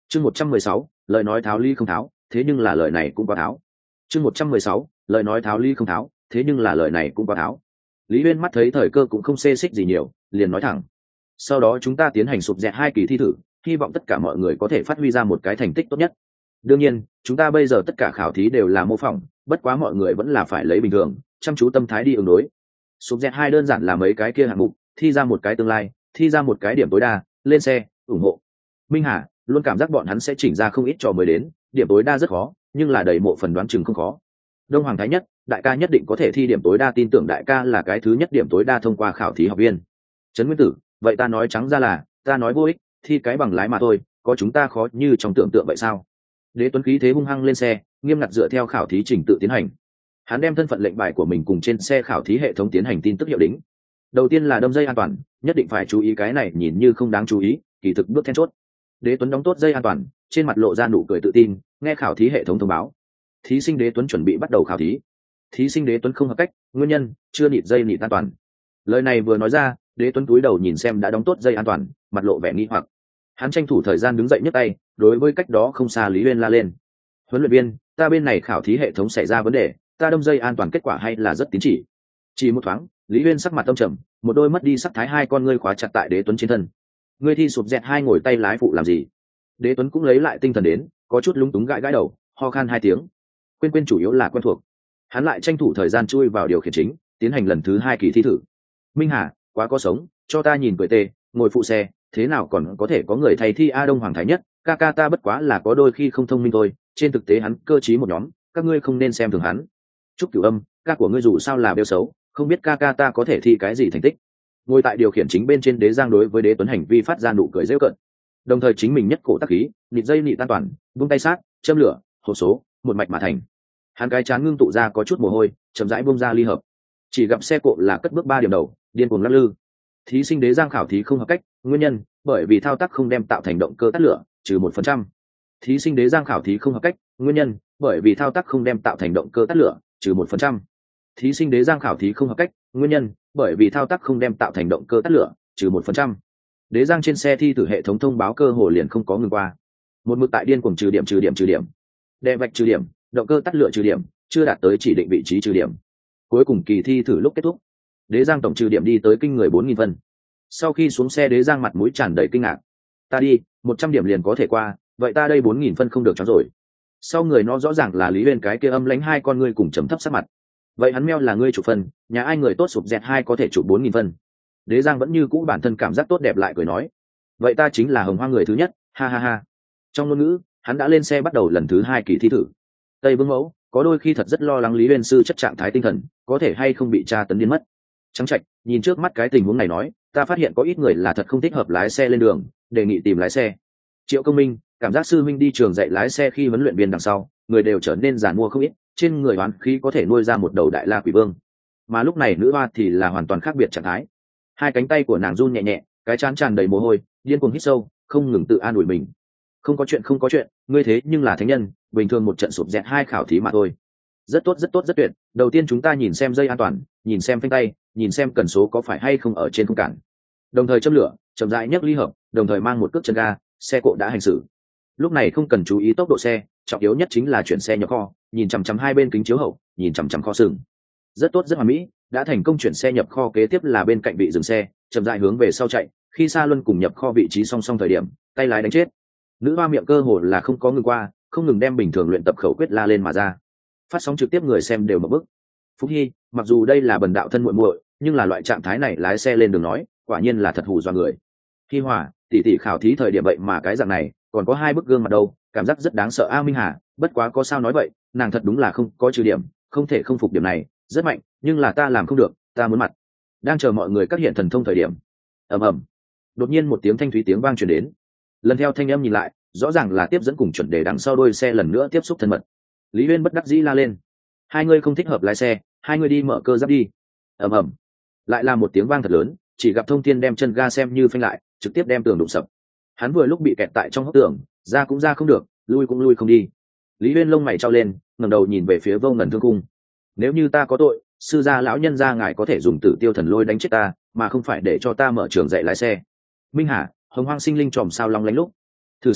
Chương 116, lời nói tháo ly không tháo, thế nhưng là lời này cũng quá tháo. Chương 116, lời nói tháo ly không tháo, thế nhưng là lời này cũng quá tháo. Lý Uyên mắt thấy thời cơ cũng không xê xích gì nhiều, liền nói thẳng. Sau đó chúng ta tiến hành sụp dẹt 2 kỳ thi thử, hy vọng tất cả mọi người có thể phát huy ra một cái thành tích tốt nhất. Đương nhiên, chúng ta bây giờ tất cả khảo thí đều là mô phỏng, bất quá mọi người vẫn là phải lấy bình thường, chăm chú tâm thái đi ứng đối. Sụp dẹt 2 đơn giản là mấy cái kia hạng mục, thi ra một cái tương lai, thi ra một cái điểm tối đa, lên xe, ủng hộ. Minh Hà luôn cảm giác bọn hắn sẽ chỉnh ra không ít trò mới đến, điểm tối đa rất khó, nhưng là đầy mộ phần đoán chừng không khó. Đông Hoàng Thái Nhất, đại ca nhất định có thể thi điểm tối đa, tin tưởng đại ca là cái thứ nhất điểm tối đa thông qua khảo thí học viên. Trấn Nguyên Tử, vậy ta nói trắng ra là, ta nói vô ích, thi cái bằng lái mà thôi, có chúng ta khó như trong tưởng tượng vậy sao? Đế Tuấn khí thế hung hăng lên xe, nghiêm ngặt dựa theo khảo thí trình tự tiến hành. Hắn đem thân phận lệnh bài của mình cùng trên xe khảo thí hệ thống tiến hành tin tức hiệu đính. Đầu tiên là đâm dây an toàn, nhất định phải chú ý cái này nhìn như không đáng chú ý, kỳ thực bước then chốt. Đế Tuấn đóng tốt dây an toàn, trên mặt lộ ra nụ cười tự tin, nghe khảo thí hệ thống thông báo. Thí sinh Đế Tuấn chuẩn bị bắt đầu khảo thí. Thí sinh Đế Tuấn không hợp cách, nguyên nhân, chưa nịt dây nịt an toàn. Lời này vừa nói ra, Đế Tuấn cúi đầu nhìn xem đã đóng tốt dây an toàn, mặt lộ vẻ nghi hoặc. Hắn tranh thủ thời gian đứng dậy nhấc tay, đối với cách đó không xa Lý Uyên la lên. Huấn luyện viên, ta bên này khảo thí hệ thống xảy ra vấn đề, ta đâm dây an toàn kết quả hay là rất tín chỉ. Chỉ một thoáng, Lý Uyên sắc mặt tâm trầm, một đôi mất đi sắc thái, hai con ngươi khóa chặt tại Đế Tuấn trên thân. Ngươi thi sụp dẹt 2 ngồi tay lái phụ làm gì? Đế Tuấn cũng lấy lại tinh thần đến, có chút lúng túng gãi gãi đầu, ho khan 2 tiếng. Quên chủ yếu là quen thuộc. Hắn lại tranh thủ thời gian chui vào điều khiển chính, tiến hành lần thứ 2 kỳ thi thử. Minh Hà, quá có sống, cho ta nhìn cười tê, ngồi phụ xe, thế nào còn có thể có người thay thi A Đông Hoàng Thái Nhất, ca ca ta bất quá là có đôi khi không thông minh thôi, trên thực tế hắn cơ trí một nhóm, các ngươi không nên xem thường hắn. Trúc Cửu Âm, ca của ngươi dù sao là bêu xấu, không biết ca ca ta có thể thi cái gì thành tích. Ngồi tại điều khiển chính bên trên Đế Giang đối với Đế Tuấn hành vi phát ra nụ cười giễu cợt. Đồng thời chính mình nhất cổ tác khí, nịt dây nịt an toàn, vung tay sát, châm lửa, hộp số, một mạch mà thành. Hắn cái chán ngưng tụ ra có chút mồ hôi, chậm rãi buông ra ly hợp. Chỉ gặp xe cộ là cất bước 3 điểm đầu, điên cuồng lắc lư. Thí sinh Đế Giang khảo thí không hợp cách, nguyên nhân, bởi vì thao tác không đem tạo thành động cơ tắt lửa, trừ 1%. Thí sinh Đế Giang khảo thí không hợp cách, nguyên nhân, bởi vì thao tác không đem tạo thành động cơ tắt lửa, trừ 1%. Thí sinh Đế Giang khảo thí không hợp cách, nguyên nhân, bởi vì thao tác không đem tạo thành động cơ tắt lửa, trừ 1%. Đế Giang trên xe thi thử hệ thống thông báo cơ hồ liền không có ngừng qua. Một mực tại điên cuồng trừ điểm. Đè vạch trừ điểm, động cơ tắt lửa trừ điểm, chưa đạt tới chỉ định vị trí trừ điểm. Cuối cùng kỳ thi thử lúc kết thúc, Đế Giang tổng trừ điểm đi tới kinh người 4000 phân. Sau khi xuống xe Đế Giang mặt mũi tràn đầy kinh ngạc. Ta đi, 100 điểm liền có thể qua, vậy ta đây 4000 phân không được cho rồi. Sau người nó rõ ràng là Lý Uyên cái kia âm lãnh hai con ngươi cùng trầm thấp sắc mặt. Vậy hắn meo là ngươi chụp phân, nhà ai người tốt sụp dẹt 2 có thể chụp 4000 phân. Đế Giang vẫn như cũ bản thân cảm giác tốt đẹp lại cười nói, vậy ta chính là hồng hoa người thứ nhất, ha ha ha. Trong ngôn ngữ, hắn đã lên xe bắt đầu lần thứ 2 kỳ thi thử. Tây Vương Mẫu có đôi khi thật rất lo lắng Lý Uyên sư chất trạng thái tinh thần có thể hay không bị tra tấn điên mất. Trắng Trạch nhìn trước mắt cái tình huống này nói, ta phát hiện có ít người là thật không thích hợp lái xe lên đường, đề nghị tìm lái xe. Triệu Công Minh cảm giác sư minh đi trường dạy lái xe khi huấn luyện viên đằng sau, người đều trở nên giàn mua không ít, trên người oán khí có thể nuôi ra một đầu đại la quỷ vương. Mà lúc này nữ hoa thì là hoàn toàn khác biệt trạng thái. Hai cánh tay của nàng run nhẹ nhẹ, cái trán tràn đầy mồ hôi, điên cuồng hít sâu, không ngừng tự an ủi mình. Không có chuyện, ngươi thế nhưng là thánh nhân, bình thường một trận sụp dẹt 2 khảo thí mà thôi. Rất tốt, rất tuyệt. Đầu tiên chúng ta nhìn xem dây an toàn, nhìn xem phanh tay, nhìn xem cần số có phải hay không ở trên không cản. Đồng thời châm lửa, chậm rãi nhấc ly hợp, đồng thời mang một cước chân ga, xe cộ đã hành xử. Lúc này không cần chú ý tốc độ xe, trọng yếu nhất chính là chuyển xe nhập kho, nhìn chằm chằm hai bên kính chiếu hậu, nhìn chằm chằm kho sừng. Rất tốt, rất hoàn mỹ, đã thành công chuyển xe nhập kho, kế tiếp là bên cạnh vị dừng xe, chậm rãi hướng về sau chạy, khi xa luân cùng nhập kho vị trí song song thời điểm, tay lái đánh chết. Nữ hoa miệng cơ hồ là không có ngừng qua, không ngừng đem bình thường luyện tập khẩu quyết la lên mà ra. Phát sóng trực tiếp người xem đều mở bức. Phúc Hy, mặc dù đây là bần đạo thân muội muội, nhưng là loại trạng thái này lái xe lên đường nói, quả nhiên là thật hù dọa người. Hi Hòa, tỷ khảo thí thời điểm vậy mà cái dạng này, còn có 2 bức gương mặt đâu, cảm giác rất đáng sợ a. Minh Hà, bất quá có sao nói vậy, nàng thật đúng là không có trừ điểm, không thể không phục điểm này, rất mạnh, nhưng là ta làm không được, ta muốn mặt. Đang chờ mọi người các hiện thần thông thời điểm. Ầm ầm. Đột nhiên một tiếng thanh thúy tiếng vang truyền đến. Lần theo thanh âm nhìn lại, rõ ràng là tiếp dẫn cùng chuẩn đề đằng sau đôi xe lần nữa tiếp xúc thân mật. Lý Uyên bất đắc dĩ la lên, hai người không thích hợp lái xe, hai người đi mở cơ giáp đi. Ầm ầm. Lại là một tiếng vang thật lớn, chỉ gặp Thông Thiên đem chân ga xem như phanh lại, trực tiếp đem tường đụng sập. Hắn vừa lúc bị kẹt tại trong hốc tường, ra cũng ra không được, lui cũng lui không đi. Lý Uyên lông mày trao lên, ngẩng đầu nhìn về phía Vô Ngần Thương Cung. Nếu như ta có tội, sư gia lão nhân gia ngài có thể dùng Tử Tiêu Thần Lôi đánh chết ta, mà không phải để cho ta mở trường dạy lái xe. Minh Hà, Hồng Hoang sinh linh tròm sao long lánh lúc. Thử sát,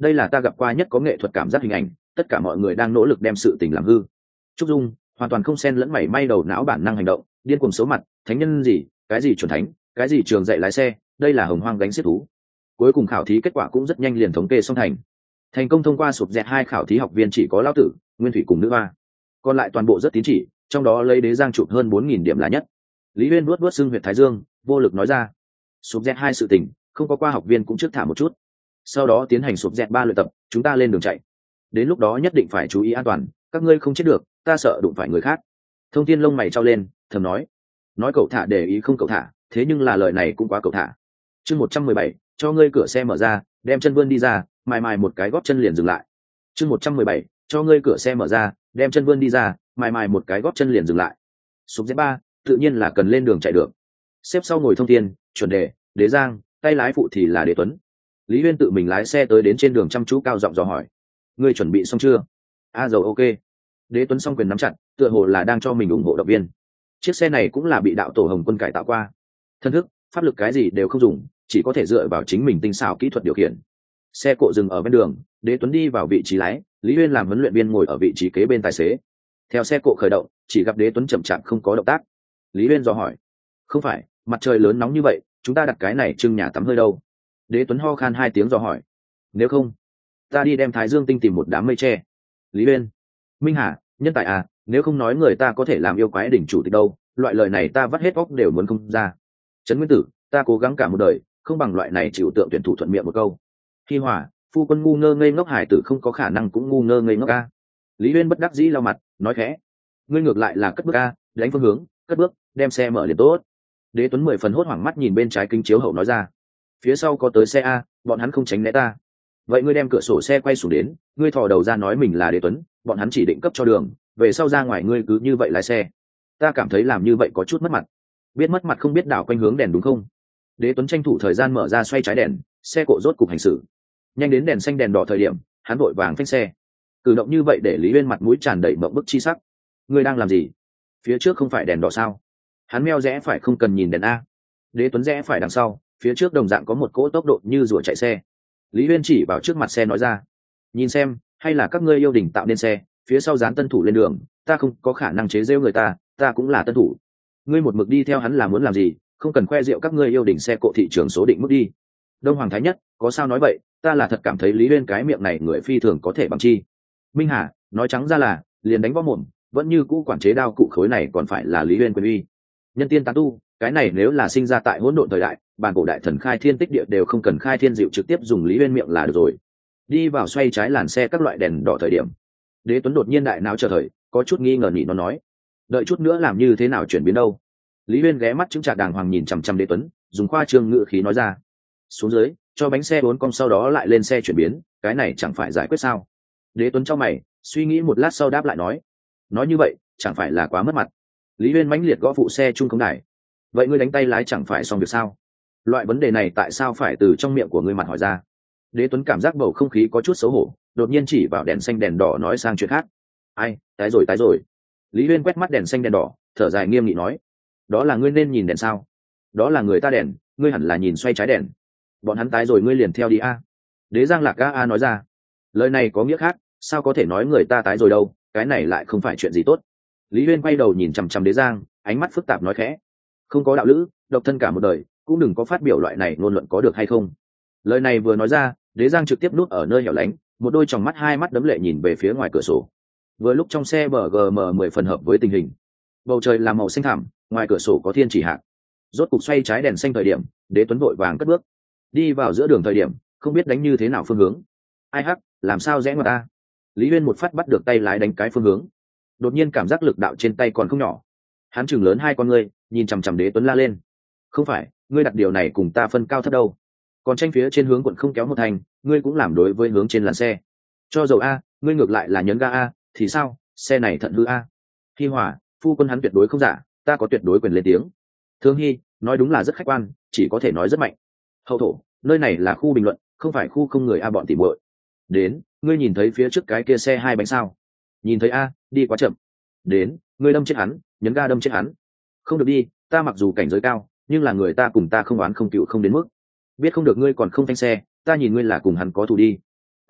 đây là ta gặp qua nhất có nghệ thuật cảm giác hình ảnh, tất cả mọi người đang nỗ lực đem sự tình làm hư. Trúc Dung hoàn toàn không xen lẫn mảy may đầu não bản năng hành động, điên cuồng xấu mặt, thánh nhân gì, cái gì chuẩn thánh, cái gì trường dạy lái xe, đây là hồng hoang gánh xiết thú. Cuối cùng khảo thí kết quả cũng rất nhanh liền thống kê xong thành công thông qua sụp dẹt 2 khảo thí học viên chỉ có lão tử, Nguyên Thủy cùng nữ hoa, còn lại toàn bộ rất tín chỉ, trong đó lấy Đế Giang chụp hơn 4.000 điểm là nhất. Lý Uyên vuốt vuốt xương huyệt thái dương, vô lực nói ra, sụp dẹt 2 sự tình, không có qua học viên cũng trước thả một chút, sau đó tiến hành sụp dẹt 3 luyện tập, chúng ta lên đường chạy. Đến lúc đó nhất định phải chú ý an toàn, các ngươi không chết được, ta sợ đụng phải người khác. Thông Thiên lông mày trao lên, thầm nói cậu thả để ý không cậu thả, thế nhưng là lời này cũng quá cậu thả. Chương 117, cho ngươi cửa xe mở ra, đem chân vươn đi ra, mài mài một cái gót chân liền dừng lại. Chương 117, cho ngươi cửa xe mở ra, đem chân vươn đi ra, mài mài một cái gót chân liền dừng lại. Sụp Z3, tự nhiên là cần lên đường chạy được. Xếp sau ngồi Thông Thiên, Chuẩn Đề, Đế Giang, tay lái phụ thì là Đế Tuấn. Lý Uyên tự mình lái xe tới đến trên đường chăm chú cao giọng dò hỏi, ngươi chuẩn bị xong chưa? Dầu ok. Đế Tuấn song quyền nắm chặt, tựa hồ là đang cho mình ủng hộ động viên. Chiếc xe này cũng là bị đạo tổ Hồng Quân cải tạo qua, thân thức, pháp lực cái gì đều không dùng, chỉ có thể dựa vào chính mình tinh xảo kỹ thuật điều khiển. Xe cộ dừng ở bên đường, Đế Tuấn đi vào vị trí lái, Lý Uyên làm huấn luyện viên ngồi ở vị trí kế bên tài xế. Theo xe cộ khởi động, chỉ gặp Đế Tuấn chậm chạp không có động tác. Lý Uyên dò hỏi, không phải, mặt trời lớn nóng như vậy, chúng ta đặt cái này trưng nhà tắm hơi đâu? Đế Tuấn ho khan 2 tiếng dò hỏi, nếu không ta đi đem Thái Dương tinh tìm một đám mây tre. Lý Uyên, Minh Hà, nhân tài à, nếu không nói người ta có thể làm yêu quái đỉnh chủ tịch đâu, loại lời này ta vắt hết óc đều muốn không ra. Trấn Nguyên Tử, ta cố gắng cả một đời, không bằng loại này chịu tượng tuyển thủ thuận miệng một câu. Hi Hòa, phu quân ngu ngơ ngây ngốc, hải tử không có khả năng cũng ngu ngơ ngây ngốc a. Lý Uyên bất đắc dĩ lau mặt, nói khẽ, ngươi ngược lại là cất bước a, đánh phương hướng, cất bước, đem xe mở liền tốt. Đế Tuấn 10 phần hốt hoảng mắt nhìn bên trái kính chiếu hậu nói ra, phía sau có tới xe a, bọn hắn không tránh né ta. Vậy ngươi đem cửa sổ xe quay xuống đến, ngươi thò đầu ra nói mình là Đế Tuấn, bọn hắn chỉ định cấp cho đường, về sau ra ngoài ngươi cứ như vậy lái xe. Ta cảm thấy làm như vậy có chút mất mặt. Biết mất mặt không biết đảo quanh hướng đèn đúng không? Đế Tuấn tranh thủ thời gian mở ra xoay trái đèn, xe cộ rốt cục hành xử. Nhanh đến đèn xanh đèn đỏ thời điểm, hắn vội vàng phanh xe. Cử động như vậy để Lý Uyên mặt mũi tràn đầy mộng bức chi sắc. Ngươi đang làm gì? Phía trước không phải đèn đỏ sao? Hắn meo rẽ phải không cần nhìn đèn a. Đế Tuấn rẽ phải đằng sau, phía trước đồng dạng có một cỗ tốc độ như rùa chạy xe. Lý Uyên chỉ vào trước mặt xe nói ra, nhìn xem, hay là các ngươi yêu đình tạo nên xe, phía sau dán tân thủ lên đường, ta không có khả năng chế giễu người ta, ta cũng là tân thủ. Ngươi một mực đi theo hắn là muốn làm gì? Không cần khoe rượu các ngươi yêu đình xe cộ thị trường số định mức đi. Đông Hoàng Thái Nhất, có sao nói vậy, ta là thật cảm thấy Lý Uyên cái miệng này người phi thường có thể bằng chi. Minh Hà, nói trắng ra là, liền đánh võ mồm, vẫn như cũ quản chế đao cụ khối này còn phải là Lý Uyên quyền uy. Nhân tiên tán tu, cái này nếu là sinh ra tại hỗn độn thời đại, bản cổ đại thần khai thiên tích địa đều không cần khai thiên diệu trực tiếp dùng Lý Uyên miệng là được rồi. Đi vào xoay trái làn xe các loại đèn đỏ thời điểm, Đế Tuấn đột nhiên đại não chờ thời, có chút nghi ngờ nhị nó nói, đợi chút nữa làm như thế nào chuyển biến đâu? Lý Uyên ghé mắt chứng trạc đàng hoàng nhìn chằm chằm Đế Tuấn, dùng khoa trương ngữ khí nói ra, xuống dưới, cho bánh xe 4 cong sau đó lại lên xe chuyển biến, cái này chẳng phải giải quyết sao? Đế Tuấn cho mày, suy nghĩ một lát sau đáp lại nói như vậy, chẳng phải là quá mất mặt? Lý Uyên mãnh liệt gõ phụ xe trung công đài, vậy ngươi đánh tay lái chẳng phải xong việc sao? Loại vấn đề này tại sao phải từ trong miệng của ngươi mặt hỏi ra? Đế Tuấn cảm giác bầu không khí có chút xấu hổ, đột nhiên chỉ vào đèn xanh đèn đỏ nói sang chuyện khác. Ai, tái rồi. Lý Uyên quét mắt đèn xanh đèn đỏ, thở dài nghiêm nghị nói, đó là ngươi nên nhìn đèn sao? Đó là người ta đèn, ngươi hẳn là nhìn xoay trái đèn. Bọn hắn tái rồi ngươi liền theo đi a. Đế Giang Lạc a nói ra, lời này có nghĩa khác, sao có thể nói người ta tái rồi đâu, cái này lại không phải chuyện gì tốt. Lý Uyên quay đầu nhìn chằm chằm Đế Giang, ánh mắt phức tạp nói khẽ, không có đạo lữ, độc thân cả một đời, cũng đừng có phát biểu loại này ngôn luận có được hay không? Lời này vừa nói ra, Đế Giang trực tiếp núp ở nơi hẻo lánh, một đôi tròng mắt 2 mắt đấm lệ nhìn về phía ngoài cửa sổ. Vừa lúc trong xe BGM 10 phần hợp với tình hình. Bầu trời là màu xanh thẳm, ngoài cửa sổ có thiên chỉ hạc. Rốt cục xoay trái đèn xanh thời điểm, Đế Tuấn vội vàng cất bước. Đi vào giữa đường thời điểm, không biết đánh như thế nào phương hướng. Ai hắc, làm sao rẽ ngoặt ta? Lý Uyên một phát bắt được tay lái đánh cái phương hướng. Đột nhiên cảm giác lực đạo trên tay còn không nhỏ. Hắn chừng lớn 2 con ngươi, nhìn chằm chằm Đế Tuấn la lên. Không phải, ngươi đặt điều này cùng ta phân cao thấp đâu. Còn tranh phía trên hướng quận không kéo một thành, ngươi cũng làm đối với hướng trên làn xe. Cho dầu a, ngươi ngược lại là nhấn ga a, thì sao, xe này thận hư a. Hi Hòa, phu quân hắn tuyệt đối không giả, ta có tuyệt đối quyền lên tiếng. Thương Hy, nói đúng là rất khách quan, chỉ có thể nói rất mạnh. Hậu thổ, nơi này là khu bình luận, không phải khu không người a bọn tỉ muội. Đến, ngươi nhìn thấy phía trước cái kia xe 2 bánh sao? Nhìn thấy a, đi quá chậm. Đến, ngươi đâm chết hắn, nhấn ga đâm chết hắn. Không được đi, ta mặc dù cảnh giới cao, nhưng là người ta cùng ta không oán không cựu không đến mức. Biết không được ngươi còn không phanh xe, ta nhìn ngươi là cùng hắn có thù đi.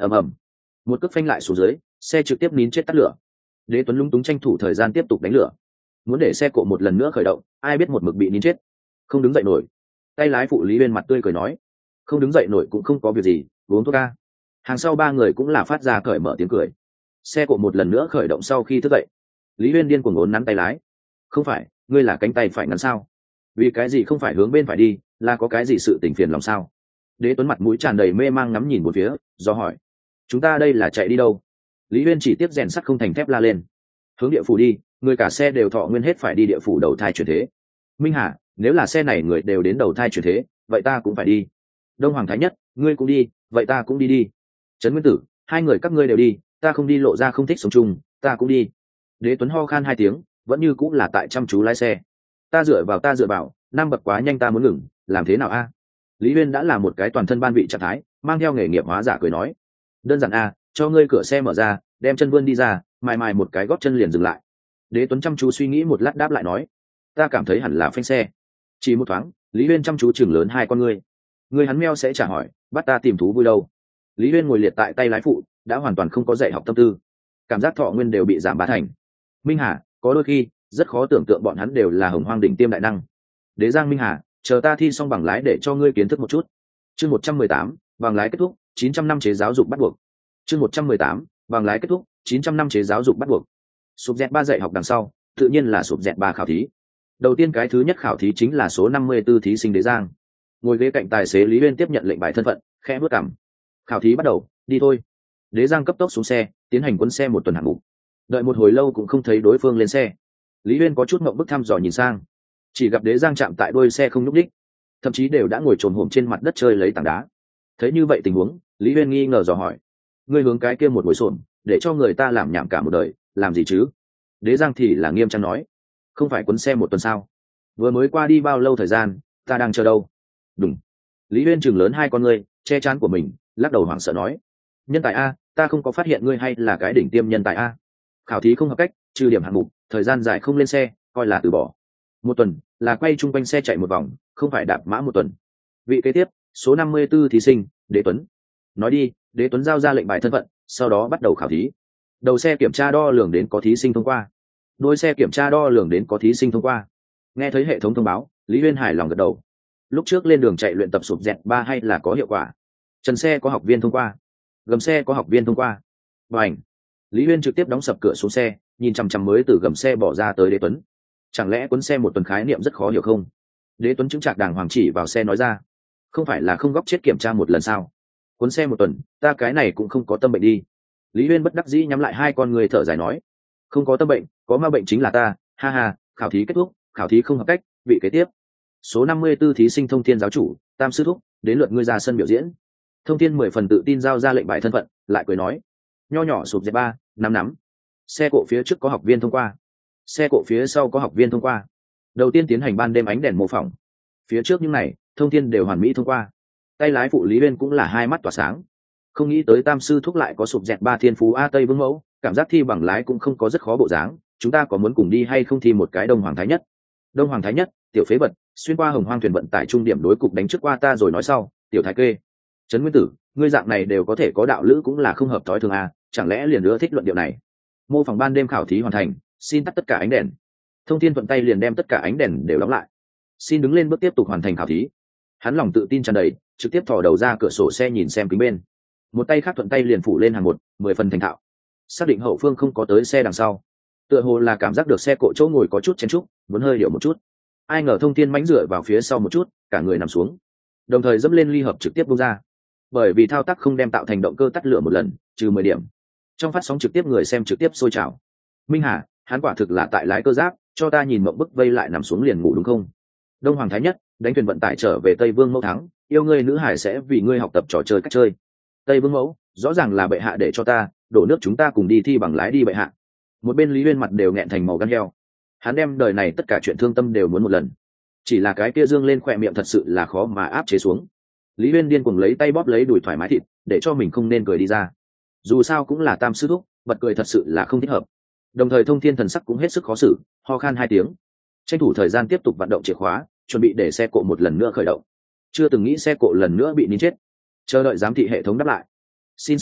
ầm ầm, một cước phanh lại xuống dưới, xe trực tiếp nín chết tắt lửa. Đế Tuấn lúng túng tranh thủ thời gian tiếp tục đánh lửa, muốn để xe cộ một lần nữa khởi động, ai biết một mực bị nín chết, không đứng dậy nổi. Tay lái phụ Lý Uyên mặt tươi cười nói, không đứng dậy nổi cũng không có việc gì, uống thuốc a. Hàng sau ba người cũng là phát ra cởi mở tiếng cười. Xe cộ một lần nữa khởi động sau khi thức dậy, Lý Uyên điên cuồng ốn nắn tay lái. Không phải, ngươi là cánh tay phải ngắn sao? Vì cái gì không phải hướng bên phải đi, là có cái gì sự tình phiền lòng sao? Đế Tuấn mặt mũi tràn đầy mê mang ngắm nhìn một phía, do hỏi, chúng ta đây là chạy đi đâu? Lý Uyên chỉ tiếp rèn sắt không thành thép la lên, hướng địa phủ đi, người cả xe đều thọ nguyên hết phải đi địa phủ đầu thai chuyển thế. Minh Hà, nếu là xe này người đều đến đầu thai chuyển thế, vậy ta cũng phải đi. Đông Hoàng Thái Nhất, ngươi cũng đi, vậy ta cũng đi đi. Trấn Nguyên Tử, hai người các ngươi đều đi, ta không đi lộ ra không thích sống chung, ta cũng đi. Đế Tuấn ho khan hai tiếng, vẫn như cũng là tại chăm chú lái xe. Ta dựa vào, năm bậc quá nhanh ta muốn ngừng, làm thế nào a? Lý Uyên đã là một cái toàn thân ban vị trạng thái, mang theo nghề nghiệp hóa giả cười nói, đơn giản a, cho ngươi cửa xe mở ra, đem chân vươn đi ra, mài một cái gót chân liền dừng lại. Đế Tuấn chăm chú suy nghĩ một lát đáp lại nói, ta cảm thấy hẳn là phanh xe. Chỉ một thoáng, Lý Uyên chăm chú chừng lớn hai con ngươi hắn meo sẽ trả hỏi, bắt ta tìm thú vui đâu? Lý Uyên ngồi liệt tại tay lái phụ, đã hoàn toàn không có dạy học tâm tư, cảm giác thọ nguyên đều bị giảm ba thành. Minh Hà, có đôi khi rất khó tưởng tượng bọn hắn đều là hồng hoang đỉnh tiêm đại năng. Đế Giang Minh Hà, chờ ta thi xong bằng lái để cho ngươi kiến thức một chút. Chương 118, bằng lái kết thúc, 900 năm chế giáo dục bắt buộc. Chương 118, bằng lái kết thúc, 900 năm chế giáo dục bắt buộc. Sụp dẹt ba dạy học đằng sau, tự nhiên là sụp dẹt ba khảo thí. Đầu tiên cái thứ nhất khảo thí chính là số 54 thí sinh Đế Giang. Ngồi ghế cạnh tài xế Lý Uyên tiếp nhận lệnh bài thân phận, khẽ bước cằm. Khảo thí bắt đầu, đi thôi. Đế Giang cấp tốc xuống xe, tiến hành quân xe một tuần hạng mục. Đợi một hồi lâu cũng không thấy đối phương lên xe. Lý Uyên có chút ngượng bức thăm dò nhìn sang, chỉ gặp Đế Giang chạm tại đuôi xe không nhúc nhích, thậm chí đều đã ngồi trồm hổm trên mặt đất chơi lấy tảng đá. Thấy như vậy tình huống, Lý Uyên nghi ngờ dò hỏi, ngươi hướng cái kia một ngồi xổm, để cho người ta làm nhảm cả một đời, làm gì chứ? Đế Giang thì là nghiêm trang nói, không phải quấn xe một tuần sao? Vừa mới qua đi bao lâu thời gian, ta đang chờ đâu? Đúng. Lý Uyên chừng lớn hai con ngươi, che chắn của mình, lắc đầu hoảng sợ nói, nhân tài a, ta không có phát hiện ngươi hay là cái đỉnh tiêm nhân tài a. Khảo thí không hợp cách, trừ điểm hạng mục, thời gian dài không lên xe, coi là từ bỏ. Một tuần là quay chung quanh xe chạy một vòng, không phải đạp mã một tuần. Vị kế tiếp, số 54 thí sinh, Đế Tuấn. Nói đi. Đế Tuấn giao ra lệnh bài thân phận, sau đó bắt đầu khảo thí. Đầu xe kiểm tra đo lường đến có thí sinh thông qua, đuôi xe kiểm tra đo lường đến có thí sinh thông qua. Nghe thấy hệ thống thông báo, Lý Uyên hài lòng gật đầu. Lúc trước lên đường chạy luyện tập sụp dẹt ba hay là có hiệu quả. Trần xe có học viên thông qua, gầm xe có học viên thông qua. Bành. Lý Uyên trực tiếp đóng sập cửa xuống xe, nhìn chằm chằm mới từ gầm xe bỏ ra tới Đế Tuấn. Chẳng lẽ cuốn xe một tuần khái niệm rất khó hiểu không? Đế Tuấn chứng trạc đàng hoàng chỉ vào xe nói ra, không phải là không góc chết kiểm tra một lần sao? Cuốn xe một tuần, ta cái này cũng không có tâm bệnh đi. Lý Uyên bất đắc dĩ nhắm lại hai con người thở dài nói, không có tâm bệnh, có ma bệnh chính là ta, ha ha. Khảo thí kết thúc, khảo thí không hợp cách, vị kế tiếp. Số 54 thí sinh Thông Thiên giáo chủ, Tam sư thúc, đến lượt ngươi ra sân biểu diễn. Thông Thiên 10 phần tự tin giao ra lệnh bài thân phận, lại cười nói, nho nhỏ sụp dẹp ba, nắm. Xe cộ phía trước có học viên thông qua, xe cộ phía sau có học viên thông qua. Đầu tiên tiến hành ban đêm ánh đèn mô phỏng, phía trước những này Thông Thiên đều hoàn mỹ thông qua. Tay lái phụ Lý Uyên cũng là hai mắt tỏa sáng, không nghĩ tới Tam sư thúc lại có sụp dẹt ba thiên phú a Tây Vương mẫu, cảm giác thi bằng lái cũng không có rất khó bộ dáng. Chúng ta có muốn cùng đi hay không thi một cái Đông Hoàng Thái Nhất? Đông Hoàng Thái Nhất, tiểu phế vật, xuyên qua hồng hoang thuyền vận tải trung điểm đối cục đánh trước qua ta rồi nói sau. Tiểu thái kê, Trấn Nguyên Tử, ngươi dạng này đều có thể có đạo lữ cũng là không hợp thói thường a, chẳng lẽ liền ưa thích luận điệu này? Mô phỏng ban đêm khảo thí hoàn thành, xin tắt tất cả ánh đèn. Thông Thiên thuận tay liền đem tất cả ánh đèn đều đóng lại, xin đứng lên bước tiếp tục hoàn thành khảo thí. Hắn lòng tự tin tràn đầy, trực tiếp thò đầu ra cửa sổ xe nhìn xem kính bên, một tay khác thuận tay liền phủ lên hàng một, 10 phần thành thạo. Xác định hậu phương không có tới xe đằng sau, tựa hồ là cảm giác được xe cộ chỗ ngồi có chút chen chúc, muốn hơi điệu một chút. Ai ngờ Thông Thiên mánh dựa vào phía sau một chút, cả người nằm xuống, đồng thời dẫm lên ly hợp trực tiếp bung ra. Bởi vì thao tác không đem tạo thành động cơ tắt lửa một lần, trừ 10 điểm. Trong phát sóng trực tiếp người xem trực tiếp sôi trào. Minh Hà, hắn quả thực là tại lái cơ giáp, cho ta nhìn mộng bức vây lại nằm xuống liền ngủ đúng không? Đông Hoàng Thái Nhất, đánh thuyền vận tải trở về Tây Vương mẫu thắng, yêu ngươi nữ hải sẽ vì ngươi học tập trò chơi cách chơi. Tây Vương mẫu, rõ ràng là bệ hạ để cho ta đổ nước chúng ta cùng đi thi bằng lái đi bệ hạ. Một bên Lý Uyên mặt đều nghẹn thành màu gan heo, hắn đem đời này tất cả chuyện thương tâm đều muốn một lần, chỉ là cái kia dương lên khỏe miệng thật sự là khó mà áp chế xuống. Lý Uyên điên cuồng lấy tay bóp lấy đùi thoải mái thịt, để cho mình không nên cười đi ra, dù sao cũng là Tam sư thúc, bật cười thật sự là không thích hợp. Đồng thời Thông Thiên thần sắc cũng hết sức khó xử, ho khan hai tiếng, tranh thủ thời gian tiếp tục vận động chìa khóa, chuẩn bị để xe cộ một lần nữa khởi động. Chưa từng nghĩ xe cộ lần nữa bị nín chết, chờ đợi giám thị hệ thống đáp lại. Xin sau,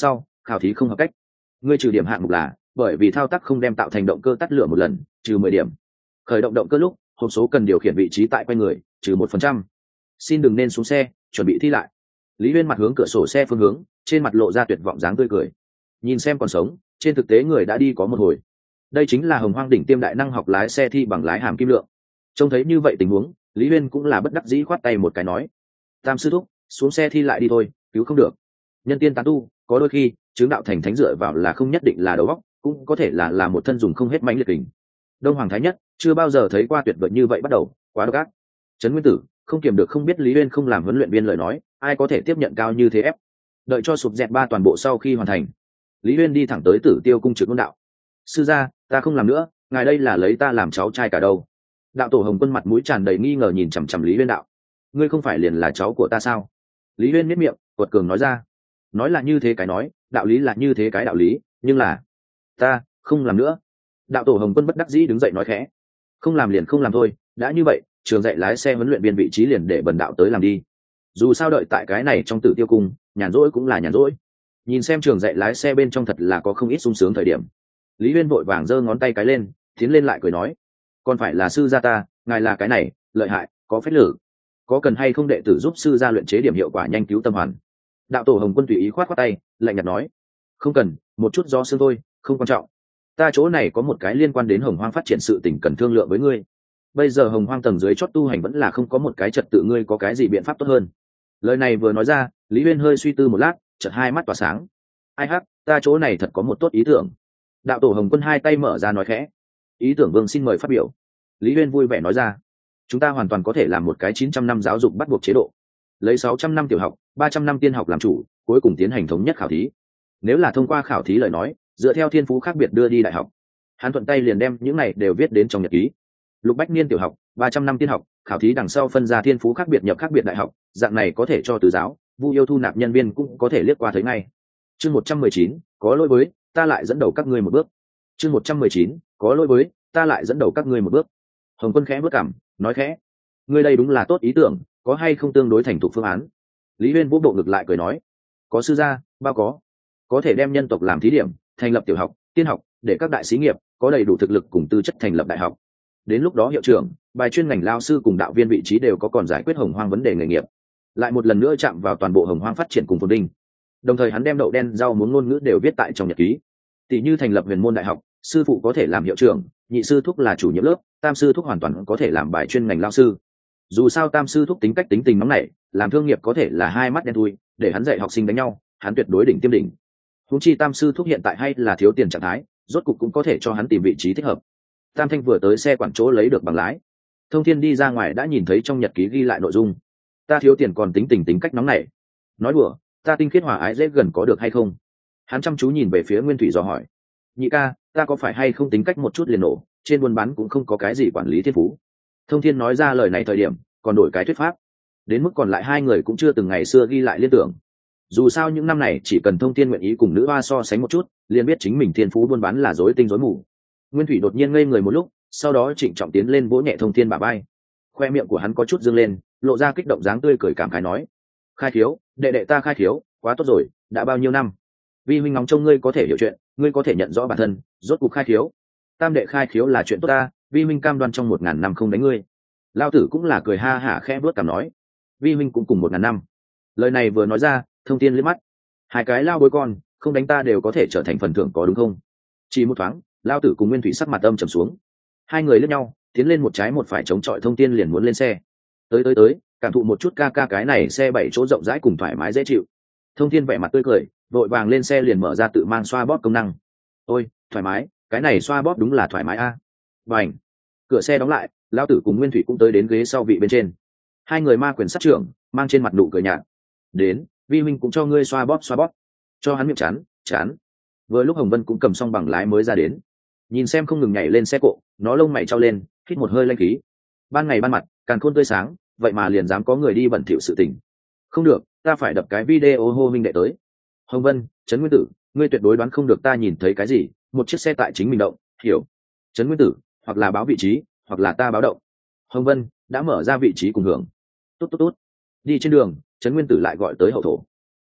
khảo thí không hợp cách. Ngươi trừ điểm hạng mục là bởi vì thao tác không đem tạo thành động cơ tắt lửa một lần, trừ 10 điểm. Khởi động động cơ lúc hộp số cần điều khiển vị trí tại quay người, trừ 1%. Xin đừng nên xuống xe, chuẩn bị thi lại. Lý Uyên mặt hướng cửa sổ xe phương hướng, trên mặt lộ ra tuyệt vọng dáng tươi cười. Nhìn xem còn sống, trên thực tế người đã đi có một hồi. Đây chính là Hồng Hoang đỉnh tiêm đại năng học lái xe thi bằng lái hàm kim lượng. Trông thấy như vậy tình huống, Lý Uyên cũng là bất đắc dĩ khoát tay một cái nói: "Tam sư thúc, xuống xe thi lại đi thôi, cứu không được." Nhân tiên tán tu, có đôi khi chứng đạo thành thánh dựa vào là không nhất định là đầu óc, cũng có thể là một thân dùng không hết mãnh liệt kình. Đông Hoàng Thái Nhất chưa bao giờ thấy qua tuyệt vời như vậy bắt đầu, quá độc ác. Trấn Nguyên Tử không kiềm được không biết Lý Uyên không làm huấn luyện viên lời nói, ai có thể tiếp nhận cao như thế ép. Đợi cho sụp dẹt ba toàn bộ sau khi hoàn thành, Lý Uyên đi thẳng tới Tử Tiêu cung trực ngôn đạo: "Sư gia, ta không làm nữa, ngài đây là lấy ta làm cháu trai cả đâu?" Đạo tổ Hồng Quân mặt mũi tràn đầy nghi ngờ nhìn chằm chằm Lý Uyên đạo: "Ngươi không phải liền là cháu của ta sao?" Lý Uyên miết miệng, quật cường nói ra: "Nói là như thế cái nói, đạo lý là như thế cái đạo lý, nhưng là ta không làm nữa." Đạo tổ Hồng Quân bất đắc dĩ đứng dậy nói khẽ: "Không làm liền không làm thôi, đã như vậy, trường dạy lái xe huấn luyện viên vị trí liền để bần đạo tới làm đi. Dù sao đợi tại cái này trong Tử Tiêu cung, nhàn rỗi cũng là nhàn rỗi." Nhìn xem trường dạy lái xe bên trong thật là có không ít sung sướng thời điểm, Lý Uyên vội vàng giơ ngón tay cái lên, tiến lên lại cười nói: "Còn phải là sư gia ta, ngài là cái này, lợi hại, có phép lử. Có cần hay không đệ tử giúp sư gia luyện chế điểm hiệu quả nhanh cứu tâm hoàn?" Đạo tổ Hồng Quân tùy ý khoát khoát tay, lạnh nhạt nói: "Không cần, một chút do xương thôi, không quan trọng. Ta chỗ này có một cái liên quan đến Hồng Hoang phát triển sự tình cần thương lượng với ngươi. Bây giờ Hồng Hoang tầng dưới chót tu hành vẫn là không có một cái trật tự, ngươi có cái gì biện pháp tốt hơn?" Lời này vừa nói ra, Lý Uyên hơi suy tư một lát, chợt hai mắt tỏa sáng. "Ai hắc, ta chỗ này thật có một tốt ý tưởng." Đạo tổ Hồng Quân hai tay mở ra nói khẽ: "Ý tưởng vương xin mời phát biểu." Lý Uyên vui vẻ nói ra: "Chúng ta hoàn toàn có thể làm một cái 900 năm giáo dục bắt buộc chế độ, lấy 600 năm tiểu học, 300 năm tiên học làm chủ, cuối cùng tiến hành thống nhất khảo thí. Nếu là thông qua khảo thí lời nói, dựa theo thiên phú khác biệt đưa đi đại học." Hắn thuận tay liền đem những này đều viết đến trong nhật ký. Lục bách niên tiểu học, 300 năm tiên học, khảo thí đằng sau phân ra thiên phú khác biệt nhập khác biệt đại học, dạng này có thể cho từ giáo, Vu Yêu thu nạp nhân viên cũng có thể liếc qua thấy ngay. Chương 119, có lỗi với, ta lại dẫn đầu các ngươi một bước. Chương 119, có lỗi với, ta lại dẫn đầu các ngươi một bước. Hồng Quân khẽ bước cằm, nói khẽ: "Ngươi đây đúng là tốt ý tưởng, có hay không tương đối thành thục phương án?" Lý Uyên vũ bộ ngực lại cười nói: "Có sư gia, bao có thể đem nhân tộc làm thí điểm, thành lập tiểu học, tiên học, để các đại sĩ nghiệp có đầy đủ thực lực cùng tư chất thành lập đại học. Đến lúc đó hiệu trưởng, bài chuyên ngành lao sư cùng đạo viên vị trí đều có, còn giải quyết Hồng Hoang vấn đề nghề nghiệp, lại một lần nữa chạm vào toàn bộ Hồng Hoang phát triển cùng phồn vinh." Đồng thời hắn đem đậu đen rau muống ngôn ngữ đều viết tại trong nhật ký. Tỷ như thành lập huyền môn đại học, sư phụ có thể làm hiệu trưởng, nhị sư thúc là chủ nhiệm lớp, tam sư thúc hoàn toàn có thể làm bài chuyên ngành lao sư. Dù sao tam sư thúc tính cách tính tình nóng nảy, làm thương nghiệp có thể là hai mắt đen thui, để hắn dạy học sinh đánh nhau, hắn tuyệt đối đỉnh tiêm đỉnh. Huống chi tam sư thúc hiện tại hay là thiếu tiền trạng thái, rốt cục cũng có thể cho hắn tìm vị trí thích hợp. Tam Thanh vừa tới xe quản chỗ lấy được bằng lái, Thông Thiên đi ra ngoài đã nhìn thấy trong nhật ký ghi lại nội dung: "Ta thiếu tiền còn tính tình tính cách nóng nảy. Nói đùa, ta tinh khiết hòa ái dễ gần có được hay không?" Hắn chăm chú nhìn về phía Nguyên Thủy dò hỏi: "Nhị ca, ta có phải hay không tính cách một chút liền nổ, trên buôn bán cũng không có cái gì quản lý thiên phú?" Thông Thiên nói ra lời này thời điểm còn đổi cái thuyết pháp, đến mức còn lại hai người cũng chưa từng ngày xưa ghi lại liên tưởng. Dù sao những năm này chỉ cần Thông Thiên nguyện ý cùng nữ hoa so sánh một chút, liền biết chính mình thiên phú buôn bán là rối tinh rối mù. Nguyên Thủy đột nhiên ngây người một lúc, sau đó trịnh trọng tiến lên vỗ nhẹ Thông Thiên bả vai. Khoe miệng của hắn có chút dương lên, lộ ra kích động dáng tươi cười cảm khái nói: "Khai khiếu, đệ đệ ta khai khiếu, quá tốt rồi, đã bao nhiêu năm. Vi huynh ngóng trông ngươi có thể hiểu chuyện, ngươi có thể nhận rõ bản thân, rốt cuộc khai khiếu. Tam đệ khai khiếu là chuyện tốt ta, vi huynh cam đoan trong 1000 năm không đánh ngươi." Lao tử cũng là cười ha hả khẽ bước cảm nói: "Vi huynh cũng cùng 1000 năm." Lời này vừa nói ra, Thông Thiên liếc mắt: "Hai cái lao bối con, không đánh ta đều có thể trở thành phần thưởng có đúng không?" Chỉ một thoáng, Lao tử cùng Nguyên Thủy sắc mặt âm trầm xuống. Hai người liếc nhau, tiến lên một trái một phải chống chọi Thông Thiên liền muốn lên xe. Tới, cảm thụ một chút ca cái này xe 7 chỗ rộng rãi cùng thoải mái dễ chịu." Thông Thiên vẻ mặt tươi cười, vội vàng lên xe liền mở ra tự mang xoa bóp công năng. "Ôi, thoải mái, cái này xoa bóp đúng là thoải mái a." Bành. Cửa xe đóng lại, Lão tử cùng Nguyên Thủy cũng tới đến ghế sau vị bên trên. Hai người ma quyền sát trưởng, mang trên mặt nụ cười nhạt. "Đến, vi huynh cũng cho ngươi xoa bóp." Cho hắn miệng chán. Vừa lúc Hồng Vân cũng cầm xong bằng lái mới ra đến, nhìn xem không ngừng nhảy lên xe cộ, nó lông mày trao lên, hít một hơi lanh khí. Ban ngày ban mặt, càn khôn tươi sáng, vậy mà liền dám có người đi bẩn thỉu sự tình. Không được, ta phải đập cái video hô minh đệ tới. Hồng Vân, Trấn Nguyên Tử, ngươi tuyệt đối đoán không được ta nhìn thấy cái gì, một chiếc xe tại chính mình động, hiểu? Trấn Nguyên Tử, hoặc là báo vị trí, hoặc là ta báo động. Hồng Vân đã mở ra vị trí cùng hưởng. Tốt. Đi trên đường, Trấn Nguyên Tử lại gọi tới hậu thổ.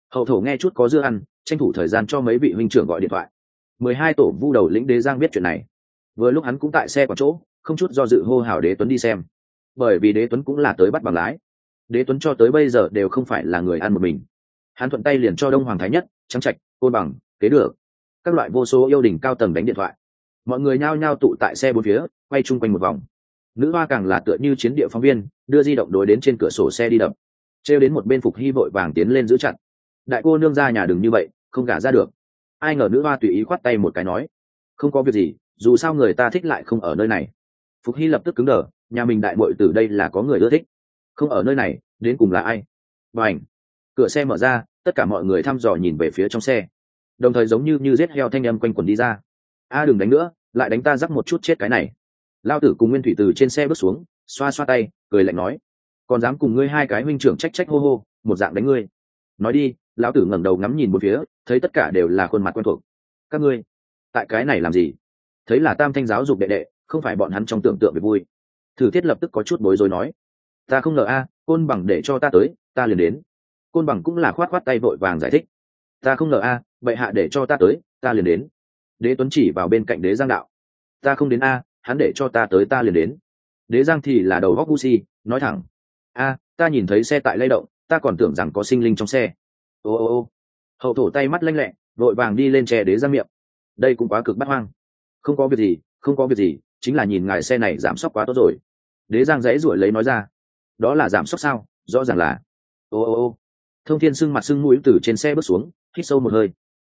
Hậu thổ nghe chút có dưa ăn, tranh thủ thời gian cho mấy vị huynh trưởng gọi điện thoại. 12 tổ vu đầu lĩnh Đế Giang biết chuyện này, vừa lúc hắn cũng tại xe quán chỗ, không chút do dự hô hào Đế Tuấn đi xem, bởi vì Đế Tuấn cũng là tới bắt bằng lái. Đế Tuấn cho tới bây giờ đều không phải là người ăn một mình, hắn thuận tay liền cho Đông Hoàng Thái Nhất, Trắng Trạch, Côn Bằng, Kế Được, các loại vô số yêu đình cao tầng đánh điện thoại. Mọi người nhao nhao tụ tại xe bốn phía, quay chung quanh một vòng. Nữ hoa càng là tựa như chiến địa phóng viên, đưa di động đối đến trên cửa sổ xe đi đập, trêu đến một bên Phục Hy vội vàng tiến lên giữ chặt. Đại cô nương ra nhà đừng như vậy, không gả ra được. Ai ngờ nữ hoa tùy ý khoát tay một cái nói, không có việc gì, dù sao người ta thích lại không ở nơi này. Phục Hy lập tức cứng đờ, nhà mình đại muội từ đây là có người ưa thích, không ở nơi này, đến cùng là ai? Bành! Cửa xe mở ra, tất cả mọi người thăm dò nhìn về phía trong xe, đồng thời giống như giết heo thanh âm quanh quẩn đi ra. Đừng đánh nữa, lại đánh ta rắc một chút chết cái này. Lao tử cùng Nguyên Thủy từ trên xe bước xuống, xoa xoa tay, cười lạnh nói, còn dám cùng ngươi hai cái huynh trưởng trách trách hô hô, một dạng đánh ngươi. Nói đi. Lão tử ngẩng đầu ngắm nhìn một phía, thấy tất cả đều là khuôn mặt quen thuộc. Các ngươi tại cái này làm gì? Thấy là Tam Thanh giáo dục đệ đệ, không phải bọn hắn trong tưởng tượng về vui. Thử Thiết lập tức có chút bối rối nói, ta không ngờ Côn Bằng để cho ta tới, ta liền đến. Côn Bằng cũng là khoát khoát tay vội vàng giải thích, ta không ngờ bệ hạ để cho ta tới, ta liền đến. Đế Tuấn chỉ vào bên cạnh Đế Giang đạo, ta không đến hắn để cho ta tới ta liền đến. Đế Giang thì là đầu góc ngu si, nói thẳng, ta nhìn thấy xe tại lay động, ta còn tưởng rằng có sinh linh trong xe. Ô. Hậu thổ tay mắt lanh lẹ, vội vàng đi lên che Đế Giang miệng. Đây cũng quá cực bắt hoang. Không có việc gì, chính là nhìn ngài xe này giảm sốc quá tốt rồi. Đế Giang dãy ruổi lấy nói ra, đó là giảm sốc sao? Rõ ràng là. Ô. Thông Thiên sưng mặt sưng mũi từ trên xe bước xuống, hít sâu một hơi.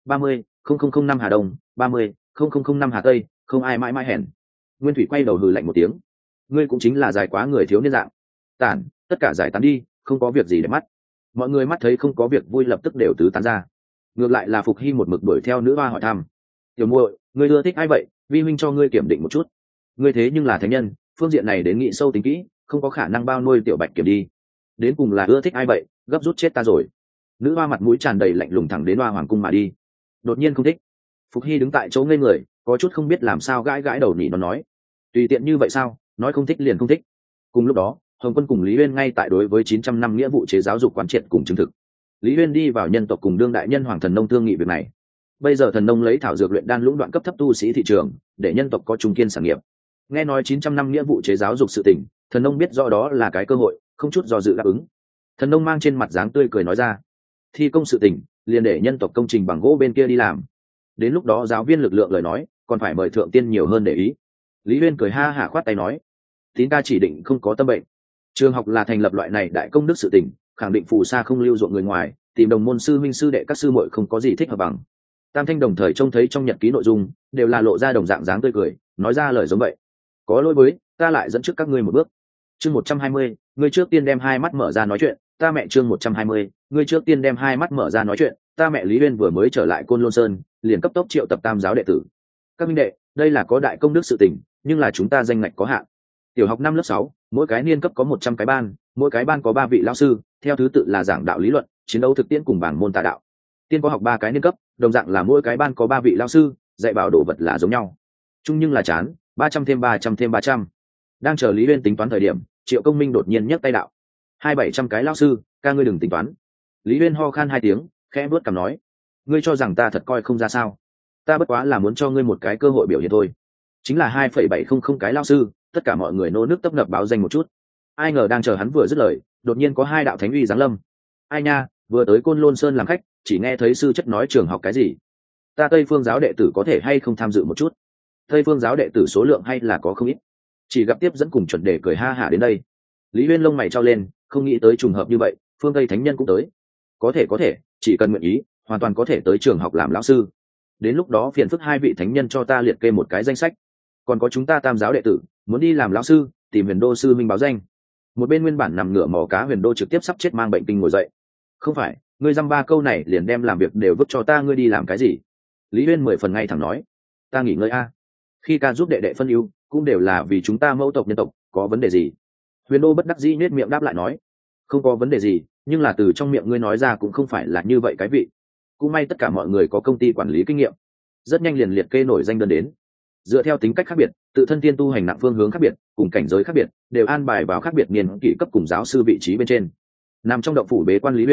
30.0005 Hà Đông, 30.0005 Hà Tây, không ai mãi mãi hèn. Nguyên Thủy quay đầu hừ lạnh một tiếng, ngươi cũng chính là dài quá người thiếu niên dạng. Tản, tất cả giải tán đi, không có việc gì để mắt. Mọi người mắt thấy không có việc vui lập tức đều tứ tán ra. Ngược lại là Phục Hy một mực đuổi theo nữ hoa hỏi thăm, tiểu muội, ngươi ưa thích ai vậy? Vi huynh cho ngươi kiểm định một chút. Ngươi thế nhưng là thánh nhân, phương diện này đến nghị sâu tính kỹ, không có khả năng bao nuôi tiểu bạch kiểm đi. Đến cùng là ưa thích ai vậy? Gấp rút chết ta rồi. Nữ hoa mặt mũi tràn đầy lạnh lùng thẳng đến Hoa Hoàng cung mà đi. Đột nhiên không thích. Phục Hy đứng tại chỗ ngây người, có chút không biết làm sao gãi gãi đầu nhỉ, nó nói, tùy tiện như vậy sao? Nói không thích liền không thích. Cùng lúc đó, Hồng Quân cùng Lý Uyên ngay tại đối với 900 năm nghĩa vụ chế giáo dục quán triệt cùng chứng thực. Lý Uyên đi vào nhân tộc cùng đương đại nhân hoàng thần nông thương nghị việc này. Bây giờ thần nông lấy thảo dược luyện đan lũng đoạn cấp thấp tu sĩ thị trường, để nhân tộc có trung kiên sản nghiệp. Nghe nói 900 năm nghĩa vụ chế giáo dục sự tình, thần nông biết rõ đó là cái cơ hội, không chút do dự đáp ứng. Thần nông mang trên mặt dáng tươi cười nói ra, thi công sự tình, liền để nhân tộc công trình bằng gỗ bên kia đi làm. Đến lúc đó giáo viên lực lượng lời nói, còn phải mời thượng tiên nhiều hơn để ý. Lý Uyên cười ha hả khoát tay nói, tín ta chỉ định không có tâm bệnh. Trường học là thành lập loại này đại công đức sự tình, khẳng định phù sa không lưu ruộng người ngoài, tìm đồng môn sư minh sư đệ các sư muội không có gì thích hợp bằng. Tam Thanh đồng thời trông thấy trong nhật ký nội dung đều là lộ ra đồng dạng dáng tươi cười, nói ra lời giống vậy. Có lỗi với, ta lại dẫn trước các ngươi một bước. Chương 120, ngươi trước tiên đem hai mắt mở ra nói chuyện, ta mẹ. Chương 120, ngươi trước tiên đem hai mắt mở ra nói chuyện, ta mẹ. Lý Uyên vừa mới trở lại Côn Lôn Sơn, liền cấp tốc triệu tập tam giáo đệ tử. Các minh đệ, đây là có đại công đức sự tình, nhưng là chúng ta danh ngạch có hạn. Tiểu học năm lớp 6, mỗi cái niên cấp có 100 cái ban, mỗi cái ban có 3 vị lão sư, theo thứ tự là giảng đạo lý luận, chiến đấu thực tiễn cùng bảng môn tà đạo. Tiên có học 3 cái niên cấp, đồng dạng là mỗi cái ban có 3 vị lão sư, dạy bảo đồ vật là giống nhau. Chung nhưng là chán, 300 thêm 300 thêm 300. Đang chờ Lý Uyên tính toán thời điểm, Triệu Công Minh đột nhiên nhấc tay đạo, 2700 cái lão sư, ca ngươi đừng tính toán. Lý Uyên ho khan 2 tiếng, khẽ bước cằm nói, ngươi cho rằng ta thật coi không ra sao? Ta bất quá là muốn cho ngươi một cái cơ hội biểu hiện thôi. Chính là 2,700 cái lão sư, tất cả mọi người nô nước tấp nập báo danh một chút. Ai ngờ đang chờ hắn vừa dứt lời, đột nhiên có 2 đạo thánh uy giáng lâm. Ai nha, vừa tới Côn Lôn Sơn làm khách, chỉ nghe thấy sư chất nói trường học cái gì, ta Tây Phương giáo đệ tử có thể hay không tham dự một chút? Tây Phương giáo đệ tử số lượng hay là có không ít. Chỉ gặp tiếp dẫn cùng chuẩn đề cười ha hả đến đây. Lý Uyên lông mày trao lên, không nghĩ tới trùng hợp như vậy, phương Tây thánh nhân cũng tới. Có thể, chỉ cần nguyện ý, hoàn toàn có thể tới trường học làm lão sư. Đến lúc đó phiền phức 2 vị thánh nhân cho ta liệt kê một cái danh sách. Còn có chúng ta tam giáo đệ tử muốn đi làm lão sư, tìm Huyền Đô sư minh báo danh. Một bên nguyên bản nằm ngửa mò cá Huyền Đô trực tiếp sắp chết mang bệnh kinh ngồi dậy. Không phải, ngươi dăm ba câu này liền đem làm việc đều vứt cho ta, ngươi đi làm cái gì? Lý Uyên 10 phần ngay thẳng nói, ta nghỉ ngơi a. Khi ca giúp đệ đệ phân ưu, cũng đều là vì chúng ta mẫu tộc nhân tộc, có vấn đề gì? Huyền Đô bất đắc dĩ nhếch miệng đáp lại nói, không có vấn đề gì, nhưng là từ trong miệng ngươi nói ra cũng không phải là như vậy cái vị. Cũng may tất cả mọi người có công ty quản lý kinh nghiệm, rất nhanh liền liệt kê nổi danh đơn đến. Dựa theo tính cách khác biệt, tự thân tiên tu hành nặng phương hướng khác biệt, cùng cảnh giới khác biệt, đều an bài vào khác biệt niên kỷ cấp cùng giáo sư vị trí bên trên. Nằm trong động phủ bế quan Lý Uyên,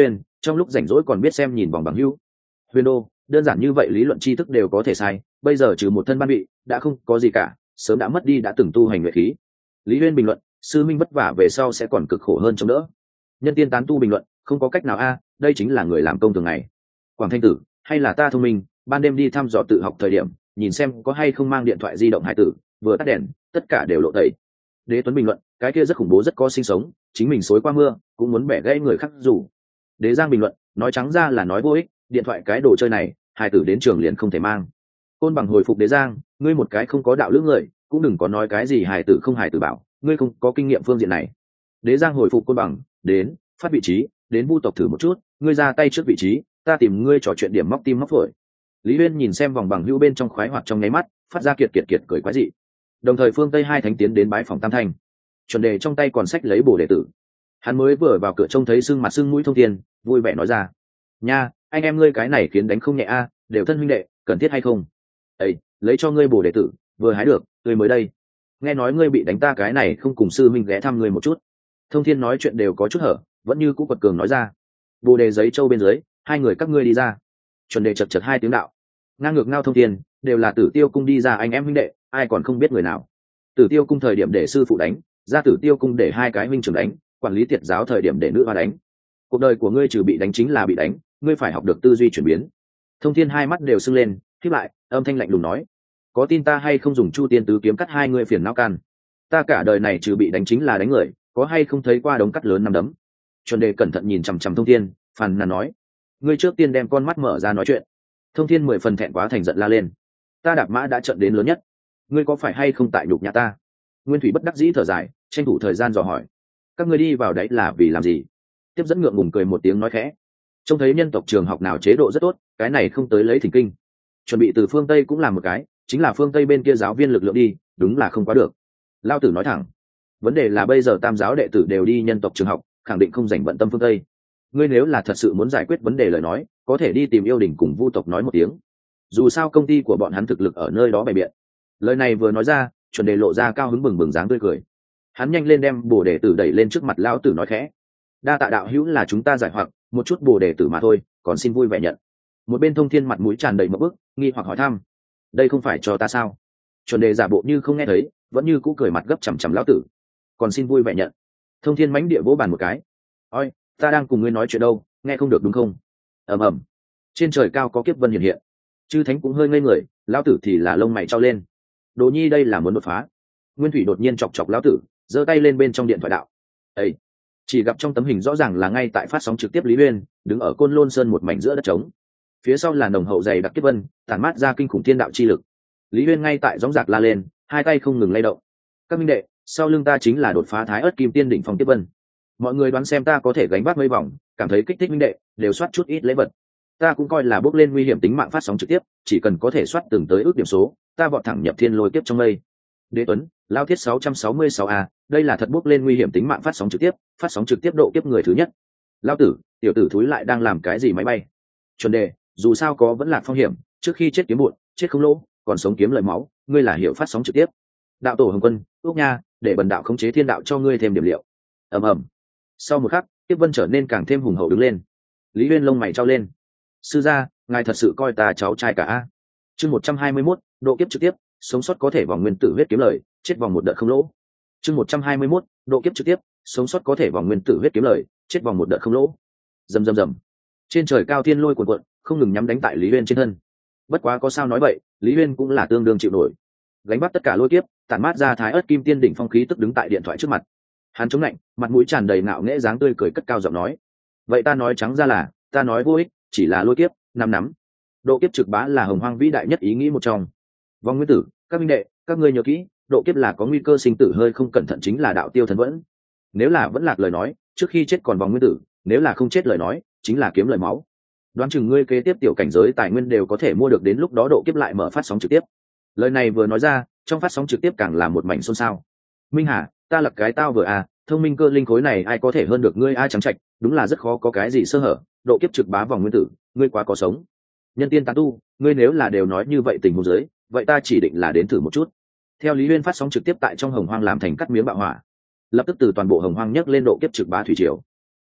trong lúc rảnh rỗi còn biết xem nhìn vòng bằng hữu. Huyền đô, đơn giản như vậy lý luận tri thức đều có thể sai, bây giờ trừ một thân ban bị đã không có gì cả, sớm đã mất đi đã từng tu hành luyện khí. Lý Uyên bình luận, sư minh vất vả về sau sẽ còn cực khổ hơn chống đỡ. Nhân tiên tán tu bình luận, không có cách nào a, đây chính là người làm công thường ngày. Quảng Thanh Tử, hay là ta thông minh, ban đêm đi thăm dò tự học thời điểm, nhìn xem có hay không mang điện thoại di động hải tử, vừa tắt đèn, tất cả đều lộ tẩy. Đế Tuấn bình luận, cái kia rất khủng bố rất có sinh sống, chính mình xối qua mưa, cũng muốn bẻ gãy người khác rủ. Đế Giang bình luận, nói trắng ra là nói vô ích, điện thoại cái đồ chơi này, hải tử đến trường liền không thể mang. Côn Bằng hồi phục Đế Giang, ngươi một cái không có đạo lữ người, cũng đừng có nói cái gì hải tử không hải tử bảo, ngươi không có kinh nghiệm phương diện này. Đế Giang hồi phục Côn Bằng, đến, phát vị trí, đến vu tộc thử một chút, ngươi ra tay trước vị trí, ta tìm ngươi trò chuyện điểm móc tim móc phổi. Lý Uyên nhìn xem vòng bằng hữu bên trong khoái hoạt trong nháy mắt, phát ra kiệt cười quái dị. Đồng thời phương Tây hai thánh tiến đến bái phòng Tam Thanh. Chuẩn đề trong tay còn sách lấy bổ đệ tử. Hắn mới vừa vào cửa trông thấy sưng mặt sưng mũi Thông Thiên, vui vẻ nói ra: "Nha, anh em ngươi cái này khiến đánh không nhẹ a, đều thân huynh đệ, cần thiết hay không? Ê, lấy cho ngươi bổ đệ tử, vừa hái được, tươi mới đây. Nghe nói ngươi bị đánh ta cái này không cùng sư minh ghé thăm ngươi một chút." Thông Thiên nói chuyện đều có chút hở, vẫn như cũ quật cường nói ra: "Bồ đề giấy châu bên dưới, hai người các ngươi đi ra." Chuẩn đề chật hai tiếng đạo. Ngang ngược ngao Thông Thiên, đều là Tử Tiêu cung đi ra anh em huynh đệ, ai còn không biết người nào. Tử Tiêu cung thời điểm để sư phụ đánh, ra Tử Tiêu cung để hai cái huynh trưởng đánh, quản lý tiệt giáo thời điểm để nữ hoa đánh. Cuộc đời của ngươi trừ bị đánh chính là bị đánh, ngươi phải học được tư duy chuyển biến. Thông Thiên hai mắt đều sưng lên, khép lại, âm thanh lạnh lùng nói: "Có tin ta hay không dùng Chu Tiên tứ kiếm cắt hai ngươi phiền não can? Ta cả đời này trừ bị đánh chính là đánh người, có hay không thấy qua đống cắt lớn năm đấm?" Chuẩn đề cẩn thận nhìn chằm chằm Thông Thiên, phàn nàn nói: "Ngươi trước tiên đem con mắt mở ra nói chuyện." Thông Thiên 10 phần thẹn quá thành giận la lên: "Ta Đạp Mã đã trận đến lớn nhất, ngươi có phải hay không tại nhục nhã ta?" Nguyên Thủy bất đắc dĩ thở dài, tranh thủ thời gian dò hỏi: "Các ngươi đi vào đấy là vì làm gì?" Tiếp dẫn ngượng ngùng cười một tiếng nói khẽ: "Trông thấy nhân tộc trường học nào chế độ rất tốt, cái này không tới lấy thỉnh kinh. Chuẩn bị từ phương Tây cũng làm một cái, chính là phương Tây bên kia giáo viên lực lượng đi, đúng là không quá được." Lao Tử nói thẳng: "Vấn đề là bây giờ tam giáo đệ tử đều đi nhân tộc trường học, khẳng định không dành bận tâm phương Tây. Ngươi nếu là thật sự muốn giải quyết vấn đề lời nói, có thể đi tìm yêu đình cùng vu tộc nói một tiếng, dù sao công ty của bọn hắn thực lực ở nơi đó bày biện." Lời này vừa nói ra, Chuẩn đề lộ ra cao hứng bừng bừng dáng tươi cười. Hắn nhanh lên đem bồ đề tử đẩy lên trước mặt Lão Tử nói khẽ: "Đa tạ đạo hữu là chúng ta giải hoặc, một chút bồ đề tử mà thôi, còn xin vui vẻ nhận." Một bên Thông Thiên mặt mũi tràn đầy mộng bức, nghi hoặc hỏi thăm: "Đây không phải cho ta sao?" Chuẩn đề giả bộ như không nghe thấy, vẫn như cũ cười mặt gấp chằm chằm Lão Tử: "Còn xin vui vẻ nhận." Thông Thiên mánh địa vỗ bàn một cái: "Ôi, ta đang cùng ngươi nói chuyện đâu, nghe không được đúng không?" Ầm ầm. Trên trời cao có kiếp vân hiện hiện. Chư thánh cũng hơi ngây người, Lão Tử thì là lông mày trao lên. Đồ nhi đây là muốn đột phá. Nguyên Thủy đột nhiên chọc chọc Lão Tử, giơ tay lên bên trong điện thoại đạo: "Ê!" Chỉ gặp trong tấm hình rõ ràng là ngay tại phát sóng trực tiếp Lý Uyên đứng ở Côn Lôn Sơn một mảnh giữa đất trống, phía sau là nồng hậu dày đặc kiếp vân tản mát ra kinh khủng thiên đạo chi lực. Lý Uyên ngay tại gióng giạc la lên, hai tay không ngừng lay động: "Các minh đệ, sau lưng ta chính là đột phá Thái Ức Kim Tiên đỉnh phong kiếp vân. Mọi người đoán xem ta có thể gánh vác mấy vòng, cảm thấy kích thích minh đệ, đều soát chút ít lễ vật. Ta cũng coi là bước lên nguy hiểm tính mạng phát sóng trực tiếp, chỉ cần có thể soát từng tới ước điểm số, ta vọt thẳng nhập thiên lôi kiếp trong mây." Đế Tuấn, Lao Thiết 666A, đây là thật bước lên nguy hiểm tính mạng phát sóng trực tiếp độ kiếp người thứ nhất. Lao Tử, tiểu tử thúi lại đang làm cái gì máy bay? Chuẩn đề, dù sao có vẫn là phong hiểm, trước khi chết kiếm muộn, chết không lỗ, còn sống kiếm lợi máu, ngươi là hiểu phát sóng trực tiếp. Đạo tổ Hồng Quân, ước nha, để bần đạo khống chế thiên đạo cho ngươi thêm điểm liệu. Ầm ầm. Sau một khắc, kiếp vân trở nên càng thêm hùng hậu đứng lên. Lý Uyên lông mày trao lên: "Sư gia, ngài thật sự coi ta cháu trai cả a?" Chương 121, độ kiếp trực tiếp, sống sót có thể vòng nguyên tử huyết kiếm lời, chết vòng một đợt không lỗ. Chương 121, độ kiếp trực tiếp, sống sót có thể vòng nguyên tử huyết kiếm lời, chết vòng một đợt không lỗ. Rầm rầm rầm. Trên trời cao thiên lôi cuồn cuộn, không ngừng nhắm đánh tại Lý Uyên trên thân. Bất quá có sao nói vậy, Lý Uyên cũng là tương đương chịu nổi. Gánh vác tất cả lôi kiếp, tản mát ra Thái Ức Kim Tiên đỉnh phong khí tức đứng tại điện thoại trước mặt. Hắn chống lạnh, mặt mũi tràn đầy ngạo nghễ dáng tươi cười cất cao giọng nói: "Vậy ta nói trắng ra là, ta nói vô ích, chỉ là lôi kiếp, năm nắm. Độ kiếp trực bá là hồng hoang vĩ đại nhất ý nghĩ một trong. Vong nguyên tử, các minh đệ, các ngươi nhớ kỹ, độ kiếp là có nguy cơ sinh tử, hơi không cẩn thận chính là đạo tiêu thần vẫn. Nếu là vẫn lạc lời nói, trước khi chết còn vong nguyên tử, nếu là không chết lời nói, chính là kiếm lời máu. Đoán chừng ngươi kế tiếp tiểu cảnh giới tài nguyên đều có thể mua được, đến lúc đó độ kiếp lại mở phát sóng trực tiếp." Lời này vừa nói ra, trong phát sóng trực tiếp càng là một mảnh xôn xao. "Minh Hà, ta lập cái tao vừa à, thông minh cơ linh khối này ai có thể hơn được ngươi, ai trắng trạch, đúng là rất khó có cái gì sơ hở, độ kiếp trực bá vòng nguyên tử, ngươi quá có sống. Nhân tiên tán tu, ngươi nếu là đều nói như vậy tình huống dưới, vậy ta chỉ định là đến thử một chút." Theo Lý Uyên phát sóng trực tiếp tại trong hồng hoang làm thành cắt miếng bạo hỏa, lập tức từ toàn bộ hồng hoang nhấc lên độ kiếp trực bá thủy triều.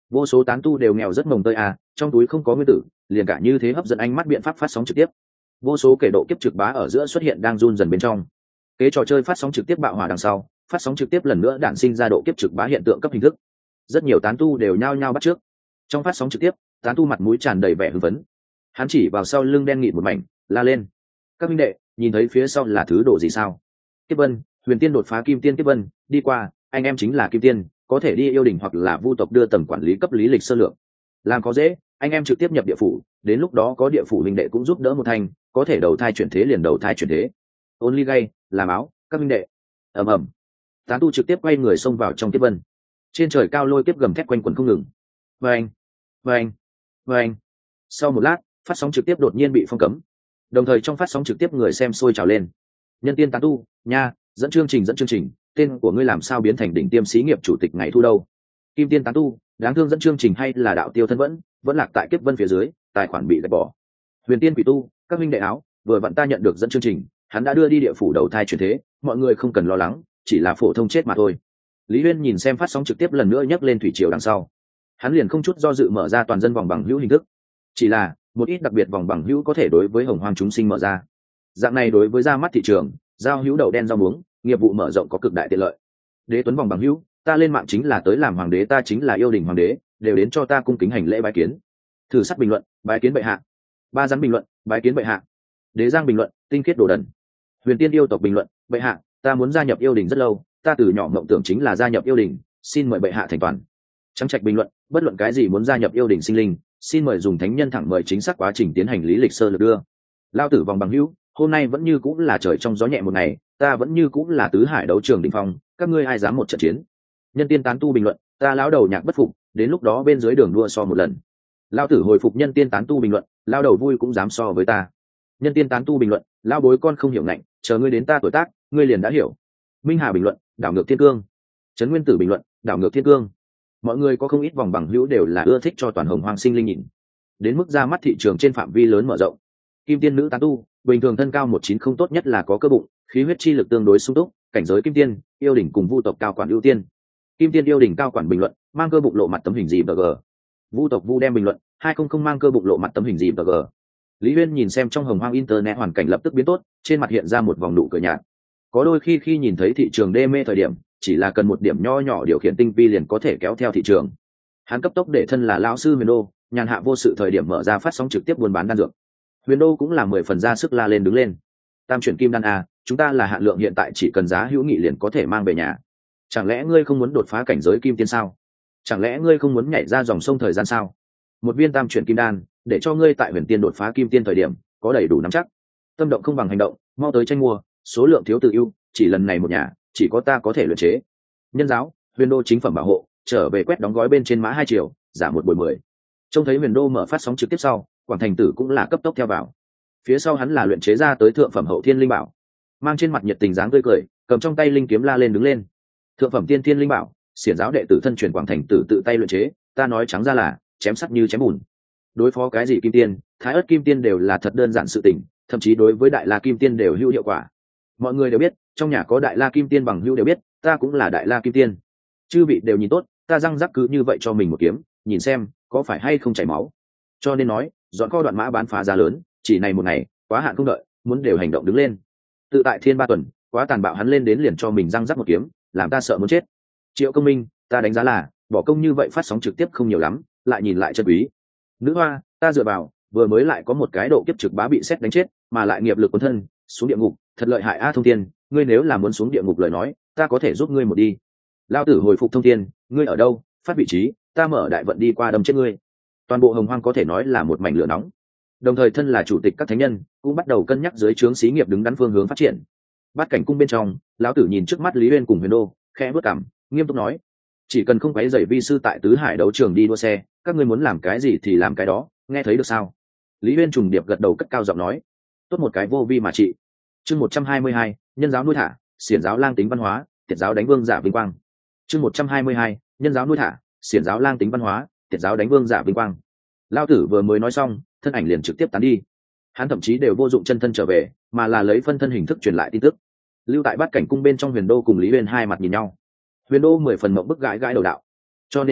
Vô số tán tu đều nghèo rất mồng tơi à, trong túi không có nguyên tử, liền cả như thế hấp dẫn ánh mắt biện pháp phát sóng trực tiếp. Vô số kẻ độ kiếp trực bá ở giữa xuất hiện đang run dần bên trong. Kế trò chơi phát sóng trực tiếp bạo hỏa đằng sau, phát sóng trực tiếp lần nữa đản sinh ra độ kiếp trực bá hiện tượng cấp hình thức. Rất nhiều tán tu đều nhao nhao bắt trước. Trong phát sóng trực tiếp, tán tu mặt mũi tràn đầy vẻ hưng phấn. Hắn chỉ vào sau lưng đen nghịt một mảnh, la lên: "Các huynh đệ, nhìn thấy phía sau là thứ đồ gì sao? Kiếp Vân, Huyền Tiên đột phá Kim Tiên Kiếp Vân, đi qua, anh em chính là Kim Tiên, có thể đi yêu đỉnh hoặc là vu tộc đưa tầm quản lý cấp lý lịch sơ lược. Làm có dễ, anh em trực tiếp nhập địa phủ, đến lúc đó có địa phủ huynh đệ cũng giúp đỡ một thành, có thể đầu thai chuyển thế liền đầu thai chuyển thế. Only gay, làm áo, các huynh đệ." Ầm ầm. Tán tu trực tiếp quay người xông vào trong Kiếp Vân. Trên trời cao lôi kiếp gầm thét quanh quẩn không ngừng. Vâng, vâng, vâng. Sau một lát, phát sóng trực tiếp đột nhiên bị phong cấm. Đồng thời trong phát sóng trực tiếp người xem sôi trào lên: "Nhân tiên tán tu, nha, dẫn chương trình, tên của ngươi làm sao biến thành đỉnh tiêm xí nghiệp chủ tịch ngày thu đâu? Kim tiên tán tu, đáng thương dẫn chương trình hay là đạo tiêu thân vẫn lạc tại Kiếp Vân phía dưới, tài khoản bị gạch bỏ. Huyền tiên quỷ tu, các minh đệ áo, vừa vặn ta nhận được dẫn chương trình, hắn đã đưa đi địa phủ đầu thai chuyển thế, mọi người không cần lo lắng, chỉ là phổ thông chết mà thôi." Lý Uyên nhìn xem phát sóng trực tiếp lần nữa nhấc lên thủy triều đằng sau, hắn liền không chút do dự mở ra toàn dân vòng bằng hữu hình thức. Chỉ là một ít đặc biệt vòng bằng hữu có thể đối với hồng hoang chúng sinh mở ra. Dạng này đối với ra mắt thị trường, giao hữu đậu đen rau muống, nghiệp vụ mở rộng có cực đại tiện lợi. Đế tuấn vòng bằng hữu, ta lên mạng chính là tới làm hoàng đế, ta chính là yêu đình hoàng đế, đều đến cho ta cung kính hành lễ bái kiến. Thử sắt bình luận, bái kiến bệ hạ. Ba rắn bình luận, bái kiến bệ hạ. Đế giang bình luận, tinh khiết đồ đần. Huyền tiên yêu tộc bình luận, bệ hạ, ta muốn gia nhập yêu đình rất lâu, ta từ nhỏ mộng tưởng chính là gia nhập yêu đình, xin mời bệ hạ thành toàn. Trắng trạch bình luận, bất luận cái gì muốn gia nhập yêu đình sinh linh, xin mời dùng thánh nhân thẳng mời chính xác quá trình tiến hành lý lịch sơ lược đưa. Lao tử vòng bằng hữu, hôm nay vẫn như cũng là trời trong gió nhẹ một ngày, ta vẫn như cũng là tứ hải đấu trường đỉnh phong, các ngươi ai dám một trận chiến? Nhân tiên tán tu bình luận, ta lão đầu nhạc bất phục, đến lúc đó bên dưới đường đua so một lần. Lao tử hồi phục nhân tiên tán tu bình luận, lao đầu vui cũng dám so với ta. Nhân tiên tán tu bình luận, lao bối con không hiểu ngạnh, chờ ngươi đến ta tuổi tác, ngươi liền đã hiểu. Minh Hà bình luận, đảo ngược thiên cương. Trấn Nguyên Tử bình luận, đảo ngược thiên cương. Mọi người có không ít vòng bằng hữu đều là ưa thích cho toàn hồng hoang sinh linh nhìn, đến mức ra mắt thị trường trên phạm vi lớn mở rộng. Kim tiên nữ tán tu, bình thường thân cao 190, tốt nhất là có cơ bụng, khí huyết chi lực tương đối sung túc, cảnh giới kim tiên, yêu đỉnh cùng vu tộc cao quản ưu tiên. Kim tiên yêu đỉnh cao quản bình luận, mang cơ bụng lộ mặt tấm hình gì bg. Vu tộc vu đem bình luận, 200 mang cơ bụng lộ mặt tấm hình gì bg. Lý Uyên nhìn xem trong hồng hoang internet hoàn cảnh lập tức biến tốt, trên mặt hiện ra một vòng nụ cười nhạt. Có đôi khi nhìn thấy thị trường đê mê thời điểm, chỉ là cần một điểm nho nhỏ điều khiển tinh vi liền có thể kéo theo thị trường. Hắn cấp tốc để thân là lão sư Huyền Đô, nhàn hạ vô sự thời điểm mở ra phát sóng trực tiếp buôn bán đan dược. Huyền Đô cũng là 10 phần ra sức la lên đứng lên. Tam chuyển kim đan a, chúng ta là hạn lượng hiện tại chỉ cần giá hữu nghị liền có thể mang về nhà. Chẳng lẽ ngươi không muốn đột phá cảnh giới kim tiên sao? Chẳng lẽ ngươi không muốn nhảy ra dòng sông thời gian sao? Một viên tam chuyển kim đan, để cho ngươi tại huyền tiên đột phá kim tiên thời điểm có đầy đủ nắm chắc. Tâm động không bằng hành động, mau tới tranh mua, số lượng thiếu tự ưu, chỉ lần này một nhà, chỉ có ta có thể luyện chế. Nhân giáo, Huyền Đô chính phẩm bảo hộ, trở về quét đóng gói bên trên mã 2 triệu, giảm 1 buổi 10. Trông thấy Huyền Đô mở phát sóng trực tiếp sau, Quảng Thành Tử cũng là cấp tốc theo vào. Phía sau hắn là luyện chế ra tới thượng phẩm hậu thiên linh bảo, mang trên mặt nhiệt tình dáng tươi cười, cầm trong tay linh kiếm la lên đứng lên. Thượng phẩm tiên thiên linh bảo, xiển giáo đệ tử thân truyền Quảng Thành Tử tự tay luyện chế, ta nói trắng ra là chém sắt như chém bùn. Đối phó cái gì kim tiên, thái ớt kim tiên đều là thật đơn giản sự tình, thậm chí đối với đại la kim tiên đều hữu hiệu quả. Mọi người đều biết, trong nhà có đại la kim tiên bằng hữu đều biết, ta cũng là đại la kim tiên. Chư vị đều nhìn tốt, ta răng rắc cứ như vậy cho mình một kiếm, nhìn xem có phải hay không chảy máu. Cho nên nói, dọn kho đoạn mã bán phá giá lớn, chỉ này một ngày, quá hạn không đợi, muốn đều hành động đứng lên. Tự tại thiên 3 tuần, quá tàn bạo, hắn lên đến liền cho mình răng rắc một kiếm, làm ta sợ muốn chết. Triệu Công Minh, ta đánh giá là bỏ công như vậy phát sóng trực tiếp không nhiều lắm, lại nhìn lại chân quý. Nữ hoa, ta dựa vào, vừa mới lại có một cái độ kiếp trực bá bị xét đánh chết, mà lại nghiệp lực cuốn thân, xuống địa ngục, thật lợi hại a. Thông Thiên, ngươi nếu là muốn xuống địa ngục lời nói, ta có thể giúp ngươi một đi. Lao tử hồi phục Thông Thiên, ngươi ở đâu, phát vị trí, ta mở đại vận đi qua đâm chết ngươi. Toàn bộ hồng hoang có thể nói là một mảnh lửa nóng. Đồng thời thân là chủ tịch các thánh nhân cũng bắt đầu cân nhắc dưới trướng xí nghiệp đứng đắn phương hướng phát triển. Bát cảnh cung bên trong, lão tử nhìn trước mắt Lý Uyên cùng Huyền Đô, khẽ bước cằm, nghiêm túc nói: chỉ cần không quấy rầy vi sư tại tứ hải đấu trường đi đua xe, các ngươi muốn làm cái gì thì làm cái đó, nghe thấy được sao? Lý Uyên trùng điệp gật đầu cất cao giọng nói: tốt một cái vô vi mà trị. Chương 122, nhân giáo nuôi thả, xiển giáo lang tính văn hóa, tiệt giáo đánh vương giả vinh quang. Chương 122, nhân giáo nuôi thả, xiển giáo lang tính văn hóa, tiệt giáo đánh vương giả vinh quang. Lão tử vừa mới nói xong, thân ảnh liền trực tiếp tán đi. Hắn thậm chí đều vô dụng chân thân trở về, mà là lấy phân thân hình thức truyền lại tin tức. Lưu tại Bát cảnh cung bên trong, Huyền Đô cùng Lý Uyên hai mặt nhìn nhau. Huyền Đô 10 phần mộng bức gãi gãi đầu đạo. Cho nên nói,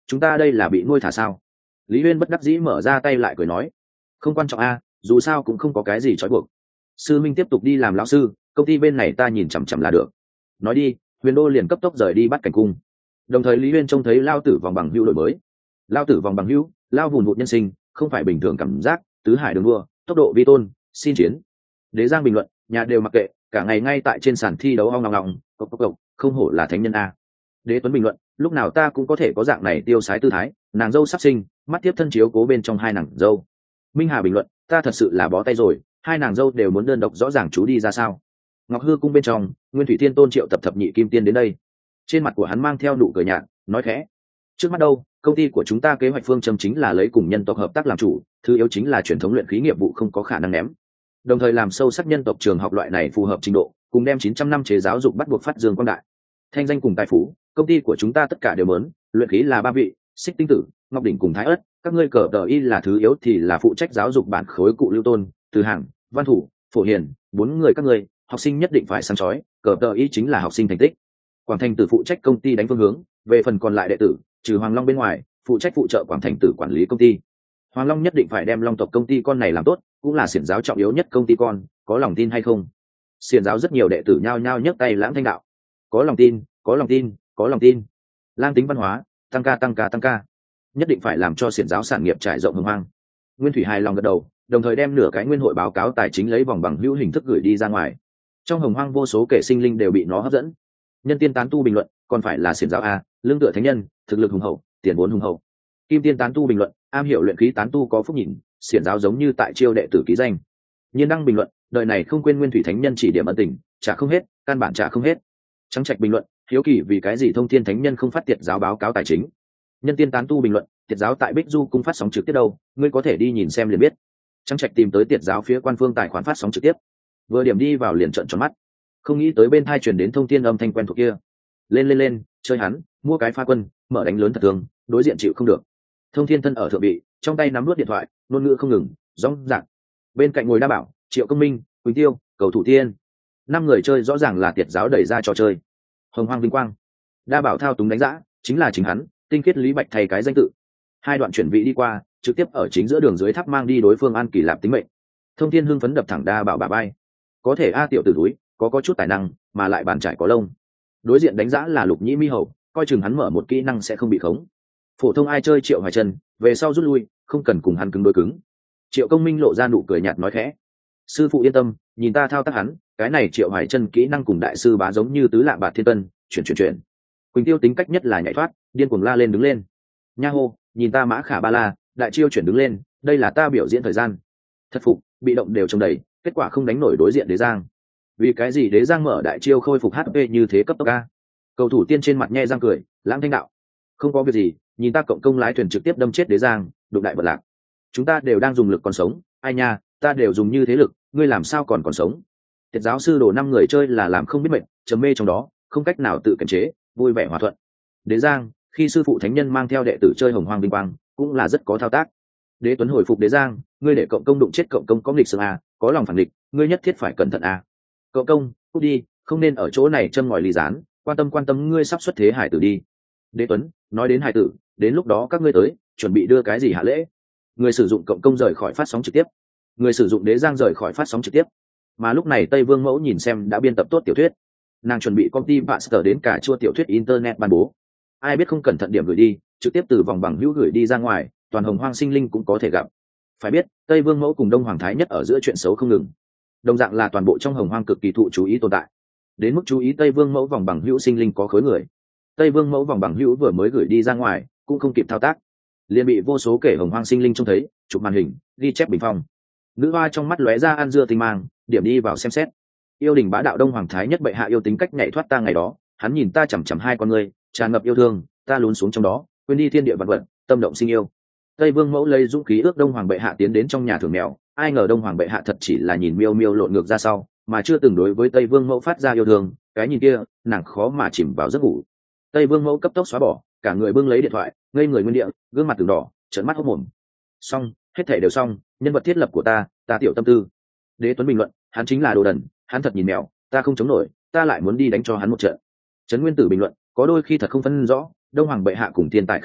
chúng ta đây là bị nuôi thả sao? Lý Uyên bất đắc dĩ mở ra tay lại cười nói, không quan trọng a, dù sao cũng không có cái gì trói buộc. Sư Minh tiếp tục đi làm lão sư, công ty bên này ta nhìn chằm chằm là được. Nói đi, Huyền Đô liền cấp tốc rời đi bắt cảnh cung. Đồng thời Lý Uyên trông thấy lao tử vòng bằng hữu đổi mới. Lao tử vòng bằng hữu, lao vùn vụt nhân sinh, không phải bình thường cảm giác, tứ hải đường đua, tốc độ vi tôn, xin chiến. Đế Giang bình luận, nhà đều mặc kệ, cả ngày ngay tại trên sàn thi đấu ong ngọng ngọng, cộc, không hổ là thánh nhân a. Đế Tuấn bình luận, lúc nào ta cũng có thể có dạng này tiêu sái tư thái, nàng dâu sắp sinh, mắt tiếp thân chiếu cố bên trong hai nàng dâu. Minh Hà bình luận, ta thật sự là bó tay rồi, hai nàng dâu đều muốn đơn độc rõ ràng chú đi ra sao. Ngọc Hư cung bên trong, Nguyên Thủy Thiên Tôn triệu tập thập nhị kim tiên đến đây. Trên mặt của hắn mang theo nụ cười nhạt, nói khẽ, trước mắt đâu, công ty của chúng ta kế hoạch phương châm chính là lấy cùng nhân tộc hợp tác làm chủ, thứ yếu chính là truyền thống luyện khí nghiệp vụ không có khả năng ném, đồng thời làm sâu sắc nhân tộc trường học loại này phù hợp trình độ, cùng đem 900 năm chế giáo dục bắt buộc phát dương quang đại. Thanh danh cùng tài phú, công ty của chúng ta tất cả đều mớn, luyện khí là ba vị, Xích Tinh Tử, Ngọc Đỉnh cùng Thái Ất, các ngươi cờ tờ y là thứ yếu thì là phụ trách giáo dục bản khối cụ Lưu Tôn, Từ Hàng, Văn Thủ, Phổ Hiền, bốn người các ngươi, học sinh nhất định phải sáng chói, cờ tờ y chính là học sinh thành tích. Quảng Thành Tử phụ trách công ty đánh phương hướng, về phần còn lại đệ tử, trừ Hoàng Long bên ngoài, phụ trách phụ trợ Quảng Thành Tử quản lý công ty. Hoàng Long nhất định phải đem Long tộc công ty con này làm tốt, cũng là xiển giáo trọng yếu nhất công ty con, có lòng tin hay không? Xiển giáo rất nhiều đệ tử nhao nhao nhấc tay lãm thanh đạo, có lòng tin, có lòng tin, có lòng tin. Lang tính văn hóa, tăng ca, nhất định phải làm cho xiển giáo sản nghiệp trải rộng hồng hoang. Nguyên Thủy hài lòng gật đầu, đồng thời đem nửa cái nguyên hội báo cáo tài chính lấy vòng bằng hữu hình thức gửi đi ra ngoài. Trong hồng hoang vô số kẻ sinh linh đều bị nó hấp dẫn. Nhân tiên tán tu bình luận, còn phải là xiển giáo a, lương tựa thánh nhân, thực lực hùng hậu, tiền vốn hùng hậu. Kim tiên tán tu bình luận, am hiểu luyện khí tán tu có phúc nhìn, xiển giáo giống như tại chiêu đệ tử ký danh. Nhiên đăng bình luận, đời này không quên Nguyên Thủy thánh nhân chỉ điểm ân tình, trả không hết, căn bản trả không hết. Trắng Trạch bình luận, hiếu kỳ vì cái gì Thông Thiên thánh nhân không phát tiệt giáo báo cáo tài chính. Nhân tiên tán tu bình luận, tiệt giáo tại Bích Du cung phát sóng trực tiếp đâu, ngươi có thể đi nhìn xem liền biết. Trắng Trạch tìm tới tiệt giáo phía quan phương tài khoản phát sóng trực tiếp, vừa điểm đi vào liền trợn tròn mắt, không nghĩ tới bên tai truyền đến Thông Thiên âm thanh quen thuộc kia. Lên, chơi hắn, mua cái pha quân, mở đánh lớn thật thương, đối diện chịu không được. Thông Thiên thân ở thượng vị, trong tay nắm nuốt điện thoại, ngôn ngữ không ngừng, rõng rạc. Bên cạnh ngồi Đa Bảo, Triệu Công Minh, Quỳnh Tiêu, Cầu Thủ Tiên, năm người chơi rõ ràng là tiệt giáo đẩy ra trò chơi. Hồng Hoang vinh quang, Đa Bảo thao túng đánh giá, chính là chính hắn, tinh khiết Lý Bạch thay cái danh tự. Hai đoạn chuyển vị đi qua, trực tiếp ở chính giữa đường dưới tháp mang đi đối phương An Kỳ Lạp tính mệnh. Thông Thiên hưng phấn đập thẳng Đa Bảo bà bay. Có thể a tiểu tử túi, có chút tài năng, mà lại bàn trải có lông. Đối diện đánh giá là Lục Nhĩ Mi Hầu, coi chừng hắn mở một kỹ năng sẽ không bị khống. Phổ thông ai chơi Triệu Hoài Chân, về sau rút lui, không cần cùng hắn cứng đối cứng. Triệu Công Minh lộ ra nụ cười nhạt nói khẽ, sư phụ yên tâm, nhìn ta thao tác hắn, cái này Triệu Hoài Chân kỹ năng cùng đại sư bá giống như tứ lạ bạt thiên tân, chuyển. Quỳnh Tiêu tính cách nhất là nhảy thoát, điên cuồng la lên đứng lên. Nha hô, nhìn ta Mã Khả Ba La, đại chiêu chuyển đứng lên, đây là ta biểu diễn thời gian. Thật phục, bị động đều trông đầy, kết quả không đánh nổi đối diện Đế Giang. Vì cái gì Đế Giang mở đại chiêu khôi phục HP như thế cấp tốc a? Cầu thủ Tiên trên mặt nhe răng cười, lãng thanh đạo, không có việc gì, nhìn ta cộng công lái thuyền trực tiếp đâm chết Đế Giang, đụng đại vật lạc. Chúng ta đều đang dùng lực còn sống, ai nha, ta đều dùng như thế lực, ngươi làm sao còn sống? Tiệt giáo sư đồ 5 người chơi là làm không biết mệt, trầm mê trong đó, không cách nào tự kiềm chế, vui vẻ hòa thuận. Đế Giang, khi sư phụ thánh nhân mang theo đệ tử chơi Hồng Hoang vinh quang, cũng là rất có thao tác. Đế Tuấn hồi phục Đế Giang, ngươi để cộng công đụng chết cộng công có nghịch xương a, có lòng phản địch, ngươi nhất thiết phải cẩn thận a. Cộng công, cút đi, không nên ở chỗ này châm ngòi ly gián, quan tâm ngươi sắp xuất thế hải tử đi. Đế Tuấn, nói đến hải tử, đến lúc đó các ngươi tới, chuẩn bị đưa cái gì hạ lễ? Người sử dụng cộng công rời khỏi phát sóng trực tiếp, người sử dụng Đế Giang rời khỏi phát sóng trực tiếp. Mà lúc này Tây Vương Mẫu nhìn xem đã biên tập tốt tiểu thuyết, nàng chuẩn bị công ty Baxter đến cả chua tiểu thuyết internet ban bố. Ai biết không cẩn thận điểm gửi đi, trực tiếp từ vòng bằng hữu gửi đi ra ngoài, toàn Hồng Hoang sinh linh cũng có thể gặp. Phải biết, Tây Vương Mẫu cùng Đông Hoàng Thái Nhất ở giữa chuyện xấu không ngừng, đồng dạng là toàn bộ trong Hồng Hoang cực kỳ thụ chú ý tồn tại. Đến mức chú ý Tây Vương Mẫu vòng bằng hữu sinh linh có khối người. Tây Vương Mẫu vòng bằng hữu vừa mới gửi đi ra ngoài, cũng không kịp thao tác, liền bị vô số kẻ Hồng Hoang sinh linh trông thấy, chụp màn hình, ghi chép bình phong. Nữ hoa trong mắt lóe ra ăn dưa tinh mang, điểm đi vào xem xét. Yêu đình bá đạo Đông Hoàng Thái Nhất bệ hạ yêu tính cách nhảy thoát ta ngày đó, hắn nhìn ta chằm chằm hai con ngươi, tràn ngập yêu thương, ta lún xuống trong đó, quên đi thiên địa vạn vật, tâm động sinh yêu. Tây Vương Mẫu lấy dũng khí ước Đông Hoàng bệ hạ tiến đến trong nhà thưởng mèo, ai ngờ Đông Hoàng bệ hạ thật chỉ là nhìn miêu miêu lộn ngược ra sau, mà chưa từng đối với Tây Vương Mẫu phát ra yêu thương, cái nhìn kia, nàng khó mà chìm vào giấc ngủ. Tây Vương Mẫu cấp tốc xóa bỏ, cả người bưng lấy điện thoại, ngây người nguyên địa, gương mặt từng đỏ, trợn mắt hốt mồm. Xong, hết thảy đều xong, nhân vật thiết lập của ta tiểu tâm tư. Đế Tuấn bình luận, hắn chính là đồ đần, hắn thật nhìn mèo, ta không chống nổi, ta lại muốn đi đánh cho hắn một trận. Trấn Nguyên Tử bình luận, có đôi khi thật không phân rõ, Đông Hoàng bệ hạ cùng thiên tài khác nhau,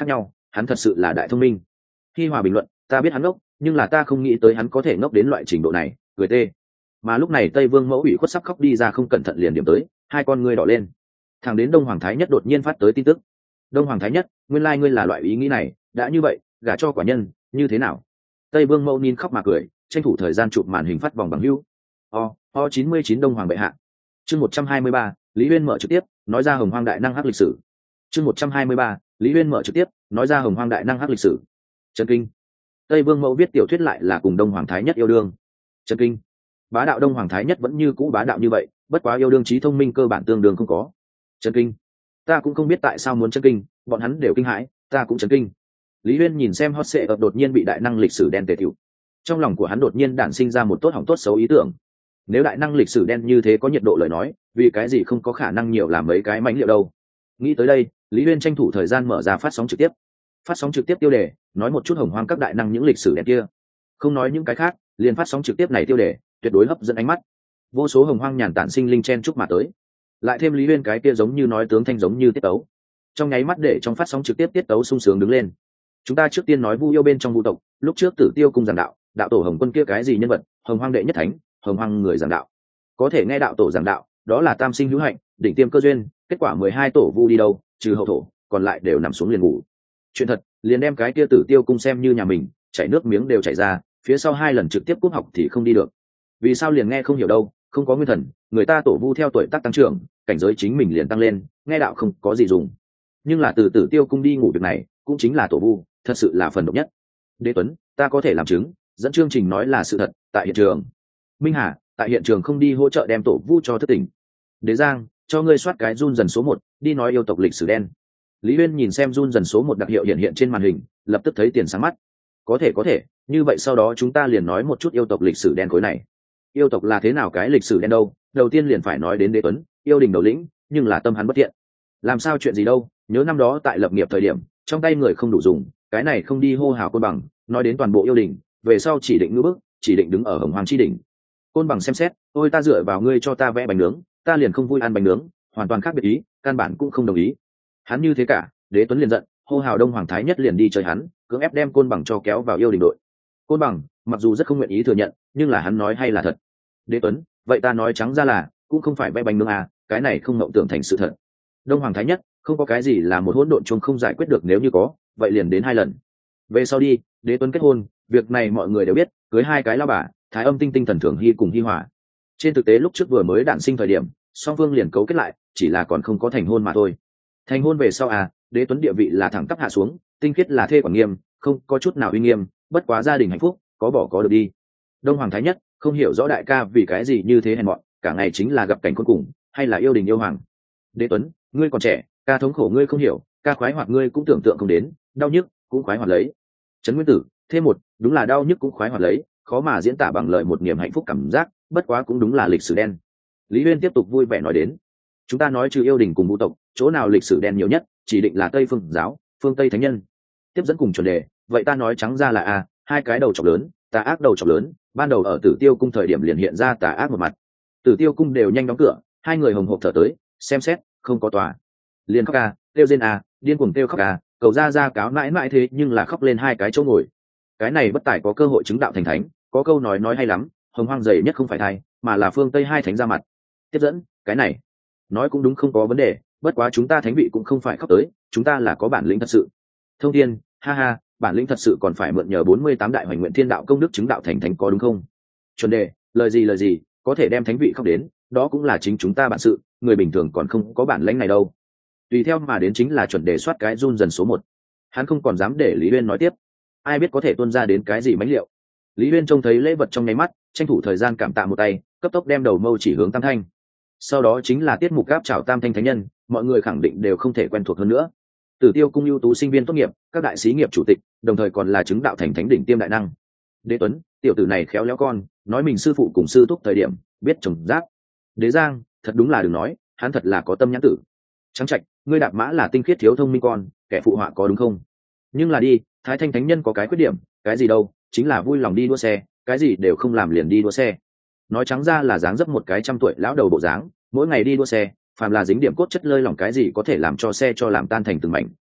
hắn thật sự là đại thông minh. Hi Hòa bình luận, ta biết hắn ngốc, nhưng là ta không nghĩ tới hắn có thể ngốc đến loại trình độ này, cười tê. Mà lúc này Tây Vương Mẫu ủy khuất sắp khóc đi ra, không cẩn thận liền điểm tới, hai con ngươi đỏ lên. Thằng đến Đông Hoàng Thái Nhất đột nhiên phát tới tin tức. Đông Hoàng Thái Nhất, nguyên lai ngươi là loại ý nghĩ này, đã như vậy, gả cho quả nhân, như thế nào? Tây Vương Mẫu nín khóc mà cười, tranh thủ thời gian chụp màn hình phát vòng bằng hữu. O 99 Đông Hoàng bệ hạ. Chương 123, Lý Uyên mở trực tiếp, nói ra Hồng Hoang đại năng hắc lịch sử. Chương 123, Lý Uyên mở trực tiếp, nói ra Hồng Hoang đại năng hắc lịch sử. Chấn kinh. Tây Vương Mẫu viết tiểu thuyết lại là cùng Đông Hoàng Thái Nhất yêu đương. Chấn kinh. Bá đạo Đông Hoàng Thái Nhất vẫn như cũ bá đạo như vậy, bất quá yêu đương trí thông minh cơ bản tương đương không có. Chấn kinh. Ta cũng không biết tại sao muốn chấn kinh, bọn hắn đều kinh hãi, ta cũng chấn kinh. Lý Uyên nhìn xem hot sệ ập đột nhiên bị đại năng lịch sử đen tề tiểu, trong lòng của hắn đột nhiên đản sinh ra một tốt hỏng tốt xấu ý tưởng. Nếu đại năng lịch sử đen như thế có nhiệt độ lời nói, vì cái gì không có khả năng nhiều làm mấy cái mánh liệu đâu? Nghĩ tới đây, Lý Uyên tranh thủ thời gian mở ra phát sóng trực tiếp. Phát sóng trực tiếp tiêu đề, nói một chút Hồng Hoang các đại năng những lịch sử đen kia. Không nói những cái khác, liền phát sóng trực tiếp này tiêu đề, tuyệt đối hấp dẫn ánh mắt. Vô số Hồng Hoang nhàn tản sinh linh chen chúc mà tới. Lại thêm Lý Uyên cái kia giống như nói tướng thanh giống như tiết tấu, trong nháy mắt để trong phát sóng trực tiếp tiết tấu sung sướng đứng lên. Chúng ta trước tiên nói Vu yêu bên trong Vu tộc, lúc trước Tử Tiêu cung giảng đạo, đạo tổ Hồng Quân kia cái gì nhân vật, Hồng Hoang đệ nhất thánh, Hồng Hoang người giảng đạo. Có thể nghe đạo tổ giảng đạo, đó là tam sinh hữu hạnh, đỉnh tiêm cơ duyên, kết quả 12 tổ Vu đi đâu, trừ hậu thổ, còn lại đều nằm xuống liền ngủ. Chuyện thật, liền đem cái kia Tử Tiêu cung xem như nhà mình, chảy nước miếng đều chảy ra, phía sau 2 lần trực tiếp cúp học thì không đi được. Vì sao liền nghe không hiểu đâu, không có nguyên thần, người ta tổ Vu theo tuổi tác tăng trưởng, cảnh giới chính mình liền tăng lên, nghe đạo không có gì dùng. Nhưng là từ Tử Tiêu cung đi ngủ việc này, cũng chính là tổ Vu, thật sự là phần độc nhất. Đế Tuấn, ta có thể làm chứng, dẫn chương trình nói là sự thật, tại hiện trường. Minh Hà, tại hiện trường không đi hỗ trợ đem tổ Vu cho thất tỉnh. Đế Giang, cho ngươi soát cái run dần số 1, đi nói yêu tộc lịch sử đen. Lý Uyên nhìn xem run dần số 1 đặc hiệu hiện trên màn hình, lập tức thấy tiền sáng mắt. Có thể, như vậy sau đó chúng ta liền nói một chút yêu tộc lịch sử đen khối này. Yêu tộc là thế nào cái lịch sử đen đâu? Đầu tiên liền phải nói đến Đế Tuấn, yêu đình đầu lĩnh, nhưng là tâm hắn bất thiện. Làm sao chuyện gì đâu? Nhớ năm đó tại lập nghiệp thời điểm, trong tay người không đủ dùng, cái này không đi hô hào Côn Bằng, nói đến toàn bộ yêu đình, về sau chỉ định ngữ bức, chỉ định đứng ở Hồng Hoàng chi đỉnh. Côn Bằng xem xét, ôi ta dựa vào ngươi cho ta vẽ bánh nướng, ta liền không vui ăn bánh nướng, hoàn toàn khác biệt ý, căn bản cũng không đồng ý. Hắn như thế cả, Đế Tuấn liền giận, hô hào Đông Hoàng Thái Nhất liền đi chơi hắn, cưỡng ép đem Côn Bằng cho kéo vào yêu đình đội. Côn Bằng mặc dù rất không nguyện ý thừa nhận, nhưng là hắn nói hay là thật. Đế Tuấn, vậy ta nói trắng ra là, cũng không phải vẽ bánh nướng à, cái này không mộng tưởng thành sự thật. Đông Hoàng Thái Nhất, không có cái gì là một hỗn độn chung không giải quyết được, nếu như có, vậy liền đến 2 lần. Về sau đi, Đế Tuấn kết hôn, việc này mọi người đều biết, cưới 2 cái lao bà, Thái Âm Tinh Tinh Thần Thường Hy cùng Hi Hòa. Trên thực tế lúc trước vừa mới đản sinh thời điểm, song phương liền cấu kết lại, chỉ là còn không có thành hôn mà thôi. Thành hôn về sau à, Đế Tuấn địa vị là thẳng tắp hạ xuống, tinh khiết là thê quản nghiêm, không có chút nào uy nghiêm, bất quá gia đình hạnh phúc, có bỏ có được đi. Đông Hoàng Thái Nhất không hiểu rõ đại ca vì cái gì như thế hèn mọn, cả ngày chính là gặp cảnh cuối cùng, hay là yêu đình yêu hoàng. Đế Tuấn, ngươi còn trẻ, ca thống khổ ngươi không hiểu, ca khoái hoạt ngươi cũng tưởng tượng không đến, đau nhức cũng khoái hoạt lấy. Trấn Nguyên Tử, thêm một, đúng là đau nhức cũng khoái hoạt lấy, khó mà diễn tả bằng lời một niềm hạnh phúc cảm giác, bất quá cũng đúng là lịch sử đen. Lý Uyên tiếp tục vui vẻ nói đến, chúng ta nói trừ yêu đình cùng vũ tộc, chỗ nào lịch sử đen nhiều nhất, chỉ định là Tây Phương giáo, phương Tây thánh nhân. Tiếp dẫn cùng chuẩn đề, vậy ta nói trắng ra là 2 cái đầu chọc lớn, tà ác đầu chọc lớn, ban đầu ở Tử Tiêu cung thời điểm liền hiện ra tà ác một mặt. Tử Tiêu cung đều nhanh đóng cửa, 2 người hồng hộc thở tới, xem xét, không có tòa. Liền khóc kêu rên điên cuồng kêu khóc cầu ra cáo mãi mãi, thế nhưng là khóc lên 2 cái chỗ ngồi. Cái này bất tài có cơ hội chứng đạo thành thánh, có câu nói hay lắm, Hồng Hoang dày nhất không phải thai, mà là phương Tây 2 thánh ra mặt. Tiếp dẫn, cái này nói cũng đúng, không có vấn đề, bất quá chúng ta thánh vị cũng không phải khóc tới, chúng ta là có bản lĩnh thật sự. Thông Thiên, ha, bản lĩnh thật sự còn phải mượn nhờ 48 đại hoành nguyện thiên đạo công đức chứng đạo thành thánh có đúng không? Chuẩn đề, lời gì, có thể đem thánh vị khóc đến, đó cũng là chính chúng ta bản sự, người bình thường còn không có bản lĩnh này đâu. Tùy theo mà đến chính là chuẩn đề soát cái run dần số 1. Hắn không còn dám để Lý Uyên nói tiếp, ai biết có thể tuôn ra đến cái gì mánh liệu. Lý Uyên trông thấy lễ vật trong nháy mắt, tranh thủ thời gian cảm tạ một tay, cấp tốc đem đầu mâu chỉ hướng Tam Thanh. Sau đó chính là tiết mục gáp chào Tam Thanh thánh nhân, mọi người khẳng định đều không thể quen thuộc hơn nữa. Tử Tiêu cung ưu tú sinh viên tốt nghiệp, các đại sĩ nghiệp chủ tịch, đồng thời còn là chứng đạo thành thánh đỉnh tiêm đại năng. Đế Tuấn, tiểu tử này khéo léo con, nói mình sư phụ cùng sư thúc thời điểm biết trồng rác. Đế Giang, thật đúng là đừng nói, hắn thật là có tâm nhãn tử. Trắng Trạch, ngươi đạp mã là tinh khiết thiếu thông minh con, kẻ phụ họa có đúng không? Nhưng là đi, Thái Thanh thánh nhân có cái khuyết điểm, cái gì đâu, chính là vui lòng đi đua xe, cái gì đều không làm liền đi đua xe. Nói trắng ra là dáng dấp một cái 100 tuổi lão đầu bộ dáng, mỗi ngày đi đua xe, phàm là dính điểm cốt chất lơi lỏng cái gì có thể làm cho xe cho làm tan thành từng mảnh.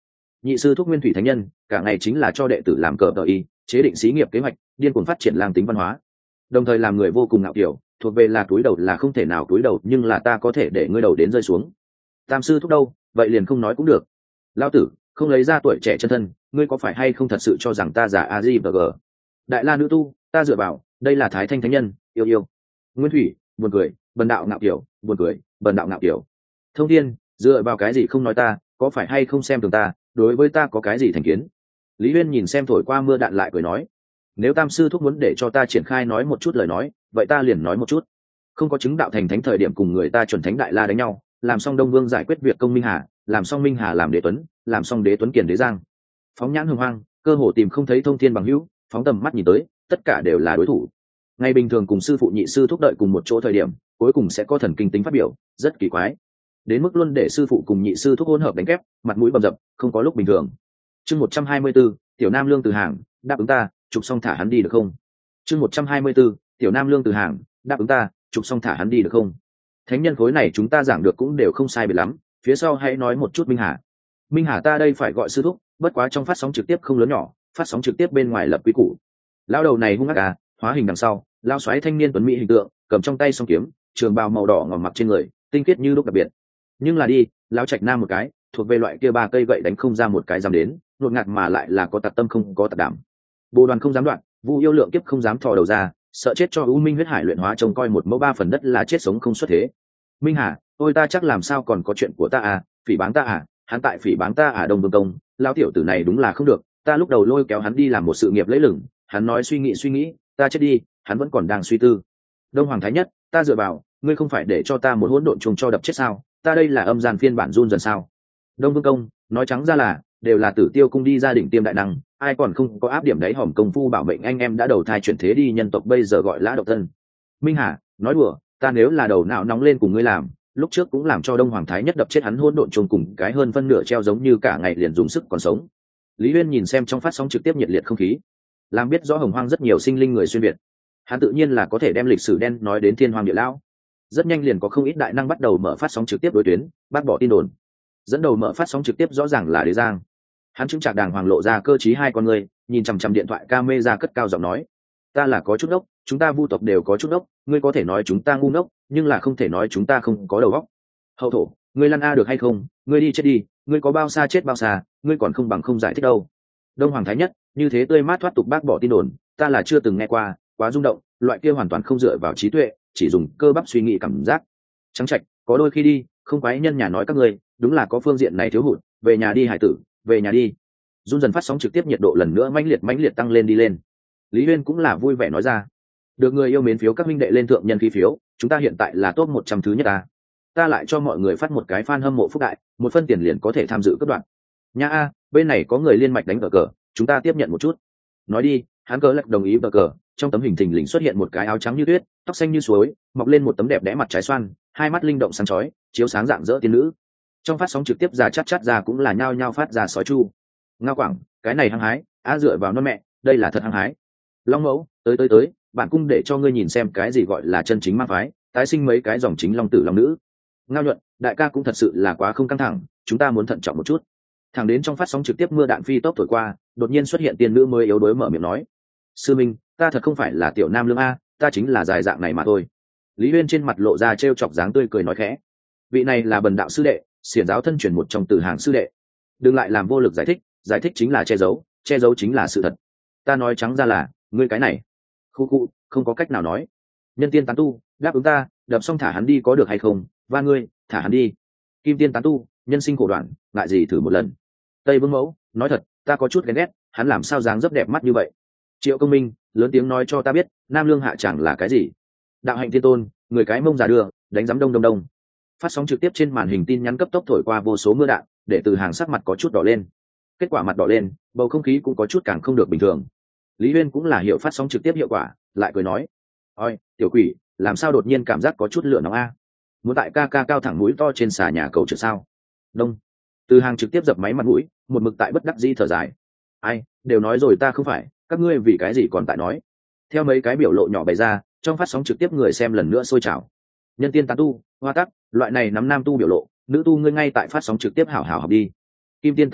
nhị sư thúc nguyên thủy thánh nhân cả ngày chính là cho đệ tử làm cờ tờ y, chế định xí nghiệp kế hoạch, điên cuồng phát triển lang tính văn hóa, đồng thời làm người vô cùng ngạo kiểu, thuộc về là túi đầu là không thể nào túi đầu, nhưng là ta có thể để ngươi đầu đến rơi xuống. Tam sư thúc đâu, vậy liền không nói cũng được. Lão tử không lấy ra tuổi trẻ chân thân, ngươi có phải hay không thật sự cho rằng ta giả a di và g đại la nữ tu, ta dựa vào đây là thái thanh thánh nhân, yêu yêu. Nguyên thủy buồn cười, bần đạo ngạo kiểu, buồn cười, bần đạo ngạo kiểu. Thông thiên dựa vào cái gì không nói ta, có phải hay không xem thường ta, đối với ta có cái gì thành kiến. Lý Uyên nhìn xem thổi qua mưa đạn lại cười nói, nếu tam sư thúc muốn để cho ta triển khai nói một chút lời nói, vậy ta liền nói một chút. Không có chứng đạo thành thánh thời điểm cùng người ta chuẩn thánh đại la đánh nhau, làm xong Đông Vương giải quyết việc công Minh Hà, làm xong Minh Hà làm Đế Tuấn, làm xong Đế Tuấn kiền Đế Giang. Phóng nhãn hồng hoang, cơ hồ tìm không thấy thông thiên bằng hữu, phóng tầm mắt nhìn tới, tất cả đều là đối thủ. Ngày bình thường cùng sư phụ nhị sư thúc đợi cùng một chỗ thời điểm, cuối cùng sẽ có thần kinh tính phát biểu, rất kỳ quái. Đến mức luôn để sư phụ cùng nhị sư thúc hỗn hợp đánh kép, mặt mũi bầm dập, không có lúc bình thường. Chương 124, Tiểu Nam Lương từ hàng, đáp ứng ta, chụp xong thả hắn đi được không? Chương 124, Tiểu Nam Lương từ hàng, đáp ứng ta, chụp xong thả hắn đi được không? Thánh nhân khối này chúng ta giảng được cũng đều không sai biệt lắm, phía sau hãy nói một chút Minh Hà. Minh Hà ta đây phải gọi sư thúc, bất quá trong phát sóng trực tiếp không lớn nhỏ, phát sóng trực tiếp bên ngoài lập quý củ. Lão đầu này hung ác à, hóa hình đằng sau, lao xoáy thanh niên tuấn mỹ hình tượng, cầm trong tay song kiếm, trường bào màu đỏ ngòm mặc trên người, tinh khiết như lúc đặc biệt. Nhưng là đi, lão trạch nam một cái, thuộc về loại kia ba cây gậy đánh không ra một cái dám đến, nuột ngạt mà lại là có tặc tâm không có tặc đảm. Bồ đoàn không dám đoạn, Vu yêu lượng kiếp không dám thò đầu ra, sợ chết cho U Minh huyết hải luyện hóa trông coi một mẫu ba phần đất là chết sống không xuất thế. Minh Hà, ôi ta chắc làm sao còn có chuyện của ta à, phỉ báng ta à, hắn tại phỉ báng ta à. Đông Vương Công, lão tiểu tử này đúng là không được, ta lúc đầu lôi kéo hắn đi làm một sự nghiệp lẫy lừng, hắn nói suy nghĩ, ta chết đi, hắn vẫn còn đang suy tư. Đông Hoàng Thái Nhất, ta dựa vào, ngươi không phải để cho ta một hỗn độn trùng cho đập chết sao, ta đây là âm gian phiên bản run dần sao. Đông Vương Công, nói trắng ra là đều là Tử Tiêu cung đi gia đình tiêm đại năng, ai còn không có áp điểm đấy hỏng công phu bảo mệnh anh em đã đầu thai chuyển thế đi nhân tộc bây giờ gọi lã độc thân. Minh Hà, nói đùa, ta nếu là đầu não nóng lên cùng ngươi làm, lúc trước cũng làm cho Đông Hoàng Thái Nhất đập chết hắn hỗn độn trùng cùng cái hơn phân nửa treo giống như cả ngày liền dùng sức còn sống. Lý Uyên nhìn xem trong phát sóng trực tiếp nhiệt liệt không khí, làm biết rõ hồng hoang rất nhiều sinh linh người xuyên việt, hắn tự nhiên là có thể đem lịch sử đen nói đến thiên hoàng địa lão. Rất nhanh liền có không ít đại năng bắt đầu mở phát sóng trực tiếp đối tuyến, bác bỏ tin đồn. Dẫn đầu mở phát sóng trực tiếp rõ ràng là Đế Giang, hắn chứng trạc đàng hoàng lộ ra cơ trí hai con người, nhìn chằm chằm điện thoại camera cất cao giọng nói, ta là có chút đốc, chúng ta vu tộc đều có chút đốc, ngươi có thể nói chúng ta ngu ngốc, nhưng là không thể nói chúng ta không có đầu óc. Hậu thổ, ngươi lăn a được hay không, ngươi đi chết đi, ngươi có bao xa chết bao xa, ngươi còn không bằng không giải thích đâu. Đông Hoàng Thái Nhất, như thế tươi mát thoát tục bác bỏ tin đồn, ta là chưa từng nghe qua, quá rung động, loại kia hoàn toàn không dựa vào trí tuệ, chỉ dùng cơ bắp suy nghĩ cảm giác. Trắng trạch, có đôi khi đi, không quái nhân nhà nói các ngươi, đúng là có phương diện này thiếu hụt, về nhà đi hải tử, về nhà đi. Run dần phát sóng trực tiếp nhiệt độ lần nữa mãnh liệt tăng lên đi lên. Lý Uyên cũng là vui vẻ nói ra, được người yêu mến phiếu các minh đệ lên thượng nhân khí phiếu, chúng ta hiện tại là top 100 thứ nhất ta lại cho mọi người phát một cái fan hâm mộ phúc đại, một phân tiền liền có thể tham dự cấp đoạn. Nha a, bên này có người liên mạch đánh cờ, chúng ta tiếp nhận một chút. Nói đi, hắn cờ lạch đồng ý cờ, trong tấm hình thình lình xuất hiện một cái áo trắng như tuyết, tóc xanh như suối, mọc lên một tấm đẹp đẽ mặt trái xoan, hai mắt linh động sáng chói, chiếu sáng dạng dỡ tiên nữ. Trong phát sóng trực tiếp ra chát ra cũng là nhao nhao phát ra sói chu. Ngao Quảng, cái này hăng hái, dựa vào non mẹ, đây là thật hăng hái. Long Mẫu, tới, bản cung để cho ngươi nhìn xem cái gì gọi là chân chính ma phái, tái sinh mấy cái dòng chính long tử long nữ. Ngao Nhuận, đại ca cũng thật sự là quá không căng thẳng, chúng ta muốn thận trọng một chút. Thẳng đến trong phát sóng trực tiếp mưa đạn phi tốc thổi qua, đột nhiên xuất hiện tiên nữ mới yếu đuối mở miệng nói, sư minh, ta thật không phải là Tiểu Nam Lương a, ta chính là dài dạng này mà thôi. Lý Uyên trên mặt lộ ra trêu chọc dáng tươi cười nói khẽ, vị này là bần đạo sư đệ, xiển giáo thân truyền một trong tử hàng sư đệ, đừng lại làm vô lực giải thích chính là che giấu chính là sự thật. Ta nói trắng ra là, ngươi cái này khu không có cách nào nói. Nhân tiên tán tu, đáp ứng ta, đập xong thả hắn đi có được hay không, và ngươi thả hắn đi. Kim tiên tán tu, nhân sinh khổ đoạn, ngại gì thử một lần. Tây Vương Mẫu, nói thật, ta có chút ghen ghét, hắn làm sao dáng dấp đẹp mắt như vậy. Triệu Công Minh, lớn tiếng nói cho ta biết, Nam Lương hạ chẳng là cái gì. Đạo Hạnh Thiên Tôn, người cái mông già đưa, đánh giám đông. Phát sóng trực tiếp trên màn hình tin nhắn cấp tốc thổi qua vô số mưa đạn, để từ hàng sắc mặt có chút đỏ lên. Kết quả mặt đỏ lên, bầu không khí cũng có chút càng không được bình thường. Lý Uyên cũng là hiểu phát sóng trực tiếp hiệu quả, lại cười nói, ôi tiểu quỷ, làm sao đột nhiên cảm giác có chút lửa nóng a, muốn tại ca cao thẳng mũi to trên xà nhà cầu trượt sao. Đông. Từ hàng trực tiếp dập máy mặt mũi, một mực tại bất đắc dĩ thở dài, ai đều nói rồi ta không phải, các ngươi vì cái gì còn tại nói. Theo mấy cái biểu lộ nhỏ bày ra, trong phát sóng trực tiếp người xem lần nữa sôi trào. Nhân tiên tán tu, hoa tắc, loại này nắm nam tu biểu lộ, nữ tu ngươi ngay tại phát sóng trực tiếp hảo hảo học đi. Kim tiên tán tu,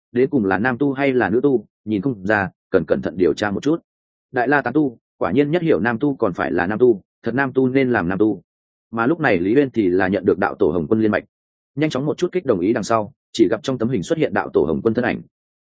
đến cùng là nam tu hay là nữ tu nhìn không ra, cần cẩn thận điều tra một chút. Đại La tán tu quả nhiên nhất hiểu nam tu còn phải là nam tu, thật nam tu nên làm nam tu. Mà lúc này Lý Uyên thì là nhận được đạo tổ Hồng Quân liên mạch, nhanh chóng một chút kích đồng ý đằng sau, chỉ gặp trong tấm hình xuất hiện đạo tổ Hồng Quân thân ảnh.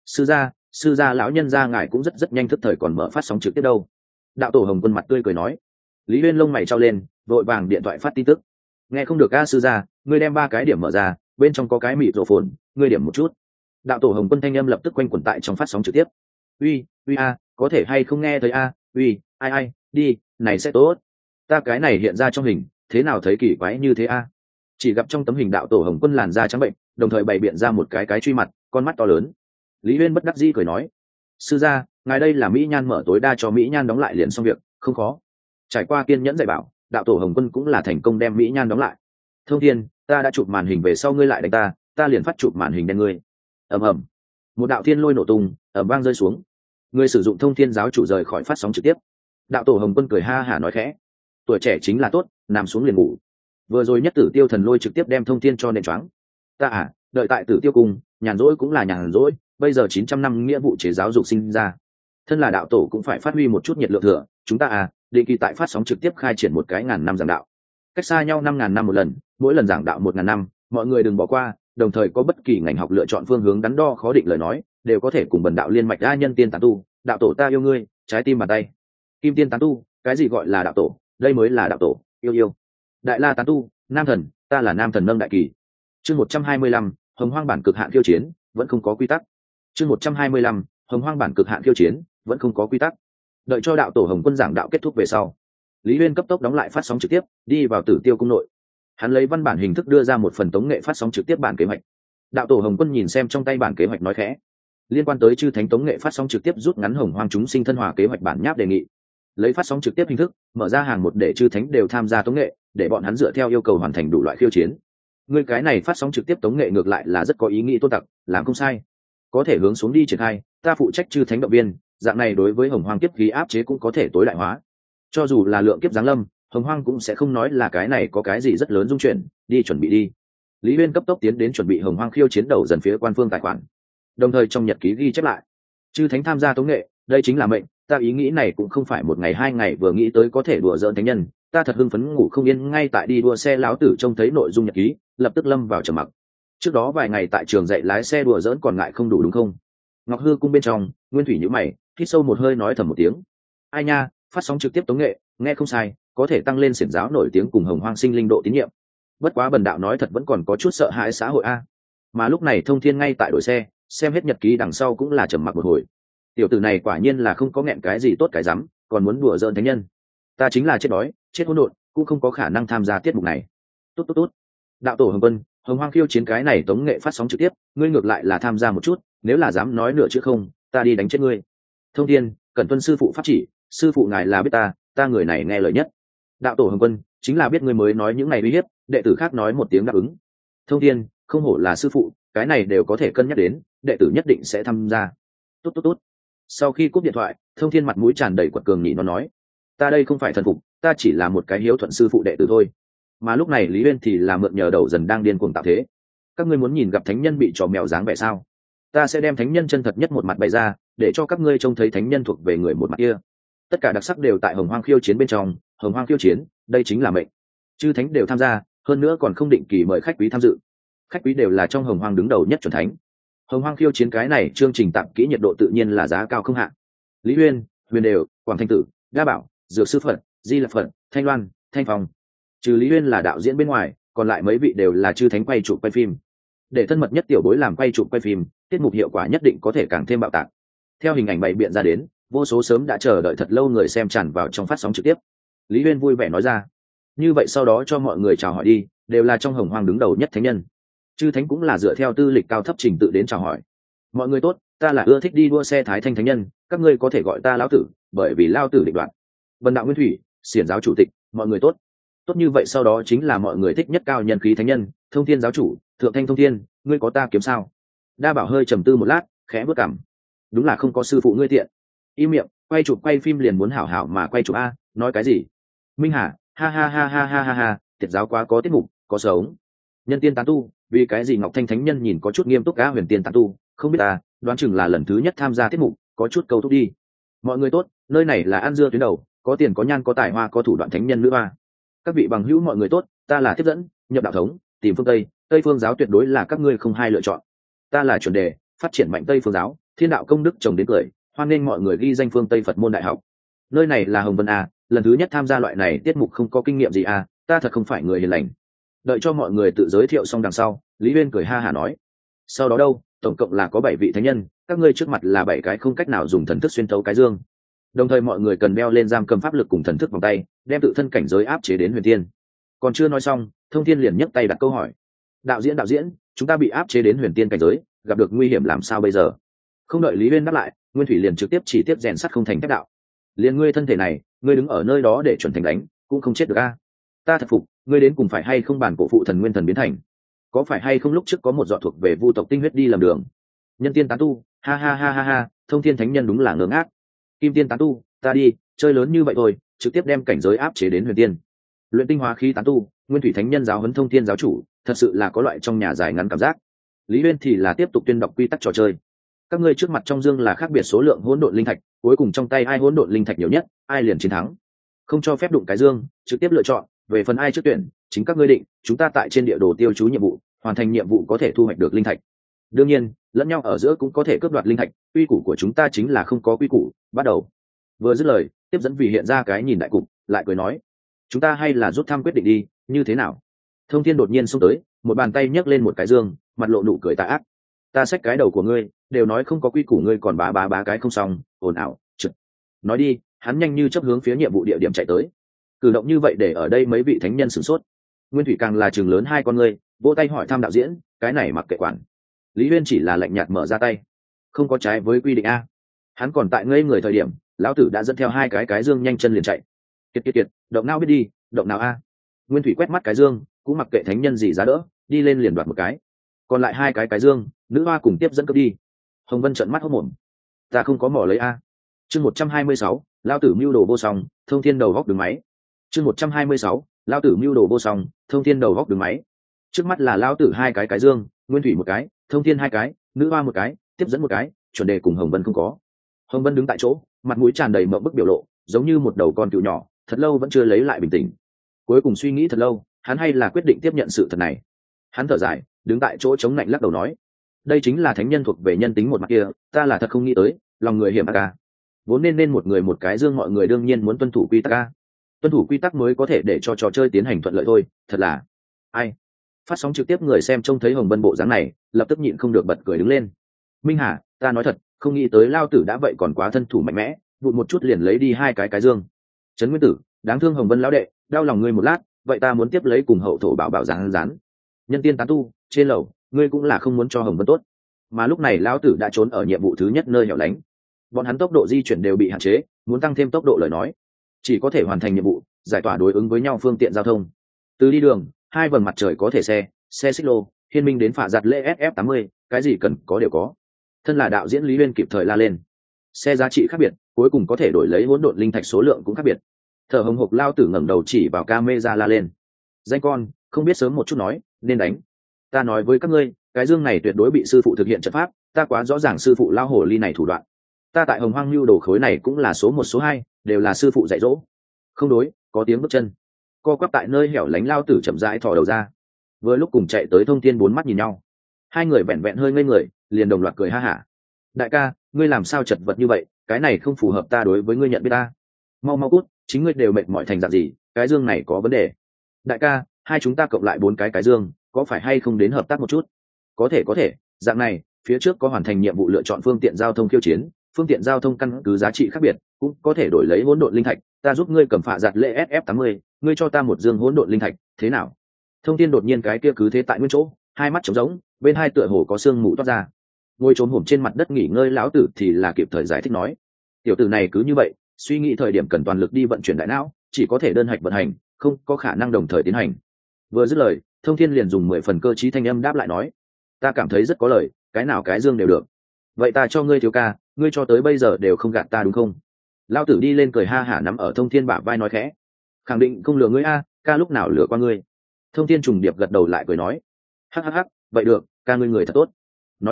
Sư gia lão nhân gia ngài cũng rất nhanh thức thời còn mở phát sóng trực tiếp đâu. Đạo tổ Hồng Quân mặt tươi cười nói. Lý Uyên lông mày trao lên, vội vàng điện thoại phát tin tức. Nghe không được a sư gia, ngươi đem 3 cái điểm mở ra, bên trong có cái mịt rộ phồn, ngươi điểm một chút. Đạo tổ Hồng Quân thanh âm lập tức quanh quẩn tại trong phát sóng trực tiếp. Uy a, có thể hay không nghe thấy a? Uy, ai, đi, này sẽ tốt. Ta cái này hiện ra trong hình, thế nào thấy kỳ quái như thế a? Chỉ gặp trong tấm hình đạo tổ Hồng Quân làn da trắng bệnh, đồng thời bày biện ra một cái truy mặt, con mắt to lớn. Lý Uyên bất đắc dĩ cười nói, sư gia, ngài đây là mỹ nhan mở tối đa cho mỹ nhan đóng lại liền xong việc, không khó. Trải qua kiên nhẫn dạy bảo, đạo tổ Hồng Quân cũng là thành công đem mỹ nhan đóng lại. Thông thiên, ta đã chụp màn hình về sau ngươi lại đánh ta liền phát chụp màn hình đen ngươi. Ầm, một đạo thiên lôi nổ tung, ầm vang rơi xuống. Người sử dụng thông thiên giáo chủ rời khỏi phát sóng trực tiếp. Đạo tổ Hồng Quân cười ha hả nói khẽ, tuổi trẻ chính là tốt, nằm xuống liền ngủ. Vừa rồi nhất tử tiêu thần lôi trực tiếp đem thông thiên cho nện choáng. Ta đợi tại tử tiêu cung, nhàn rỗi cũng là nhàn rỗi, bây giờ 900 năm nghĩa vụ chế giáo dục sinh ra, thân là đạo tổ cũng phải phát huy một chút nhiệt lượng thừa. Chúng ta định kỳ tại phát sóng trực tiếp khai triển một cái 1000 năm giảng đạo, cách xa nhau 5000 năm một lần, mỗi lần giảng đạo 1000 năm, mọi người đừng bỏ qua. Đồng thời có bất kỳ ngành học lựa chọn phương hướng đắn đo khó định lời nói, đều có thể cùng bần đạo liên mạch đa nhân tiên tán tu. Đạo tổ ta yêu ngươi, trái tim bàn tay. Kim tiên tán tu, cái gì gọi là đạo tổ, đây mới là đạo tổ, yêu. Đại La tán tu, nam thần, ta là nam thần nâng đại kỳ. Chương 125, hồng hoang bản cực hạn khiêu chiến, vẫn không có quy tắc. Chương 125, hồng hoang bản cực hạn khiêu chiến, vẫn không có quy tắc. Đợi cho đạo tổ Hồng Quân giảng đạo kết thúc về sau, Lý Uyên cấp tốc đóng lại phát sóng trực tiếp, đi vào Tử Tiêu cung nội. Hắn lấy văn bản hình thức đưa ra một phần tống nghệ phát sóng trực tiếp bản kế hoạch. Đạo tổ Hồng Quân nhìn xem trong tay bản kế hoạch nói khẽ, liên quan tới chư thánh tống nghệ phát sóng trực tiếp rút ngắn hồng hoang chúng sinh thân hòa kế hoạch bản nháp đề nghị, lấy phát sóng trực tiếp hình thức mở ra hàng một để chư thánh đều tham gia tống nghệ, để bọn hắn dựa theo yêu cầu hoàn thành đủ loại khiêu chiến. Người cái này phát sóng trực tiếp tống nghệ ngược lại là rất có ý nghĩ tôn tặc, làm không sai, có thể hướng xuống đi triển khai, ta phụ trách chư thánh động viên, dạng này đối với hồng hoang kiếp khí áp chế cũng có thể tối đại hóa. Cho dù là lượng kiếp giáng lâm, hồng hoang cũng sẽ không nói là cái này có cái gì rất lớn dung chuyển, đi chuẩn bị đi. Lý Uyên cấp tốc tiến đến chuẩn bị hồng hoang khiêu chiến đầu dần phía quan phương tài khoản, đồng thời trong nhật ký ghi chép lại, chư thánh tham gia tống nghệ, đây chính là mệnh, ta ý nghĩ này cũng không phải một ngày 2 ngày vừa nghĩ tới có thể đùa giỡn thánh nhân, ta thật hưng phấn ngủ không yên. Ngay tại đi đua xe lão tử trông thấy nội dung nhật ký, lập tức lâm vào trầm mặc. Trước đó vài ngày tại trường dạy lái xe đùa giỡn còn ngại không đủ đúng không? Ngọc Hư cung bên trong, Nguyên Thủy nhíu mày, hít sâu một hơi nói thầm một tiếng. Ai nha, phát sóng trực tiếp tống nghệ, nghe không sai, có thể tăng lên xiển giáo nổi tiếng cùng hồng hoang sinh linh độ tín nhiệm. Bất quá bần đạo nói thật vẫn còn có chút sợ hãi xã hội a. Mà lúc này Thông Thiên ngay tại đổi xe, xem hết nhật ký đằng sau cũng là trầm mặc một hồi. Tiểu tử này quả nhiên là không có nghẹn cái gì tốt cái rắm, còn muốn đùa giỡn thánh nhân. Ta chính là chết đói, chết hỗn độn, cũng không có khả năng tham gia tiết mục này. Tốt. Đạo tổ Hồng Quân, hồng hoang khiêu chiến cái này tống nghệ phát sóng trực tiếp, ngươi ngược lại là tham gia một chút, nếu là dám nói nửa chữ không, ta đi đánh chết ngươi. Thông Thiên, cần tuân sư phụ pháp chỉ, sư phụ ngài là biết ta người này nghe lời nhất. Đạo tổ Hồng Quân, chính là biết ngươi mới nói những này uy hiếp, đệ tử khác nói một tiếng đáp ứng. Thông Thiên, không hổ là sư phụ, cái này đều có thể cân nhắc đến, đệ tử nhất định sẽ tham gia. Tốt. Sau khi cúp điện thoại, Thông Thiên mặt mũi tràn đầy quật cường nhị nó nói, ta đây không phải thần phục, ta chỉ là một cái hiếu thuận sư phụ đệ tử thôi. Mà lúc này Lý Uyên thì là mượn nhờ đầu dần đang điên cuồng tạo thế. Các ngươi muốn nhìn gặp thánh nhân bị trò mèo dáng vẻ sao? Ta sẽ đem thánh nhân chân thật nhất một mặt bày ra, để cho các ngươi trông thấy thánh nhân thuộc về người một mặt kia. Tất cả đặc sắc đều tại hồng hoang khiêu chiến bên trong. Hồng hoang khiêu chiến, đây chính là mệnh, chư thánh đều tham gia, hơn nữa còn không định kỳ mời khách quý tham dự. Khách quý đều là trong hồng hoang đứng đầu nhất chuẩn thánh. Hồng hoang khiêu chiến cái này chương trình tạm kỹ nhiệt độ tự nhiên là giá cao không hạn. Lý Uyên, Huyền Đều, Quảng Thanh Tử, Đa Bảo, Dược Sư Phật, Di Lặc Phật, Thanh Loan, Thanh Phong. Trừ Lý Uyên là đạo diễn bên ngoài, còn lại mấy vị đều là chư thánh quay chụp quay phim. Để thân mật nhất tiểu bối làm quay chụp quay phim, tiết mục hiệu quả nhất định có thể càng thêm bạo tạc. Theo hình ảnh bày biện ra đến, vô số sớm đã chờ đợi thật lâu người xem tràn vào trong phát sóng trực tiếp. Lý Uyên vui vẻ nói ra, như vậy sau đó cho mọi người chào hỏi đi, đều là trong hồng hoang đứng đầu nhất thánh nhân. Chư thánh cũng là dựa theo tư lịch cao thấp trình tự đến chào hỏi. Mọi người tốt, ta là ưa thích đi đua xe Thái Thanh thánh nhân, các ngươi có thể gọi ta lão tử, bởi vì lao tử định đoạt. Vân đạo Nguyên Thủy, xiển giáo chủ tịch, mọi người tốt. Tốt như vậy sau đó chính là mọi người thích nhất cao nhân khí thánh nhân, Thông Thiên giáo chủ, Thượng Thanh Thông Thiên, ngươi có ta kiếm sao? Đa Bảo hơi trầm tư một lát, khẽ bước cằm. Đúng là không có sư phụ ngươi tiện. Im miệng, quay chụp quay phim liền muốn hảo hảo mà quay chụp a, nói cái gì? Minh Hà, ha, tiệt giáo quá có tiết mục, có sống. Nhân tiên tán tu, vì cái gì Ngọc Thanh thánh nhân nhìn có chút nghiêm túc á? Huyền tiên tán tu, không biết ta, đoán chừng là lần thứ nhất tham gia tiết mục, có chút câu thúc đi. Mọi người tốt, nơi này là ăn dưa tuyến đầu, có tiền có nhan có tài hoa có thủ đoạn thánh nhân nữ hoa. Các vị bằng hữu mọi người tốt, ta là tiếp dẫn, nhập đạo thống, tìm phương Tây, Tây phương giáo tuyệt đối là các ngươi không hai lựa chọn. Ta là chuẩn đề, phát triển mạnh Tây phương giáo, thiên đạo công đức trồng đến cười, hoan nghênh mọi người ghi danh phương Tây Phật môn đại học. Nơi này là Hồng Vân a, lần thứ nhất tham gia loại này tiết mục không có kinh nghiệm gì a, ta thật không phải người hiền lành. Đợi cho mọi người tự giới thiệu xong đằng sau, Lý Uyên cười ha hả nói, sau đó đâu, tổng cộng là có 7 vị thánh nhân, các ngươi trước mặt là 7 cái không cách nào dùng thần thức xuyên thấu cái dương. Đồng thời mọi người cần đeo lên giam cầm pháp lực cùng thần thức vòng tay, đem tự thân cảnh giới áp chế đến huyền tiên. Còn chưa nói xong, Thông Thiên liền nhấc tay đặt câu hỏi, đạo diễn, chúng ta bị áp chế đến huyền tiên cảnh giới, gặp được nguy hiểm làm sao bây giờ? Không đợi Lý Uyên đáp lại, Nguyên Thủy liền trực tiếp chỉ tiếp rèn sắt không thành thép đạo, liền ngươi thân thể này, ngươi đứng ở nơi đó để chuẩn thành đánh, cũng không chết được a. Ta thật phục, ngươi đến cùng phải hay không bản cổ phụ thần nguyên thần biến thành, có phải hay không lúc trước có một giọt thuộc về vu tộc tinh huyết đi làm đường. Nhân tiên tán tu, ha ha ha ha ha, Thông Thiên thánh nhân đúng là ngớ ngác. Kim tiên tán tu, ta đi, chơi lớn như vậy thôi, trực tiếp đem cảnh giới áp chế đến huyền tiên. Luyện tinh hóa khí tán tu, Nguyên Thủy thánh nhân giáo huấn Thông Thiên giáo chủ, thật sự là có loại trong nhà dài ngắn cảm giác. Lý Uyên thì là tiếp tục tuyên đọc quy tắc trò chơi. Các ngươi trước mặt trong dương là khác biệt số lượng hỗn độn linh thạch, cuối cùng trong tay ai hỗn độn linh thạch nhiều nhất, ai liền chiến thắng. Không cho phép đụng cái dương, trực tiếp lựa chọn, về phần ai trước tuyển, chính các ngươi định, chúng ta tại trên địa đồ tiêu chú nhiệm vụ, hoàn thành nhiệm vụ có thể thu hoạch được linh thạch. Đương nhiên, lẫn nhau ở giữa cũng có thể cướp đoạt linh thạch, quy củ của chúng ta chính là không có quy củ, bắt đầu. Vừa dứt lời, tiếp dẫn vì hiện ra cái nhìn đại cục, lại cười nói, chúng ta hay là rút thăm quyết định đi, như thế nào? Thông Thiên đột nhiên xông tới, một bàn tay nhấc lên một cái dương, mặt lộ nụ cười tà ác. Ta xách cái đầu của ngươi, đều nói không có quy củ ngươi còn bá cái không xong, ồn ào, trực. Nói đi, hắn nhanh như chớp hướng phía nhiệm vụ địa điểm chạy tới. Cử động như vậy để ở đây mấy vị thánh nhân sửng sốt. Nguyên Thủy càng là trường lớn hai con ngươi, vỗ tay hỏi thăm đạo diễn, cái này mặc kệ quản. Lý Uyên chỉ là lạnh nhạt mở ra tay, không có trái với quy định a. Hắn còn tại ngây người thời điểm, lão tử đã dẫn theo hai cái dương nhanh chân liền chạy. Kiệt, động não biết đi, động nào a. Nguyên Thủy quét mắt cái dương, cũng mặc kệ thánh nhân gì giá đỡ, đi lên liền đoạt một cái. Còn lại hai cái dương, nữ hoa cùng tiếp dẫn cướp đi. Hồng Vân trợn mắt hốt mồm, ta không có mỏ lấy a. Chương 126, lão tử mưu đồ vô song, Thông Thiên đầu góc đường máy. Chương 126, lão tử mưu đồ vô song, Thông Thiên đầu góc đường máy. Trước mắt là lão tử hai cái dương, Nguyên Thủy một cái, Thông Thiên hai cái, nữ hoa một cái, tiếp dẫn một cái, chuẩn đề cùng Hồng Vân không có. Hồng Vân đứng tại chỗ, mặt mũi tràn đầy mộng bức biểu lộ, giống như một đầu con cừu nhỏ, thật lâu vẫn chưa lấy lại bình tĩnh. Cuối cùng suy nghĩ thật lâu, hắn hay là quyết định tiếp nhận sự thật này. Hắn thở dài, đứng tại chỗ chống lạnh lắc đầu nói, đây chính là thánh nhân thuộc về nhân tính một mặt kia, ta là thật không nghĩ tới, lòng người hiểm ác ca. Vốn nên một người một cái dương, mọi người đương nhiên muốn tuân thủ quy tắc ca. Tuân thủ quy tắc mới có thể để cho trò chơi tiến hành thuận lợi thôi, thật là ai. Phát sóng trực tiếp người xem trông thấy Hồng Vân bộ dáng này, lập tức nhịn không được bật cười đứng lên. Minh Hà, ta nói thật, không nghĩ tới lao tử đã vậy còn quá thân thủ mạnh mẽ, vụt một chút liền lấy đi hai cái dương. Trấn Nguyên Tử, đáng thương Hồng Vân lão đệ, đau lòng ngươi một lát, vậy ta muốn tiếp lấy cùng hậu thổ bảo rán. Nhân tiên tán tu, trên lầu, ngươi cũng là không muốn cho Hồng Vân tốt. Mà lúc này lão tử đã trốn ở nhiệm vụ thứ nhất nơi hẻo lánh. Bọn hắn tốc độ di chuyển đều bị hạn chế, muốn tăng thêm tốc độ lời nói, chỉ có thể hoàn thành nhiệm vụ, giải tỏa đối ứng với nhau phương tiện giao thông. Từ đi đường, hai vầng mặt trời có thể xe xích lô, hiên minh đến phả giặt lễ SF80, cái gì cần có đều có. Thân là đạo diễn Lý Uyên kịp thời la lên. Xe giá trị khác biệt, cuối cùng có thể đổi lấy hỗn độn linh thạch số lượng cũng khác biệt. Thở hồng hộc lao tử ngẩng đầu chỉ vào camera la lên. Danh con, không biết sớm một chút nói, nên đánh. Ta nói với các ngươi, cái dương này tuyệt đối bị sư phụ thực hiện trận pháp, ta quá rõ ràng sư phụ lao hổ ly này thủ đoạn. Ta tại Hồng Hoang lưu đồ khối này cũng là số 1 số 2, đều là sư phụ dạy dỗ. Không đối, có tiếng bước chân. Co quắp tại nơi hẻo lánh lao tử chậm rãi thò đầu ra. Vừa lúc cùng chạy tới Thông Thiên bốn mắt nhìn nhau. Hai người vẹn vẹn hơi ngây người, liền đồng loạt cười ha hả. Đại ca, ngươi làm sao chật vật như vậy, cái này không phù hợp ta đối với ngươi nhận biết ta. Mau cút, chính ngươi đều mệt mỏi thành dạng gì, cái dương này có vấn đề. Đại ca, hai chúng ta cộng lại 4 cái dương, có phải hay không đến hợp tác một chút? Có thể, dạng này, phía trước có hoàn thành nhiệm vụ lựa chọn phương tiện giao thông khiêu chiến, phương tiện giao thông căn cứ giá trị khác biệt, cũng có thể đổi lấy hỗn độn linh thạch, ta giúp ngươi cầm phạ giặt lễ SF80, ngươi cho ta một dương hỗn độn linh thạch, thế nào? Thông Thiên đột nhiên cái kia cứ thế tại nguyên chỗ, hai mắt trống rỗng, bên hai tựa hồ có xương mù toát ra. Ngồi trốn hổm trên mặt đất nghỉ ngơi lão tử thì là kịp thời giải thích nói, tiểu tử này cứ như vậy, suy nghĩ thời điểm cần toàn lực đi vận chuyển đại não, chỉ có thể đơn hạch vận hành, không có khả năng đồng thời tiến hành. Vừa dứt lời, Thông Thiên liền dùng 10 phần cơ trí thanh âm đáp lại nói, ta cảm thấy rất có lời, cái nào cái dương đều được. Vậy ta cho ngươi thiếu ca, ngươi cho tới bây giờ đều không gạt ta đúng không? Lão tử đi lên cười ha hả nắm ở Thông Thiên bả vai nói khẽ, khẳng định không lừa ngươi a, ca lúc nào lừa qua ngươi. Thông Thiên trùng điệp gật đầu lại cười nói, hắc, vậy được, ca ngươi người thật tốt. Nói đi,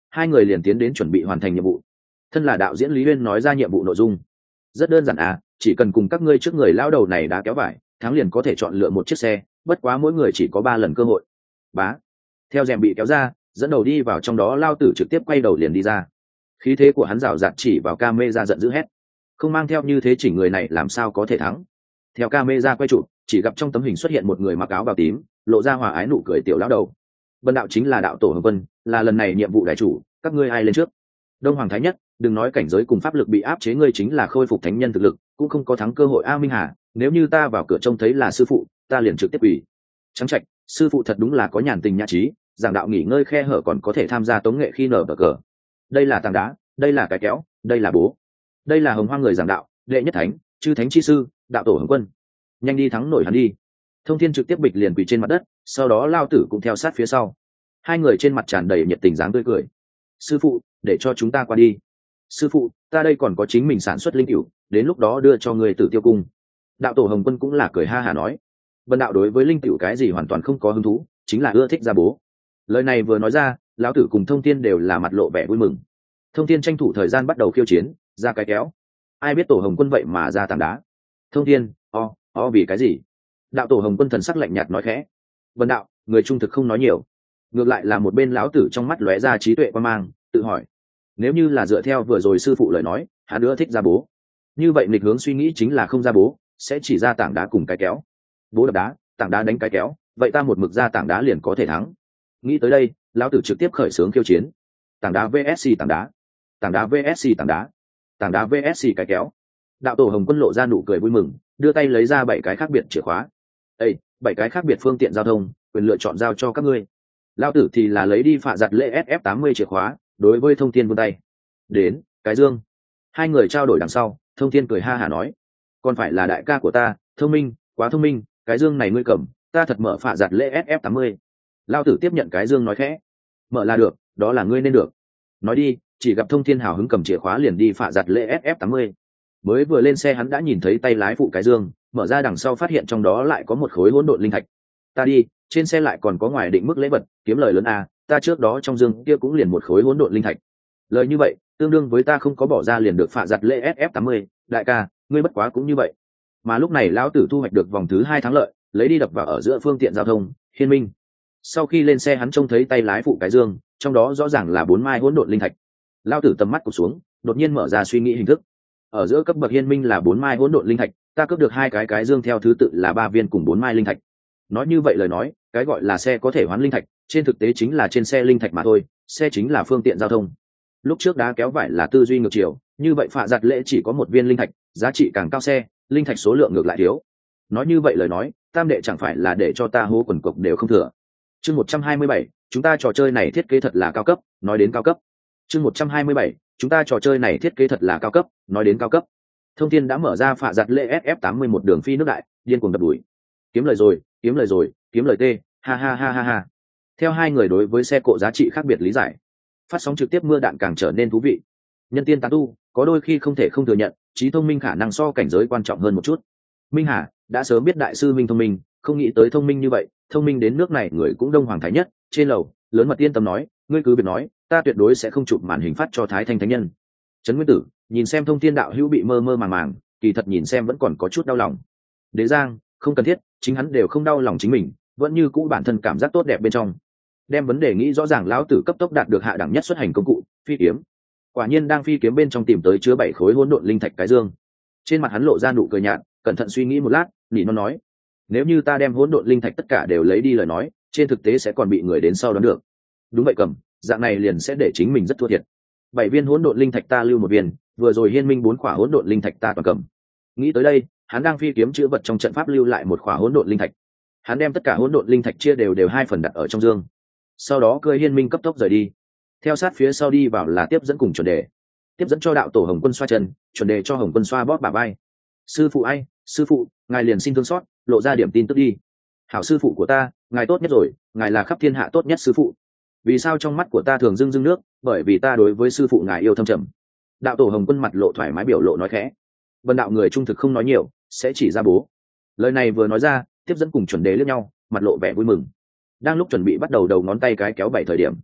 hai người liền tiến đến chuẩn bị hoàn thành nhiệm vụ. Thân là đạo diễn Lý Uyên nói ra nhiệm vụ nội dung rất đơn giản chỉ cần cùng các ngươi trước người lao đầu này đá kéo vải, thắng liền có thể chọn lựa một chiếc xe, bất quá mỗi người chỉ có 3 lần cơ hội. Bá. Theo rèm bị kéo ra, dẫn đầu đi vào trong đó lao tử trực tiếp quay đầu liền đi ra. Khí thế của hắn rào rạt chỉ vào camera giận dữ hét: không mang theo như thế chỉnh người này làm sao có thể thắng. Theo camera quay chụp, chỉ gặp trong tấm hình xuất hiện một người mặc áo bào tím, lộ ra hòa ái nụ cười tiểu lão đầu. Vân đạo chính là đạo tổ Hồng Vân, là lần này nhiệm vụ đại chủ, các ngươi ai lên trước? Đông Hoàng Thái Nhất, đừng nói cảnh giới cùng pháp lực bị áp chế, ngươi chính là khôi phục thánh nhân thực lực cũng không có thắng cơ hội. A Minh Hà, nếu như ta vào cửa trông thấy là sư phụ, ta liền trực tiếp ủy. Trắng Trạch, sư phụ thật đúng là có nhàn tình nhã trí, giảng đạo nghỉ ngơi khe hở còn có thể tham gia tống nghệ khi nở bờ cờ. Đây là tảng đá, đây là cái kéo, đây là bố, đây là hồng hoang người giảng đạo, đệ nhất thánh, chư thánh chi sư, đạo tổ Hồng Quân. Nhanh đi thắng nổi hắn đi. Thông Thiên trực tiếp bịch liền quỳ trên mặt đất, sau đó lao tử cũng theo sát phía sau. Hai người trên mặt tràn đầy nhiệt tình dáng tươi cười. Sư phụ, để cho chúng ta qua đi. Sư phụ, ta đây còn có chính mình sản xuất linh cửu, đến lúc đó đưa cho người Tử Tiêu cung. Đạo tổ Hồng Quân cũng là cười ha hả nói. Vân đạo đối với linh cửu cái gì hoàn toàn không có hứng thú, chính là ưa thích ra bố. Lời này vừa nói ra, lão tử cùng Thông Thiên đều là mặt lộ vẻ vui mừng. Thông Thiên tranh thủ thời gian bắt đầu khiêu chiến, ra cái kéo. Ai biết tổ Hồng Quân vậy mà ra tảng đá. Thông Thiên, vì cái gì? Đạo tổ Hồng Quân thần sắc lạnh nhạt nói khẽ. Vân đạo, người trung thực không nói nhiều. Ngược lại là một bên lão tử trong mắt lóe ra trí tuệ quan mang, tự hỏi: nếu như là dựa theo vừa rồi sư phụ lời nói, hắn nữa thích ra bố, như vậy nghịch hướng suy nghĩ chính là không ra bố, sẽ chỉ ra tảng đá cùng cái kéo. Bố đập đá, tảng đá đánh cái kéo, vậy ta một mực ra tảng đá liền có thể thắng. Nghĩ tới đây, lão tử trực tiếp khởi xướng khiêu chiến. Tảng đá vs tảng đá, tảng đá vs tảng đá, tảng đá vs cái kéo. Đạo tổ Hồng Quân lộ ra nụ cười vui mừng, đưa tay lấy ra 7 cái khác biệt chìa khóa. 7 cái khác biệt phương tiện giao thông, quyền lựa chọn giao cho các ngươi. Lão tử thì là lấy đi phạ giặt lễ SF80 chìa khóa, đối với Thông Thiên vươn tay. Đến, cái dương. Hai người trao đổi đằng sau, Thông Thiên cười ha hả nói: còn phải là đại ca của ta, thông minh, quá thông minh, cái dương này ngươi cầm, ta thật mở phạ giặt lễ SF80. Lão tử tiếp nhận cái dương nói khẽ: mở là được, đó là ngươi nên được. Nói đi, chỉ gặp Thông Thiên hào hứng cầm chìa khóa liền đi phạ giặt lễ SF80. Mới vừa lên xe hắn đã nhìn thấy tay lái phụ cái dương, mở ra đằng sau phát hiện trong đó lại có một khối hỗn độn linh thạch. Ta đi, trên xe lại còn có ngoài định mức lễ vật, kiếm lời lớn ta trước đó trong dương kia cũng liền một khối hỗn độn linh thạch. Lời như vậy, tương đương với ta không có bỏ ra liền được phạ giặt lễ SF80, đại ca, ngươi bất quá cũng như vậy. Mà lúc này lão tử thu hoạch được vòng thứ 2 thắng lợi, lấy đi đập vào ở giữa phương tiện giao thông, Hiên Minh. Sau khi lên xe hắn trông thấy tay lái phụ cái dương, trong đó rõ ràng là 4 mai hỗn độn linh thạch. Lão tử tầm mắt cụp xuống, đột nhiên mở ra suy nghĩ hình thức. Ở giữa cấp bậc Hiên Minh là 4 mai hỗn độn linh thạch, ta cướp được 2 cái dương theo thứ tự là 3 viên cùng 4 mai linh thạch. Nói như vậy lời nói, cái gọi là xe có thể hoán linh thạch, trên thực tế chính là trên xe linh thạch mà thôi, xe chính là phương tiện giao thông. Lúc trước đá kéo vải là tư duy ngược chiều, như vậy phạ giặt lễ chỉ có 1 viên linh thạch, giá trị càng cao xe, linh thạch số lượng ngược lại thiếu. Nói như vậy lời nói, tam đệ chẳng phải là để cho ta hố quần cục đều không thừa. Chương 127, chúng ta trò chơi này thiết kế thật là cao cấp, nói đến cao cấp. Chương 127, chúng ta trò chơi này thiết kế thật là cao cấp, nói đến cao cấp. Thông Thiên đã mở ra phạ giặt lễ SF80 một đường phi nước đại, điên cuồng đập đuổi. Kiếm lời rồi, kiếm lời rồi, kiếm lời tê, ha ha ha ha ha. Theo hai người đối với xe cộ giá trị khác biệt lý giải, phát sóng trực tiếp mưa đạn càng trở nên thú vị. Nhân tiên tán tu, có đôi khi không thể không thừa nhận, trí thông minh khả năng so cảnh giới quan trọng hơn một chút. Minh Hà đã sớm biết đại sư Minh thông minh, không nghĩ tới thông minh như vậy, thông minh đến nước này người cũng Đông Hoàng Thái Nhất. Trên lầu, lớn mật yên tâm nói, ngươi cứ việc nói, ta tuyệt đối sẽ không chụp màn hình phát cho Thái Thanh Thánh Nhân. Trấn Nguyên Tử nhìn xem Thông Thiên đạo hữu bị mơ mơ màng màng, kỳ thật nhìn xem vẫn còn có chút đau lòng. Đế Giang, không cần thiết, chính hắn đều không đau lòng chính mình, vẫn như cũ bản thân cảm giác tốt đẹp bên trong. Đem vấn đề nghĩ rõ ràng, lão tử cấp tốc đạt được hạ đẳng nhất xuất hành công cụ, phi kiếm. Quả nhiên đang phi kiếm bên trong tìm tới chứa 7 khối hỗn độn linh thạch cái dương. Trên mặt hắn lộ ra nụ cười nhạt, cẩn thận suy nghĩ một lát, nỉ non nói: nếu như ta đem hỗn độn linh thạch tất cả đều lấy đi lời nói, trên thực tế sẽ còn bị người đến sau đoán được. Đúng vậy cầm, dạng này liền sẽ để chính mình rất thua thiệt. 7 viên hỗn độn linh thạch ta lưu 1 viên, vừa rồi Hiên Minh 4 khỏa hỗn độn linh thạch ta toàn cầm. Nghĩ tới đây, hắn đang phi kiếm chứa vật trong trận pháp lưu lại 1 khỏa hỗn độn linh thạch. Hắn đem tất cả hỗn độn linh thạch chia đều 2 phần đặt ở trong dương. Sau đó cưỡi Hiên Minh cấp tốc rời đi. Theo sát phía sau đi vào là tiếp dẫn cùng chuẩn đề. Tiếp dẫn cho đạo tổ Hồng Quân xoa chân, chuẩn đề cho Hồng Quân xoa bóp bả vai. Sư phụ ai, sư phụ, ngài liền xin thương xót, lộ ra điểm tin tức đi. Hảo sư phụ của ta, ngài tốt nhất rồi, ngài là khắp thiên hạ tốt nhất sư phụ. Vì sao trong mắt của ta thường rưng rưng nước, bởi vì ta đối với sư phụ ngài yêu thâm trầm. Đạo tổ Hồng Quân mặt lộ thoải mái biểu lộ nói khẽ. Vân đạo người trung thực không nói nhiều, sẽ chỉ ra bố. Lời này vừa nói ra, tiếp dẫn cùng chuẩn đề liếc nhau, mặt lộ vẻ vui mừng. Đang lúc chuẩn bị bắt đầu đầu ngón tay cái kéo 7 thời điểm,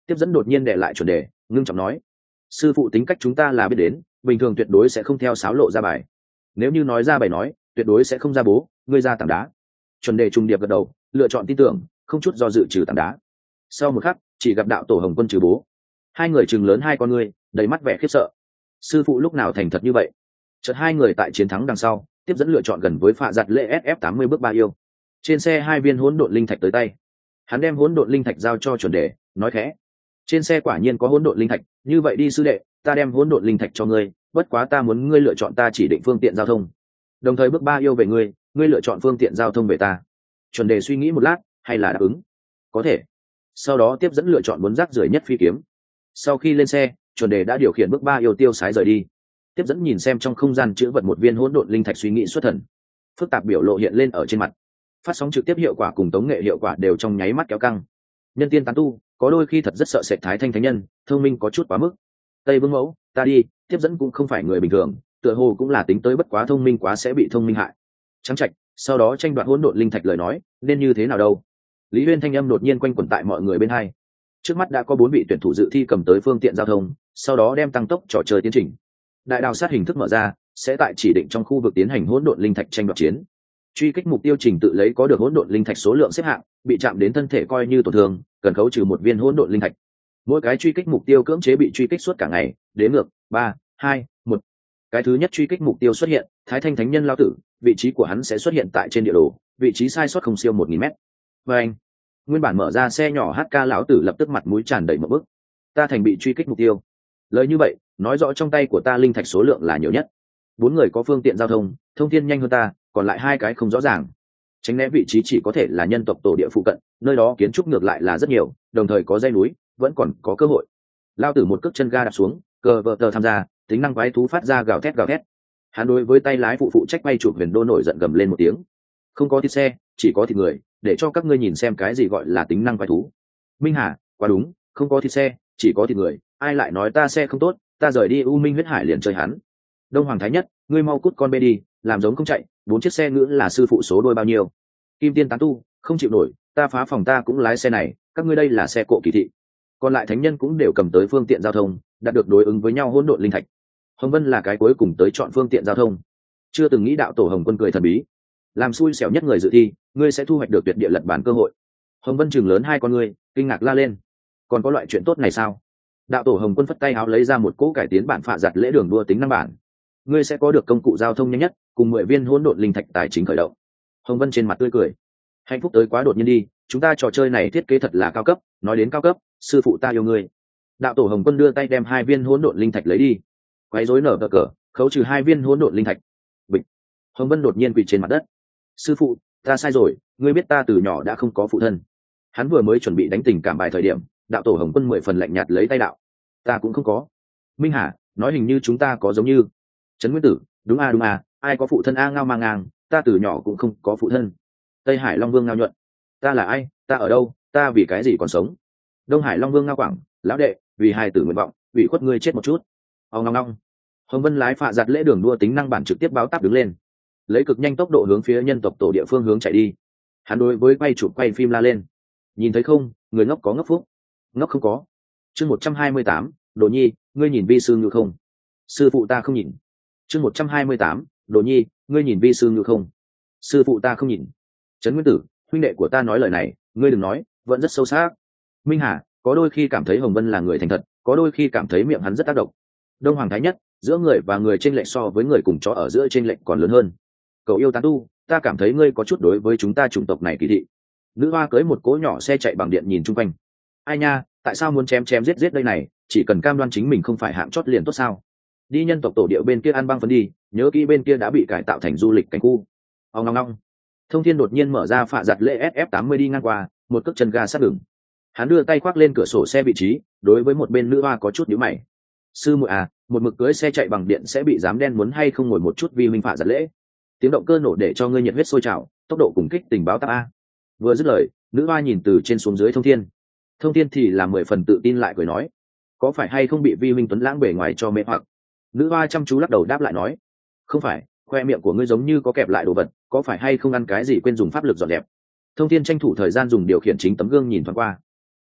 Tiếp dẫn đột nhiên đệ lại chuẩn đề, ngưng trọng nói: sư phụ tính cách chúng ta là biết đến, bình thường tuyệt đối sẽ không theo sáo lộ ra bài. Nếu như nói ra bài nói, tuyệt đối sẽ không ra bố, ngươi ra tảng đá. Chuẩn đề trùng điệp gật đầu, lựa chọn tin tưởng, không chút do dự trừ tảng đá. Sau một khắc, chỉ gặp đạo tổ Hồng Quân trừ bố. Hai người trừng lớn hai con ngươi, đầy mắt vẻ khiếp sợ. Sư phụ lúc nào thành thật như vậy? Chợt hai người tại chiến thắng đằng sau, tiếp dẫn lựa chọn gần với phạ giặt lễ SF80 bước ba yêu. Trên xe hai viên hỗn độn linh thạch tới tay. Hắn đem hỗn độn linh thạch giao cho chuẩn đề, nói khẽ: trên xe quả nhiên có hỗn độn linh thạch, như vậy đi sư đệ, ta đem hỗn độn linh thạch cho ngươi, bất quá ta muốn ngươi lựa chọn ta chỉ định phương tiện giao thông. Đồng thời bước ba yêu về ngươi, ngươi lựa chọn phương tiện giao thông về ta. Chuẩn đề suy nghĩ một lát, hay là đáp ứng. Có thể. Sau đó tiếp dẫn lựa chọn muốn rác rưởi nhất phi kiếm. Sau khi lên xe, chuẩn đề đã điều khiển bước ba yêu tiêu sái rời đi. Tiếp dẫn nhìn xem trong không gian chữ vật một viên hỗn độn linh thạch, suy nghĩ xuất thần. Phức tạp biểu lộ hiện lên ở trên mặt. Phát sóng trực tiếp hiệu quả cùng tống nghệ hiệu quả đều trong nháy mắt kéo căng. Nhân tiên tán tu, có đôi khi thật rất sợ sệt thái thanh thánh nhân, thông minh có chút quá mức. Tây Vương mẫu, ta đi, tiếp dẫn cũng không phải người bình thường, tựa hồ cũng là tính tới bất quá thông minh quá sẽ bị thông minh hại. Trắng trạch, sau đó tranh đoạt hỗn độn linh thạch lời nói, nên như thế nào đâu? Lý Huyên thanh âm đột nhiên quanh quẩn tại mọi người bên hai. Trước mắt đã có 4 vị tuyển thủ dự thi cầm tới phương tiện giao thông, sau đó đem tăng tốc trò chơi tiến trình. Đại đào sát hình thức mở ra, sẽ tại chỉ định trong khu vực tiến hành hỗn độn linh thạch tranh đoạt chiến. Truy kích mục tiêu trình tự lấy có được hỗn độn linh thạch số lượng xếp hạng, bị chạm đến thân thể coi như tổn thương, cần khấu trừ 1 viên hỗn độn linh thạch. Mỗi cái truy kích mục tiêu cưỡng chế bị truy kích suốt cả ngày, đến ngược 3, 2, 1. Cái thứ nhất truy kích mục tiêu xuất hiện, Thái Thanh Thánh Nhân lao tử, vị trí của hắn sẽ xuất hiện tại trên địa đồ, vị trí sai sót không siêu 1000m. Và anh, nguyên bản mở ra xe nhỏ HK lão tử lập tức mặt mũi tràn đầy một bức. Ta thành bị truy kích mục tiêu. Lời như vậy, nói rõ trong tay của ta linh thạch số lượng là nhiều nhất. 4 người có phương tiện giao thông, thông thiên nhanh hơn ta, còn lại 2 cái không rõ ràng. Tránh né vị trí chỉ có thể là nhân tộc tổ địa phụ cận, nơi đó kiến trúc ngược lại là rất nhiều, đồng thời có dãy núi, vẫn còn có cơ hội. Lao tử một cước chân ga đạp xuống, cờ vợ tờ tham gia, tính năng quái thú phát ra gào thét gào thét. Hắn đối với tay lái phụ trách bay chụp huyền đô nổi giận gầm lên một tiếng. Không có thịt xe, chỉ có thịt người, để cho các ngươi nhìn xem cái gì gọi là tính năng quái thú. Minh Hà, quá đúng, không có thịt xe, chỉ có thịt người, ai lại nói ta xe không tốt, ta rời đi U Minh huyết hải liền chơi hắn. Đông Hoàng Thái Nhất, ngươi mau cút con bê đi, làm giống không chạy, 4 chiếc xe ngữ là sư phụ số đôi bao nhiêu? Kim Tiên tán tu, không chịu nổi, ta phá phòng ta cũng lái xe này, các ngươi đây là xe cộ kỳ thị. Còn lại thánh nhân cũng đều cầm tới phương tiện giao thông, đạt được đối ứng với nhau hỗn độn linh thạch. Hồng Vân là cái cuối cùng tới chọn phương tiện giao thông. Chưa từng nghĩ đạo tổ Hồng Quân cười thần bí, làm xui xẻo nhất người dự thi, ngươi sẽ thu hoạch được tuyệt địa lật bản cơ hội. Hồng Vân chừng lớn hai con ngươi, kinh ngạc la lên, còn có loại chuyện tốt này sao? Đạo tổ Hồng Quân phất tay áo lấy ra một cỗ cải tiến bản phạ giặt lễ đường đua tính năng bản, ngươi sẽ có được công cụ giao thông nhanh nhất, cùng 10 viên hỗn độn linh thạch tài chính khởi động. Hồng Vân trên mặt tươi cười, hạnh phúc tới quá đột nhiên đi, chúng ta trò chơi này thiết kế thật là cao cấp, nói đến cao cấp, sư phụ ta yêu ngươi. Đạo tổ Hồng Quân đưa tay đem 2 viên hỗn độn linh thạch lấy đi, quấy rối nở cờ, khấu trừ 2 viên hỗn độn linh thạch. Bịch. Hồng Vân đột nhiên quỳ trên mặt đất. Sư phụ, ta sai rồi, ngươi biết ta từ nhỏ đã không có phụ thân. Hắn vừa mới chuẩn bị đánh tình cảm bài thời điểm, đạo tổ Hồng Quân 10 phần lạnh nhạt lấy tay đạo, ta cũng không có. Minh Hà, nói hình như chúng ta có giống như. Trấn Nguyên Tử, đúng à, ai có phụ thân a ngao mang ngang, ta từ nhỏ cũng không có phụ thân. Tây Hải Long Vương ngao nhuận, ta là ai, ta ở đâu, ta vì cái gì còn sống. Đông Hải Long Vương ngao quảng, lão đệ, vì hài tử nguyện vọng, ủy khuất ngươi chết một chút. Ông long. Hồng Vân lái phạ giặt lễ đường đua tính năng bản trực tiếp báo táp đứng lên, lấy cực nhanh tốc độ hướng phía nhân tộc tổ địa phương hướng chạy đi. Hắn đối với quay chụp quay phim la lên, nhìn thấy không, người ngốc có ngốc phúc, ngốc không có. Chương 128, Đồ Nhi, ngươi nhìn vi sư như không? Sư phụ ta không nhìn. Chương 128, Đồ Nhi, ngươi nhìn vi sư như không? Sư phụ ta không nhìn. Trấn Nguyên Tử, huynh đệ của ta nói lời này, ngươi đừng nói, vẫn rất sâu sắc. Minh Hà, có đôi khi cảm thấy Hồng Vân là người thành thật, có đôi khi cảm thấy miệng hắn rất tác động. Đông Hoàng Thái Nhất, giữa người và người chênh lệch so với người cùng chó ở giữa chênh lệch còn lớn hơn. Cậu yêu tán tu, ta cảm thấy ngươi có chút đối với chúng ta chủng tộc này kỳ thị. Nữ hoa cưới một cỗ nhỏ xe chạy bằng điện nhìn chung quanh. Ai nha, tại sao muốn chém giết đây này, chỉ cần cam đoan chính mình không phải hạng chót liền tốt sao? Đi nhân tộc tổ địa bên kia ăn băng phấn đi, nhớ kỹ bên kia đã bị cải tạo thành du lịch cảnh khu. Ông long. Thông Thiên đột nhiên mở ra phạ giặt lễ SF80 đi ngang qua, một cước chân ga sát đường. Hắn đưa tay khoác lên cửa sổ xe vị trí, đối với một bên nữ hoa có chút nhíu mày. Sư muội à, một mực cưới xe chạy bằng điện sẽ bị dám đen muốn hay không ngồi một chút vì minh phạ giặt lễ. Tiếng động cơ nổ để cho ngươi nhiệt huyết sôi trào, tốc độ cùng kích tình báo táp a. Vừa dứt lời, nữ hoa nhìn từ trên xuống dưới Thông Thiên. Thông Thiên thì là 10 phần tự tin lại cười nói, có phải hay không bị vi minh tuấn lãng bề ngoài cho mê hoặc? Nữ hoa chăm chú lắc đầu đáp lại nói, không phải, khoe miệng của ngươi giống như có kẹp lại đồ vật, có phải hay không ăn cái gì quên dùng pháp lực dọn đẹp? Thông Thiên tranh thủ thời gian dùng điều khiển chính tấm gương nhìn thoáng qua.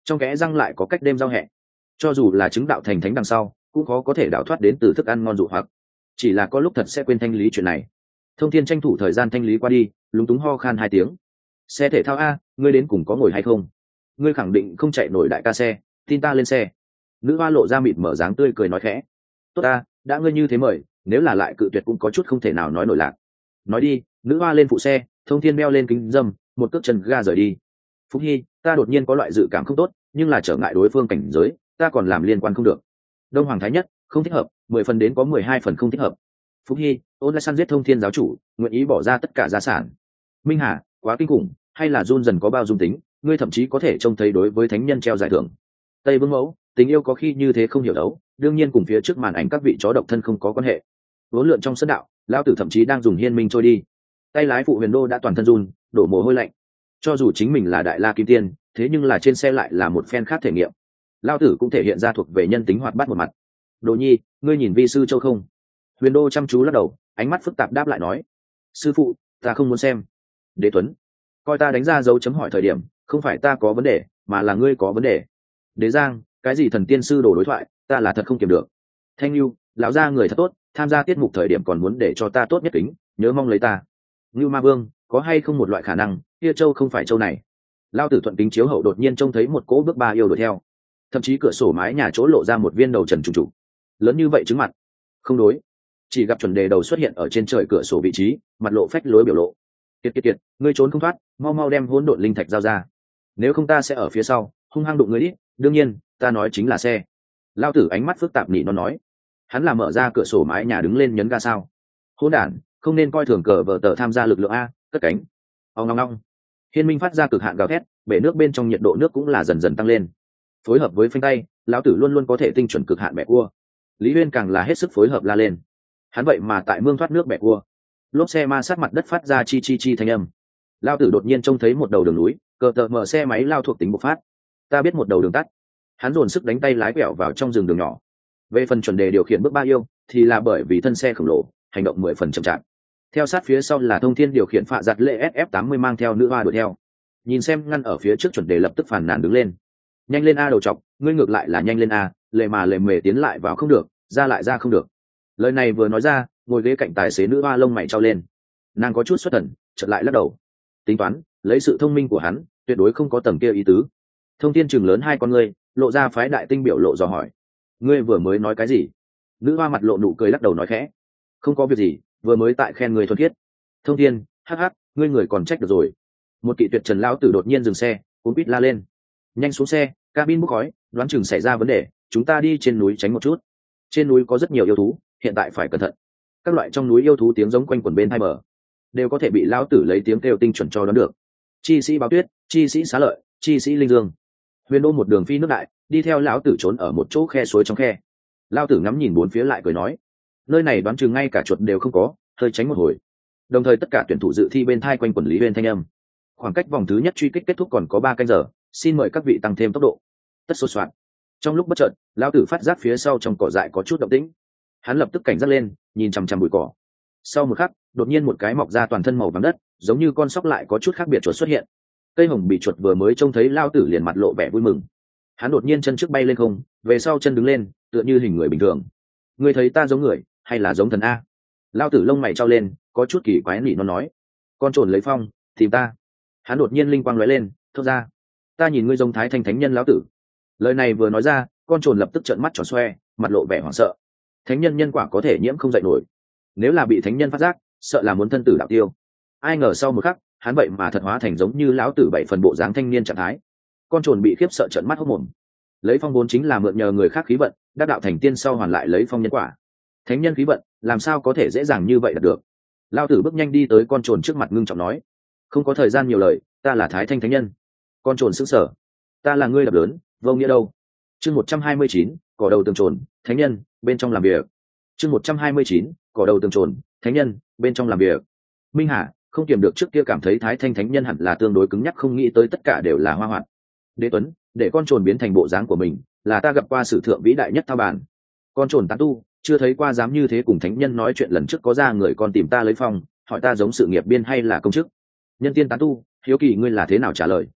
trong kẽ răng lại có cách đêm giao hẹ. Cho dù là chứng đạo thành thánh đằng sau cũng khó có thể đào thoát đến từ thức ăn ngon dụ hoặc, chỉ là có lúc thật sẽ quên thanh lý chuyện này. Thông Thiên tranh thủ thời gian thanh lý qua đi, lúng túng ho khan 2 tiếng. Xe thể thao a, ngươi đến cùng có ngồi hay không? Ngươi khẳng định không chạy nổi đại ca xe, tin ta lên xe. Nữ hoa lộ ra mịt mở dáng tươi cười nói khẽ. Tốt ta, đã ngươi như thế mời, nếu là lại cự tuyệt cũng có chút không thể nào nói nổi lạc. Nói đi. Nữ hoa lên phụ xe, Thông Thiên đeo lên kính dâm, một cước chân ga rời đi. Phúc Hy, ta đột nhiên có loại dự cảm không tốt, nhưng là trở ngại đối phương cảnh giới, ta còn làm liên quan không được. Đông Hoàng Thái Nhất, không thích hợp, 10 phần đến có 12 phần không thích hợp. Phúc Hy, ôn lại săn giết Thông Thiên giáo chủ, nguyện ý bỏ ra tất cả gia sản. Minh Hà, quá kinh khủng, hay là run dần có bao dung tính, ngươi thậm chí có thể trông thấy đối với thánh nhân treo giải thưởng. Tây Vương Mẫu, tình yêu có khi như thế không hiểu đấu, đương nhiên cùng phía trước màn ảnh các vị chó độc thân không có quan hệ. Vốn lượn trong sân đạo, lão tử thậm chí đang dùng hiên minh trôi đi. Tay lái phụ Huyền Đô đã toàn thân run, đổ mồ hôi lạnh. Cho dù chính mình là đại la kim tiên, thế nhưng là trên xe lại là một phen khác thể nghiệm. Lão tử cũng thể hiện ra thuộc về nhân tính hoạt bát một mặt. Đồ Nhi, ngươi nhìn vi sư Châu không? Huyền Đô chăm chú lắc đầu, ánh mắt phức tạp đáp lại nói: sư phụ, ta không muốn xem. Đế Tuấn, coi ta đánh ra dấu chấm hỏi thời điểm, không phải ta có vấn đề, mà là ngươi có vấn đề. Đế Giang, cái gì thần tiên sư đồ đối thoại, ta là thật không kiềm được. Thanh Lưu, lão gia người thật tốt, tham gia tiết mục thời điểm còn muốn để cho ta tốt nhất kính, nhớ mong lấy ta. Ngưu Ma Vương, có hay không một loại khả năng, kia châu không phải châu này. Lao tử thuận kính chiếu hậu đột nhiên trông thấy một cỗ bước ba yêu đuổi theo, thậm chí cửa sổ mái nhà chỗ lộ ra một viên đầu trần trùng trục, lớn như vậy trứng mặt. Không đối, chỉ gặp chuẩn đề đầu xuất hiện ở trên trời cửa sổ vị trí, mặt lộ phách lối biểu lộ. Kiệt, ngươi trốn không thoát, mau mau đem hỗn độn linh thạch giao ra, nếu không ta sẽ ở phía sau hung hăng đụng ngươi đi. Đương nhiên, ta nói chính là xe. Lao tử ánh mắt phức tạp nị nó nói. Hắn là mở ra cửa sổ mái nhà đứng lên nhấn ga sao? Hỗn đản, không nên coi thường cờ vợ tờ tham gia lực lượng a. Cất cánh. Ông ngong ngong. Hiên Minh phát ra cực hạn gào thét, bể nước bên trong nhiệt độ nước cũng là dần dần tăng lên. Phối hợp với phanh tay, lão tử luôn luôn có thể tinh chuẩn cực hạn bẻ cua. Lý Uyên càng là hết sức phối hợp la lên. Hắn vậy mà tại mương thoát nước bẻ cua, lốp xe ma sát mặt đất phát ra chi chi chi thanh âm. Lão tử đột nhiên trông thấy một đầu đường núi, cờ tờ mở xe máy lao thuộc tính bộc phát. Ta biết một đầu đường tắt. Hắn dồn sức đánh tay lái quẹo vào trong rừng đường nhỏ. Về phần chuẩn đề điều khiển bước ba yêu, thì là bởi vì thân xe khổng lồ, hành động 10 phần chậm chạp. Theo sát phía sau là Thông Thiên điều khiển phạ giặt lệ SF80 mang theo nữ hoa đuổi theo. Nhìn xem ngăn ở phía trước chuẩn đề lập tức phàn nàn đứng lên. Nhanh lên a đầu trọc, ngươi ngược lại là nhanh lên a, lề mà lề mề tiến lại vào không được, ra lại ra không được. Lời này vừa nói ra, ngồi ghế cạnh tài xế nữ hoa lông mày trao lên. Nàng có chút xuất thần, chợt lại lắc đầu. Tính toán, lấy sự thông minh của hắn, tuyệt đối không có tầm kia ý tứ. Thông Thiên chừng lớn hai con ngươi, lộ ra phái đại tinh biểu lộ dò hỏi: ngươi vừa mới nói cái gì? Nữ hoa mặt lộ nụ cười lắc đầu nói khẽ: không có việc gì, vừa mới tại khen người thuần khiết. Thông Thiên, hắc hắc, ngươi người còn trách được rồi. Một kỵ tuyệt trần lão tử đột nhiên dừng xe, cuống quýt la lên: nhanh xuống xe, cabin bốc khói, đoán chừng xảy ra vấn đề, chúng ta đi trên núi tránh một chút. Trên núi có rất nhiều yêu thú, hiện tại phải cẩn thận. Các loại trong núi yêu thú tiếng giống quanh quẩn bên hai bờ, đều có thể bị lão tử lấy tiếng kêu tinh chuẩn cho đoán được. Chi sĩ báo tuyết, chi sĩ xá lợi, chi sĩ linh dương. Huyền Đô một đường phi nước đại, đi theo lão tử trốn ở một chỗ khe suối trong khe. Lão tử ngắm nhìn bốn phía lại cười nói: nơi này đoán chừng ngay cả chuột đều không có, hơi tránh một hồi. Đồng thời tất cả tuyển thủ dự thi bên thai quanh quần Lý Uyên thanh âm. Khoảng cách vòng thứ nhất truy kích kết thúc còn có 3 canh giờ, xin mời các vị tăng thêm tốc độ. Tất sốt soạn. Trong lúc bất chợt, lão tử phát giác phía sau trong cỏ dại có chút động tĩnh. Hắn lập tức cảnh giác lên, nhìn chằm chằm bụi cỏ. Sau một khắc, đột nhiên một cái mọc ra toàn thân màu vàng đất, giống như con sóc lại có chút khác biệt chuột xuất hiện. Cây hồng bị chuột vừa mới trông thấy lão tử liền mặt lộ vẻ vui mừng. Hắn đột nhiên chân trước bay lên không, về sau chân đứng lên, tựa như hình người bình thường. Ngươi thấy ta giống người, hay là giống thần a? Lão tử lông mày trao lên, có chút kỳ quái nỉ nó nói: con trồn lấy phong, tìm ta. Hắn đột nhiên linh quang lóe lên, thốt ra: ta nhìn ngươi giống Thái Thanh thánh nhân lão tử. Lời này vừa nói ra, con trồn lập tức trợn mắt tròn xoe, mặt lộ vẻ hoảng sợ. Thánh nhân nhân quả có thể nhiễm không dậy nổi, nếu là bị thánh nhân phát giác, sợ là muốn thân tử đạo tiêu. Ai ngờ sau một khắc, hắn vậy mà thật hóa thành giống như lão tử 7 phần bộ dáng thanh niên trạng thái. Con trồn bị khiếp sợ trợn mắt hốt mồm. Lấy phong vốn chính là mượn nhờ người khác khí vận, đắc đạo thành tiên sau hoàn lại lấy phong nhân quả. Thánh nhân khí vận, làm sao có thể dễ dàng như vậy đạt được? Lão tử bước nhanh đi tới con trồn trước mặt ngưng trọng nói: không có thời gian nhiều lời, ta là Thái Thanh thánh nhân. Con trồn sững sờ: ta là ngươi đập lớn, vô nghĩa đâu? Chương 129, cỏ đầu tường trồn, thánh nhân, bên trong làm việc. Chương 129, cỏ đầu tường trồn, thánh nhân, bên trong làm việc. Minh Hà không kiềm được trước kia cảm thấy Thái Thanh thánh nhân hẳn là tương đối cứng nhắc, không nghĩ tới tất cả đều là hoa hoạt. Đế Tuấn, để con trồn biến thành bộ dáng của mình, là ta gặp qua sử thượng vĩ đại nhất thao bàn. Con trồn tán tu, chưa thấy qua dám như thế cùng thánh nhân nói chuyện. Lần trước có ra người con tìm ta lấy phong, hỏi ta giống sự nghiệp biên hay là công chức. Nhân tiên tán tu, hiếu kỳ ngươi là thế nào trả lời?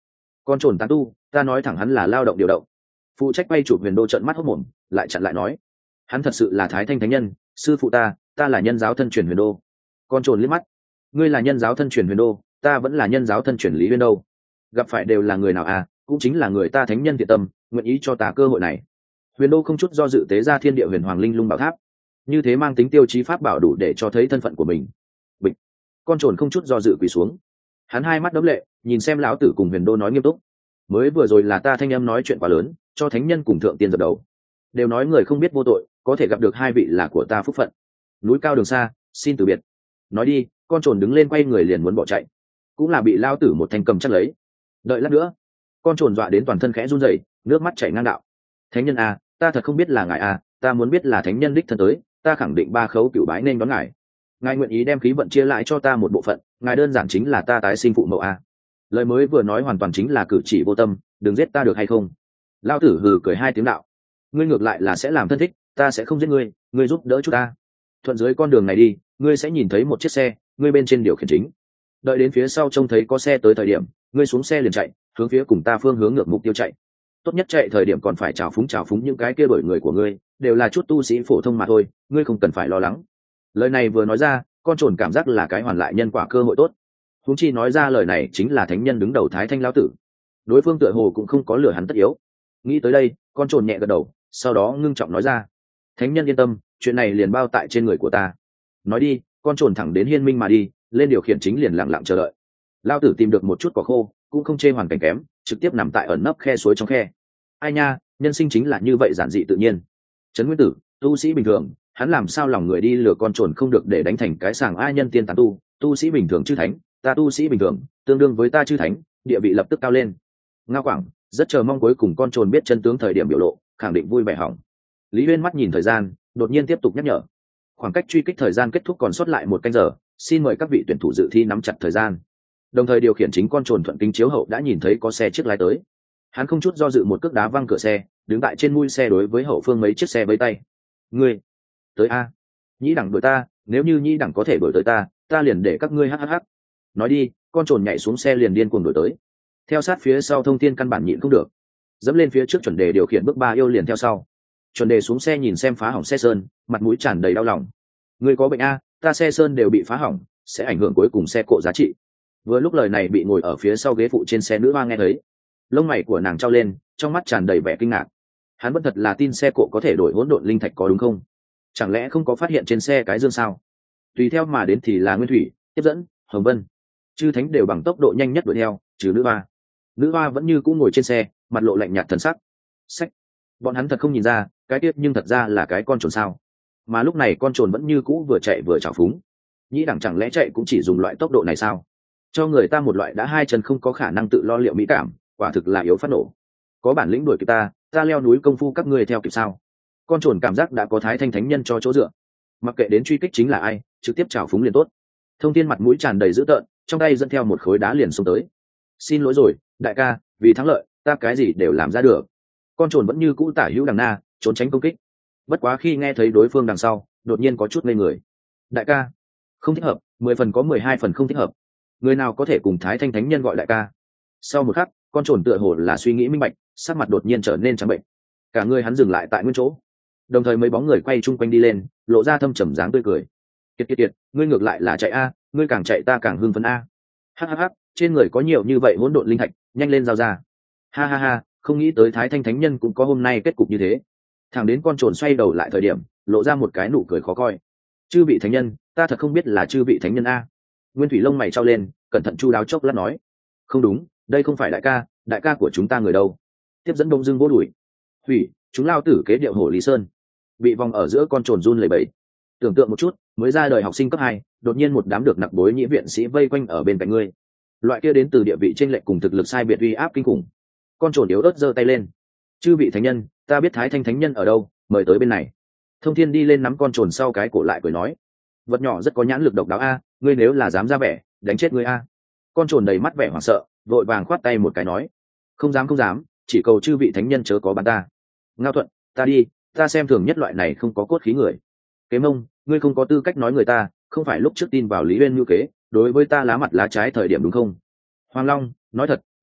Con trồn tán tu, ta nói thẳng hắn là lao động điều động. Phụ trách bay chụp Huyền Đô trợn mắt hốc mồm, lại chặn lại nói, hắn thật sự là Thái Thanh thánh nhân, sư phụ ta là nhân giáo thân truyền Huyền Đô. Con trồn liếc mắt, ngươi là nhân giáo thân truyền Huyền Đô, ta vẫn là nhân giáo thân truyền Lý Huyên đâu. Gặp phải đều là người nào à, cũng chính là người ta thánh nhân thiện tâm, nguyện ý cho ta cơ hội này. Huyền Đô không chút do dự tế ra thiên địa huyền hoàng linh lung bảo tháp, như thế mang tính tiêu chí pháp bảo đủ để cho thấy thân phận của mình. Bịch, con trồn không chút do dự quỳ xuống. Hắn hai mắt đẫm lệ, nhìn xem lão tử cùng Huyền Đô nói nghiêm túc, mới vừa rồi là ta thanh âm nói chuyện quá lớn, cho thánh nhân cùng thượng tiên dập đầu. Đều nói người không biết vô tội, có thể gặp được hai vị là của ta phúc phận. Núi cao đường xa, xin từ biệt. Nói đi, con trồn đứng lên quay người liền muốn bỏ chạy, cũng là bị lao tử một thanh cầm chắc lấy. Đợi lát nữa. Con trồn dọa đến toàn thân khẽ run rẩy, nước mắt chảy ngang đạo. Thánh nhân à, ta thật không biết là ngài à, ta muốn biết là thánh nhân đích thân tới, ta khẳng định ba khấu cửu bái nên đón ngài. Ngài nguyện ý đem khí vận chia lại cho ta một bộ phận, ngài đơn giản chính là ta tái sinh phụ mẫu à. Lời mới vừa nói hoàn toàn chính là cử chỉ vô tâm, đừng giết ta được hay không? Lao tử hừ cười hai tiếng đạo, ngươi ngược lại là sẽ làm thân thích, ta sẽ không giết ngươi, ngươi giúp đỡ chút ta. Thuận dưới con đường này đi, ngươi sẽ nhìn thấy một chiếc xe, ngươi bên trên điều khiển chính. Đợi đến phía sau trông thấy có xe tới thời điểm, ngươi xuống xe liền chạy, hướng phía cùng ta phương hướng ngược mục tiêu chạy. Tốt nhất chạy thời điểm còn phải trào phúng những cái kia bởi người của ngươi, đều là chút tu sĩ phổ thông mà thôi, ngươi không cần phải lo lắng. Lời này vừa nói ra, con trồn cảm giác là cái hoàn lại nhân quả cơ hội tốt. Huống chi nói ra lời này chính là thánh nhân đứng đầu Thái Thanh lão tử, đối phương tựa hồ cũng không có lừa hắn tất yếu. Nghĩ tới đây, con trồn nhẹ gật đầu, sau đó ngưng trọng nói ra, thánh nhân yên tâm, chuyện này liền bao tại trên người của ta. Nói đi, con trồn thẳng đến hiên minh mà đi, lên điều khiển chính liền lặng lặng chờ đợi. Lão tử tìm được một chút cỏ khô, cũng không chê hoàn cảnh kém, trực tiếp nằm tại ẩn nấp khe suối trong khe. Ai nha, nhân sinh chính là như vậy giản dị tự nhiên. Trấn Nguyên Tử, tu sĩ bình thường, hắn làm sao lòng người đi lừa con trồn không được để đánh thành cái sàng ai nhân tiên tán tu sĩ bình thường chư thánh, ta tu sĩ bình thường, tương đương với ta chư thánh, địa vị lập tức cao lên. Ngao Quảng rất chờ mong cuối cùng con trồn biết chân tướng thời điểm biểu lộ, khẳng định vui vẻ hỏng. Lý Uyên mắt nhìn thời gian, đột nhiên tiếp tục nhắc nhở, khoảng cách truy kích thời gian kết thúc còn sót lại 1 canh giờ, xin mời các vị tuyển thủ dự thi nắm chặt thời gian. Đồng thời điều khiển chính con trồn thuận kính chiếu hậu đã nhìn thấy có xe chiếc lái tới. Hắn không chút do dự một cước đá văng cửa xe, đứng tại trên mui xe đối với hậu phương mấy chiếc xe với tay. Ngươi tới a? Nhĩ đẳng đuổi ta, nếu như nhĩ đẳng có thể đuổi tới ta liền để các ngươi hắc. Nói đi, con trồn nhảy xuống xe liền điên cuồng đuổi tới. Theo sát phía sau Thông Thiên căn bản nhịn không được, dẫm lên phía trước chuẩn đề điều khiển bước 3 yêu liền theo sau. Chuẩn đề xuống xe nhìn xem phá hỏng xe sơn, mặt mũi tràn đầy đau lòng. Ngươi có bệnh a? Ta xe sơn đều bị phá hỏng, sẽ ảnh hưởng cuối cùng xe cộ giá trị. Vừa lúc lời này bị ngồi ở phía sau ghế phụ trên xe nữ hoa nghe thấy, lông mày của nàng trao lên, trong mắt tràn đầy vẻ kinh ngạc. Hắn vẫn thật là tin xe cộ có thể đổi hỗn độn linh thạch có đúng không? Chẳng lẽ không có phát hiện trên xe cái dương sao? Tùy theo mà đến thì là Nguyên Thủy, tiếp dẫn, Hồng Vân, chư thánh đều bằng tốc độ nhanh nhất đuổi theo, trừ nữ hoa. Nữ hoa vẫn như cũ ngồi trên xe, mặt lộ lạnh nhạt thần sắc. Sách, bọn hắn thật không nhìn ra, cái tiết nhưng thật ra là cái con trồn sao? Mà lúc này con trồn vẫn như cũ vừa chạy vừa trào phúng. Nhĩ đẳng chẳng lẽ chạy cũng chỉ dùng loại tốc độ này sao? Cho người ta một loại đã hai chân không có khả năng tự lo liệu mỹ cảm, quả thực là yếu phát nổ. Có bản lĩnh đuổi kịp ta leo núi công phu các ngươi theo kịp sao? Con trồn cảm giác đã có Thái Thanh thánh nhân cho chỗ dựa, mặc kệ đến truy kích chính là ai, trực tiếp trào phúng liền tốt. Thông Thiên mặt mũi tràn đầy dữ tợn, trong tay dẫn theo một khối đá liền xông tới. Xin lỗi rồi, đại ca, vì thắng lợi, ta cái gì đều làm ra được. Con trồn vẫn như cũ tả hữu đằng na, trốn tránh công kích. Bất quá khi nghe thấy đối phương đằng sau, đột nhiên có chút ngây người. Đại ca, không thích hợp, 10 phần có 12 phần không thích hợp. Người nào có thể cùng Thái Thanh thánh nhân gọi đại ca? Sau một khắc, con trồn tựa hồ là suy nghĩ minh bạch, sắc mặt đột nhiên trở nên trắng bệnh. Cả người hắn dừng lại tại nguyên chỗ. Đồng thời mấy bóng người quay chung quanh đi lên, lộ ra thâm trầm dáng tươi cười. Kiệt, ngươi ngược lại là chạy a, ngươi càng chạy ta càng hưng phấn a. Hắc, trên người có nhiều như vậy hỗn độn linh thạch, nhanh lên giao ra. Ha, không nghĩ tới Thái Thanh thánh nhân cũng có hôm nay kết cục như thế. Thằng đến con trồn xoay đầu lại thời điểm, lộ ra một cái nụ cười khó coi. Chư vị thánh nhân, ta thật không biết là chư vị thánh nhân a. Nguyên Thủy lông mày trao lên, cẩn thận chu đáo chốc lát nói, không đúng, đây không phải đại ca của chúng ta người đâu. Tiếp dẫn Đông Dương vô đuổi. Hủy, chúng lao tử kế điệu hổ Lý Sơn. Bị vòng ở giữa con trồn run lẩy bẩy. Tưởng tượng một chút, mới ra đời học sinh cấp 2, đột nhiên một đám được nặc bối nhĩ viện sĩ vây quanh ở bên cạnh ngươi. Loại kia đến từ địa vị chênh lệch cùng thực lực sai biệt uy áp kinh khủng. Con trồn yếu ớt giơ tay lên. Chư vị thánh nhân, ta biết Thái Thanh thánh nhân ở đâu, mời tới bên này. Thông Thiên đi lên nắm con trồn sau cái cổ lại cười nói, vật nhỏ rất có nhãn lực độc đáo a, ngươi nếu là dám ra vẻ, đánh chết ngươi a. Con trồn đầy mắt vẻ hoảng sợ, vội vàng khoát tay một cái nói, không dám, chỉ cầu chư vị thánh nhân chớ có bắn ta. Ngao Thuận, ta đi, ta xem thường nhất loại này không có cốt khí người. Kế Mông, ngươi không có tư cách nói người ta, không phải lúc trước tin vào Lý Uyên ngữ kế, đối với ta lá mặt lá trái thời điểm đúng không? Hoàng Long, nói thật,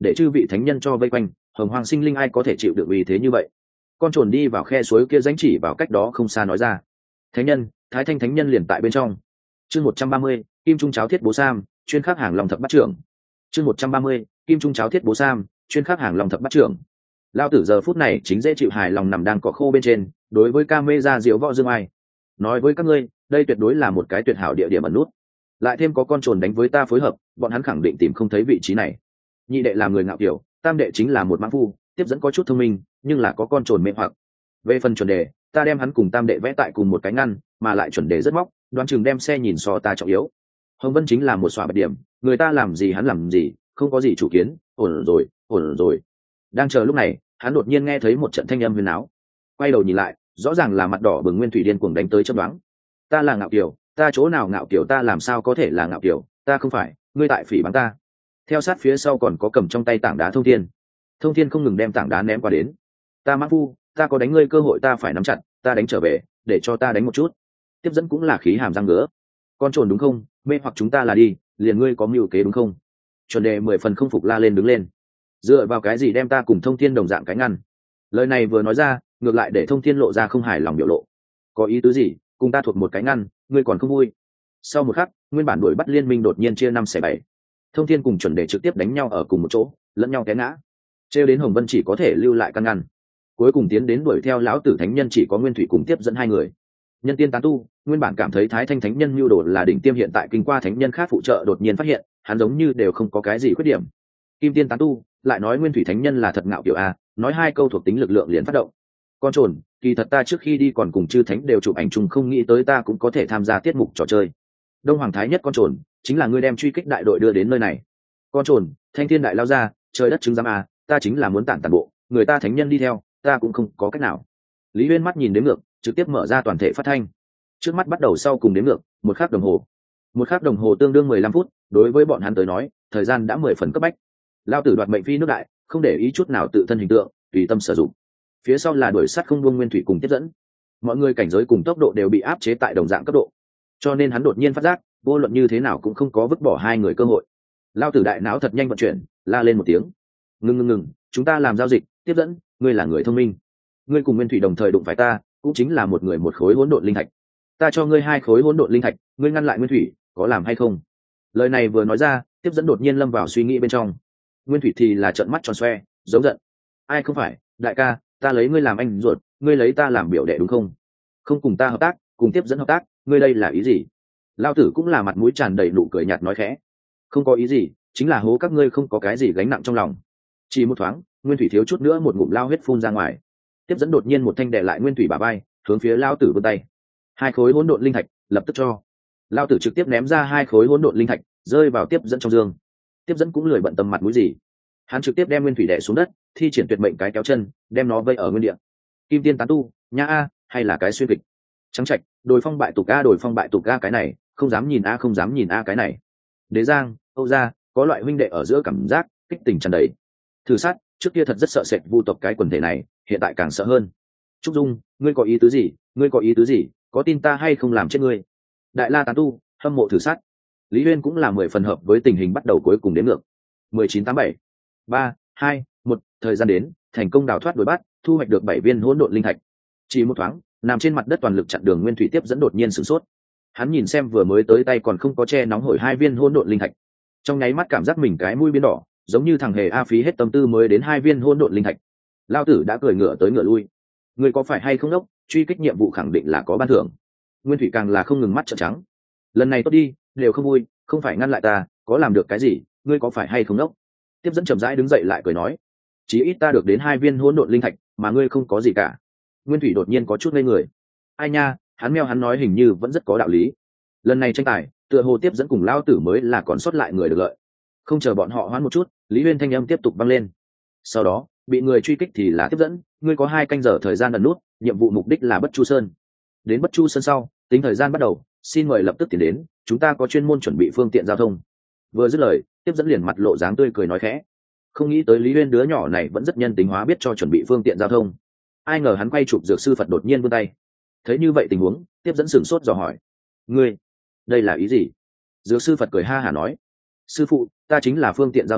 để chư vị thánh nhân cho vây quanh, hồng hoang sinh linh ai có thể chịu được vì thế như vậy. Con trồn đi vào khe suối kia danh chỉ vào cách đó không xa nói ra. Thánh nhân, Thái Thanh thánh nhân liền tại bên trong. Chương 130, Kim Trung cháo thiết bố sam, chuyên khắc hàng long thập bát trưởng. Chương 130, Kim Trung cháo thiết bố sam, chuyên khắc hàng long thập bát trưởng. Lao tử giờ phút này chính dễ chịu hài lòng nằm đang cỏ khô bên trên, đối với ca mê ra diệu võ dương ai nói với các ngươi, đây tuyệt đối là một cái tuyệt hảo địa điểm ẩn nút, lại thêm có con trồn đánh với ta phối hợp, bọn hắn khẳng định tìm không thấy vị trí này. Nhị đệ là người ngạo kiểu, tam đệ chính là một mãng phu, tiếp dẫn có chút thông minh nhưng là có con trồn mê hoặc. Về phần chuẩn đề, ta đem hắn cùng tam đệ vẽ tại cùng một cái ngăn, mà lại chuẩn đề rất móc, đoán chừng đem xe nhìn so ta trọng yếu. Hồng Vân chính là một xóa bạch điểm, người ta làm gì hắn làm gì, không có gì chủ kiến, ổn rồi, ổn rồi. Đang chờ lúc này, hắn đột nhiên nghe thấy một trận thanh âm huyền áo, quay đầu nhìn lại, rõ ràng là mặt đỏ bừng Nguyên Thủy điên cuồng đánh tới chớp đoán. Ta là ngạo kiều, ta chỗ nào ngạo kiều, ta làm sao có thể là ngạo kiều, ta không phải, ngươi tại phỉ báng ta. Theo sát phía sau còn có cầm trong tay tảng đá Thông Thiên. Thông Thiên không ngừng đem tảng đá ném qua đến. Ta mã phu, ta có đánh ngươi cơ hội ta phải nắm chặt, ta đánh trở về, để cho ta đánh một chút. Tiếp dẫn cũng là khí hàm răng ngứa. Con trồn đúng không, mê hoặc chúng ta là đi, liền ngươi có mưu kế đúng không? Chuẩn đề 10 phần không phục la lên đứng lên. Dựa vào cái gì đem ta cùng Thông Thiên đồng dạng cái ngăn? Lời này vừa nói ra, ngược lại để Thông Thiên lộ ra không hài lòng biểu lộ. Có ý tứ gì, cùng ta thuộc một cái ngăn, ngươi còn không vui? Sau một khắc, nguyên bản đuổi bắt liên minh đột nhiên chia 5/7. Thông Thiên cùng Chuẩn Đề trực tiếp đánh nhau ở cùng một chỗ, lẫn nhau té ngã. Trêu đến Hồng Vân chỉ có thể lưu lại căn ngăn. Cuối cùng tiến đến đuổi theo lão tử thánh nhân chỉ có Nguyên Thủy cùng tiếp dẫn hai người. Nhân tiên tán tu, nguyên bản cảm thấy Thái Thanh thánh nhân nhu đồ là đỉnh tiêm, hiện tại kinh qua thánh nhân khác phụ trợ đột nhiên phát hiện, hắn giống như đều không có cái gì khuyết điểm. Kim tiên tán tu, lại nói Nguyên Thủy thánh nhân là thật ngạo kiểu a, nói hai câu thuộc tính lực lượng liền phát động. Con trồn, kỳ thật ta trước khi đi còn cùng chư thánh đều chụp ảnh chung, không nghĩ tới ta cũng có thể tham gia tiết mục trò chơi. Đông Hoàng Thái nhất con trồn, chính là ngươi đem truy kích đại đội đưa đến nơi này. Con trồn, Thanh Thiên đại lao ra, trời đất chứng giám à, ta chính là muốn tản tàn bộ, người ta thánh nhân đi theo, ta cũng không có cách nào. Lý Uyên mắt nhìn đếm ngược, trực tiếp mở ra toàn thể phát thanh. Trước mắt bắt đầu sau cùng đếm ngược, 1 khắc đồng hồ. 1 khắc đồng hồ tương đương 15 phút, đối với bọn hắn tới nói, thời gian đã 10 phần cấp bách. Lao tử đoạt mệnh phi nước đại, không để ý chút nào tự thân hình tượng, tùy tâm sử dụng. Phía sau là đuổi sát không buông Nguyên Thủy cùng tiếp dẫn. Mọi người cảnh giới cùng tốc độ đều bị áp chế tại đồng dạng cấp độ, cho nên hắn đột nhiên phát giác, vô luận như thế nào cũng không có vứt bỏ hai người cơ hội. Lao tử đại não thật nhanh vận chuyển, la lên một tiếng. Ngừng, chúng ta làm giao dịch. Tiếp dẫn, ngươi là người thông minh, ngươi cùng Nguyên Thủy đồng thời đụng phải ta, cũng chính là một người một khối hỗn độn linh thạch, ta cho ngươi 2 khối hỗn độn linh thạch, ngươi ngăn lại Nguyên Thủy, có làm hay không? Lời này vừa nói ra, tiếp dẫn đột nhiên lâm vào suy nghĩ bên trong. Nguyên Thủy thì là trợn mắt tròn xoe, giống giận. Ai không phải, đại ca, ta lấy ngươi làm anh ruột, ngươi lấy ta làm biểu đệ đúng không? Không cùng ta hợp tác, cùng tiếp dẫn hợp tác, ngươi đây là ý gì? Lao tử cũng là mặt mũi tràn đầy nụ cười nhạt nói khẽ. Không có ý gì, chính là hố các ngươi không có cái gì gánh nặng trong lòng. Chỉ một thoáng, Nguyên Thủy thiếu chút nữa một ngụm lao huyết phun ra ngoài. Tiếp dẫn đột nhiên một thanh đè lại Nguyên Thủy bả vai, hướng phía Lao tử vươn tay. 2 khối hỗn độn linh thạch, lập tức cho. Lao tử trực tiếp ném ra 2 khối hỗn độn linh thạch, rơi vào tiếp dẫn trong giường. Tiếp dẫn cũng lười bận tâm mặt mũi gì, hắn trực tiếp đem Nguyên Thủy đè xuống đất, thi triển tuyệt mệnh cái kéo chân, đem nó vây ở nguyên địa. Kim tiên tán tu, nha a, hay là cái xuyên kịch. Trắng trạch, đồi phong bại tục a, đồi phong bại tục a, cái này không dám nhìn a, không dám nhìn a, cái này. Đế Giang, Âu gia, có loại huynh đệ ở giữa cảm giác kích tình tràn đầy. Thử sát, trước kia thật rất sợ sệt vu tộc cái quần thể này, hiện tại càng sợ hơn. Trúc Dung, ngươi có ý tứ gì, ngươi có ý tứ gì, có tin ta hay không làm chết ngươi? Đại La tán tu, hâm mộ thử sát. Lý Uyên cũng là 10 phần hợp với tình hình bắt đầu cuối cùng đến ngược. 1987, 3, 2, 1, thời gian đến, thành công đào thoát đuổi bắt, thu hoạch được 7 viên hỗn độn linh thạch. Chỉ một thoáng, nằm trên mặt đất toàn lực chặn đường Nguyên Thủy tiếp dẫn đột nhiên sửng sốt. Hắn nhìn xem vừa mới tới tay còn không có che nóng hổi 2 viên hỗn độn linh thạch, trong nháy mắt cảm giác mình cái mũi biến đỏ, giống như thằng hề a phí hết tâm tư mới đến 2 viên hỗn độn linh thạch. Lao tử đã cười ngựa tới ngựa lui. Người có phải hay không đốc, truy kích nhiệm vụ khẳng định là có ban thưởng. Nguyên Thủy càng là không ngừng mắt trợn trắng. Lần này tốt đi, đều không vui, không phải ngăn lại ta, có làm được cái gì, ngươi có phải hay không đốc? Tiếp dẫn chậm rãi đứng dậy lại cười nói, chí ít ta được đến 2 viên hỗn độn linh thạch, mà ngươi không có gì cả. Nguyên Thủy đột nhiên có chút ngây người. Ai nha, hắn meo hắn nói hình như vẫn rất có đạo lý. Lần này tranh tài, tựa hồ tiếp dẫn cùng Lao tử mới là còn sót lại người được lợi. Không chờ bọn họ hoãn một chút, Lý Uyên thanh âm tiếp tục vang lên. Sau đó, bị người truy kích thì là tiếp dẫn, ngươi có 2 canh giờ thời gian ẩn nút, nhiệm vụ mục đích là Bất Chu Sơn. Đến Bất Chu Sơn sau, tính thời gian bắt đầu, xin mời lập tức tiến đến, chúng ta có chuyên môn chuẩn bị phương tiện giao thông. Vừa dứt lời, tiếp dẫn liền mặt lộ dáng tươi cười nói khẽ. Không nghĩ tới Lý Uyên đứa nhỏ này vẫn rất nhân tính hóa, biết cho chuẩn bị phương tiện giao thông. Ai ngờ hắn quay chụp dược sư Phật đột nhiên vươn tay. Thấy như vậy tình huống, tiếp dẫn sửng sốt dò hỏi, ngươi, đây là ý gì? Dược sư Phật cười ha hả nói, sư phụ, ta chính là phương tiện giao thông,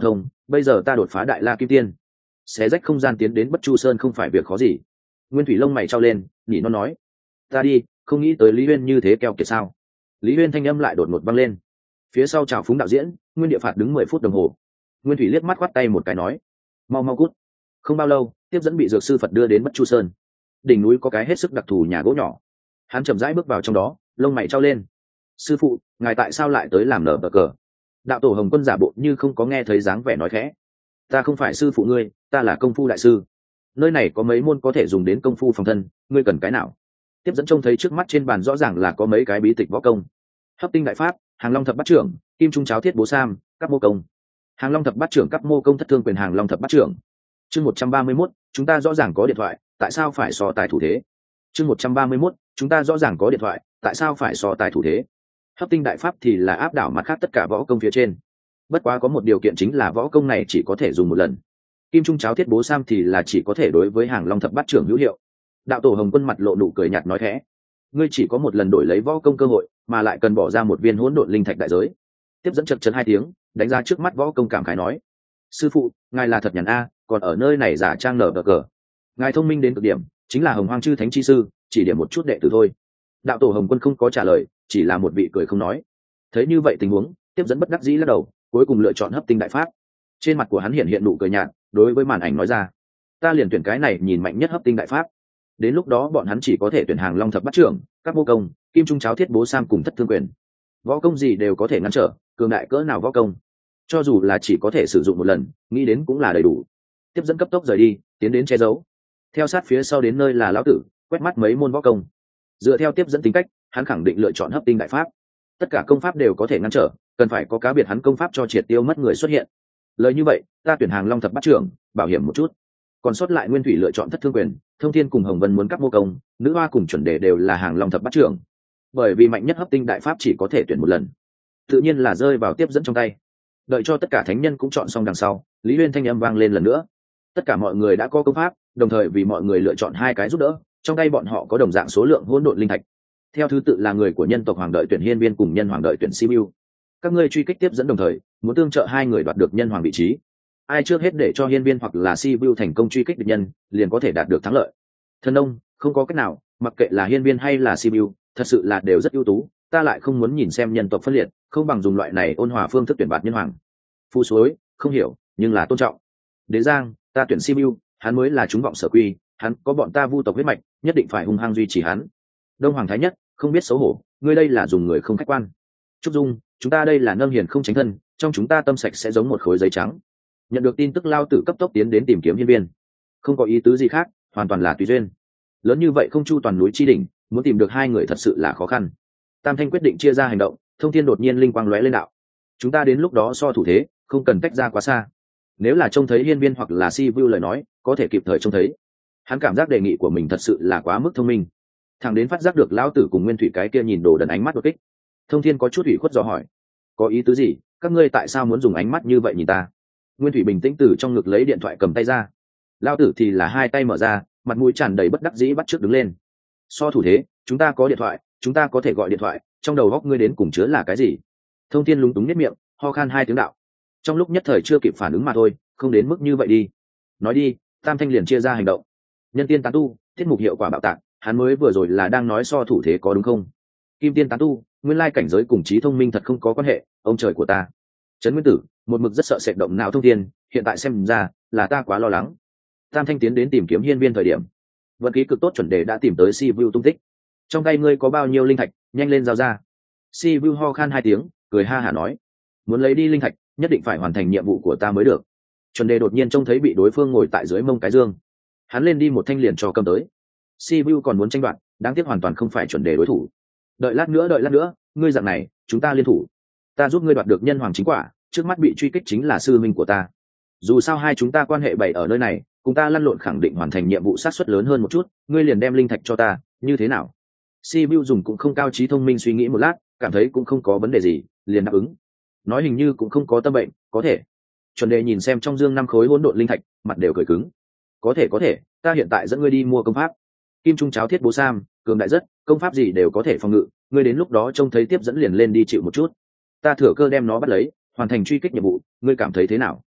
bây giờ ta đột phá đại la kim tiên, xé rách không gian tiến đến Bất Chu Sơn không phải việc khó gì. Nguyên Thủy lông mày trao lên, nhỉ nó nói, ta đi, không nghĩ tới Lý Uyên như thế keo kiệt sao. Lý Uyên thanh âm lại đột ngột vang lên. Phía sau chào phúng đạo diễn, Nguyên Địa Phạt đứng 10 phút đồng hồ. Nguyên Thủy liếc mắt quát tay một cái nói, mau mau cút. Không bao lâu, tiếp dẫn bị dược sư Phật đưa đến Bất Chu Sơn. Đỉnh núi có cái hết sức đặc thù nhà gỗ nhỏ. Hắn chậm rãi bước vào trong đó, lông mày trao lên. Sư phụ, ngài tại sao lại tới làm nở bờ cờ? Đạo tổ Hồng Quân giả bộ như không có nghe thấy dáng vẻ nói khẽ. Ta không phải sư phụ ngươi, ta là công phu đại sư. Nơi này có mấy môn có thể dùng đến công phu phòng thân, ngươi cần cái nào? Tiếp dẫn trông thấy trước mắt trên bàn rõ ràng là có mấy cái bí tịch võ công. Hấp tinh đại pháp, Hàng Long thập bát trưởng, Kim Trung cháo thiết bố sam, các mô công. Hàng Long thập bát trưởng các mô công thất thương quyền Hàng Long thập bát trưởng. Chương 131, chúng ta rõ ràng có điện thoại, tại sao phải so tài thủ thế? Chương 131, chúng ta rõ ràng có điện thoại, tại sao phải so tài thủ thế? Hấp tinh đại pháp thì là áp đảo mặt khác tất cả võ công phía trên. Bất quá có một điều kiện chính là võ công này chỉ có thể dùng một lần. Kim Trung cháo thiết bố sam thì là chỉ có thể đối với Hàng Long thập bát trưởng hữu hiệu. Đạo tổ Hồng Quân mặt lộ nụ cười nhạt nói khẽ, ngươi chỉ có một lần đổi lấy võ công cơ hội, mà lại cần bỏ ra một viên hỗn độn linh thạch đại giới. Tiếp dẫn chật chật hai tiếng, đánh ra trước mắt võ công cảm khái nói, sư phụ, ngài là thật nhàn a, còn ở nơi này giả trang nở cờ. Ngài thông minh đến cực điểm, chính là Hồng Hoang chư thánh chi sư, chỉ điểm một chút đệ tử thôi. Đạo tổ Hồng Quân không có trả lời, chỉ là một vị cười không nói. Thấy như vậy tình huống, tiếp dẫn bất đắc dĩ lắc đầu, cuối cùng lựa chọn hấp tinh đại pháp. Trên mặt của hắn hiện nụ cười nhạt, đối với màn ảnh nói ra, ta liền tuyển cái này nhìn mạnh nhất hấp tinh đại pháp. Đến lúc đó bọn hắn chỉ có thể tuyển Hàng Long thập bát trưởng, các mô công, Kim Trung cháo thiết bố sam cùng thất thương quyền. Võ công gì đều có thể ngăn trở, cường đại cỡ nào võ công, cho dù là chỉ có thể sử dụng một lần, nghĩ đến cũng là đầy đủ. Tiếp dẫn cấp tốc rời đi, tiến đến che giấu. Theo sát phía sau đến nơi là lão tử, quét mắt mấy môn võ công. Dựa theo tiếp dẫn tính cách, hắn khẳng định lựa chọn hấp tinh đại pháp. Tất cả công pháp đều có thể ngăn trở, cần phải có cá biệt hắn công pháp cho triệt tiêu mất người xuất hiện. Lời như vậy, ta tuyển Hàng Long thập bát trưởng, bảo hiểm một chút. Còn sót lại Nguyên Thủy lựa chọn thất thương quyền, Thông Thiên cùng Hồng Vân muốn các mô công, Nữ Hoa cùng chuẩn đề đều là Hàng Long thập bát trưởng. Bởi vì mạnh nhất hấp tinh đại pháp chỉ có thể tuyển một lần, tự nhiên là rơi vào tiếp dẫn trong tay. Đợi cho tất cả thánh nhân cũng chọn xong đằng sau, Lý Uyên thanh âm vang lên lần nữa. Tất cả mọi người đã có công pháp, đồng thời vì mọi người lựa chọn hai cái giúp đỡ, trong tay bọn họ có đồng dạng số lượng hỗn độn linh thạch. Theo thứ tự là người của nhân tộc Hoàng đợi tuyển Hiên Viên cùng nhân Hoàng đợi tuyển Sibiu. Các ngươi truy kích tiếp dẫn đồng thời, muốn tương trợ hai người đoạt được nhân hoàng vị trí. Ai trước hết để cho Hiên Viên hoặc là Sibiu thành công truy kích địch nhân, liền có thể đạt được thắng lợi. Thần ông, không có cách nào, mặc kệ là Hiên Viên hay là Sibiu, thật sự là đều rất ưu tú, ta lại không muốn nhìn xem nhân tộc phân liệt, không bằng dùng loại này ôn hòa phương thức tuyển bạt nhân hoàng. Phu suối, không hiểu, nhưng là tôn trọng. Đế Giang, ta tuyển Sibiu, hắn mới là chúng vọng sở quy, hắn có bọn ta vu tộc huyết mạch, nhất định phải hung hăng duy trì hắn. Đông Hoàng Thái Nhất, không biết xấu hổ, ngươi đây là dùng người không khách quan. Trúc Dung, chúng ta đây là nâng hiền không tránh thân, trong chúng ta tâm sạch sẽ giống một khối giấy trắng. Nhận được tin tức lao tử cấp tốc tiến đến tìm kiếm Hiên Viên. Không có ý tứ gì khác, hoàn toàn là tùy duyên. Lớn như vậy không chu toàn núi chi đỉnh, muốn tìm được hai người thật sự là khó khăn. Tam Thanh quyết định chia ra hành động, Thông Thiên đột nhiên linh quang lóe lên đạo. Chúng ta đến lúc đó so thủ thế, không cần tách ra quá xa. Nếu là trông thấy Hiên Viên hoặc là Sibiu lời nói, có thể kịp thời trông thấy. Hắn cảm giác đề nghị của mình thật sự là quá mức thông minh. Thằng đến phát giác được lão tử cùng Nguyên Thủy cái kia nhìn đồ đần ánh mắt đột kích. Thông Thiên có chút ủy khuất dò hỏi, có ý tứ gì, các ngươi tại sao muốn dùng ánh mắt như vậy nhìn ta? Nguyên Thủy bình tĩnh từ trong ngực lấy điện thoại cầm tay ra. Lão tử thì là hai tay mở ra, mặt mũi tràn đầy bất đắc dĩ bắt trước đứng lên. So thủ thế, chúng ta có điện thoại, chúng ta có thể gọi điện thoại, trong đầu góc ngươi đến cùng chứa là cái gì? Thông Thiên lúng túng nhếch miệng, ho khan hai tiếng đạo. Trong lúc nhất thời chưa kịp phản ứng mà thôi, không đến mức như vậy đi. Nói đi, Tam Thanh liền chia ra hành động. Nhân tiên tán tu, tiết mục hiệu quả bạo tạc, hắn mới vừa rồi là đang nói so thủ thế có đúng không? Kim tiên tán tu, nguyên lai cảnh giới cùng trí thông minh thật không có quan hệ, ông trời của ta. Trấn Nguyên Tử, một mực rất sợ sệt động não Thông Thiên, hiện tại xem ra là ta quá lo lắng. Tam Thanh tiến đến tìm kiếm Hiên Viên thời điểm, vận khí cực tốt chuẩn đề đã tìm tới Sibiu tung tích. Trong tay ngươi có bao nhiêu linh thạch, nhanh lên giao ra. Sibiu ho khan hai tiếng, cười ha hả nói, muốn lấy đi linh thạch, nhất định phải hoàn thành nhiệm vụ của ta mới được. Chuẩn đề đột nhiên trông thấy bị đối phương ngồi tại dưới mông cái dương, hắn lên đi một thanh liền cho cầm tới. Sibiu còn muốn tranh đoạt, đáng tiếc hoàn toàn không phải chuẩn đề đối thủ. Đợi lát nữa, ngươi dạng này, chúng ta liên thủ. Ta giúp ngươi đoạt được nhân hoàng chính quả, trước mắt bị truy kích chính là sư minh của ta. Dù sao hai chúng ta quan hệ bày ở nơi này, cùng ta lăn lộn khẳng định hoàn thành nhiệm vụ sát suất lớn hơn một chút, ngươi liền đem linh thạch cho ta, như thế nào? Sibiu dùng cũng không cao trí thông minh suy nghĩ một lát, cảm thấy cũng không có vấn đề gì, liền đáp ứng. Nói hình như cũng không có tâm bệnh, có thể. Chuẩn đề nhìn xem trong dương 5 khối hỗn độn linh thạch, mặt đều cười cứng. Có thể, ta hiện tại dẫn ngươi đi mua công pháp. Kim Trung cháo thiết bố sam, cường đại rất, công pháp gì đều có thể phòng ngự, ngươi đến lúc đó trông thấy tiếp dẫn liền lên đi chịu một chút. Ta thừa cơ đem nó bắt lấy, hoàn thành truy kích nhiệm vụ, ngươi cảm thấy thế nào?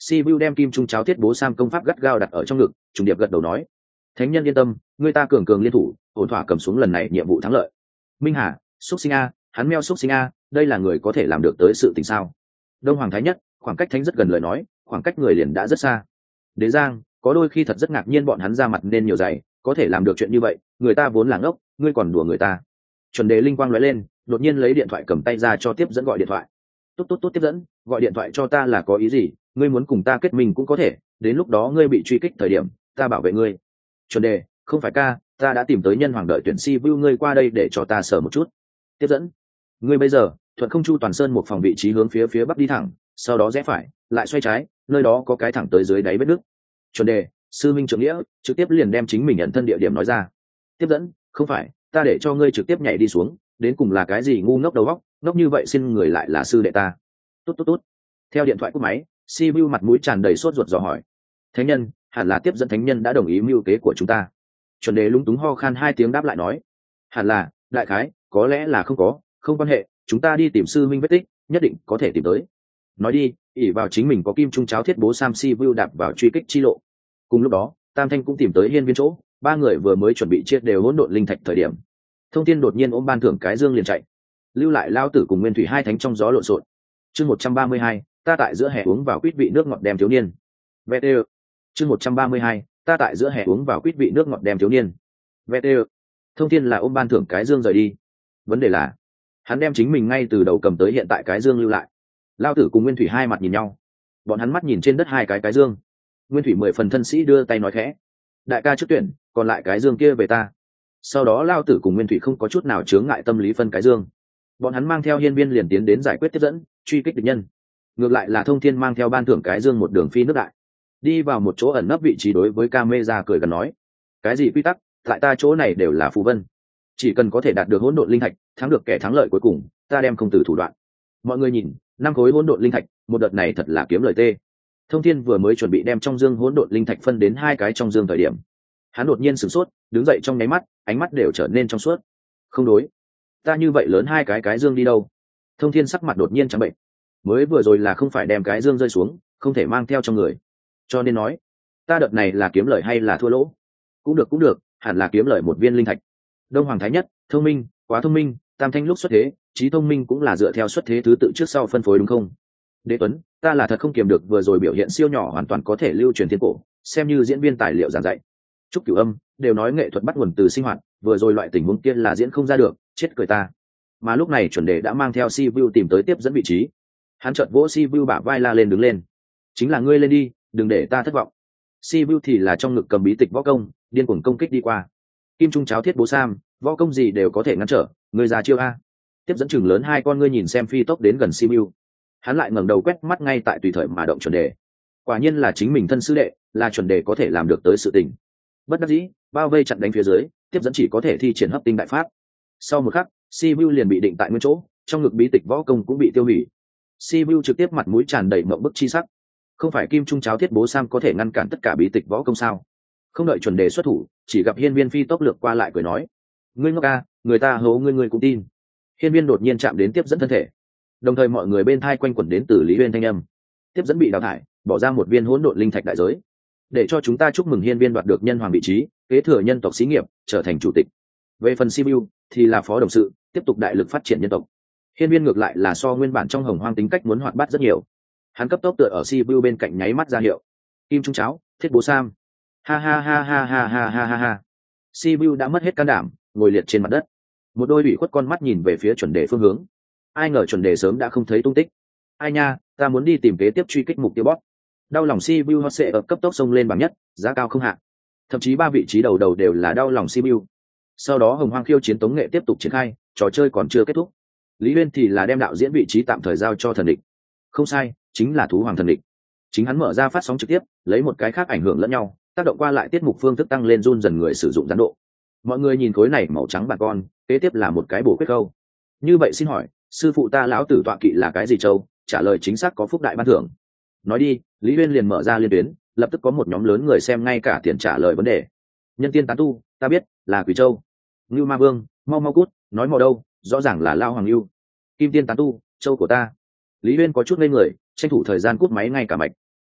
Sibiu đem kim trung cháo thiết bố sam công pháp gắt gao đặt ở trong ngực, trùng điệp gật đầu nói: thánh nhân yên tâm, người ta cường cường liên thủ, ổn thỏa cầm xuống lần này nhiệm vụ thắng lợi. Minh Hà, xúc sinh a, hắn meo xúc sinh a, đây là người có thể làm được tới sự tình sao? Đông Hoàng Thái Nhất, khoảng cách thánh rất gần lời nói, khoảng cách người liền đã rất xa. Đế Giang, có đôi khi thật rất ngạc nhiên bọn hắn ra mặt nên nhiều dày, có thể làm được chuyện như vậy, người ta vốn là ngốc, ngươi còn đùa người ta. Chuẩn Đề linh quang lóe lên, đột nhiên lấy điện thoại cầm tay ra cho tiếp dẫn gọi điện thoại. Tốt tốt tốt, tiếp dẫn, gọi điện thoại cho ta là có ý gì? Ngươi muốn cùng ta kết minh cũng có thể, đến lúc đó ngươi bị truy kích thời điểm, ta bảo vệ ngươi. Chuẩn Đề, không phải ca, ta đã tìm tới nhân hoàng đợi tuyển Sibiu ngươi qua đây để cho ta sờ một chút. Tiếp dẫn, ngươi bây giờ thuận không chu toàn sơn một phòng vị trí hướng phía bắc đi thẳng, sau đó rẽ phải, lại xoay trái, nơi đó có cái thẳng tới dưới đáy vết nước. Chuẩn Đề, sư minh trưởng nghĩa, trực tiếp liền đem chính mình nhận thân địa điểm nói ra. Tiếp dẫn, không phải, ta để cho ngươi trực tiếp nhảy đi xuống, đến cùng là cái gì ngu ngốc đầu óc, ngốc như vậy xin người lại là sư đệ ta. Tốt tốt tốt. Theo điện thoại cúp máy, Sibiu mặt mũi tràn đầy sốt ruột dò hỏi: thánh nhân, hẳn là tiếp dẫn thánh nhân đã đồng ý mưu kế của chúng ta. Chuẩn Đề lúng túng ho khan 2 tiếng đáp lại nói: hẳn là, đại khái, có lẽ là không có, không quan hệ, chúng ta đi tìm sư minh vết tích, nhất định có thể tìm tới. Nói đi, ỷ vào chính mình có kim trung cháo thiết bố sam Sibiu đạp vào truy kích chi lộ. Cùng lúc đó, Tam Thanh cũng tìm tới hiên viên chỗ, 3 người vừa mới chuẩn bị chia đều hỗn độn linh thạch thời điểm, Thông Thiên đột nhiên ôm ban thưởng cái dương liền chạy, lưu lại Lao Tử cùng Nguyên Thủy hai thánh trong gió lộn xộn. Chương 132, ta tại giữa hè uống vào quýt vị nước ngọt đem thiếu niên. VT. Chương 132, ta tại giữa hè uống vào quýt vị nước ngọt đem thiếu niên. VT. Thông Thiên là ôm ban thưởng cái dương rời đi. Vấn đề là, hắn đem chính mình ngay từ đầu cầm tới hiện tại cái dương lưu lại. Lao Tử cùng Nguyên Thủy hai mặt nhìn nhau, bọn hắn mắt nhìn trên đất hai cái dương. Nguyên Thủy 10 phần thân sĩ đưa tay nói khẽ: đại ca trước tuyển, còn lại cái dương kia về ta. Sau đó Lao Tử cùng Nguyên Thủy không có chút nào chướng ngại tâm lý phân cái dương, bọn hắn mang theo hiên viên liền tiến đến giải quyết tiếp dẫn, truy kích địch nhân. Ngược lại là Thông Thiên mang theo ban thưởng cái dương một đường phi nước đại, đi vào một chỗ ẩn nấp vị trí, đối với camera cười gần nói: cái gì quy tắc, tại ta chỗ này đều là phù vân, chỉ cần có thể đạt được hỗn độn linh thạch, thắng được kẻ thắng lợi cuối cùng, ta đem không từ thủ đoạn. Mọi người nhìn, 5 khối hỗn độn linh thạch, một đợt này thật là kiếm lời tê. Thông Thiên vừa mới chuẩn bị đem trong dương hỗn độn linh thạch phân đến 2 cái trong dương thời điểm, hắn đột nhiên sửng sốt, đứng dậy trong nháy mắt, ánh mắt đều trở nên trong suốt. Không đối, ta như vậy lớn 2 cái dương đi đâu? Thông Thiên sắc mặt đột nhiên trắng bệnh. Mới vừa rồi là không phải đem cái dương rơi xuống, không thể mang theo trong người, cho nên nói, ta đợt này là kiếm lời hay là thua lỗ? Cũng được, hẳn là kiếm lời 1 viên linh thạch. Đông Hoàng Thái Nhất, thông minh, quá thông minh. Tam Thanh lúc xuất thế, trí thông minh cũng là dựa theo xuất thế thứ tự trước sau phân phối đúng không? Đế Tuấn, ta là thật không kiềm được, vừa rồi biểu hiện siêu nhỏ hoàn toàn có thể lưu truyền thiên cổ, xem như diễn viên tài liệu giảng dạy. Trúc Cửu Âm, đều nói nghệ thuật bắt nguồn từ sinh hoạt, vừa rồi loại tình huống kia là diễn không ra được, chết cười ta. Mà lúc này Chuẩn Đề đã mang theo Sibiu tìm tới tiếp dẫn vị trí. Hắn chợt vỗ Sibiu bả vai la lên: đứng lên, chính là ngươi lên đi, đừng để ta thất vọng. Sibiu thì là trong ngực cầm bí tịch võ công, điên cuồng công kích đi qua. Kim trung cháo thiết bố sam, võ công gì đều có thể ngăn trở, ngươi ra chiêu a. Tiếp dẫn chừng lớn 2 con ngươi nhìn xem phi tốc đến gần Sibiu. Hắn lại ngẩng đầu quét mắt ngay tại tùy thời mà động Chuẩn Đề. Quả nhiên là chính mình thân sư đệ, là Chuẩn Đề có thể làm được tới sự tình. Bất đắc dĩ, bao vây chặn đánh phía dưới, tiếp dẫn chỉ có thể thi triển hấp tinh đại pháp. Sau một khắc, Sibiu liền bị định tại nguyên chỗ, trong ngực bí tịch võ công cũng bị tiêu hủy. Sibiu trực tiếp mặt mũi tràn đầy mộng bức chi sắc. Không phải kim trung cháo thiết bố sam có thể ngăn cản tất cả bí tịch võ công sao? Không đợi Chuẩn Đề xuất thủ, chỉ gặp hiên viên phi tốc lược qua lại cười nói: ngươi ngốc a, người ta hố ngươi cũng tin. Hiên viên đột nhiên chạm đến tiếp dẫn thân thể, đồng thời mọi người bên thai quanh quẩn đến từ Lý Uyên thanh âm: tiếp dẫn bị đào thải, bỏ ra 1 viên hỗn độn linh thạch đại giới, để cho chúng ta chúc mừng hiên viên đoạt được nhân hoàng vị trí, kế thừa nhân tộc xí nghiệp, trở thành chủ tịch. Về phần Sibiu thì là phó đồng sự, tiếp tục đại lực phát triển nhân tộc. Hiên viên ngược lại là so nguyên bản trong hồng hoang tính cách muốn hoạt bát rất nhiều, hắn cấp tốc tựa ở Sibiu bên cạnh nháy mắt ra hiệu: kim trung cháo thiết bố sam. Ha ha ha ha ha ha ha ha ha. Sibiu đã mất hết can đảm, ngồi liệt trên mặt đất, một đôi ủy khuất con mắt nhìn về phía Chuẩn Đề phương hướng. Ai ngờ Chuẩn Đề sớm đã không thấy tung tích. Ai nha, ta muốn đi tìm kế tiếp truy kích mục tiêu boss. Đau lòng Sibiu hot sẽ ở cấp tốc xông lên bảng nhất, giá cao không hạ. Thậm chí 3 vị trí đầu đều là đau lòng Sibiu. Sau đó hồng hoang khiêu chiến tống nghệ tiếp tục triển khai, trò chơi còn chưa kết thúc. Lý Uyên thì là đem đạo diễn vị trí tạm thời giao cho thần địch. Không sai, chính là thú hoàng thần địch. Chính hắn mở ra phát sóng trực tiếp, lấy một cái khác ảnh hưởng lẫn nhau, tác động qua lại tiết mục phương thức tăng lên run dần người sử dụng gián độ. Mọi người nhìn khối này màu trắng bà con, kế tiếp là một cái bổ quyết câu. Như vậy xin hỏi, sư phụ ta lão tử tọa kỵ là cái gì châu? Trả lời chính xác có phúc đại ban thưởng. Nói đi, Lý Uyên liền mở ra liên tuyến, lập tức có một nhóm lớn người xem ngay cả tiền trả lời vấn đề. Nhân tiên tán tu, ta biết, là Quỷ Châu. Ngưu Ma Vương, mau mau cút, nói mò đâu, rõ ràng là Lao Hoàng Ngưu. Kim tiên tán tu, châu của ta. Lý Uyên có chút ngây người, tranh thủ thời gian cút máy ngay cả mạch.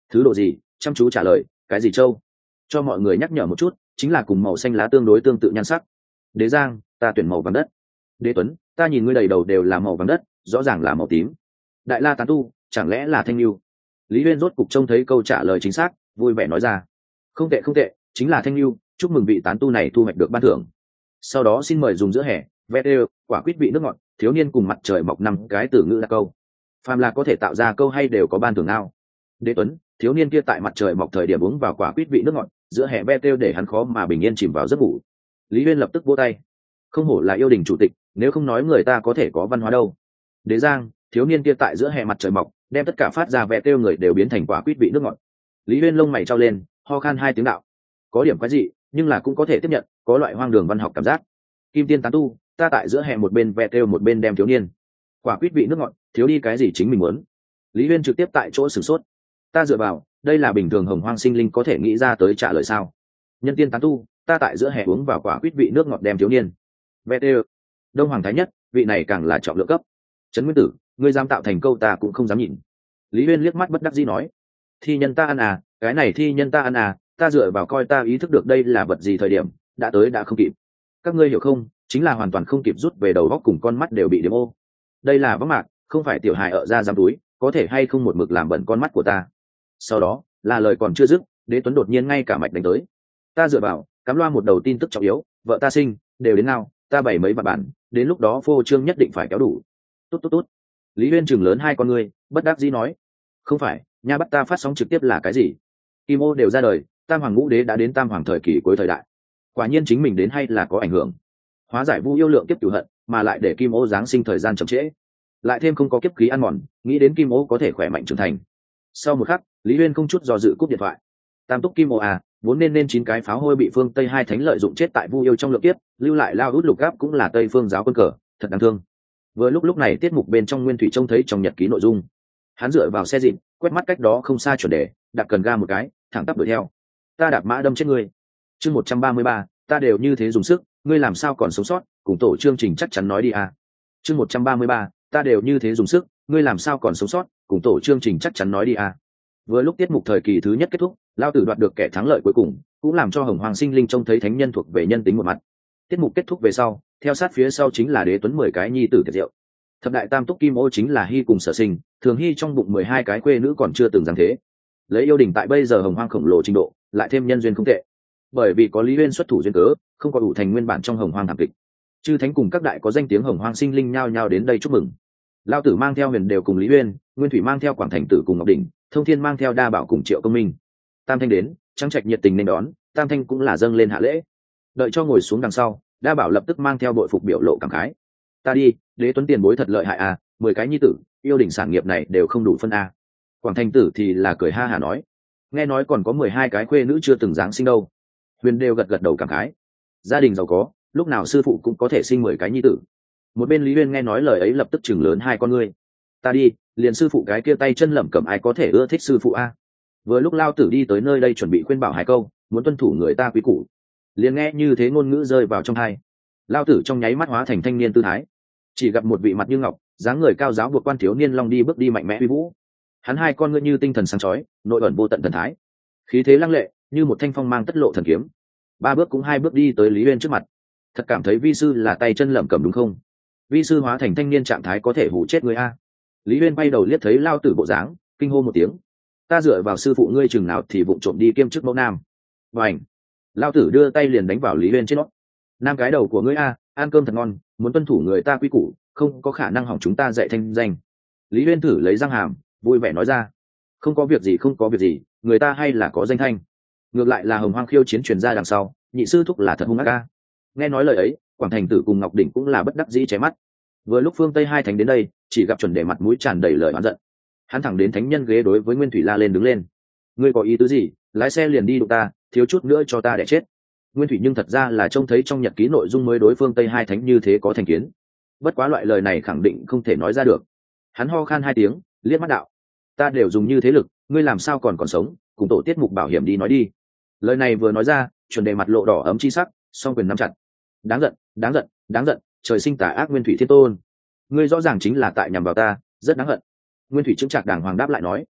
Thứ độ gì? Chăm chú trả lời, cái gì châu? Cho mọi người nhắc nhở một chút, chính là cùng màu xanh lá tương đối tương tự nhan sắc. Đế Giang, ta tuyển màu vàng đất. Đế Tuấn, ta nhìn ngươi đầy đầu đều là màu vàng đất, rõ ràng là màu tím. Đại La tán tu, chẳng lẽ là thanh lưu? Lý Uyên rốt cục trông thấy câu trả lời chính xác, vui vẻ nói ra. Không tệ không tệ, chính là thanh lưu, chúc mừng vị tán tu này thu hoạch được ban thưởng. Sau đó xin mời dùng giữa hè, video, quả quýt vị nước ngọt, thiếu niên cùng mặt trời mọc 5 cái từ ngữ là câu. Phàm là có thể tạo ra câu hay đều có ban thưởng nào. Đế Tuấn, thiếu niên kia tại mặt trời mọc thời điểm uống vào quả quýt vị nước ngọt, giữa hè video để hắn khó mà bình yên chìm vào giấc ngủ. Lý Uyên lập tức vỗ tay. Không hổ là yêu đình chủ tịch, nếu không nói người ta có thể có văn hóa đâu. Đế Giang, thiếu niên kia tại giữa hè mặt trời mọc, đem tất cả phát ra video người đều biến thành quả quýt vị nước ngọt. Lý Uyên lông mày trao lên, ho khan 2 tiếng đạo. Có điểm quái dị, nhưng là cũng có thể tiếp nhận, có loại hoang đường văn học cảm giác. Kim Tiên tán tu, ta tại giữa hè một bên video một bên đem thiếu niên. Quả quýt vị nước ngọt, thiếu đi cái gì chính mình muốn. Lý Uyên trực tiếp tại chỗ sửng sốt. Ta dựa vào, đây là bình thường hồng hoang sinh linh có thể nghĩ ra tới trả lời sao? Nhân tiên tán tu, ta tại giữa hè uống vào quả quýt vị nước ngọt đem thiếu niên. Video. Đông Hoàng Thái Nhất, vị này càng là trọng lượng cấp. Trấn Nguyên Tử, ngươi dám tạo thành câu ta cũng không dám nhìn. Lý Uyên liếc mắt bất đắc dĩ nói. Thi nhân ta ăn à, cái này thi nhân ta ăn à, ta dựa vào coi ta ý thức được đây là vật gì thời điểm, đã tới đã không kịp. Các ngươi hiểu không, chính là hoàn toàn không kịp rút về đầu góc cùng con mắt đều bị điểm ô. Đây là vắng mạc, không phải tiểu hài ở ra giam túi, có thể hay không một mực làm bẩn con mắt của ta. Sau đó, là lời còn chưa dứt, Đế Tuấn đột nhiên ngay cả mạch đánh tới. Ta dựa vào, cắm loa một đầu tin tức trọng yếu, vợ ta sinh, đều đến nào, ta bày mấy vạn bản, đến lúc đó phô trương nhất định phải kéo đủ. Tốt tốt tốt. Lý Uyên chừng lớn hai con ngươi, bất đắc dĩ nói. Không phải, nha bắt ta phát sóng trực tiếp là cái gì? Kim ô đều ra đời, Tam Hoàng Ngũ Đế đã đến Tam Hoàng thời kỳ cuối thời đại. Quả nhiên chính mình đến hay là có ảnh hưởng. Hóa giải Vu yêu lượng kiếp cửu hận, mà lại để Kim ô giáng sinh thời gian chậm trễ. Lại thêm không có kiếp khí ăn mòn, nghĩ đến Kim ô có thể khỏe mạnh trưởng thành. Sau một khắc, Lý Uyên không chút do dự cúp điện thoại. Tam túc Kim ô à, vốn nên 9 cái pháo hôi bị phương Tây hai thánh lợi dụng chết tại Vu yêu trong lượng kiếp, lưu lại lao hút lục gáp cũng là Tây phương giáo quân cờ, thật đáng thương. Vừa lúc này tiết mục bên trong Nguyên Thủy trông thấy trong nhật ký nội dung. Hắn dựa vào xe dịn, quét mắt cách đó không xa chuẩn đề, đạp cần ga một cái, thẳng tắp đuổi theo. Ta đạp mã đâm chết ngươi. Chương 133, ta đều như thế dùng sức, ngươi làm sao còn sống sót, cùng tổ chương trình chắc chắn nói đi à. Chương 133, ta đều như thế dùng sức, ngươi làm sao còn sống sót, cùng tổ chương trình chắc chắn nói đi à. Vừa lúc tiết mục thời kỳ thứ nhất kết thúc, lao tử đoạt được kẻ thắng lợi cuối cùng, cũng làm cho hồng hoàng sinh linh trông thấy thánh nhân thuộc về nhân tính một mặt. Tiết mục kết thúc về sau, theo sát phía sau chính là Đế Tuấn 10 cái nhi tử tiệc rượu. Thập đại tam túc Kim ô chính là Hy cùng Sở Sinh, thường Hy trong bụng 12 cái khuê nữ còn chưa từng giáng thế. Lấy yêu đình tại bây giờ hồng hoang khổng lồ trình độ, lại thêm nhân duyên không tệ. Bởi vì có Lý Uyên xuất thủ duyên cớ, không có đủ thành nguyên bản trong hồng hoang thảm kịch. Chư thánh cùng các đại có danh tiếng hồng hoang sinh linh nhao nhao đến đây chúc mừng. Lao tử mang theo Huyền đều cùng Lý Uyên, Nguyên Thủy mang theo Quảng Thành Tử cùng Ngọc Đỉnh, Thông Thiên mang theo Đa Bảo cùng Triệu Công Minh. Tam Thanh đến, Trăng Trạch nhiệt tình nên đón, Tam Thanh cũng là dâng lên hạ lễ. Đợi cho ngồi xuống đằng sau, Đa Bảo lập tức mang theo bội phục biểu lộ cảm khái. Ta đi, Đế Tuấn tiền bối thật lợi hại à, 10 cái nhi tử, yêu đỉnh sản nghiệp này đều không đủ phân a. Quảng Thành Tử thì là cười ha hả nói, nghe nói còn có 12 cái khuê nữ chưa từng giáng sinh đâu. Huyền đều gật gật đầu cảm khái, gia đình giàu có, lúc nào sư phụ cũng có thể sinh 10 cái nhi tử. Một bên Lý Uyên nghe nói lời ấy lập tức chừng lớn hai con ngươi. Ta đi, liền sư phụ cái kia tay chân lẩm cẩm ai có thể ưa thích sư phụ a. Vừa lúc lao tử đi tới nơi đây chuẩn bị khuyên bảo hai câu, muốn tuân thủ người ta quý củ, liền nghe như thế ngôn ngữ rơi vào trong tai. Lao tử trong nháy mắt hóa thành thanh niên tư thái, chỉ gặp một vị mặt như ngọc, dáng người cao giáo buộc quan thiếu niên long đi bước đi mạnh mẽ uy vũ. Hắn hai con ngươi như tinh thần sáng chói, nội ẩn vô tận thần thái, khí thế lăng lệ như một thanh phong mang tất lộ thần kiếm. 3 bước cũng 2 bước đi tới Lý Uyên trước mặt. Thật cảm thấy vi sư là tay chân lẩm cẩm đúng không? Vi sư hóa thành thanh niên trạng thái có thể hủ chết người a. Lý Uyên bay đầu liếc thấy lao tử bộ dáng, kinh hô một tiếng. Ta dựa vào sư phụ ngươi chừng nào thì vụng trộm đi kiêm chức mẫu nam. Bành! Lao tử đưa tay liền đánh vào Lý Uyên trên nót. Nam cái đầu của ngươi a, ăn cơm thật ngon, muốn tuân thủ người ta quy củ, không có khả năng hỏng chúng ta dạy thanh danh. Lý Uyên thử lấy răng hàm, vui vẻ nói ra. Không có việc gì, không có việc gì, người ta hay là có danh thanh. Ngược lại là hồng hoang khiêu chiến truyền ra đằng sau, nhị sư thúc là thật hung ác ca. Nghe nói lời ấy, Quảng Thành Tử cùng Ngọc Đỉnh cũng là bất đắc dĩ chém mắt. Vừa lúc phương Tây hai thánh đến đây, chỉ gặp chuẩn đề mặt mũi tràn đầy lời oán giận. Hắn thẳng đến thánh nhân ghế đối với Nguyên Thủy la lên đứng lên. Ngươi có ý tứ gì, lái xe liền đi đụng ta, thiếu chút nữa cho ta để chết. Nguyên Thủy nhưng thật ra là trông thấy trong nhật ký nội dung mới đối phương Tây hai thánh như thế có thành kiến. Bất quá loại lời này khẳng định không thể nói ra được. Hắn ho khan 2 tiếng, liếc mắt đạo. Ta đều dùng như thế lực, ngươi làm sao còn sống, cùng tổ tiết mục bảo hiểm đi nói đi. Lời này vừa nói ra, chuẩn đề mặt lộ đỏ ấm chi sắc, song quyền nắm chặt. Đáng giận, đáng giận, đáng giận, trời sinh tà ác Nguyên Thủy Thiên Tôn. Ngươi rõ ràng chính là tại nhằm vào ta, rất đáng hận. Nguyên Thủy chứng trạc đàng hoàng đáp lại nói.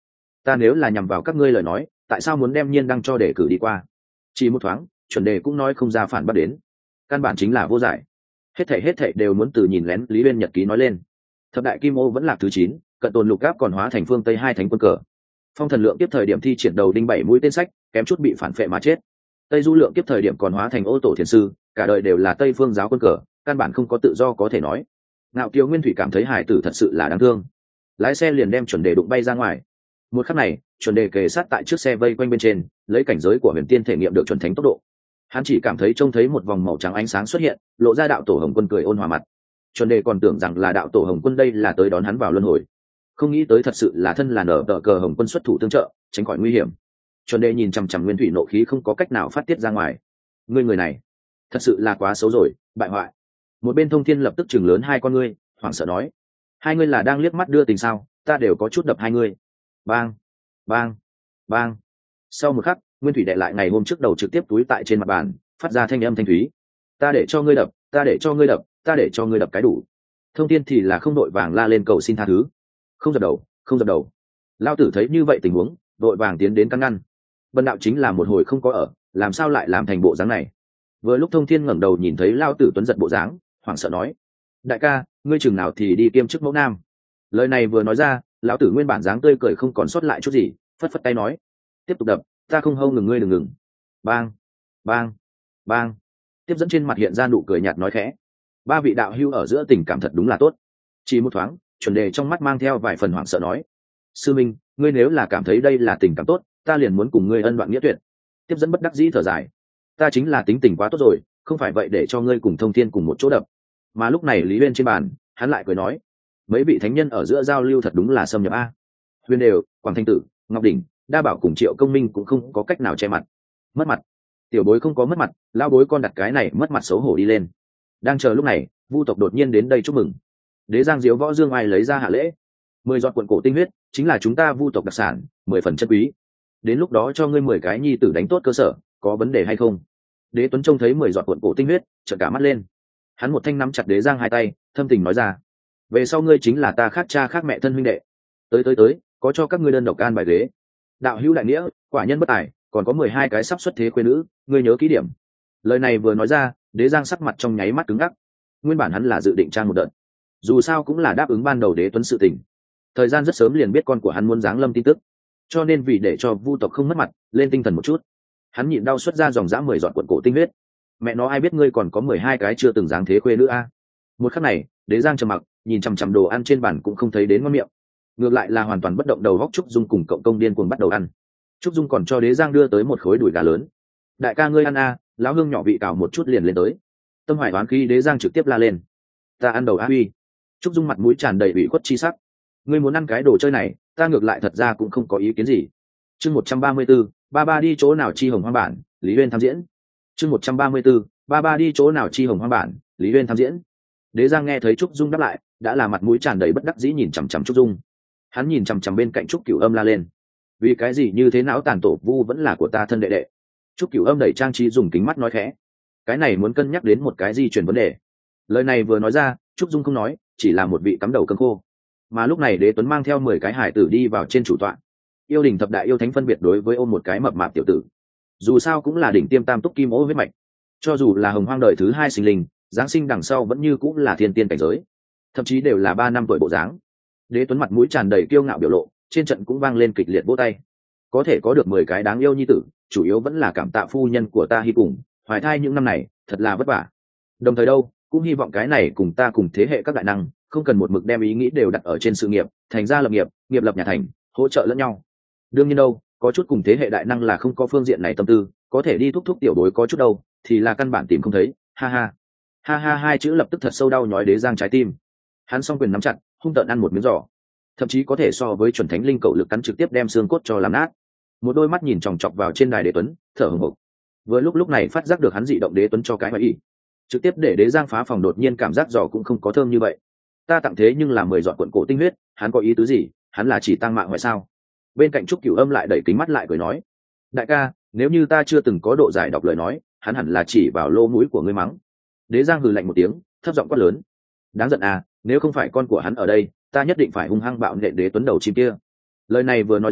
ta nếu là nhằm vào các ngươi lời nói, tại sao muốn đem Nhiên Đăng cho đề cử đi qua? Chỉ một thoáng, chuẩn đề cũng nói không ra phản bác đến, căn bản chính là vô giải. Hết thảy đều muốn từ nhìn lén Lý Uyên nhật ký nói lên. Thập đại kim ô vẫn là thứ 9, cận tồn lục áp còn hóa thành phương Tây hai thánh quân cờ. Phong thần lượng tiếp thời điểm thi triển đầu đinh 7 mũi tên sách, kém chút bị phản phệ mà chết. Tây du lượng tiếp thời điểm còn hóa thành ô tổ thiền sư, cả đời đều là Tây phương giáo quân cờ, căn bản không có tự do có thể nói. Ngạo Kiều Nguyên Thủy cảm thấy hài tử thật sự là đáng thương, lái xe liền đem chuẩn đề đụng bay ra ngoài. Một khắc này, chuẩn đề kề sát tại trước xe vây quanh bên trên, lấy cảnh giới của huyền tiên thể nghiệm được chuẩn thánh tốc độ. Hắn chỉ cảm thấy trông thấy một vòng màu trắng ánh sáng xuất hiện, lộ ra đạo tổ Hồng Quân cười ôn hòa mặt. Chuẩn đề còn tưởng rằng là đạo tổ Hồng Quân đây là tới đón hắn vào luân hồi, không nghĩ tới thật sự là thân là nở tờ cờ Hồng Quân xuất thủ tương trợ, tránh khỏi nguy hiểm. Chuẩn đề nhìn chằm chằm Nguyên Thủy nộ khí không có cách nào phát tiết ra ngoài. Người này thật sự là quá xấu rồi, bại hoại. Một bên Thông Thiên lập tức chừng lớn hai con ngươi, hoảng sợ nói: hai ngươi là đang liếc mắt đưa tình sao? Ta đều có chút đập hai ngươi. Bang, bang, bang. Sau một khắc, Nguyên Thủy đệ lại ngày hôm trước đầu trực tiếp túi tại trên mặt bàn, phát ra thanh âm thanh thúy: ta để cho ngươi đập, ta để cho ngươi đập, ta để cho ngươi đập cái đủ. Thông Thiên thì là không đội vàng la lên cầu xin tha thứ: không dập đầu, không dập đầu. Lao tử thấy như vậy tình huống, đội vàng tiến đến căn ngăn. Bần đạo chính là một hồi không có ở, làm sao lại làm thành bộ dáng này? Vừa lúc Thông Thiên ngẩng đầu nhìn thấy Lao tử tuấn giật bộ dáng, hoảng sợ nói: đại ca, ngươi chừng nào thì đi kiêm chức mẫu nam? Lời này vừa nói ra, lão tử nguyên bản dáng tươi cười không còn sót lại chút gì, phất phất tay nói: tiếp tục đập, ta không hâu ngừng ngươi đừng ngừng. Bang, bang, bang. Tiếp dẫn trên mặt hiện ra nụ cười nhạt nói khẽ: ba vị đạo hữu ở giữa tình cảm thật đúng là tốt. Chỉ một thoáng, chuẩn đề trong mắt mang theo vài phần hoảng sợ nói: sư minh, ngươi nếu là cảm thấy đây là tình cảm tốt, ta liền muốn cùng ngươi ân đoạn nghĩa tuyệt. Tiếp dẫn bất đắc dĩ thở dài: ta chính là tính tình quá tốt rồi, không phải vậy để cho ngươi cùng Thông Thiên cùng một chỗ đập. Mà lúc này Lý Uyên trên bàn, hắn lại cười nói: mấy vị thánh nhân ở giữa giao lưu thật đúng là xâm nhập a. Huyền đều, Quảng Thanh Tử, Ngọc Đỉnh, Đa Bảo cùng Triệu Công Minh cũng không có cách nào che mặt. Mất mặt? Tiểu bối không có mất mặt, lao bối con đặt cái này mất mặt xấu hổ đi lên. Đang chờ lúc này, Vu tộc đột nhiên đến đây chúc mừng. Đế Giang Diếu Võ Dương ai lấy ra hạ lễ: 10 giọt cuộn cổ tinh huyết, chính là chúng ta Vu tộc đặc sản, 10 phần chất quý. Đến lúc đó cho ngươi 10 cái nhi tử đánh tốt cơ sở, có vấn đề hay không? Đế Tuấn trông thấy 10 giọt cuộn cổ tinh huyết, trợn cả mắt lên. Hắn một thanh nắm chặt Đế Giang hai tay, thâm tình nói ra: về sau ngươi chính là ta khác cha khác mẹ thân huynh đệ. Tới, có cho các ngươi đơn độc an bài ghế. Đạo hữu đại nghĩa, quả nhân bất tài, còn có 12 cái sắp xuất thế khuê nữ, ngươi nhớ kỹ điểm. Lời này vừa nói ra, Đế Giang sắc mặt trong nháy mắt cứng ngắc. Nguyên bản hắn là dự định trang một đợt, dù sao cũng là đáp ứng ban đầu Đế Tuấn sự tình. Thời gian rất sớm liền biết con của hắn muốn giáng lâm tin tức, cho nên vì để cho Vu tộc không mất mặt, lên tinh thần một chút, hắn nhịn đau xuất ra dòng dã 10 giọt cuộn cổ tinh huyết. Mẹ nó ai biết ngươi còn có 12 cái chưa từng giáng thế khuê nữ a? Một khắc này, Đế Giang trầm mặc, nhìn chằm chằm đồ ăn trên bàn cũng không thấy đến ngon miệng, ngược lại là hoàn toàn bất động đầu góc Trúc Dung cùng cộng công điên cuồng bắt đầu ăn. Trúc Dung còn cho Đế Giang đưa tới một khối đùi gà lớn: đại ca ngươi ăn a, lão hương nhỏ vị cào một chút liền lên tới. Tâm hoài đoán khi Đế Giang trực tiếp la lên: ta ăn đầu a uy. Trúc Dung mặt mũi tràn đầy ủy khuất chi sắc: ngươi muốn ăn cái đồ chơi này, ta ngược lại thật ra cũng không có ý kiến gì. Chương 134, ba ba đi chỗ nào chi hồng hoang bản, Lý Uyên tham diễn. Chương 134, ba ba đi chỗ nào chi hồng hoang bản, Lý Uyên tham diễn. Đế Giang nghe thấy Trúc Dung đáp lại, đã là mặt mũi tràn đầy bất đắc dĩ nhìn chằm chằm Trúc Dung. Hắn nhìn chằm chằm bên cạnh Trúc Cửu Âm la lên: vì cái gì như thế não tàn tổ Vu vẫn là của ta thân đệ đệ? Trúc Cửu Âm đẩy trang trí dùng kính mắt nói khẽ: cái này muốn cân nhắc đến một cái di chuyển vấn đề. Lời này vừa nói ra, Trúc Dung không nói, chỉ là một vị cắm đầu cơm khô. Mà lúc này Đế Tuấn mang theo 10 cái hải tử đi vào trên chủ tọa. Yêu đình thập đại yêu thánh phân biệt đối với ôm một cái mập mạp tiểu tử, dù sao cũng là đỉnh tiêm tam túc kim ô huyết mạch, cho dù là hồng hoang đời thứ 2 sinh linh, giáng sinh đằng sau vẫn như cũng là thiên tiên cảnh giới, thậm chí đều là 3 năm tuổi bộ dáng. Đế Tuấn mặt mũi tràn đầy kiêu ngạo biểu lộ, trên trận cũng vang lên kịch liệt vỗ tay. Có thể có được 10 cái đáng yêu nhi tử, chủ yếu vẫn là cảm tạ phu nhân của ta Hy cùng hoài thai những năm này, thật là vất vả. Đồng thời đâu, cũng hy vọng cái này cùng ta cùng thế hệ các đại năng, không cần một mực đem ý nghĩ đều đặt ở trên sự nghiệp, thành ra lập nghiệp, nghiệp lập nhà thành, hỗ trợ lẫn nhau. Đương nhiên đâu, có chút cùng thế hệ đại năng là không có phương diện này tâm tư, có thể đi thúc thúc tiểu đối có chút đâu, thì là căn bản tìm không thấy. Ha ha, ha ha, hai chữ lập tức thật sâu đau nhói Đế Giang trái tim. Hắn song quyền nắm chặt, hung tợn ăn một miếng giò, thậm chí có thể so với chuẩn thánh linh cầu lực cắn trực tiếp đem xương cốt cho làm nát. Một đôi mắt nhìn chòng chọc vào trên đài Đế Tuấn, thở hổn hển. Vừa lúc này phát giác được hắn dị động, Đế Tuấn cho cái hoài ý, trực tiếp để Đế Giang phá phòng, đột nhiên cảm giác giò cũng không có thơm như vậy. Ta tặng thế nhưng là 10 giọt cuộn cổ tinh huyết, hắn có ý tứ gì? Hắn là chỉ tăng mạng ngoại sao? Bên cạnh Trúc Cửu Âm lại đẩy kính mắt lại cười nói: đại ca, nếu như ta chưa từng có độ giải đọc lời nói, hắn hẳn là chỉ vào lỗ mũi của ngươi mắng. Đế Giang hừ lạnh một tiếng, thấp giọng quát lớn: đáng giận à, nếu không phải con của hắn ở đây, ta nhất định phải hung hăng bạo nện Đế Tuấn đầu chim kia. Lời này vừa nói ra,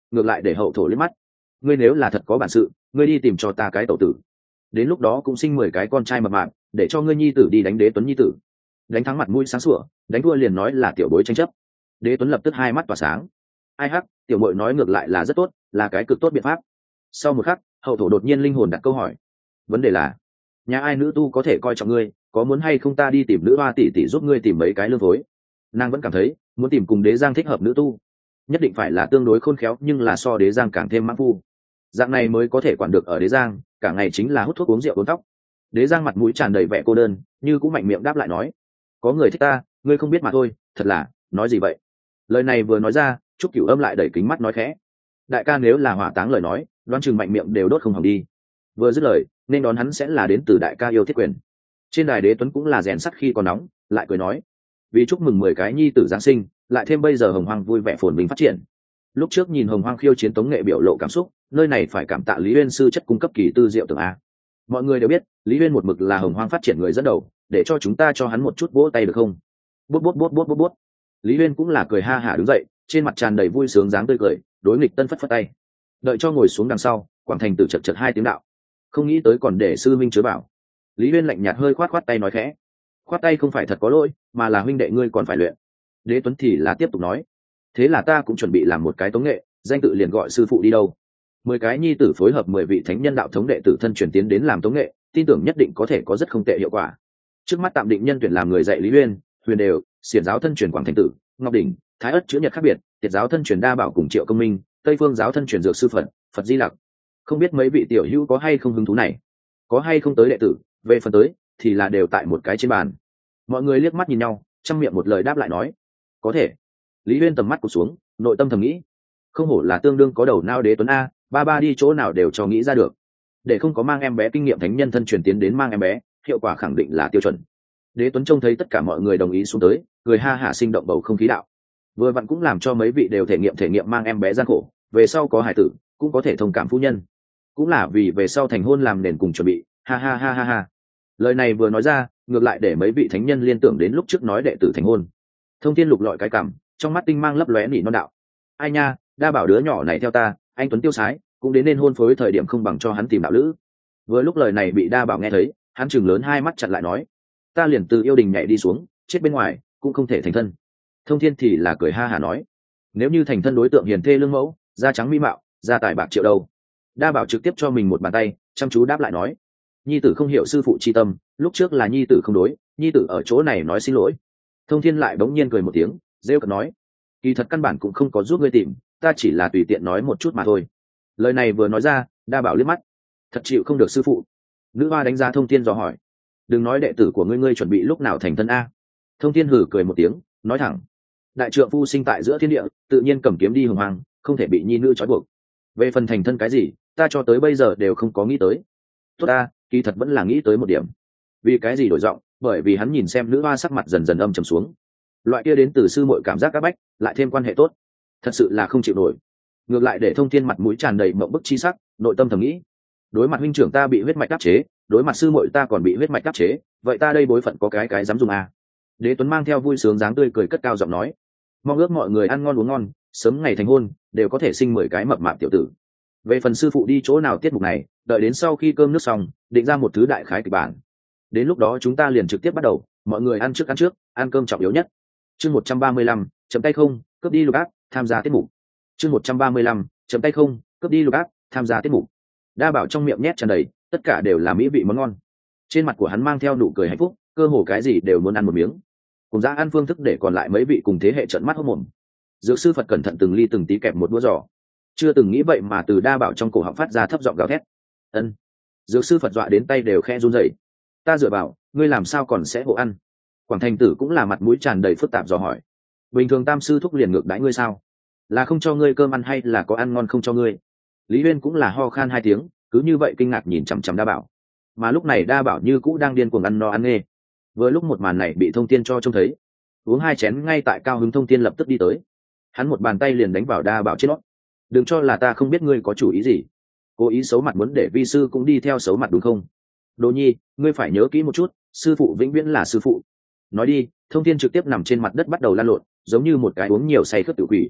ngược lại để hậu thổ liếc mắt. Ngươi nếu là thật có bản sự, ngươi đi tìm cho ta cái tẩu tử, đến lúc đó cũng sinh 10 cái con trai mập mạp, để cho ngươi nhi tử đi đánh Đế Tuấn nhi tử. Đánh thắng mặt mũi sáng sủa, đánh thua liền nói là tiểu bối tranh chấp. Đế Tuấn lập tức hai mắt tỏa sáng. Ai hắc, tiểu muội nói ngược lại là rất tốt, là cái cực tốt biện pháp. Sau một khắc, hậu thổ đột nhiên linh hồn đặt câu hỏi. Vấn đề là, nhà ai nữ tu có thể coi trọng ngươi, có muốn hay không ta đi tìm nữ hoa tỷ tỷ giúp ngươi tìm mấy cái lương phối. Nàng vẫn cảm thấy muốn tìm cùng Đế Giang thích hợp nữ tu, nhất định phải là tương đối khôn khéo nhưng là so Đế Giang càng thêm mãn phu, dạng này mới có thể quản được ở Đế Giang, cả ngày chính là hút thuốc uống rượu uống tóc. Đế Giang mặt mũi tràn đầy vẻ cô đơn, như cũng mạnh miệng đáp lại nói, có người thích ta, ngươi không biết mà thôi. Thật là, nói gì vậy? Lời này vừa nói ra, Trúc Cửu Âm lại đẩy kính mắt nói khẽ, đại ca nếu là hỏa táng lời nói, đoán chừng mạnh miệng đều đốt không hỏng đi. Vừa dứt lời, nên đón hắn sẽ là đến từ đại ca yêu thiết quyền. Trên đài Đế Tuấn cũng là rèn sắt khi còn nóng, lại cười nói, vì chúc mừng 10 cái nhi tử giáng sinh, lại thêm bây giờ Hồng Hoang vui vẻ phồn vinh phát triển. Lúc trước nhìn Hồng Hoang khiêu chiến tống nghệ biểu lộ cảm xúc, nơi này phải cảm tạ Lý Uyên sư chất cung cấp kỳ tư diệu tưởng a. Mọi người đều biết, Lý Uyên một mực là Hồng Hoang phát triển người dẫn đầu, để cho chúng ta cho hắn một chút vỗ tay được không? Bút bút bút bút bút bút. Lý Uyên cũng là cười ha hả đứng dậy, trên mặt tràn đầy vui sướng dáng tươi cười, đối nghịch Tân phất phất tay. Đợi cho ngồi xuống đằng sau, Quảng Thành Tử chật chật hai tiếng đạo, không nghĩ tới còn để sư minh chứa bảo. Lý Uyên lạnh nhạt hơi khoát khoát tay nói khẽ, khoát tay không phải thật có lỗi, mà là huynh đệ ngươi còn phải luyện. Đế Tuấn thì là tiếp tục nói, thế là ta cũng chuẩn bị làm một cái tống nghệ, danh tự liền gọi sư phụ đi đâu. 10 cái nhi tử phối hợp 10 vị thánh nhân đạo thống đệ tử thân truyền tiến đến làm tống nghệ, tin tưởng nhất định có thể có rất không tệ hiệu quả. Trước mắt tạm định nhân tuyển làm người dạy Lý Uyên, Huyền Đều, Xiển giáo thân truyền Quảng Thành Tử, Ngọc Đỉnh, Thái Ất chữ nhật khác biệt, Tiệt giáo thân truyền Đa Bảo cùng Triệu Công Minh, Tây Phương giáo thân truyền Dược sư Phật Di Lặc. Không biết mấy vị tiểu hữu có hay không hứng thú này, có hay không tới đệ tử, về phần tới thì là đều tại một cái trên bàn. Mọi người liếc mắt nhìn nhau, trăm miệng một lời đáp lại nói, có thể. Lý Uyên tầm mắt cụt xuống, nội tâm thầm nghĩ, không hổ là tương đương có đầu não Đế Tuấn a, ba đi chỗ nào đều cho nghĩ ra được. Để không có mang em bé kinh nghiệm thánh nhân thân truyền tiến đến mang em bé, hiệu quả khẳng định là tiêu chuẩn. Đế Tuấn trông thấy tất cả mọi người đồng ý xuống tới, cười ha hả sinh động bầu không khí đạo, vừa vặn cũng làm cho mấy vị đều thể nghiệm mang em bé gian khổ, về sau có hài tử cũng có thể thông cảm phu nhân, cũng là vì về sau thành hôn làm nền cùng chuẩn bị. Ha ha ha ha ha. Lời này vừa nói ra, ngược lại để mấy vị thánh nhân liên tưởng đến lúc trước nói đệ tử thành hôn. Thông Thiên lục lọi cái cằm, trong mắt tinh mang lấp lóe nỉ non đạo, ai nha, Đa Bảo đứa nhỏ này theo ta, anh tuấn tiêu sái, cũng đến nên hôn phối thời điểm không bằng cho hắn tìm đạo lữ. Vừa lúc lời này bị Đa Bảo nghe thấy, hắn chừng lớn hai mắt chặn lại nói, ta liền từ yêu đình nhảy đi xuống, chết bên ngoài cũng không thể thành thân. Thông Thiên thì là cười ha hả nói, nếu như thành thân đối tượng hiền thê lương mẫu, da trắng mỹ mạo, da tài bạc triệu đâu. Đa Bảo trực tiếp cho mình một bàn tay, chăm chú đáp lại nói, nhi tử không hiểu sư phụ chi tâm, lúc trước là nhi tử không đối, nhi tử ở chỗ này nói xin lỗi. Thông Thiên lại bỗng nhiên cười một tiếng, rêu cợt nói, kỳ thật căn bản cũng không có giúp ngươi tìm, ta chỉ là tùy tiện nói một chút mà thôi. Lời này vừa nói ra, Đa Bảo liếc mắt, thật chịu không được sư phụ. Nữ hoa đánh giá Thông Thiên dò hỏi, đừng nói đệ tử của ngươi chuẩn bị lúc nào thành thân a. Thông Thiên hử cười một tiếng, nói thẳng, đại trượng phu sinh tại giữa thiên địa, tự nhiên cầm kiếm đi hùng hoàng, không thể bị nhi nữ trói buộc. Về phần thành thân cái gì, ta cho tới bây giờ đều không có nghĩ tới. Tốt ta, kỳ thật vẫn là nghĩ tới một điểm. Vì cái gì đổi giọng? Bởi vì hắn nhìn xem nữ hoa sắc mặt dần dần âm trầm xuống, loại kia đến từ sư muội cảm giác áp bách, lại thêm quan hệ tốt, thật sự là không chịu nổi. Ngược lại để Thông Thiên mặt mũi tràn đầy mộng bức chi sắc, nội tâm thầm nghĩ, đối mặt huynh trưởng ta bị huyết mạch áp chế, đối mặt sư muội ta còn bị huyết mạch áp chế, vậy ta đây bối phận có cái dám dùng à? Đế Tuấn mang theo vui sướng dáng tươi cười cất cao giọng nói, mong ước mọi người ăn ngon uống ngon, sớm ngày thành hôn, đều có thể sinh 10 cái mập mạp tiểu tử. Về phần sư phụ đi chỗ nào tiết mục này, đợi đến sau khi cơm nước xong, định ra một thứ đại khái kịch bản. Đến lúc đó chúng ta liền trực tiếp bắt đầu, mọi người ăn trước, ăn cơm trọng yếu nhất. Chương 135, chấm tay không, cướp đi lục ác, tham gia tiết mục. Chương 135, chấm tay không, cướp đi lục ác, tham gia tiết mục. Đa Bảo trong miệng nhét tràn đầy, tất cả đều là mỹ vị món ngon. Trên mặt của hắn mang theo nụ cười hạnh phúc, cơ hồ cái gì đều muốn ăn một miếng. Cùng ra ăn phương thức để còn lại mấy vị cùng thế hệ trợn mắt hốt mồm. Dược sư Phật cẩn thận từng ly từng tí kẹp một đũa giò, chưa từng nghĩ vậy mà từ Đa Bảo trong cổ họng phát ra thấp giọng gào thét. Ân. Dược sư Phật dọa đến tay đều khe run rẩy. Ta dựa vào, ngươi làm sao còn sẽ hộ ăn? Quảng Thành Tử cũng là mặt mũi tràn đầy phức tạp dò hỏi. Bình thường tam sư thúc liền ngược đãi ngươi sao? Là không cho ngươi cơm ăn hay là có ăn ngon không cho ngươi? Lý Uyên cũng là ho khan hai tiếng, cứ như vậy kinh ngạc nhìn chằm chằm Đa Bảo. Mà lúc này Đa Bảo như cũ đang điên cuồng ăn no ăn nghê. Vừa lúc một màn này bị Thông Thiên cho trông thấy, uống hai chén ngay tại cao hứng Thông Thiên lập tức đi tới, hắn một bàn tay liền đánh vào Đa Bảo trên nót. Đừng cho là ta không biết ngươi có chủ ý gì, cố ý xấu mặt muốn để vi sư cũng đi theo xấu mặt đúng không? Đồ nhi, ngươi phải nhớ kỹ một chút, sư phụ vĩnh viễn là sư phụ. Nói đi, Thông Thiên trực tiếp nằm trên mặt đất bắt đầu lăn lộn, giống như một cái uống nhiều say khướt tự quỷ.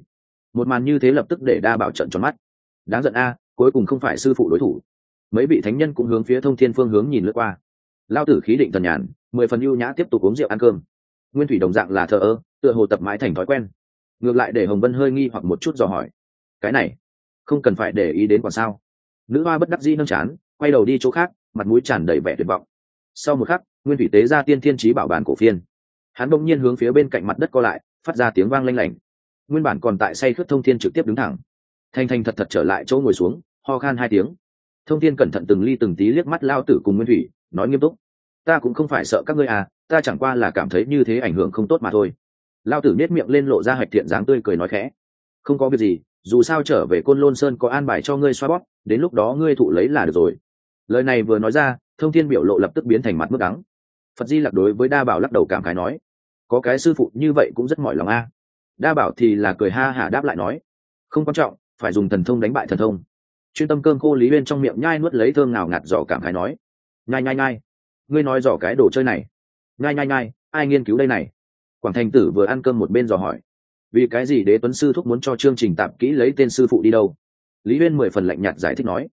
Một màn như thế lập tức để đa bảo trận tròn mắt. Đáng giận a, cuối cùng không phải sư phụ đối thủ. Mấy vị thánh nhân cũng hướng phía Thông Thiên phương hướng nhìn lướt qua. Lao tử khí định thần nhàn, 10 phần ưu nhã tiếp tục uống rượu ăn cơm. Nguyên Thủy đồng dạng là thờ ơ, tựa hồ tập mãi thành thói quen. Ngược lại để Hồng Vân hơi nghi hoặc một chút dò hỏi, cái này không cần phải để ý đến còn sao? Nữ hoa bất đắc dĩ nâng chán, quay đầu đi chỗ khác, mặt mũi tràn đầy vẻ tuyệt vọng. Sau một khắc, Nguyên Thủy tế ra Tiên Thiên Chí Bảo bản cổ phiên. Hắn bỗng nhiên hướng phía bên cạnh mặt đất co lại, phát ra tiếng vang lanh lảnh. Nguyên bản còn tại say khướt Thông Thiên trực tiếp đứng thẳng, thanh thanh thật thật trở lại chỗ ngồi xuống, ho khan 2 tiếng. Thông Thiên cẩn thận từng ly từng tí liếc mắt Lao tử cùng Nguyên Thủy, nói nghiêm túc, ta cũng không phải sợ các ngươi à, ta chẳng qua là cảm thấy như thế ảnh hưởng không tốt mà thôi. Lao tử nét miệng lên lộ ra hạch thiện dáng tươi cười nói khẽ, không có việc gì, dù sao trở về Côn Lôn Sơn có an bài cho ngươi xoa bóp, đến lúc đó ngươi thụ lấy là được rồi. Lời này vừa nói ra, Thông Thiên biểu lộ lập tức biến thành mặt mức đắng. Phật Di Lặc đối với Đa Bảo lắc đầu cảm khái nói, có cái sư phụ như vậy cũng rất mỏi lòng a. Đa Bảo thì là cười ha hả đáp lại nói, không quan trọng, phải dùng thần thông đánh bại thần thông. Chuyên tâm cơm khô Lý Uyên trong miệng nhai nuốt lấy thơm nào ngạt giỏ cảm khái nói, nhai nhai nhai, ngươi nói giỏ cái đồ chơi này, nhai nhai nhai, ai nghiên cứu đây này? Quảng Thành Tử vừa ăn cơm một bên dò hỏi, vì cái gì Đế Tuấn sư thúc muốn cho chương trình tạp kỹ lấy tên sư phụ đi đâu? Lý Uyên 10 phần lạnh nhạt giải thích nói,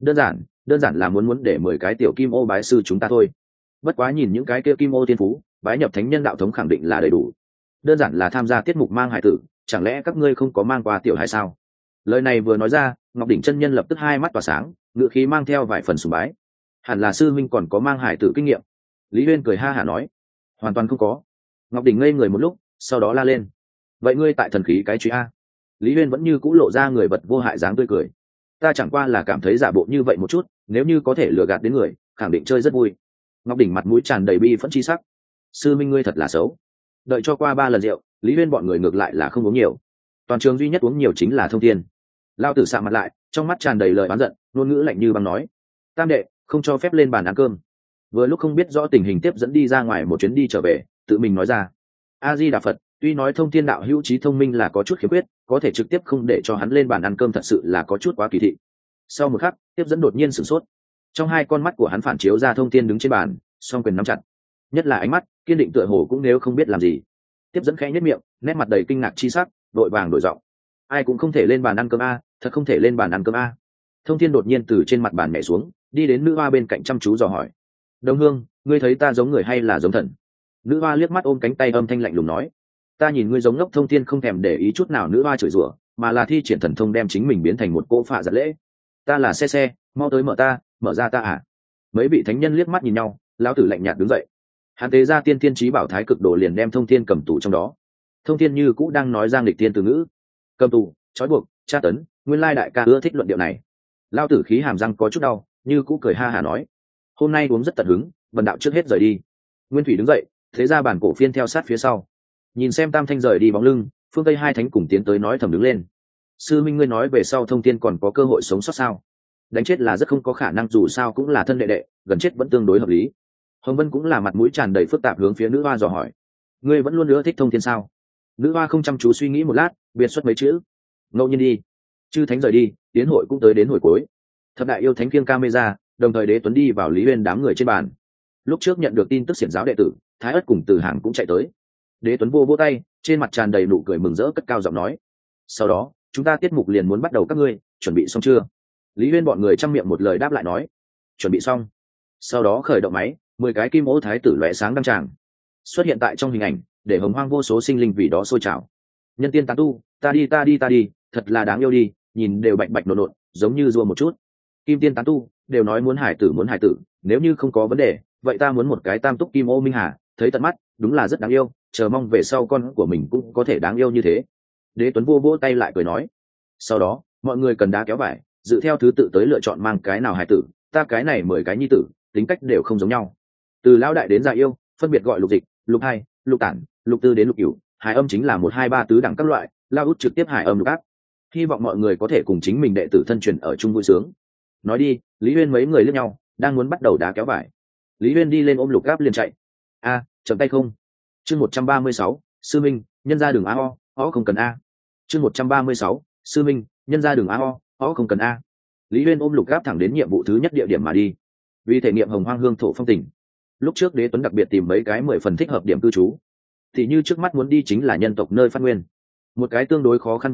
đơn giản là muốn để 10 cái tiểu kim ô bái sư chúng ta thôi. Bất quá nhìn những cái kia kim ô tiên phú, bái nhập thánh nhân đạo thống khẳng định là đầy đủ. Đơn giản là tham gia tiết mục mang hải tử, chẳng lẽ các ngươi không có mang qua tiểu hải sao? Lời này vừa nói ra, Ngọc Đỉnh chân nhân lập tức hai mắt tỏa sáng, ngựa khí mang theo vài phần sùng bái. Hẳn là sư minh còn có mang hải tử kinh nghiệm. Lý Uyên cười ha hả nói, hoàn toàn không có. Ngọc Đỉnh ngây người một lúc, sau đó la lên, vậy ngươi tại thần khí cái truy a? Lý Uyên vẫn như cũ lộ ra người vật vô hại dáng tươi cười, ta chẳng qua là cảm thấy giả bộ như vậy một chút, nếu như có thể lừa gạt đến người, khẳng định chơi rất vui. Ngọc Đỉnh mặt mũi tràn đầy bi phẫn chi sắc, sư minh ngươi thật là xấu. Đợi cho qua 3 lần rượu, Lý Uyên bọn người ngược lại là không uống nhiều, toàn trường duy nhất uống nhiều chính là Thông Thiên. Lao tử sạ mặt lại, trong mắt tràn đầy lời oán giận, ngôn ngữ lạnh như băng nói, tam đệ không cho phép lên bàn ăn cơm. Vừa lúc không biết rõ tình hình tiếp dẫn đi ra ngoài một chuyến đi trở về, tự mình nói ra, A Di Đà Phật, tuy nói Thông Thiên đạo hữu trí thông minh là có chút khiếm khuyết, có thể trực tiếp không để cho hắn lên bàn ăn cơm thật sự là có chút quá kỳ thị. Sau một khắc, tiếp dẫn đột nhiên sửng sốt, trong 2 con mắt của hắn phản chiếu ra Thông Thiên đứng trên bàn, song quyền nắm chặt, nhất là ánh mắt kiên định tựa hồ cũng nếu không biết làm gì. Tiếp dẫn khẽ nhếch miệng, nét mặt đầy kinh ngạc chi sắc, đội vàng đổi giọng, ai cũng không thể lên bàn ăn cơm a, thật không thể lên bàn ăn cơm a. Thông Thiên đột nhiên từ trên mặt bàn nhảy xuống, đi đến nữ hoa bên cạnh chăm chú dò hỏi, Đồng Hương, ngươi thấy ta giống người hay là giống thần? Nữ hoa liếc mắt ôm cánh tay âm thanh lạnh lùng nói, ta nhìn ngươi giống ngốc. Thông Thiên không thèm để ý chút nào nữ hoa chửi rủa, mà là thi triển thần thông đem chính mình biến thành một cỗ phạ giật lễ. Ta là xe, mau tới mở ra ta à? Mấy vị thánh nhân liếc mắt nhìn nhau, lão tử lạnh nhạt đứng dậy, hắn tế ra Tiên Thiên Chí Bảo thái cực đồ liền đem Thông Thiên cầm tù trong đó. Thông Thiên như cũ đang nói giang lịch tiên từ ngữ, cầm tù, trói buộc, tra tấn, nguyên lai đại ca ưa thích luận điệu này. Lão tử khí hàm răng có chút đau, như cũ cười ha hả nói, hôm nay uống rất tận hứng, bần đạo trước hết rời đi. Nguyên Thủy đứng dậy, thế ra bản cổ phiên theo sát phía sau, nhìn xem Tam Thanh rời đi bóng lưng, phương Tây 2 thánh cùng tiến tới nói thầm đứng lên, sư minh ngươi nói về sau Thông Thiên còn có cơ hội sống sót sao? Đánh chết là rất không có khả năng, dù sao cũng là thân đệ đệ, gần chết vẫn tương đối hợp lý. Hồng Vân cũng là mặt mũi tràn đầy phức tạp hướng phía nữ hoa dò hỏi, ngươi vẫn luôn ưa thích Thông Thiên sao? Nữ hoa không chăm chú suy nghĩ một lát, biệt xuất mấy chữ, ngẫu nhiên đi. Chư thánh rời đi, tiến hội cũng tới đến hồi cuối. Thập đại yêu thánh kiêng camera, đồng thời Đế Tuấn đi vào Lý Uyên đám người trên bàn. Lúc trước nhận được tin tức xiển giáo đệ tử, Thái Ất cùng Từ Hàng cũng chạy tới. Đế Tuấn vô tay, trên mặt tràn đầy nụ cười mừng rỡ, cất cao giọng nói, sau đó chúng ta tiết mục liền muốn bắt đầu, các ngươi chuẩn bị xong chưa? Lý Uyên bọn người chăm miệng một lời đáp lại nói, chuẩn bị xong. Sau đó khởi động máy, 10 cái kim ô thái tử lóe sáng đăng tràng xuất hiện tại trong hình ảnh, để hồng hoang vô số sinh linh vì đó sôi trào. Nhân tiên tán tu, ta đi, thật là đáng yêu đi, nhìn đều bạch bạch nộn nộn, giống như rùa một chút. Kim tiên tán tu đều nói muốn hải tử, nếu như không có vấn đề, vậy ta muốn một cái tam túc kim ô minh hà, thấy tận mắt, đúng là rất đáng yêu, chờ mong về sau con của mình cũng có thể đáng yêu như thế. Đế Tuấn vỗ tay lại cười nói, sau đó mọi người cần đá kéo vải, dự theo thứ tự tới lựa chọn mang cái nào hải tử, ta cái này 10 cái nhi tử, tính cách đều không giống nhau, từ lão đại đến già yêu, phân biệt gọi lục dịch, lục hai, lục tản, lục tư đến lục cửu, hải âm chính là 1 2 3 tứ đẳng các loại, lao út trực tiếp hải âm lục ác. Hy vọng mọi người có thể cùng chính mình đệ tử thân truyền ở chung vui sướng. Nói đi, Lý Uyên mấy người liếc nhau, đang muốn bắt đầu đá kéo vải. Lý Uyên đi lên ôm lục áp liền chạy. Chậm tay không. Chương 136, sư minh, nhân ra đường o không cần a. Chương 136, sư minh, nhân ra đường o không cần a. Lý Uyên ôm lục áp thẳng đến nhiệm vụ thứ nhất địa điểm mà đi. Vì thể nghiệm hồng hoang hương thổ phong tình, lúc trước Đế Tuấn đặc biệt tìm mấy cái 10 phần thích hợp điểm cư trú, thì như trước mắt muốn đi chính là nhân tộc nơi phát nguyên, một cái tương đối khó khăn bộ lạc,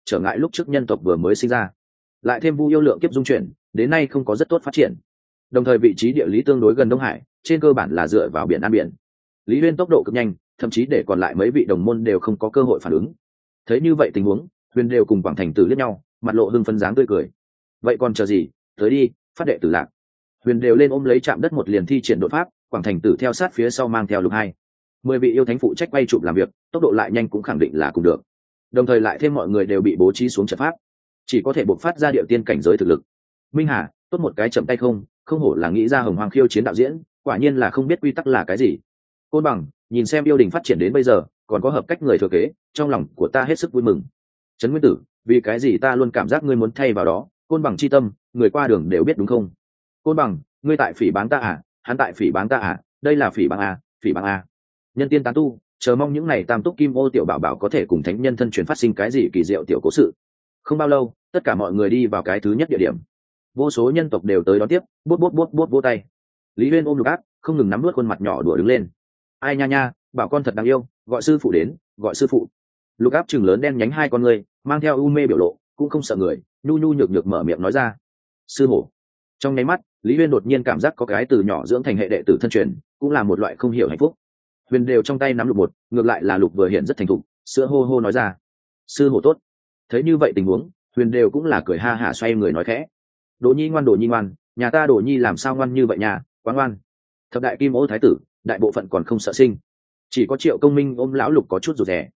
trở ngại lúc trước nhân tộc vừa mới sinh ra, lại thêm vu yêu lượng kiếp dung chuyển, đến nay không có rất tốt phát triển. Đồng thời vị trí địa lý tương đối gần Đông Hải, trên cơ bản là dựa vào biển An biển. Lý Uyên tốc độ cực nhanh, thậm chí để còn lại mấy vị đồng môn đều không có cơ hội phản ứng. Thấy như vậy tình huống, Huyền đều cùng Quảng Thành Tử liếc nhau, mặt lộ hưng phấn dáng tươi cười. Vậy còn chờ gì, tới đi, phát đệ tử lạc. Huyền đều lên ôm lấy chạm đất một liền thi triển đột pháp, Quảng Thành Tử theo sát phía sau mang theo lục hai. 10 vị yêu thánh phụ trách quay chụp làm việc, tốc độ lại nhanh cũng khẳng định là cùng được. Đồng thời lại thêm mọi người đều bị bố trí xuống trận pháp, chỉ có thể bộc phát ra điệu tiên cảnh giới thực lực. Minh Hà, tốt một cái chậm tay không hổ là nghĩ ra Hồng Hoàng khiêu chiến đạo diễn, quả nhiên là không biết quy tắc là cái gì. Côn Bằng, nhìn xem yêu đình phát triển đến bây giờ, còn có hợp cách người thừa kế, trong lòng của ta hết sức vui mừng. Trấn Nguyên Tử, vì cái gì ta luôn cảm giác ngươi muốn thay vào đó, Côn Bằng chi tâm, người qua đường đều biết đúng không? Côn Bằng, ngươi tại phỉ báng ta à? Hắn tại phỉ báng ta à? Đây là phỉ báng à? Phỉ báng à? Nhân tiên tán tu, chờ mong những ngày tam túc kim ô tiểu bảo bảo có thể cùng thánh nhân thân truyền phát sinh cái gì kỳ diệu tiểu cố sự. Không bao lâu, tất cả mọi người đi vào cái thứ nhất địa điểm. Vô số nhân tộc đều tới đón tiếp, bút vỗ tay. Lý Uyên ôm lục áp, không ngừng nắm nuốt khuôn mặt nhỏ đùa đứng lên. Ai nha nha, bảo con thật đáng yêu, gọi sư phụ đến, gọi sư phụ. Lục áp chừng lớn đen nhánh hai con người, mang theo u mê biểu lộ, cũng không sợ người, nhu nhu nhược nhược mở miệng nói ra. Sư hổ. Trong nháy mắt, Lý Uyên đột nhiên cảm giác có cái từ nhỏ dưỡng thành hệ đệ tử thân truyền, cũng là một loại không hiểu hạnh phúc. Huyền đều trong tay nắm lục một, ngược lại là lục vừa hiện rất thành thục, sữa hô hô nói ra. Sư hổ tốt. Thấy như vậy tình huống, Huyền đều cũng là cười ha hả xoay người nói khẽ. Đồ nhi ngoan, nhà ta Đồ nhi làm sao ngoan như vậy nhà, quá ngoan. Thập đại kim ô thái tử, đại bộ phận còn không sợ sinh, chỉ có Triệu Công Minh ôm lão lục có chút rụt rè.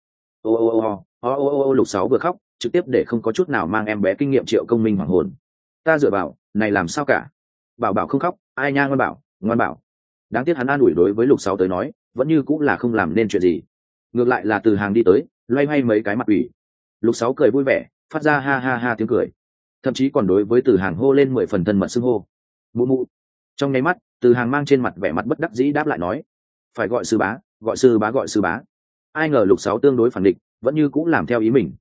Ô lục sáu vừa khóc, trực tiếp để không có chút nào mang em bé kinh nghiệm Triệu Công Minh hoảng hồn. Ta dựa vào, này làm sao cả? Bảo bảo không khóc, ai nha, ngoan bảo. Đáng tiếc hắn an ủi đối với lục sáu tới nói, vẫn như cũng là không làm nên chuyện gì. Ngược lại là Từ Hàng đi tới, loay hoay mấy cái mặt ủy. Lục sáu cười vui vẻ, phát ra ha ha ha tiếng cười, thậm chí còn đối với Từ Hàng hô lên 10 phần thân mật xưng hô. Mụ mụ. Trong nháy mắt, Từ Hàng mang trên mặt vẻ mặt bất đắc dĩ đáp lại nói, phải gọi sư bá, gọi sư bá. Ai ngờ lục sáu tương đối phản định, vẫn như cũng làm theo ý mình.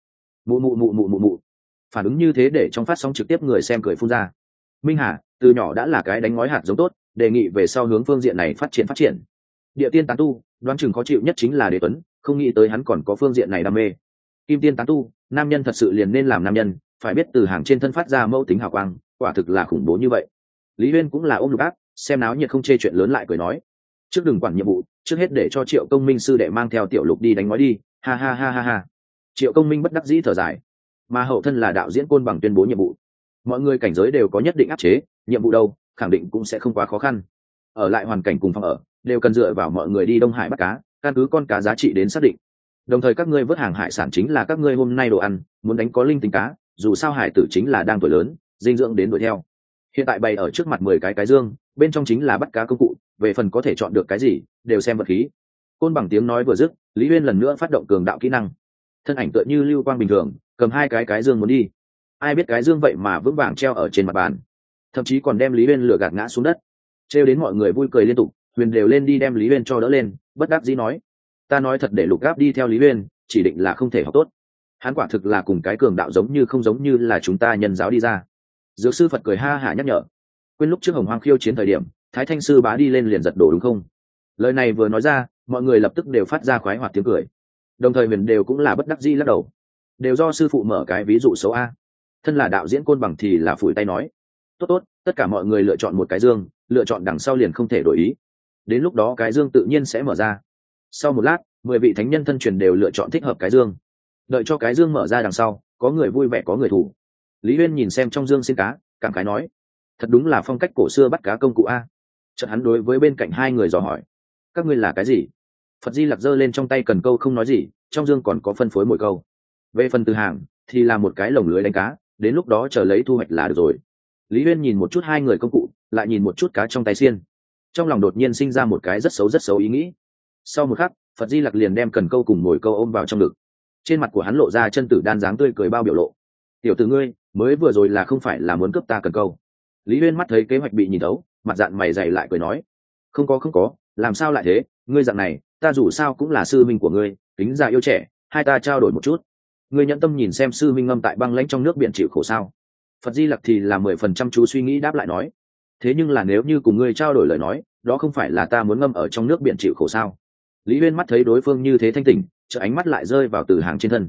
Mụ. Phản ứng như thế để trong phát sóng trực tiếp người xem cười phun ra. Minh Hà, từ nhỏ đã là cái đánh ngói hạt giống tốt, đề nghị về sau hướng phương diện này phát triển. Địa tiên tán tu, đoán chừng khó chịu nhất chính là Đế Tuấn, không nghĩ tới hắn còn có phương diện này đam mê. Kim tiên tán tu, nam nhân thật sự liền nên làm nam nhân, phải biết Từ Hàng trên thân phát ra mẫu tính hào quang, quả thực là khủng bố như vậy. Lý Uyên cũng là ôm lục áp, xem náo nhiệt không chê chuyện lớn lại cười nói. Trước đừng quản nhiệm vụ, trước hết để cho Triệu Công Minh sư đệ mang theo tiểu lục đi đánh ngói đi, ha ha. Triệu Công Minh bất đắc dĩ thở dài, mà hậu thân là đạo diễn Côn Bằng tuyên bố nhiệm vụ. Mọi người cảnh giới đều có nhất định áp chế, nhiệm vụ đâu khẳng định cũng sẽ không quá khó khăn. Ở lại hoàn cảnh cùng phòng ở đều cần dựa vào mọi người đi Đông Hải bắt cá, căn cứ con cá giá trị đến xác định. Đồng thời các ngươi vớt hàng hải sản chính là các ngươi hôm nay đồ ăn, muốn đánh có linh tính cá, dù sao hải tử chính là đang tuổi lớn, dinh dưỡng đến đuổi theo. Hiện tại bày ở trước mặt 10 cái dương, bên trong chính là bắt cá công cụ, về phần có thể chọn được cái gì đều xem vật khí. Côn Bằng tiếng nói vừa dứt, Lý Uyên lần nữa phát động cường đạo kỹ năng, thân ảnh tựa như lưu quang bình thường, cầm 2 cái dương muốn đi. Ai biết cái dương vậy mà vững vàng treo ở trên mặt bàn, thậm chí còn đem Lý Uyên lừa gạt ngã xuống đất, trêu đến mọi người vui cười liên tục. Huyền đều lên đi đem Lý Uyên cho đỡ lên, bất đắc dĩ nói, ta nói thật để lục gáp đi theo Lý Uyên, chỉ định là không thể học tốt. Hắn quả thực là cùng cái cường đạo giống như không giống như là chúng ta nhân giáo đi ra. Dược sư Phật cười ha hả nhắc nhở, quên lúc trước Hồng Hoang khiêu chiến thời điểm, Thái Thanh sư bá đi lên liền giật đổ đúng không? Lời này vừa nói ra, mọi người lập tức đều phát ra khoái hoạt tiếng cười. Đồng thời Huyền đều cũng là bất đắc dĩ lắc đầu, đều do sư phụ mở cái ví dụ xấu a. Thân là đạo diễn Côn Bằng thì là phủi tay nói, tốt, tất cả mọi người lựa chọn một cái dương, lựa chọn đằng sau liền không thể đổi ý. Đến lúc đó cái dương tự nhiên sẽ mở ra. Sau một lát, 10 vị thánh nhân thân truyền đều lựa chọn thích hợp cái dương. Đợi cho cái dương mở ra đằng sau, có người vui vẻ có người thủ. Lý Uyên nhìn xem trong dương xin cá, cảm khái nói, thật đúng là phong cách cổ xưa bắt cá công cụ a. Chợt hắn đối với bên cạnh 2 người dò hỏi, các ngươi là cái gì? Phật Di Lặc giơ lên trong tay cần câu không nói gì, trong dương còn có phân phối mồi câu. Về phần Từ Hàng thì là một cái lồng lưới đánh cá, đến lúc đó chờ lấy thu hoạch là được rồi. Lý Uyên nhìn một chút 2 người công cụ, lại nhìn một chút cá trong tay xiên, trong lòng đột nhiên sinh ra một cái rất xấu ý nghĩ. Sau một khắc, Phật Di Lặc liền đem cần câu cùng mồi câu ôm vào trong ngực, trên mặt của hắn lộ ra chân tử đan dáng tươi cười bao biểu lộ. Tiểu tử ngươi, mới vừa rồi là không phải là muốn cướp ta cần câu? Lý Uyên mắt thấy kế hoạch bị nhìn thấu, mặt dạn mày dày lại cười nói, không có, làm sao lại thế, ngươi dạng này, ta dù sao cũng là sư minh của ngươi, tính già yêu trẻ, hai ta trao đổi một chút. Ngươi nhẫn tâm nhìn xem sư minh ngâm tại băng lãnh trong nước biển chịu khổ sao? Phật Di Lặc thì là 10% chú suy nghĩ đáp lại nói, thế nhưng là nếu như cùng ngươi trao đổi lời nói, đó không phải là ta muốn ngâm ở trong nước biển chịu khổ sao? Lý Uyên mắt thấy đối phương như thế thanh tỉnh, chợ ánh mắt lại rơi vào Từ Hàng trên thân.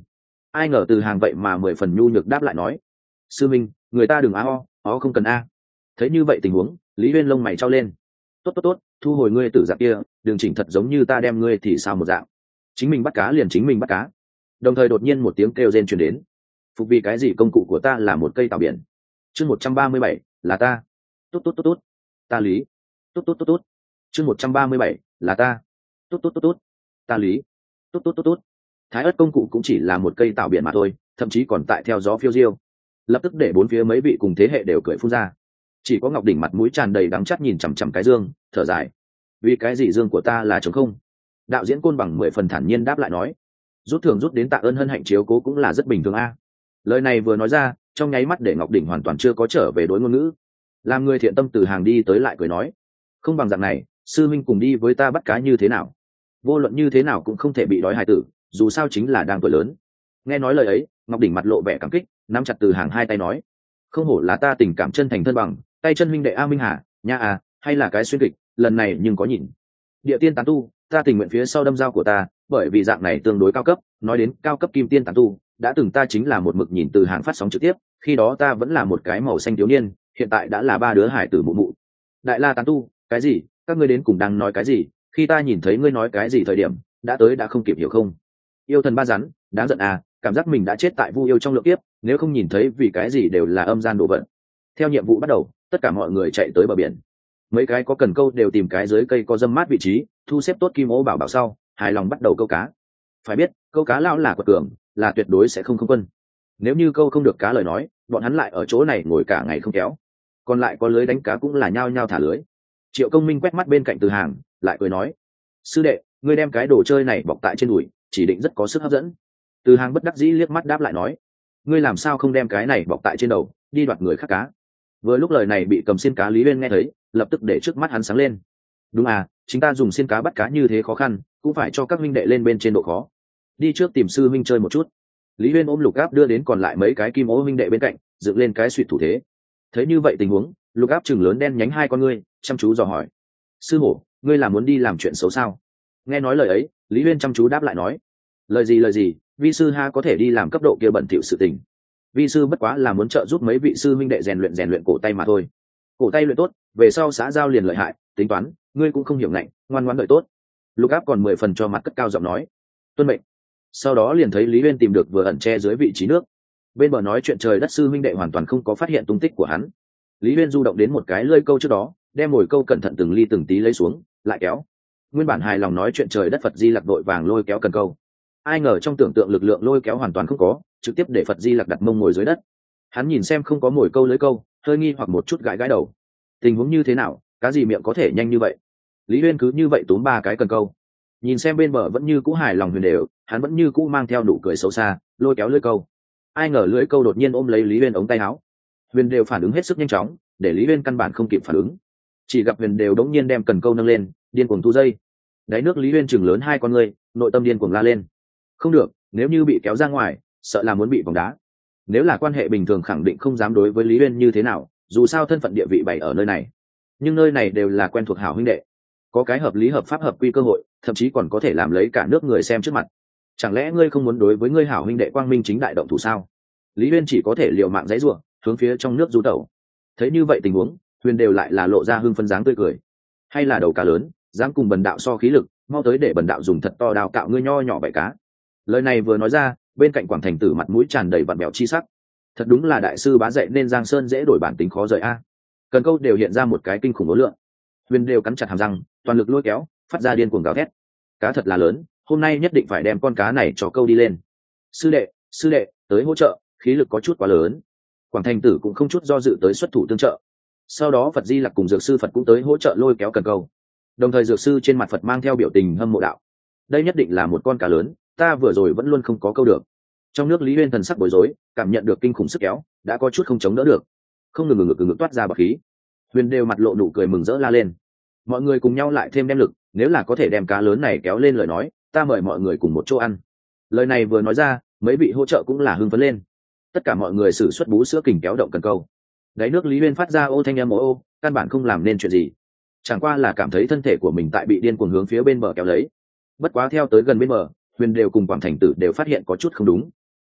Ai ngờ từ hàng vậy mà 10 phần nhu nhược đáp lại nói: sư minh, người ta đừng ó không cần a. Thấy như vậy tình huống, Lý Uyên lông mày trao lên. Tốt, thu hồi ngươi tử dạng kia, đừng chỉnh thật giống như ta đem ngươi thì sao một dạng. Chính mình bắt cá liền chính mình bắt cá. Đồng thời đột nhiên một tiếng kêu rên truyền đến. Phục vì cái gì công cụ của ta là một cây tảo biển. Chương 137, là ta. Tốt. Ta Lý. Tốt. Chương 137, là ta. Tốt. Ta Lý. Tốt. Thái ớt công cụ cũng chỉ là một cây tảo biển mà thôi, thậm chí còn tại theo gió phiêu diêu. Lập tức để bốn phía mấy vị cùng thế hệ đều cười phun ra. Chỉ có Ngọc Đỉnh mặt mũi tràn đầy đắng chát nhìn chằm chằm cái dương, thở dài. Vì cái gì dương của ta là trống không? Đạo diễn Côn Bằng 10 phần thản nhiên đáp lại nói. Rút thưởng rút đến tạ ơn hân hạnh chiếu cố cũng là rất bình thường a. Lời này vừa nói ra, trong nháy mắt để Ngọc Đỉnh hoàn toàn chưa có trở về đối ngôn ngữ. Làm người thiện tâm từ hàng đi tới lại cười nói: không bằng dạng này, sư minh cùng đi với ta bắt cá như thế nào? Vô luận như thế nào cũng không thể bị đói hài tử, dù sao chính là đang tuổi lớn. Nghe nói lời ấy, Ngọc Đỉnh mặt lộ vẻ cảm kích, nắm chặt từ hàng hai tay nói: không hổ là ta tình cảm chân thành thân bằng, tay chân minh đệ A Minh Hà, nha à, hay là cái xuyên kịch, lần này nhưng có nhìn. Địa tiên tán tu, ta tình nguyện phía sau đâm dao của ta, bởi vì dạng này tương đối cao cấp. Nói đến cao cấp kim tiên tán tu, đã từng ta chính là một mực nhìn từ hàng phát sóng trực tiếp, khi đó ta vẫn là một cái màu xanh thiếu niên, hiện tại đã là 3 đứa hải tử mụ mụ. Đại la tán tu, cái gì? Các ngươi đến cùng đang nói cái gì? Khi ta nhìn thấy ngươi nói cái gì thời điểm, đã tới đã không kịp hiểu không? Yêu thần ba rắn, đáng giận à, cảm giác mình đã chết tại vu yêu trong lượng tiếp, nếu không nhìn thấy vì cái gì đều là âm gian đồ vật. Theo nhiệm vụ bắt đầu, tất cả mọi người chạy tới bờ biển. Mấy cái có cần câu đều tìm cái dưới cây có dâm mát vị trí, thu xếp tốt kim ố bảo sau, hài lòng bắt đầu câu cá. Phải biết, câu cá lão là quật cường, là tuyệt đối sẽ không quân. Nếu như câu không được cá lời nói, bọn hắn lại ở chỗ này ngồi cả ngày không kéo. Còn lại có lưới đánh cá cũng là nhao nhao thả lưới. Triệu Công Minh quét mắt bên cạnh Từ Hàng, lại cười nói: sư đệ, ngươi đem cái đồ chơi này bọc tại trên đùi, chỉ định rất có sức hấp dẫn. Từ Hàng bất đắc dĩ liếc mắt đáp lại nói: ngươi làm sao không đem cái này bọc tại trên đầu, đi đoạt người khác cá. Vừa lúc lời này bị cầm xiên cá Lý Uyên nghe thấy, lập tức để trước mắt hắn sáng lên. Đúng à, chính ta dùng xiên cá bắt cá như thế khó khăn, cũng phải cho các huynh đệ lên bên trên độ khó. Đi trước tìm sư huynh chơi một chút. Lý Uyên ôm Lục Áp đưa đến còn lại mấy cái kim ố huynh đệ bên cạnh, dựng lên cái suýt thủ thế. Thấy như vậy tình huống, Lục Áp chừng lớn đen nhánh hai con ngươi, chăm chú dò hỏi: sư hổ, ngươi là muốn đi làm chuyện xấu sao? Nghe nói lời ấy, Lý Uyên chăm chú đáp lại nói: lời gì, vi sư ha có thể đi làm cấp độ kia bẩn thỉu sự tình. Vi sư bất quá là muốn trợ giúp mấy vị sư huynh đệ rèn luyện cổ tay mà thôi. Cổ tay luyện tốt, về sau xã giao liền lợi hại, tính toán, ngươi cũng không hiểu ngạnh, ngoan ngoãn đợi tốt. Lục Áp còn 10 phần cho mặt cất cao giọng nói: tuân mệnh. Sau đó liền thấy Lý Uyên tìm được vừa ẩn che dưới vị trí nước. Bên bờ nói chuyện trời đất sư huynh đệ hoàn toàn không có phát hiện tung tích của hắn. Lý Uyên du động đến một cái lưỡi câu trước đó, đem mồi câu cẩn thận từng ly từng tí lấy xuống, lại kéo. Nguyên bản hài lòng nói chuyện trời đất Phật Di Lặc đội vàng lôi kéo cần câu. Ai ngờ trong tưởng tượng lực lượng lôi kéo hoàn toàn không có, trực tiếp để Phật Di Lặc đặt mông ngồi dưới đất. Hắn nhìn xem không có mồi câu lưới câu, hơi nghi hoặc một chút gãi đầu. Tình huống như thế nào, cá gì miệng có thể nhanh như vậy? Lý Uyên cứ như vậy túm 3 cái cần câu. Nhìn xem bên bờ vẫn như cũ hài lòng huyền đều, hắn vẫn như cũ mang theo nụ cười xấu xa, lôi kéo lưới câu. Ai ngờ lưới câu đột nhiên ôm lấy Lý Uyên ống tay áo. Huyền đều phản ứng hết sức nhanh chóng, để Lý Uyên căn bản không kịp phản ứng. Chỉ gặp huyền đều đống nhiên đem cần câu nâng lên, điên cuồng thu dây. Đáy nước Lý Uyên chừng lớn hai con ngươi, nội tâm điên cuồng la lên. Không được, nếu như bị kéo ra ngoài, sợ là muốn bị vòng đá. Nếu là quan hệ bình thường khẳng định không dám đối với Lý Uyên như thế nào, dù sao thân phận địa vị bày ở nơi này. Nhưng nơi này đều là quen thuộc hảo huynh đệ, có cái hợp lý hợp pháp hợp quy cơ hội, thậm chí còn có thể làm lấy cả nước người xem trước mặt. Chẳng lẽ ngươi không muốn đối với ngươi hảo huynh đệ quang minh chính đại động thủ sao? Lý Uyên chỉ có thể liều mạng giãy giụa, hướng phía trong nước du tẩu. Thấy như vậy tình huống, Huyền đều lại là lộ ra hưng phấn dáng tươi cười. Hay là đầu cá lớn, dám cùng bần đạo so khí lực, mau tới để bần đạo dùng thật to đào cạo ngươi nho nhỏ bậy cá. Lời này vừa nói ra, bên cạnh Quảng Thành Tử mặt mũi tràn đầy vặn bẹo chi sắc. Thật đúng là đại sư bá dạy nên Giang Sơn dễ đổi bản tính khó rời a. Cần câu đều hiện ra một cái kinh khủng ố lượng. Huyền đều cắn chặt hàm răng, toàn lực lôi kéo, phát ra điên cuồng gào thét. Cá thật là lớn, hôm nay nhất định phải đem con cá này cho câu đi lên. Sư đệ, tới hỗ trợ, khí lực có chút quá lớn. Quảng Thành Tử cũng không chút do dự tới xuất thủ tương trợ. Sau đó Phật Di Lặc cùng Dược Sư Phật cũng tới hỗ trợ lôi kéo cần câu. Đồng thời Dược Sư trên mặt Phật mang theo biểu tình hâm mộ đạo: đây nhất định là một con cá lớn, ta vừa rồi vẫn luôn không có câu được. Trong nước Lý Uyên thần sắc bối rối, cảm nhận được kinh khủng sức kéo, đã có chút không chống đỡ được, không ngừng toát ra bọt khí. Huyền đều mặt lộ nụ cười mừng rỡ la lên: mọi người cùng nhau lại thêm đem lực, nếu là có thể đem cá lớn này kéo lên lời nói, ta mời mọi người cùng một chỗ ăn. Lời này vừa nói ra, mấy vị hỗ trợ cũng là hưng phấn lên. Tất cả mọi người sử xuất bú sữa kình kéo động cần câu. Đáy nước Lý Uyên phát ra ô thanh âm ô, căn bản không làm nên chuyện gì, chẳng qua là cảm thấy thân thể của mình tại bị điên cuồng hướng phía bên bờ kéo lấy. Bất quá theo tới gần bên bờ, Huyền đều cùng Quảng Thành Tử đều phát hiện có chút không đúng.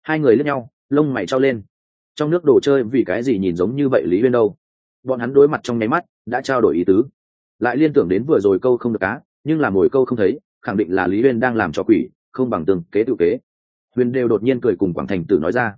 Hai người lướt nhau, lông mày trao lên. Trong nước đồ chơi vì cái gì nhìn giống như vậy Lý Uyên đâu? Bọn hắn đối mặt trong nháy mắt đã trao đổi ý tứ, lại liên tưởng đến vừa rồi câu không được cá, nhưng là mồi câu không thấy, khẳng định là Lý Uyên đang làm cho quỷ, không bằng tương kế tự kế. Huyền đều đột nhiên cười cùng Quảng Thành Tử nói ra: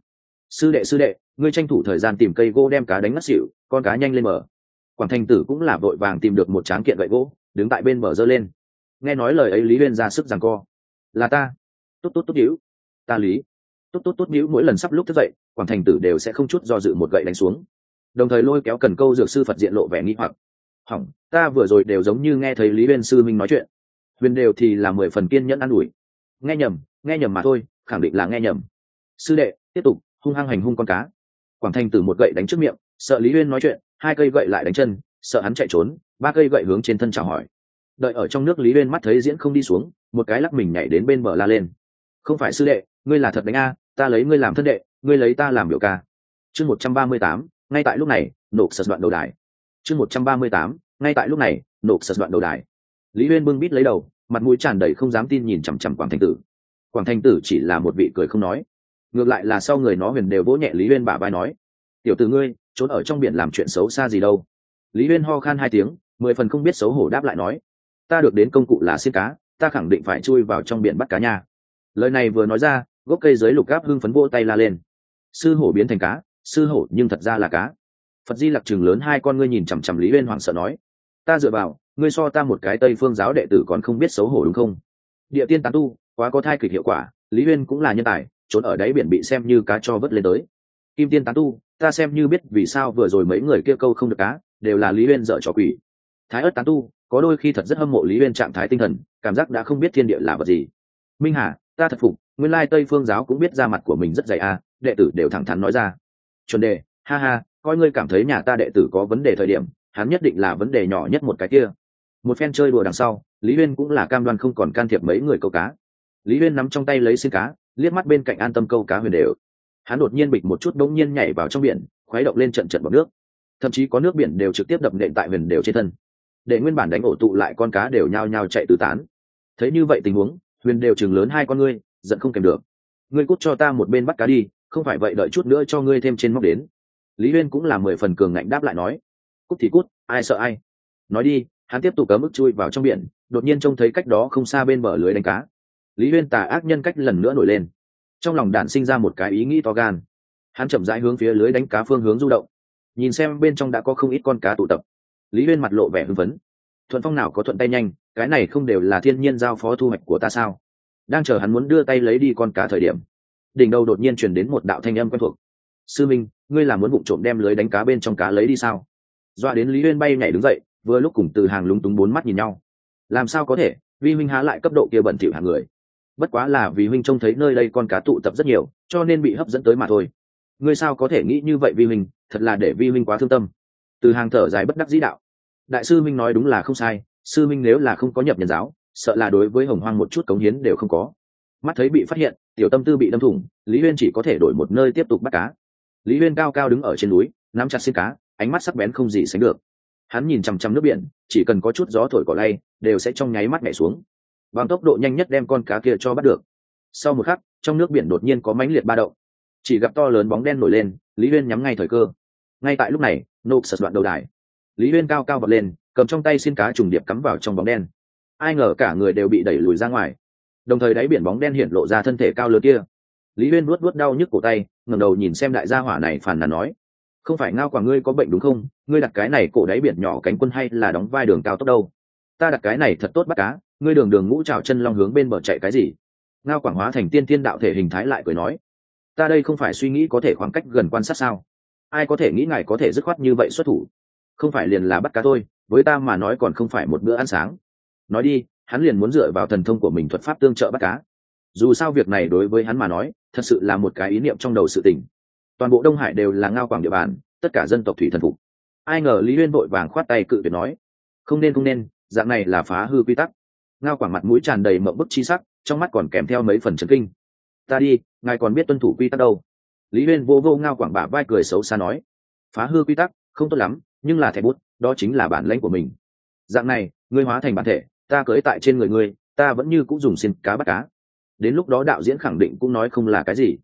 sư đệ, ngươi tranh thủ thời gian tìm cây gỗ đem cá đánh ngất xỉu, con cá nhanh lên bờ. Quảng Thành Tử cũng là vội vàng tìm được một tráng kiện gậy gỗ, đứng tại bên bờ giơ lên. Nghe nói lời ấy Lý Uyên ra sức giằng co: là ta. Tốt tốt tốt nhíu. Ta Lý. Tốt tốt tốt nhíu. Mỗi lần sắp lúc thức dậy, Quảng Thành Tử đều sẽ không chút do dự một gậy đánh xuống, đồng thời lôi kéo cần câu dược sư Phật diện lộ vẻ nghi hoặc: hỏng, ta vừa rồi đều giống như nghe thấy Lý Uyên sư minh nói chuyện. Huyền đều thì là 10 phần kiên nhẫn an ủi: nghe nhầm mà thôi, khẳng định là nghe nhầm. Sư đệ tiếp tục hung hăng hành hung con cá. Quảng Thành Tử một gậy đánh trước miệng, sợ Lý Uyên nói chuyện, 2 cây gậy lại đánh chân, sợ hắn chạy trốn, 3 cây gậy hướng trên thân chào hỏi. Đợi ở trong nước Lý Uyên mắt thấy diễn không đi xuống, một cái lắc mình nhảy đến bên bờ la lên: không phải sư đệ, ngươi là thật đánh a, ta lấy ngươi làm thân đệ, ngươi lấy ta làm biểu ca. Chương 138, ngay tại lúc này nộp sật đoạn đầu đài. Chương 138, ngay tại lúc này nộp sật đoạn đầu đài. Lý Uyên bưng bít lấy đầu, mặt mũi tràn đầy không dám tin nhìn chằm chằm Quảng Thành Tử. Quảng Thành Tử chỉ là một vị cười không nói, ngược lại là sau người nó Huyền đều vỗ nhẹ Lý Uyên bả vai nói: tiểu tử ngươi trốn ở trong biển làm chuyện xấu xa gì đâu. Lý Uyên ho khan 2 tiếng, 10 phần không biết xấu hổ đáp lại nói: ta được đến công cụ là xiết cá, ta khẳng định phải chui vào trong biển bắt cá nha. Lời này vừa nói ra, gốc cây dưới lục gáp hưng phấn vỗ tay la lên: sư hổ biến thành cá, sư hổ nhưng thật ra là cá. Phật Di Lặc trừng lớn 2 con ngươi nhìn chằm chằm Lý Uyên hoảng sợ nói: ta dựa vào, ngươi so ta một cái Tây Phương giáo đệ tử còn không biết xấu hổ đúng không? Địa tiên tán tu quá có thai kịch hiệu quả, Lý Uyên cũng là nhân tài, trốn ở đáy biển bị xem như cá cho vớt lên tới. Kim tiên tán tu, ta xem như biết vì sao vừa rồi mấy người kia câu không được cá, đều là Lý Uyên dở trò quỷ. Thái ớt tán tu, có đôi khi thật rất hâm mộ Lý Uyên trạng thái tinh thần, cảm giác đã không biết thiên địa là vật gì. Minh Hà, ta thật phục, nguyên lai Tây Phương giáo cũng biết ra mặt của mình rất dày a, đệ tử đều thẳng thắn nói ra. Chuẩn đề, ha ha, coi ngươi cảm thấy nhà ta đệ tử có vấn đề thời điểm, hắn nhất định là vấn đề nhỏ nhất một cái kia. Một phen chơi đùa đằng sau, Lý Uyên cũng là cam đoan không còn can thiệp mấy người câu cá. Lý Uyên nắm trong tay lấy xin cá, liếc mắt bên cạnh an tâm câu cá Huyền đều. Hắn đột nhiên bịch một chút bỗng nhiên nhảy vào trong biển, khuấy động lên trận bọt nước, thậm chí có nước biển đều trực tiếp đập nện tại Huyền đều trên thân, để nguyên bản đánh ổ tụ lại con cá đều nhao nhao chạy tứ tán. Thấy như vậy tình huống, Huyền đều chừng lớn 2 con ngươi, giận không kèm được: ngươi cút cho ta một bên bắt cá đi, không phải vậy đợi chút nữa cho ngươi thêm trên móc đến. Lý Uyên cũng là 10 phần cường ngạnh đáp lại nói: cút thì cút, ai sợ ai. Nói đi, hắn tiếp tục cấm ức chui vào trong biển, đột nhiên trông thấy cách đó không xa bên bờ lưới đánh cá. Lý Uyên tà ác nhân cách lần nữa nổi lên, trong lòng đản sinh ra một cái ý nghĩ to gan. Hắn chậm rãi hướng phía lưới đánh cá phương hướng du động, nhìn xem bên trong đã có không ít con cá tụ tập. Lý Uyên mặt lộ vẻ hưng phấn: thuận phong nào có thuận tay nhanh, cái này không đều là thiên nhiên giao phó thu hoạch của ta sao? Đang chờ hắn muốn đưa tay lấy đi con cá thời điểm, đỉnh đầu đột nhiên truyền đến một đạo thanh âm quen thuộc: sư minh, ngươi là muốn vụng trộm đem lưới đánh cá bên trong cá lấy đi sao? Doa đến Lý Uyên bay nhảy đứng dậy, vừa lúc cùng Từ Hàng lúng túng 4 mắt nhìn nhau. Làm sao có thể, vi huynh há lại cấp độ kia bẩn thỉu hạng người. Bất quá là vì huynh trông thấy nơi đây con cá tụ tập rất nhiều, cho nên bị hấp dẫn tới mà thôi. Ngươi sao có thể nghĩ như vậy vi huynh, thật là để vi huynh quá thương tâm. Từ Hàng thở dài bất đắc dĩ đạo: đại sư minh nói đúng là không sai, sư minh nếu là không có nhập nhân giáo, sợ là đối với Hồng Hoang một chút cống hiến đều không có. Mắt thấy bị phát hiện, tiểu tâm tư bị đâm thủng, Lý Uyên chỉ có thể đổi một nơi tiếp tục bắt cá. Lý Uyên cao cao đứng ở trên núi, nắm chặt xiên cá, ánh mắt sắc bén không gì sánh được. Hắn nhìn chằm chằm nước biển, chỉ cần có chút gió thổi cỏ lay, đều sẽ trong nháy mắt nhảy xuống, bằng tốc độ nhanh nhất đem con cá kia cho bắt được. Sau một khắc, trong nước biển đột nhiên có mãnh liệt ba động, chỉ gặp to lớn bóng đen nổi lên. Lý Uyên nhắm ngay thời cơ. Ngay tại lúc này, nộp sật đoạn đầu đài. Lý Uyên cao cao vọt lên, cầm trong tay xiên cá trùng điệp cắm vào trong bóng đen. Ai ngờ cả người đều bị đẩy lùi ra ngoài, đồng thời đáy biển bóng đen hiện lộ ra thân thể cao lớn kia. Lý Uyên nuốt đau nhức cổ tay, ngẩng đầu nhìn xem đại gia hỏa này phàn nàn nói: không phải Ngao Quảng ngươi có bệnh đúng không? Ngươi đặt cái này cổ đáy biển nhỏ cánh quân hay là đóng vai đường cao tốc đâu? Ta đặt cái này thật tốt bắt cá, ngươi đường đường ngũ trào chân long hướng bên bờ chạy cái gì? Ngao Quảng hóa thành tiên thiên đạo thể hình thái lại cười nói: ta đây không phải suy nghĩ có thể khoảng cách gần quan sát sao? Ai có thể nghĩ ngài có thể dứt khoát như vậy xuất thủ? Không phải liền là bắt cá thôi, với ta mà nói còn không phải một bữa ăn sáng. Nói đi, hắn liền muốn dựa vào thần thông của mình thuật pháp tương trợ bắt cá. Dù sao việc này đối với hắn mà nói, thật sự là một cái ý niệm trong đầu sự tình. Toàn bộ Đông Hải đều là Ngao Quảng địa bàn, tất cả dân tộc thủy thần phục. Ai ngờ Lý Uyên vội vàng khoát tay cự tuyệt nói: không nên, dạng này là phá hư quy tắc. Ngao Quảng mặt mũi tràn đầy mộng bức chi sắc, trong mắt còn kèm theo mấy phần chấn kinh. ta đi, ngài còn biết tuân thủ quy tắc đâu? Lý Uyên vô vô Ngao Quảng bả vai cười xấu xa nói: phá hư quy tắc không tốt lắm, nhưng là thẻ bút, đó chính là bản lãnh của mình. Dạng này, ngươi hóa thành bản thể, ta cưỡi tại trên người ngươi, ta vẫn như cũng dùng xin cá bắt cá. Đến lúc đó đạo diễn khẳng định cũng nói không là cái gì.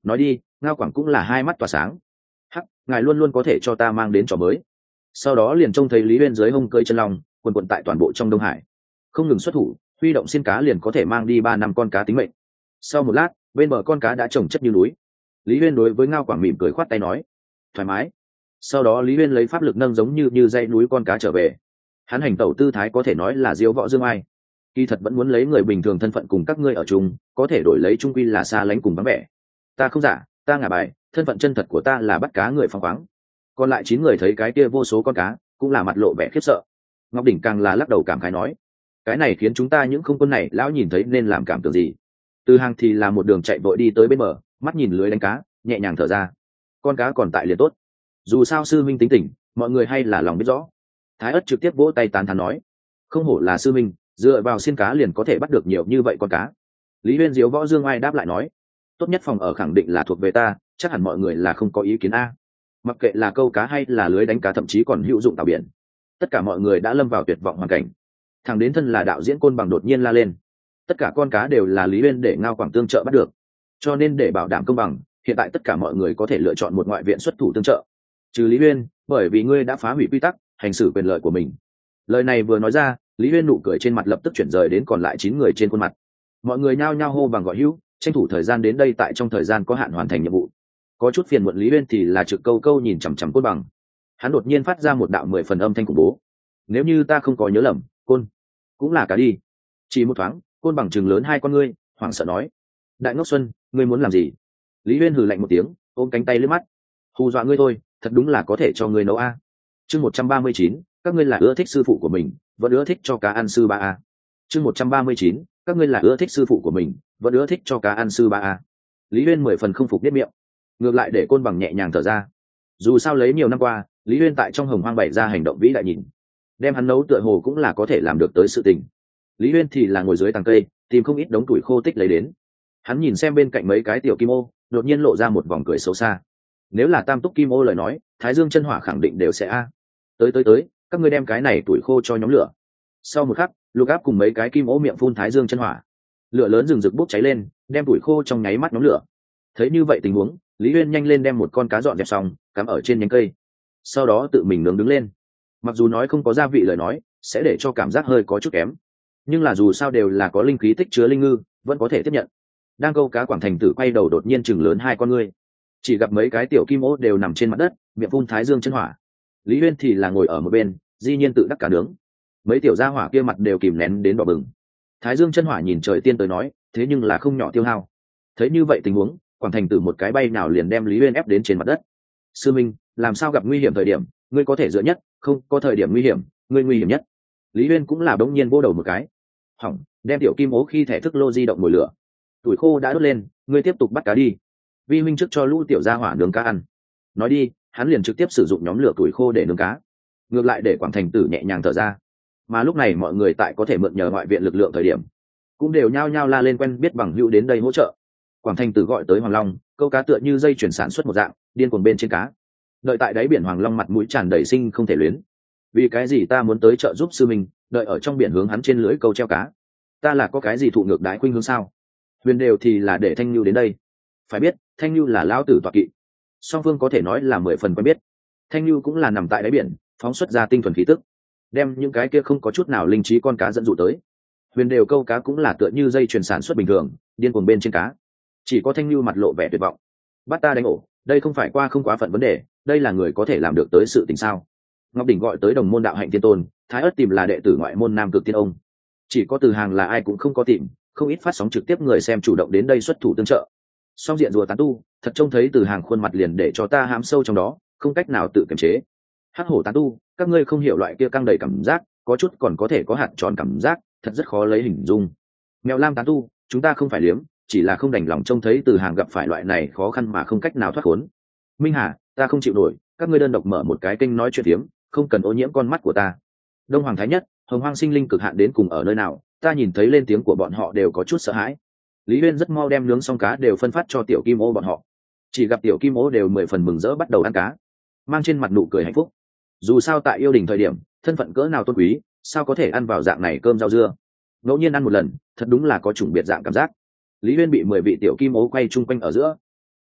nói đi. Ngao Quảng cũng là hai mắt tỏa sáng. Hắc, ngài luôn luôn có thể cho ta mang đến trò mới. Sau đó liền trông thấy Lý Uyên dưới hông cơi chân long quần quần tại toàn bộ trong Đông Hải, không ngừng xuất thủ, huy động xiên cá liền có thể mang đi 3 năm con cá tính mệnh. Sau một lát, bên bờ con cá đã chồng chất như núi. Lý Uyên đối với Ngao Quảng mỉm cười khoát tay nói, thoải mái. Sau đó Lý Uyên lấy pháp lực nâng giống như dãy núi con cá trở về. Hắn hành tẩu tư thái có thể nói là diêu võ dương ai. Kỳ thật vẫn muốn lấy người bình thường thân phận cùng các ngươi ở chung, có thể đổi lấy trung quy là xa lánh cùng vắng vẻ. Ta không giả, ta ngả bài, thân phận chân thật của ta là bắt cá người phóng khoáng. Còn lại 9 người thấy cái kia vô số con cá, cũng là mặt lộ vẻ khiếp sợ. Ngọc Đỉnh càng là lắc đầu cảm khái nói, cái này khiến chúng ta những không quân này lão nhìn thấy nên làm cảm tưởng gì. Từ Hàng thì là một đường chạy vội đi tới bên bờ, mắt nhìn lưới đánh cá, nhẹ nhàng thở ra. Con cá còn tại liền tốt, dù sao sư minh tính tình, mọi người hay là lòng biết rõ. Thái Ất trực tiếp vỗ tay tán thán nói, không hổ là sư minh, dựa vào xiên cá liền có thể bắt được nhiều như vậy con cá. Lý Uyên diếu võ dương ai đáp lại nói, tốt nhất phòng ở khẳng định là thuộc về ta, chắc hẳn mọi người là không có ý kiến a. Mặc kệ là câu cá hay là lưới đánh cá, thậm chí còn hữu dụng tàu biển, tất cả mọi người đã lâm vào tuyệt vọng hoàn cảnh. Thằng đến thân là đạo diễn Côn Bằng đột nhiên la lên, tất cả con cá đều là Lý Uyên để Ngao Quảng tương trợ bắt được, cho nên để bảo đảm công bằng, hiện tại tất cả mọi người có thể lựa chọn một ngoại viện xuất thủ tương trợ, trừ Lý Uyên, bởi vì ngươi đã phá hủy quy tắc, hành xử quyền lợi của mình. Lời này vừa nói ra, Lý Uyên nụ cười trên mặt lập tức chuyển rời đến còn lại 9 người trên khuôn mặt. Mọi người nhao nhao hô bằng gọi hữu, tranh thủ thời gian đến đây, tại trong thời gian có hạn hoàn thành nhiệm vụ. Có chút phiền muộn Lý Uyên thì là trực câu câu nhìn chằm chằm Côn Bằng. Hắn đột nhiên phát ra một đạo 10 phần âm thanh khủng bố. Nếu như ta không có nhớ lầm, Côn cũng là cá đi. Chỉ một thoáng, Côn Bằng trừng lớn hai con ngươi, hoảng sợ nói, đại ngốc xuân, ngươi muốn làm gì? Lý Uyên hừ lạnh một tiếng, ôm cánh tay lướt mắt, hù dọa ngươi thôi, thật đúng là có thể cho ngươi nấu a. Chương 139, các ngươi là ưa thích sư phụ của mình, vẫn ưa thích cho cá ăn sư ba a. Chương 139, các ngươi là ưa thích sư phụ của mình, vẫn ưa thích cho cá ăn sư ba a. Lý Uyên 10 phần không phục biết miệng, ngược lại để Côn Bằng nhẹ nhàng thở ra. Dù sao lấy nhiều năm qua, Lý Uyên tại trong Hồng Hoang bày ra hành động vĩ đại, nhìn đem hắn nấu tựa hồ cũng là có thể làm được tới sự tình. Lý Uyên thì là ngồi dưới tàng cây, tìm không ít đống tuổi khô tích lấy đến. Hắn nhìn xem bên cạnh mấy cái tiểu kim ô, đột nhiên lộ ra một vòng cười xấu xa. Nếu là tam túc kim ô lời nói, Thái Dương chân hỏa khẳng định đều sẽ a. Tới, các ngươi đem cái này tuổi khô cho nhóm lửa. Sau một khắc, Lục Áp cùng mấy cái kim ô miệng phun Thái Dương chân hỏa, lửa lớn rừng rực bốc cháy lên, đem tuổi khô trong nháy mắt nhóm lửa. Thấy như vậy tình huống, Lý Uyên nhanh lên đem một con cá dọn dẹp xong, cắm ở trên nhánh cây, sau đó tự mình nướng đứng lên. Mặc dù nói không có gia vị lời nói, sẽ để cho cảm giác hơi có chút kém, nhưng là dù sao đều là có linh khí tích chứa linh ngư, vẫn có thể tiếp nhận. Đang câu cá Quảng Thành Tử quay đầu đột nhiên chừng lớn hai con ngươi, chỉ gặp mấy cái tiểu kim ô đều nằm trên mặt đất, miệng phun Thái Dương chân hỏa. Lý Uyên thì là ngồi ở một bên, dĩ nhiên tự đắc cá nướng. Mấy tiểu gia hỏa kia mặt đều kìm nén đến đỏ bừng. Thái Dương chân hỏa nhìn trời tiên tới nói, thế nhưng là không nhỏ tiêu hao. Thấy như vậy tình huống, Quảng Thành Tử một cái bay nào liền đem Lý Uyên ép đến trên mặt đất. Sư minh, làm sao gặp nguy hiểm thời điểm, ngươi có thể dựa nhất, không có thời điểm nguy hiểm, ngươi nguy hiểm nhất. Lý Uyên cũng là bỗng nhiên vỗ đầu một cái. Hỏng, đem tiểu kim ố khi thể thức lô di động mồi lửa. Tuổi khô đã đốt lên, ngươi tiếp tục bắt cá đi. Vi huynh trước cho lũ tiểu gia hỏa nướng cá ăn. Nói đi, hắn liền trực tiếp sử dụng nhóm lửa tuổi khô để nướng cá. Ngược lại để Quảng Thành Tử nhẹ nhàng thở ra. Mà lúc này mọi người tại có thể mượn nhờ ngoại viện lực lượng thời điểm, cũng đều nhao nhao la lên quen biết bằng hữu đến đây hỗ trợ. Quảng Thành Tử gọi tới Hoàng Long, câu cá tựa như dây chuyển sản xuất một dạng, điên cuồng bên trên cá. Đợi tại đáy biển Hoàng Long mặt mũi tràn đầy sinh không thể luyến. Vì cái gì ta muốn tới trợ giúp sư mình, đợi ở trong biển hướng hắn trên lưới câu treo cá. Ta là có cái gì thụ ngược đái khuynh hướng sao? Huyền đều thì là để Thanh Nhu đến đây. Phải biết, Thanh Nhu là lão tử tọa kỵ. Song phương có thể nói là 10 phần quen biết. Thanh Nhu cũng là nằm tại đáy biển, phóng xuất ra tinh thuần khí tức, đem những cái kia không có chút nào linh trí con cá dẫn dụ tới. Huyền đều câu cá cũng là tựa như dây chuyền sản xuất bình thường, điên cuồng bên trên cá. Chỉ có Thanh Nhu mặt lộ vẻ tuyệt vọng. Bắt ta đánh ổ, đây không phải qua không quá phận vấn đề, đây là người có thể làm được tới sự tình sao? Ngọc Đỉnh gọi tới đồng môn đạo hạnh tiên tôn, Thái Ất tìm là đệ tử ngoại môn Nam Cực Tiên ông. Chỉ có Từ Hàng là ai cũng không có tìm, không ít phát sóng trực tiếp người xem chủ động đến đây xuất thủ tương trợ. Song diện rùa tán tu, thật trông thấy Từ Hàng khuôn mặt liền để cho ta hãm sâu trong đó, không cách nào tự kiềm chế. Hắc hổ tán tu, các ngươi không hiểu loại kia căng đầy cảm giác, có chút còn có thể có hạt tròn cảm giác, thật rất khó lấy hình dung. Mèo lam tán tu, chúng ta không phải liếm, chỉ là không đành lòng trông thấy Từ Hàng gặp phải loại này khó khăn mà không cách nào thoát khốn. Minh Hà, ta không chịu nổi, các ngươi đơn độc mở một cái kênh nói chuyện tiếm, không cần ô nhiễm con mắt của ta. Đông Hoàng Thái Nhất, Hồng Hoang sinh linh cực hạn đến cùng ở nơi nào, ta nhìn thấy lên tiếng của bọn họ đều có chút sợ hãi. Lý Uyên rất mau đem nướng xong cá đều phân phát cho tiểu kim ô bọn họ. Chỉ gặp tiểu kim ô đều 10 phần mừng rỡ bắt đầu ăn cá, mang trên mặt nụ cười hạnh phúc. Dù sao tại yêu đình thời điểm, thân phận cỡ nào tôn quý, sao có thể ăn vào dạng này cơm rau dưa. Ngẫu nhiên ăn một lần, thật đúng là có chủng biệt dạng cảm giác. Lý Uyên bị 10 vị tiểu kim ô quay chung quanh ở giữa,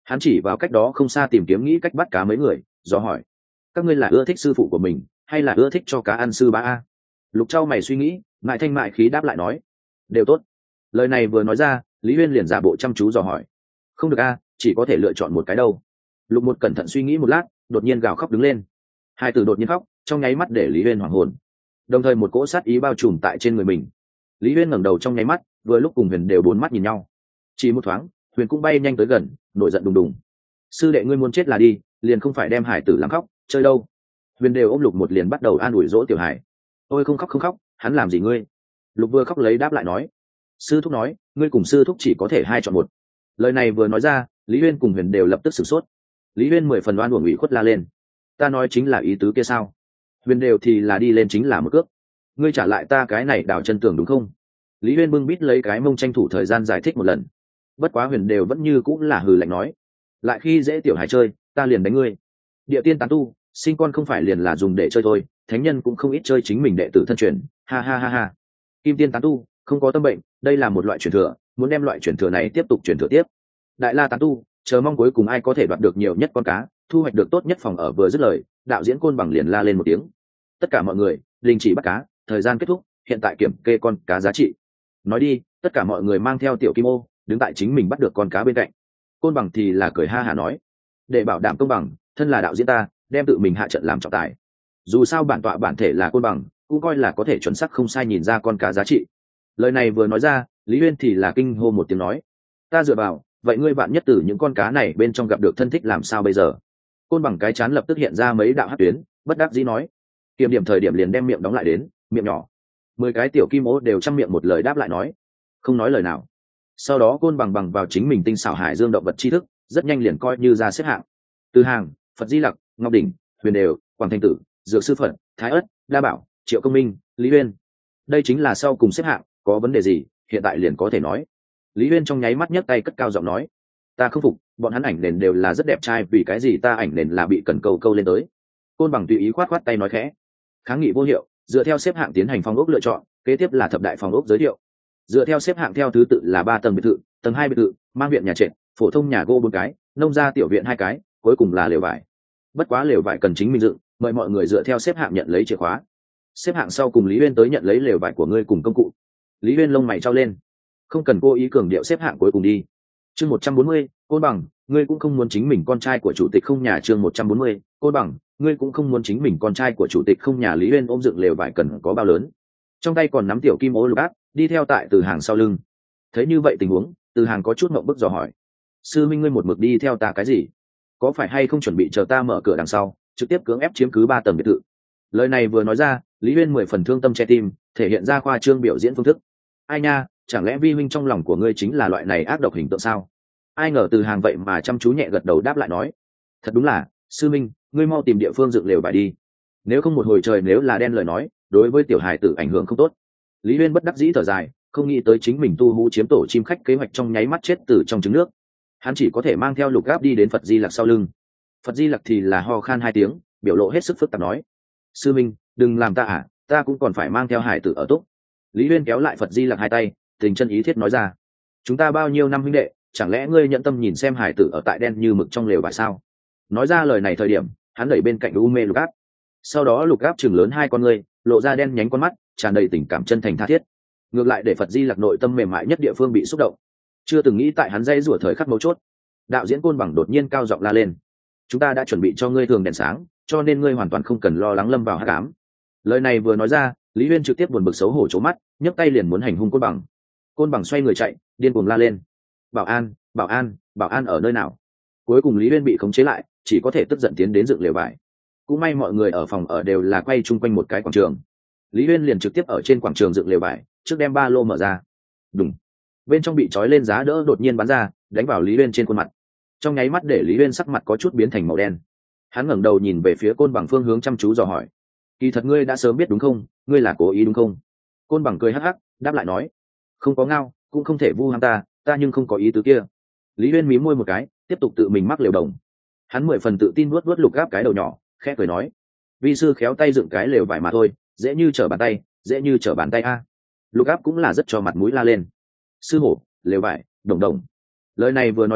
Hắn chỉ vào cách đó không xa tìm kiếm nghĩ cách bắt cá mấy người, do hỏi: các ngươi là ưa thích sư phụ của mình hay là ưa thích cho cá ăn sư bá a? Lục Châu mày suy nghĩ, mại thanh mại khí đáp lại nói: đều tốt. Lời này vừa nói ra, Lý Uyên liền giả bộ chăm chú dò hỏi: không được a, chỉ có thể lựa chọn một cái đâu. Lục một cẩn thận suy nghĩ một lát, đột nhiên gào khóc đứng lên. Hai từ đột nhiên khóc, trong nháy mắt để Lý Uyên hoảng hồn, đồng thời một cỗ sát ý bao trùm tại trên người mình. Lý Uyên ngẩng đầu trong nháy mắt, vừa lúc cùng Huyền đều bốn mắt nhìn nhau. Chỉ một thoáng, Huyền cũng bay nhanh tới gần, nổi giận đùng đùng: sư đệ ngươi muốn chết là đi, liền không phải đem hải tử làm khóc chơi đâu. Huyền đều ôm Lục một liền bắt đầu an ủi dỗ tiểu hải: ôi không khóc không khóc, hắn làm gì ngươi? Lục vừa khóc lấy đáp lại nói: sư thúc nói ngươi cùng sư thúc chỉ có thể hai chọn một. Lời này vừa nói ra, Lý Uyên cùng Huyền đều lập tức sửng sốt. Lý Uyên 10 phần oan uổng ủy khuất la lên: ta nói chính là ý tứ kia sao? Huyền đều thì là đi lên chính là một cước: ngươi trả lại ta cái này đào chân tường đúng không? Lý Uyên bưng bít lấy cái mông tranh thủ thời gian giải thích một lần. Bất quá Huyền đều vẫn như cũng là hừ lạnh nói: lại khi dễ tiểu hải chơi, ta liền đánh ngươi. Địa tiên tán tu, sinh con không phải liền là dùng để chơi thôi, thánh nhân cũng không ít chơi chính mình đệ tử thân truyền, ha ha ha ha. Kim tiên tán tu, không có tâm bệnh, đây là một loại truyền thừa, muốn đem loại truyền thừa này tiếp tục truyền thừa tiếp. Đại la tán tu, chờ mong cuối cùng ai có thể đoạt được nhiều nhất con cá, thu hoạch được tốt nhất phòng ở. Vừa dứt lời, đạo diễn Côn Bằng liền la lên một tiếng: tất cả mọi người đình chỉ bắt cá, thời gian kết thúc, hiện tại kiểm kê con cá giá trị. Nói đi, tất cả mọi người mang theo tiểu kim ô đứng tại chính mình bắt được con cá bên cạnh. Côn Bằng thì là cười ha hả nói: để bảo đảm công bằng, thân là đạo diễn ta đem tự mình hạ trận làm trọng tài. Dù sao bản tọa bản thể là Côn Bằng, cũng coi là có thể chuẩn xác không sai nhìn ra con cá giá trị. Lời này vừa nói ra, Lý Uyên thì là kinh hô một tiếng nói: ta dựa vào, vậy ngươi bạn nhất từ những con cá này bên trong gặp được thân thích làm sao bây giờ? Côn Bằng cái chán lập tức hiện ra mấy đạo hắc tuyến, bất đắc dĩ nói: kiểm điểm thời điểm liền đem miệng đóng lại đến, miệng nhỏ. 10 cái tiểu kim ô đều trăm miệng một lời đáp lại nói: không nói lời nào. Sau đó Côn Bằng bằng vào chính mình tinh xảo hải dương động vật tri thức, rất nhanh liền coi như ra xếp hạng. Từ hàng, Phật Di Lặc, Ngọc Đỉnh, Huyền đều, Quảng Thanh Tử, Dược Sư Phật, Thái Ất, Đa Bảo, Triệu Công Minh, Lý Uyên. Đây chính là sau cùng xếp hạng, có vấn đề gì hiện tại liền có thể nói. Lý Uyên trong nháy mắt nhấc tay cất cao giọng nói: ta không phục, bọn hắn ảnh nền đều là rất đẹp trai, vì cái gì ta ảnh nền là bị cần câu câu lên tới? Côn Bằng tùy ý khoát khoát tay nói khẽ: kháng nghị vô hiệu, dựa theo xếp hạng tiến hành phòng ốc lựa chọn, kế tiếp là thập đại phòng ốc giới thiệu. Dựa theo xếp hạng theo thứ tự là 3 tầng biệt thự, tầng 2 biệt thự, mang viện nhà trệt, phổ thông nhà gỗ 4 cái, nông gia tiểu viện 2 cái, cuối cùng là lều vải. Bất quá lều vải cần chính mình dựng, mời mọi người dựa theo xếp hạng nhận lấy chìa khóa. Xếp hạng sau cùng Lý Uyên tới nhận lấy lều vải của ngươi cùng công cụ. Lý Uyên lông mày trao lên: không cần cố ý cường điệu xếp hạng cuối cùng đi. Chương 140, Côn Bằng, ngươi cũng không muốn chính mình con trai của chủ tịch không nhà. Chương 140, Côn Bằng, ngươi cũng không muốn chính mình con trai của chủ tịch không nhà. Lý Uyên ôm dựng lều vải cần có bao lớn, trong tay còn nắm tiểu kim ô lục áp, đi theo tại Từ Hàng sau lưng. Thấy như vậy tình huống, Từ Hàng có chút ngượng bức dò hỏi: sư minh ngươi một mực đi theo ta cái gì? Có phải hay không chuẩn bị chờ ta mở cửa đằng sau trực tiếp cưỡng ép chiếm cứ 3 tầng biệt thự? Lời này vừa nói ra, Lý Uyên 10 phần thương tâm che tim, thể hiện ra khoa trương biểu diễn phương thức. ai nha, chẳng lẽ vi huynh trong lòng của ngươi chính là loại này ác độc hình tượng sao? Ai ngờ Từ Hàng vậy mà chăm chú nhẹ gật đầu đáp lại nói: thật đúng là, sư minh, ngươi mau tìm địa phương dựng lều vải đi, nếu không một hồi trời nếu là đen lời nói, đối với tiểu hài tử ảnh hưởng không tốt. Lý Uyên bất đắc dĩ thở dài, không nghĩ tới chính mình tu hú chiếm tổ chim khách kế hoạch trong nháy mắt chết từ trong trứng nước. Hắn chỉ có thể mang theo Lục Gáp đi đến Phật Di Lặc sau lưng. Phật Di Lặc thì là ho khan 2 tiếng, biểu lộ hết sức phức tạp nói: sư minh, đừng làm ta à, ta cũng còn phải mang theo hải tử ở túc. Lý Uyên kéo lại Phật Di Lặc 2 tay, tình chân ý thiết nói ra: chúng ta bao nhiêu năm huynh đệ, chẳng lẽ ngươi nhận tâm nhìn xem hải tử ở tại đen như mực trong lều vải sao? Nói ra lời này thời điểm, hắn đẩy bên cạnh u mê Lục Áp. Sau đó Lục Áp chừng lớn 2 con ngươi, lộ ra đen nhánh con mắt, tràn đầy tình cảm chân thành tha thiết. Ngược lại để Phật Di Lặc nội tâm mềm mại nhất địa phương bị xúc động. Chưa từng nghĩ tại hắn dây rủa thời khắc mấu chốt, đạo diễn Côn Bằng đột nhiên cao giọng la lên: chúng ta đã chuẩn bị cho ngươi thường đèn sáng, cho nên ngươi hoàn toàn không cần lo lắng lâm vào hắc ám. Lời này vừa nói ra, Lý Uyên trực tiếp buồn bực xấu hổ trố mắt, nhấc tay liền muốn hành hung Côn Bằng. Côn Bằng xoay người chạy, điên cuồng la lên: bảo an, bảo an, bảo an ở nơi nào? Cuối cùng Lý Uyên bị khống chế lại, chỉ có thể tức giận tiến đến dựng lều vải. Cũng may mọi người ở phòng ở đều là quay chung quanh một cái quảng trường. Lý Uyên liền trực tiếp ở trên quảng trường dựng lều vải, trước đem ba lô mở ra. Đùng, bên trong bị trói lên giá đỡ đột nhiên bắn ra, đánh vào Lý Uyên trên khuôn mặt. Trong nháy mắt để Lý Uyên sắc mặt có chút biến thành màu đen. Hắn ngẩng đầu nhìn về phía Côn Bằng phương hướng chăm chú dò hỏi: kỳ thật ngươi đã sớm biết đúng không, ngươi là cố ý đúng không? Côn Bằng cười hắc hắc đáp lại nói: không có ngao, cũng không thể vu ham ta, ta nhưng không có ý tứ kia. Lý Uyên mím môi một cái, tiếp tục tự mình mắc lều đồng. Hắn 10 phần tự tin vuốt vuốt Lục Gáp cái đầu nhỏ, khẽ cười nói: vi sư khéo tay dựng cái lều vải mà thôi, dễ như trở bàn tay, dễ như trở bàn tay a. Lục Áp cũng là rất cho mặt mũi la lên: sư hổ, lều vải, đồng đồng. Lời này vừa nói ra,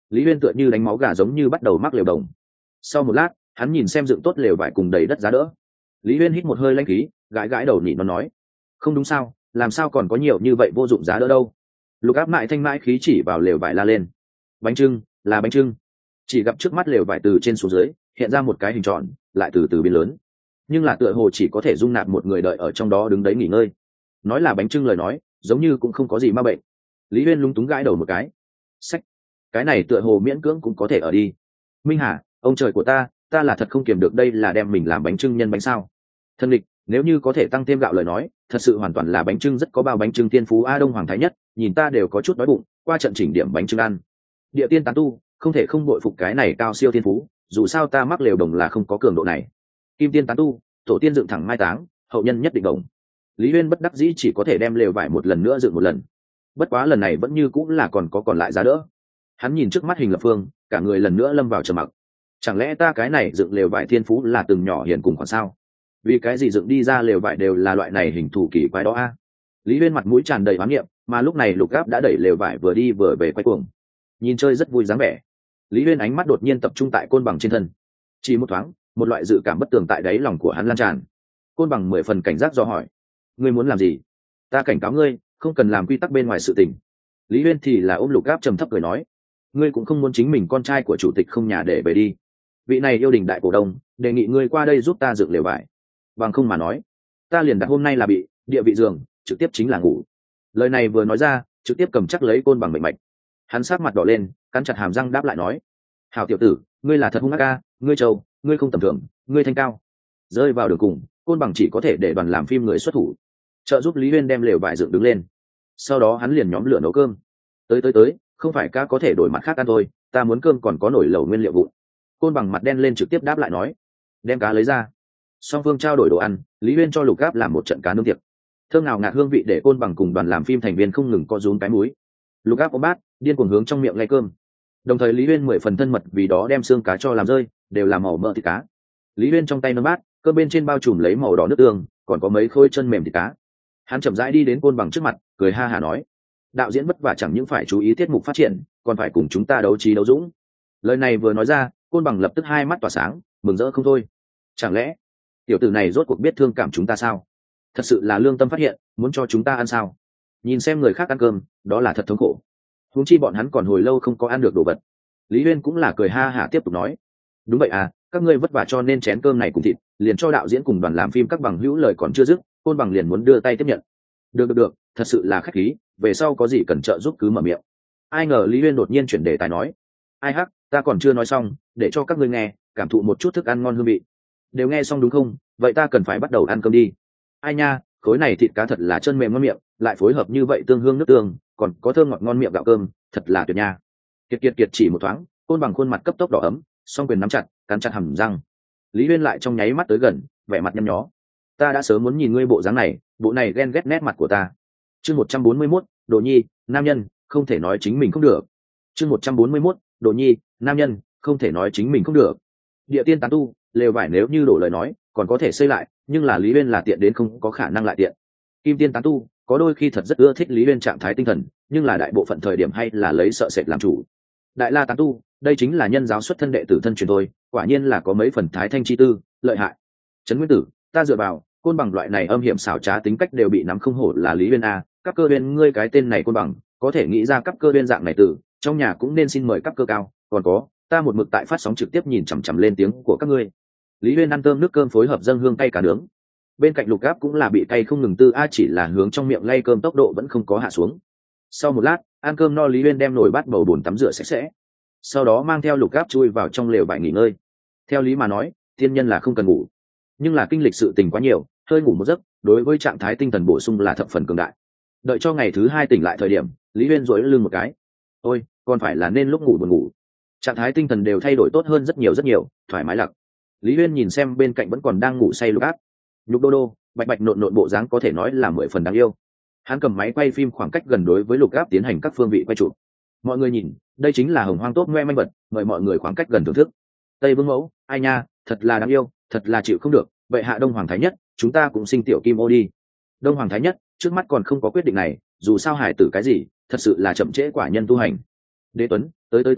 Lý Uyên tựa như đánh máu gà giống như bắt đầu mắc lều đồng. Sau một lát, hắn nhìn xem dựng tốt lều vải cùng đầy đất giá đỡ. Lý Uyên hít một hơi lãnh khí, gãi gãi đầu nhịn nó nói: không đúng sao, làm sao còn có nhiều như vậy vô dụng giá đỡ đâu? Lục Áp mại thanh mãi khí chỉ vào lều vải la lên: bánh trưng, là bánh trưng. Chỉ gặp trước mắt lều vải từ trên xuống dưới hiện ra một cái hình tròn, lại từ từ biến lớn, nhưng là tựa hồ chỉ có thể dung nạp một người đợi ở trong đó đứng đấy nghỉ ngơi. Nói là bánh trưng lời nói giống như cũng không có gì ma bệnh. Lý Uyên lúng túng gãi đầu một cái: sách, cái này tựa hồ miễn cưỡng cũng có thể ở đi. Minh Hà, ông trời của ta là thật không kiềm được, đây là đem mình làm bánh trưng nhân bánh sao? Thân địch, nếu như có thể tăng thêm gạo lời nói thật sự hoàn toàn là bánh trưng, rất có bao bánh trưng tiên phú a. Đông Hoàng Thái Nhất, nhìn ta đều có chút đói bụng, qua trận chỉnh điểm bánh trưng ăn. Địa tiên tán tu, không thể không bội phục cái này cao siêu tiên phú, dù sao ta mắc lều đồng là không có cường độ này. Kim tiên tán tu, tổ tiên dựng thẳng mai táng, hậu nhân nhất định đồng. Lý Uyên bất đắc dĩ chỉ có thể đem lều vải một lần nữa dựng một lần. Bất quá lần này vẫn như cũng là còn lại giá đỡ. Hắn nhìn trước mắt hình lập phương, cả người lần nữa lâm vào trầm mặc. Chẳng lẽ ta cái này dựng lều vải thiên phú là từng nhỏ hiền cùng còn sao? Vì cái gì dựng đi ra lều vải đều là loại này hình thù kỳ quái đó a? Lý Uyên mặt mũi tràn đầy hoán niệm, mà lúc này Lục Gáp đã đẩy lều vải vừa đi vừa về quay cuồng, nhìn chơi rất vui dáng vẻ. Lý Uyên ánh mắt đột nhiên tập trung tại côn bằng trên thân, chỉ một thoáng, một loại dự cảm bất tường tại đáy lòng của hắn lan tràn. Côn bằng 10 phần cảnh giác do hỏi: ngươi muốn làm gì? Ta cảnh cáo ngươi, không cần làm quy tắc bên ngoài sự tình. Lý Uyên thì là ôm Lục Gáp trầm thấp cười nói: ngươi cũng không muốn chính mình con trai của chủ tịch không nhà để về đi. Vị này yêu đình đại cổ đông, đề nghị ngươi qua đây giúp ta dựng lều vải. Bằng không mà nói, ta liền đặt hôm nay là bị địa vị giường, trực tiếp chính là ngủ. Lời này vừa nói ra, trực tiếp cầm chắc lấy côn bằng mệnh mạch. Hắn sát mặt đỏ lên, cắn chặt hàm răng đáp lại nói: hảo tiểu tử, ngươi là thật hung ác ca, ngươi trâu, ngươi không tầm thường, ngươi thanh cao. Rơi vào đường cùng, côn bằng chỉ có thể để đoàn làm phim người xuất thủ, trợ giúp Lý Uyên đem lều vải dựng đứng lên. Sau đó hắn liền nhóm lửa nấu cơm. Tới, không phải ca có thể đổi mặt khác ăn thôi, ta muốn cơm còn có nổi lẩu nguyên liệu vụn. Côn bằng mặt đen lên trực tiếp đáp lại nói: đem cá lấy ra. Song phương trao đổi đồ ăn, Lý Uyên cho Lục Gáp làm một trận cá nướng tiệc, thơm nào ngạt hương vị để côn bằng cùng đoàn làm phim thành viên không ngừng co rúm cái mũi. Lục Gáp ôm bát, điên cuồng hướng trong miệng lay cơm. Đồng thời Lý Uyên 10 phần thân mật vì đó đem xương cá cho làm rơi, đều là màu mỡ thịt cá. Lý Uyên trong tay nâng bát, cơm bên trên bao trùm lấy màu đỏ nước tương, còn có mấy khối chân mềm thịt cá. Hắn chậm rãi đi đến côn bằng trước mặt, cười ha hả nói: đạo diễn vất vả chẳng những phải chú ý tiết mục phát triển, còn phải cùng chúng ta đấu trí đấu dũng. Lời này vừa nói ra, côn bằng lập tức hai mắt tỏa sáng, mừng rỡ không thôi. Chẳng lẽ tiểu tử này rốt cuộc biết thương cảm chúng ta sao? Thật sự là lương tâm phát hiện, muốn cho chúng ta ăn sao? Nhìn xem người khác ăn cơm, đó là thật thống khổ. Huống chi bọn hắn còn hồi lâu không có ăn được đồ vật. Lý Uyên cũng là cười ha hả tiếp tục nói: đúng vậy à, các ngươi vất vả cho nên chén cơm này cùng thịt, liền cho đạo diễn cùng đoàn làm phim các bằng hữu lời còn chưa dứt, côn bằng liền muốn đưa tay tiếp nhận. Được, thật sự là khách khí, về sau có gì cần trợ giúp cứ mở miệng. Ai ngờ Lý Uyên đột nhiên chuyển đề tài nói: ai hắc, ta còn chưa nói xong, để cho các ngươi nghe, cảm thụ một chút thức ăn ngon hương vị. Đều nghe xong đúng không? Vậy ta cần phải bắt đầu ăn cơm đi. Ai nha, khối này thịt cá thật là chân mềm ngon miệng, lại phối hợp như vậy tương hương nước tương, còn có thơm ngọt ngon miệng gạo cơm, thật là tuyệt nha. Kiệt chỉ một thoáng, côn bằng khuôn mặt cấp tốc đỏ ấm, song quyền nắm chặt, cắn chặt hàm răng. Lý Uyên lại trong nháy mắt tới gần, vẻ mặt nhăn nhó: ta đã sớm muốn nhìn ngươi bộ dáng này, bộ này ghen ghét nét mặt của ta. Chương 141, Đồ Nhi, nam nhân, không thể nói chính mình không được. Chương 141, Đồ Nhi, nam nhân, không thể nói chính mình không được. Địa tiên tán tu, lều vải nếu như đổ lời nói, còn có thể xây lại, nhưng là Lý Uyên là tiện đến không có khả năng lại tiện. Kim tiên tán tu, có đôi khi thật rất ưa thích Lý Uyên trạng thái tinh thần, nhưng là đại bộ phận thời điểm hay là lấy sợ sệt làm chủ. Đại la tán tu, đây chính là nhân giáo xuất thân đệ tử thân truyền thôi, quả nhiên là có mấy phần thái thanh chi tư, lợi hại. Trấn Nguyên Tử, ta dựa vào, côn bằng loại này âm hiểm xảo trá tính cách đều bị nắm không hổ là Lý Uyên a. Các cơ uyên, ngươi cái tên này côn bằng, có thể nghĩ ra cấp cơ uyên dạng này từ trong nhà cũng nên xin mời cấp cơ cao, còn có, ta một mực tại phát sóng trực tiếp nhìn chằm chằm lên tiếng của các ngươi. Lý Uyên ăn cơm nước cơm phối hợp dâng hương cay cả nướng. Bên cạnh Lục Gáp cũng là bị cay không ngừng tư a, chỉ là hướng trong miệng lay cơm tốc độ vẫn không có hạ xuống. Sau một lát, ăn cơm no, Lý Uyên đem nồi bát bầu bồn tắm rửa sạch sẽ, sau đó mang theo Lục Gáp chui vào trong lều vải nghỉ ngơi. Theo lý mà nói, thiên nhân là không cần ngủ, nhưng là kinh lịch sự tình quá nhiều, hơi ngủ một giấc đối với trạng thái tinh thần bổ sung là thập phần cường đại. Đợi cho ngày thứ 2 tỉnh lại thời điểm, Lý Uyên duỗi lưng một cái: ôi, còn phải là nên lúc ngủ buồn ngủ. Trạng thái tinh thần đều thay đổi tốt hơn rất nhiều, thoải mái lặc. Lý Uyên nhìn xem bên cạnh vẫn còn đang ngủ say Lục Áp, nhục đô đô, bạch bạch nộn bộ dáng có thể nói là 10 phần đáng yêu. Hắn cầm máy quay phim khoảng cách gần đối với Lục Áp tiến hành các phương vị quay chụp. Mọi người nhìn, đây chính là hồng hoang tốt ngoe manh vật, mời mọi người khoảng cách gần thưởng thức. Tây Vương Mẫu, ai nha, thật là đáng yêu, thật là chịu không được. Vậy hạ Đông Hoàng Thái Nhất, chúng ta cũng sinh tiểu kim ô đi. Đông Hoàng Thái Nhất, trước mắt còn không có quyết định này, dù sao hải tử cái gì, thật sự là chậm trễ quả nhân tu hành. Đế Tuấn, tới,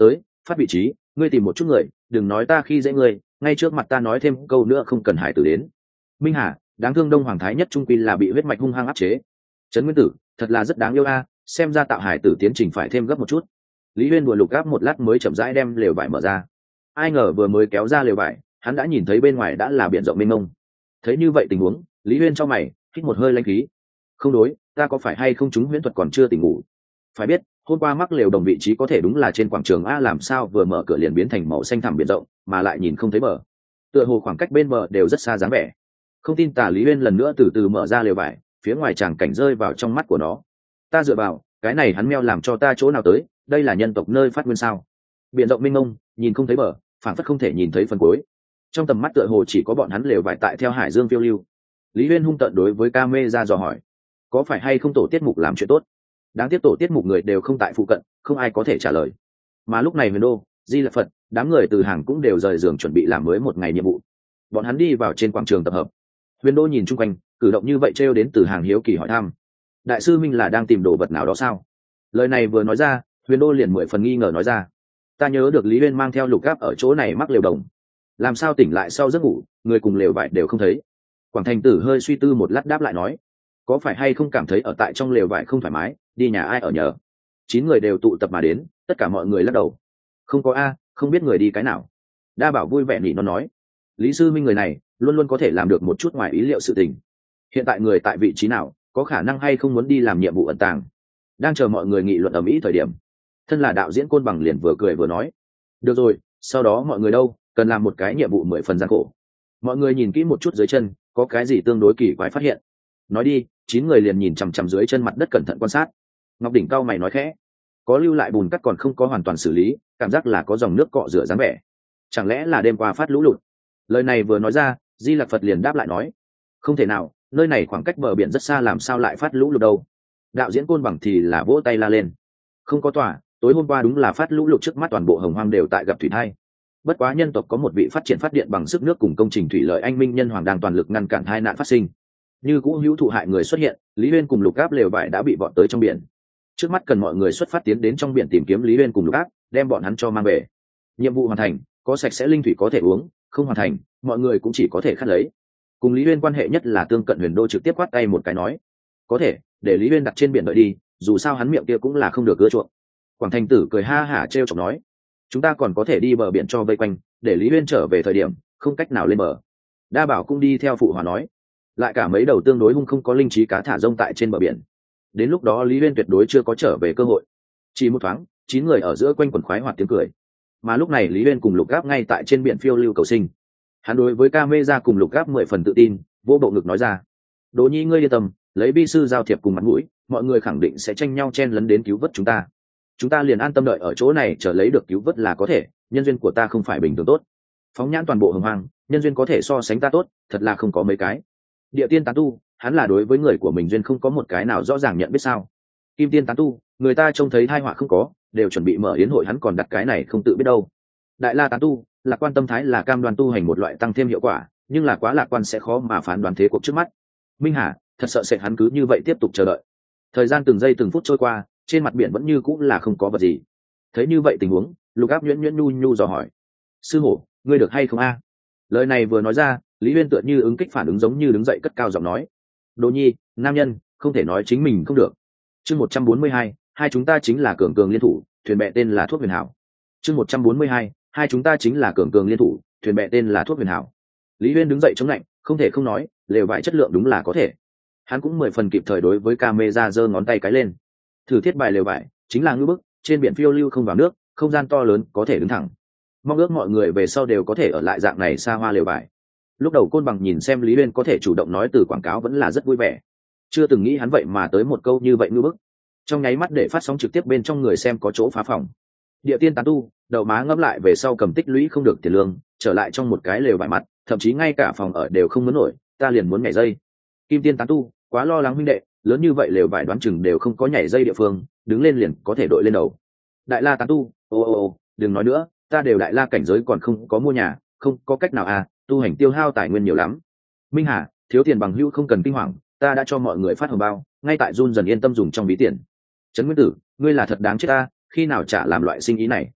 phát vị trí, ngươi tìm một chút người, đừng nói ta khi dễ ngươi, ngay trước mặt ta nói thêm câu nữa không cần hải tử đến. Minh Hà, đáng thương Đông Hoàng Thái Nhất trung quy là bị huyết mạch hung hăng áp chế. Trấn Nguyên Tử, thật là rất đáng yêu a, xem ra tạo hải tử tiến trình phải thêm gấp một chút. Lý Huyên đùa lục gáp một lát mới chậm rãi đem lều vải mở ra. Ai ngờ vừa mới kéo ra lều vải, hắn đã nhìn thấy bên ngoài đã là biển rộng mênh mông. Thấy như vậy tình huống, Lý Huyên cho mày, hít một hơi lãnh khí. Không đối, ta có phải hay không chúng huyễn thuật còn chưa tỉnh ngủ? Phải biết, hôm qua mắc lều đồng vị trí có thể đúng là trên quảng trường a, làm sao vừa mở cửa liền biến thành màu xanh thẳm biển rộng, mà lại nhìn không thấy bờ. Tựa hồ khoảng cách bên bờ đều rất xa dáng vẻ. Không tin tả, Lý Huyên lần nữa từ từ mở ra lều vải, phía ngoài tràng cảnh rơi vào trong mắt của nó. Ta dựa vào, cái này hắn meo làm cho ta chỗ nào tới, đây là nhân tộc nơi phát nguyên sao? Biển rộng mênh mông, nhìn không thấy bờ, phảng phất không thể nhìn thấy phần cuối. Trong tầm mắt tựa hồ chỉ có bọn hắn lều vải tại theo hải dương phiêu lưu. Lý Huyên hung tợn đối với ca mê ra dò hỏi, có phải hay không tổ tiết mục làm chuyện tốt? Đáng tiếc tổ tiết mục người đều không tại phụ cận, không ai có thể trả lời. Mà lúc này Huyền Đô, Di Lặc Phật, đám người từ hàng cũng đều rời giường chuẩn bị làm mới một ngày nhiệm vụ. Bọn hắn đi vào trên quảng trường tập hợp. Huyền Đô nhìn chung quanh, cử động như vậy trêu đến từ hàng hiếu kỳ hỏi thăm, đại sư Minh là đang tìm đồ vật nào đó sao? Lời này vừa nói ra, Huyền Đô liền 10 phần nghi ngờ nói ra, ta nhớ được Lý Huyên mang theo lục gáp ở chỗ này mắc lều đồng, làm sao tỉnh lại sau giấc ngủ, người cùng lều vải đều không thấy. Quảng Thành Tử hơi suy tư một lát đáp lại nói, có phải hay không cảm thấy ở tại trong lều vải không thoải mái, đi nhà ai ở nhờ? 9 người đều tụ tập mà đến, tất cả mọi người lắc đầu, không có a, không biết người đi cái nào. Đa Bảo vui vẻ nỉ nó nói, Lý sư Minh người này luôn luôn có thể làm được một chút ngoài ý liệu sự tình. Hiện tại người tại vị trí nào, có khả năng hay không muốn đi làm nhiệm vụ ẩn tàng? Đang chờ mọi người nghị luận ầm ĩ thời điểm, thân là đạo diễn Côn Bằng liền vừa cười vừa nói, được rồi, sau đó mọi người đâu, cần làm một cái nhiệm vụ 10 phần gian khổ. Mọi người nhìn kỹ một chút dưới chân, có cái gì tương đối kỳ quái phát hiện. Nói đi. 9 người liền nhìn chằm chằm dưới chân mặt đất cẩn thận quan sát. Ngọc Đỉnh cao mày nói khẽ, có lưu lại bùn cắt còn không có hoàn toàn xử lý, cảm giác là có dòng nước cọ rửa dáng vẻ. Chẳng lẽ là đêm qua phát lũ lụt? Lời này vừa nói ra, Di Lặc Phật liền đáp lại nói, không thể nào, nơi này khoảng cách bờ biển rất xa, làm sao lại phát lũ lụt đâu? Đạo diễn Côn Bằng thì là vỗ tay la lên, không có tòa, tối hôm qua đúng là phát lũ lụt, trước mắt toàn bộ Hồng Hoang đều tại gặp thủy thai. Bất quá nhân tộc có một vị phát triển phát điện bằng sức nước cùng công trình thủy lợi anh minh nhân hoàng đang toàn lực ngăn cản hai nạn phát sinh. Như cũ hữu thụ hại người xuất hiện, Lý Huyên cùng lục áp lều vải đã bị bọn tới trong biển. Trước mắt cần mọi người xuất phát tiến đến trong biển tìm kiếm Lý Huyên cùng lục áp, đem bọn hắn cho mang về. Nhiệm vụ hoàn thành, có sạch sẽ linh thủy có thể uống, không hoàn thành, mọi người cũng chỉ có thể khát lấy. Cùng Lý Huyên quan hệ nhất là tương cận Huyền Đô trực tiếp quát tay một cái nói, có thể để Lý Huyên đặt trên biển đợi đi, dù sao hắn miệng kia cũng là không được ưa chuộng. Quảng Thành Tử cười ha hả trêu chọc nói, chúng ta còn có thể đi bờ biển cho vây quanh, để Lý Huyên trở về thời điểm không cách nào lên bờ. Đa Bảo cũng đi theo phụ hòa nói, lại cả mấy đầu tương đối hung không có linh trí cá thả rông tại trên bờ biển, đến lúc đó Lý Huyên tuyệt đối chưa có trở về cơ hội. Chỉ một thoáng, 9 người ở giữa quanh quần khoái hoạt tiếng cười. Mà lúc này Lý Huyên cùng lục gáp ngay tại trên biển phiêu lưu cầu sinh. Hắn đối với ca mê ra cùng lục gáp 10 phần tự tin, vô bộ ngực nói ra, Đỗ Nhi ngươi yên tâm, lấy bi sư giao thiệp cùng mặt mũi, mọi người khẳng định sẽ tranh nhau chen lấn đến cứu vớt chúng ta liền an tâm đợi ở chỗ này chờ lấy được cứu vớt là có thể. Nhân duyên của ta không phải bình thường tốt, phóng nhãn toàn bộ Hồng Hoang, nhân duyên có thể so sánh ta tốt thật là không có mấy cái. Địa tiên tán tu, hắn là đối với người của mình duyên không có một cái nào rõ ràng nhận biết sao? Kim tiên tán tu, người ta trông thấy tai họa không có, đều chuẩn bị mở yến hội, hắn còn đặt cái này không tự biết đâu. Đại la tán tu, lạc quan tâm thái là cam đoan tu hành một loại tăng thêm hiệu quả, nhưng là quá lạc quan sẽ khó mà phán đoán thế cuộc trước mắt. Minh Hà thật sợ sệt hắn cứ như vậy tiếp tục chờ đợi. Thời gian từng giây từng phút trôi qua, trên mặt biển vẫn như cũng là không có vật gì. Thấy như vậy tình huống, lục áp nhuyễn nhuyễn nhu nhu dò hỏi, sư hổ, ngươi được hay không a? Lời này vừa nói ra, Lý Huyên tựa như ứng kích phản ứng, giống như đứng dậy cất cao giọng nói, Đỗ Nhi, nam nhân không thể nói chính mình không được. Chương 142, hai chúng ta chính là cường cường liên thủ, thuyền bè tên là thuốc huyền hảo. Chương 142, hai chúng ta chính là cường cường liên thủ, thuyền bè tên là thuốc huyền hảo. Lý Huyên đứng dậy chống lạnh, không thể không nói, lều vải chất lượng đúng là có thể. Hắn cũng 10 phần kịp thời đối với camera giơ ngón tay cái lên. Thử thiết bài lều vải chính là ngư bức, trên biển phiêu lưu không vào nước, không gian to lớn, có thể đứng thẳng. Mong ước mọi người về sau đều có thể ở lại dạng này xa hoa lều vải. Lúc đầu Côn Bằng nhìn xem Lý Huyên có thể chủ động nói từ quảng cáo vẫn là rất vui vẻ, chưa từng nghĩ hắn vậy mà tới một câu như vậy ngư bức. Trong nháy mắt để phát sóng trực tiếp bên trong người xem có chỗ phá phòng. Địa tiên tán tu, đầu má ngấp lại về sau cầm tích lũy không được tiền lương, trở lại trong một cái lều vải mặt, thậm chí ngay cả phòng ở đều không muốn nổi, ta liền muốn nhảy dây. Kim tiên tán tu, quá lo lắng huynh đệ, lớn như vậy lều vải đoán chừng đều không có nhảy dây địa phương, đứng lên liền có thể đội lên đầu. Đại la tán tu, ô, đừng nói nữa, ta đều đại la cảnh giới còn không có mua nhà, không có cách nào à, tu hành tiêu hao tài nguyên nhiều lắm. Minh Hà, thiếu tiền bằng hữu không cần kinh hoàng, ta đã cho mọi người phát hồng bao, ngay tại run dần yên tâm dùng trong ví tiền. Trấn Nguyên Tử, ngươi là thật đáng chết ta, khi nào trả làm loại sinh ý này?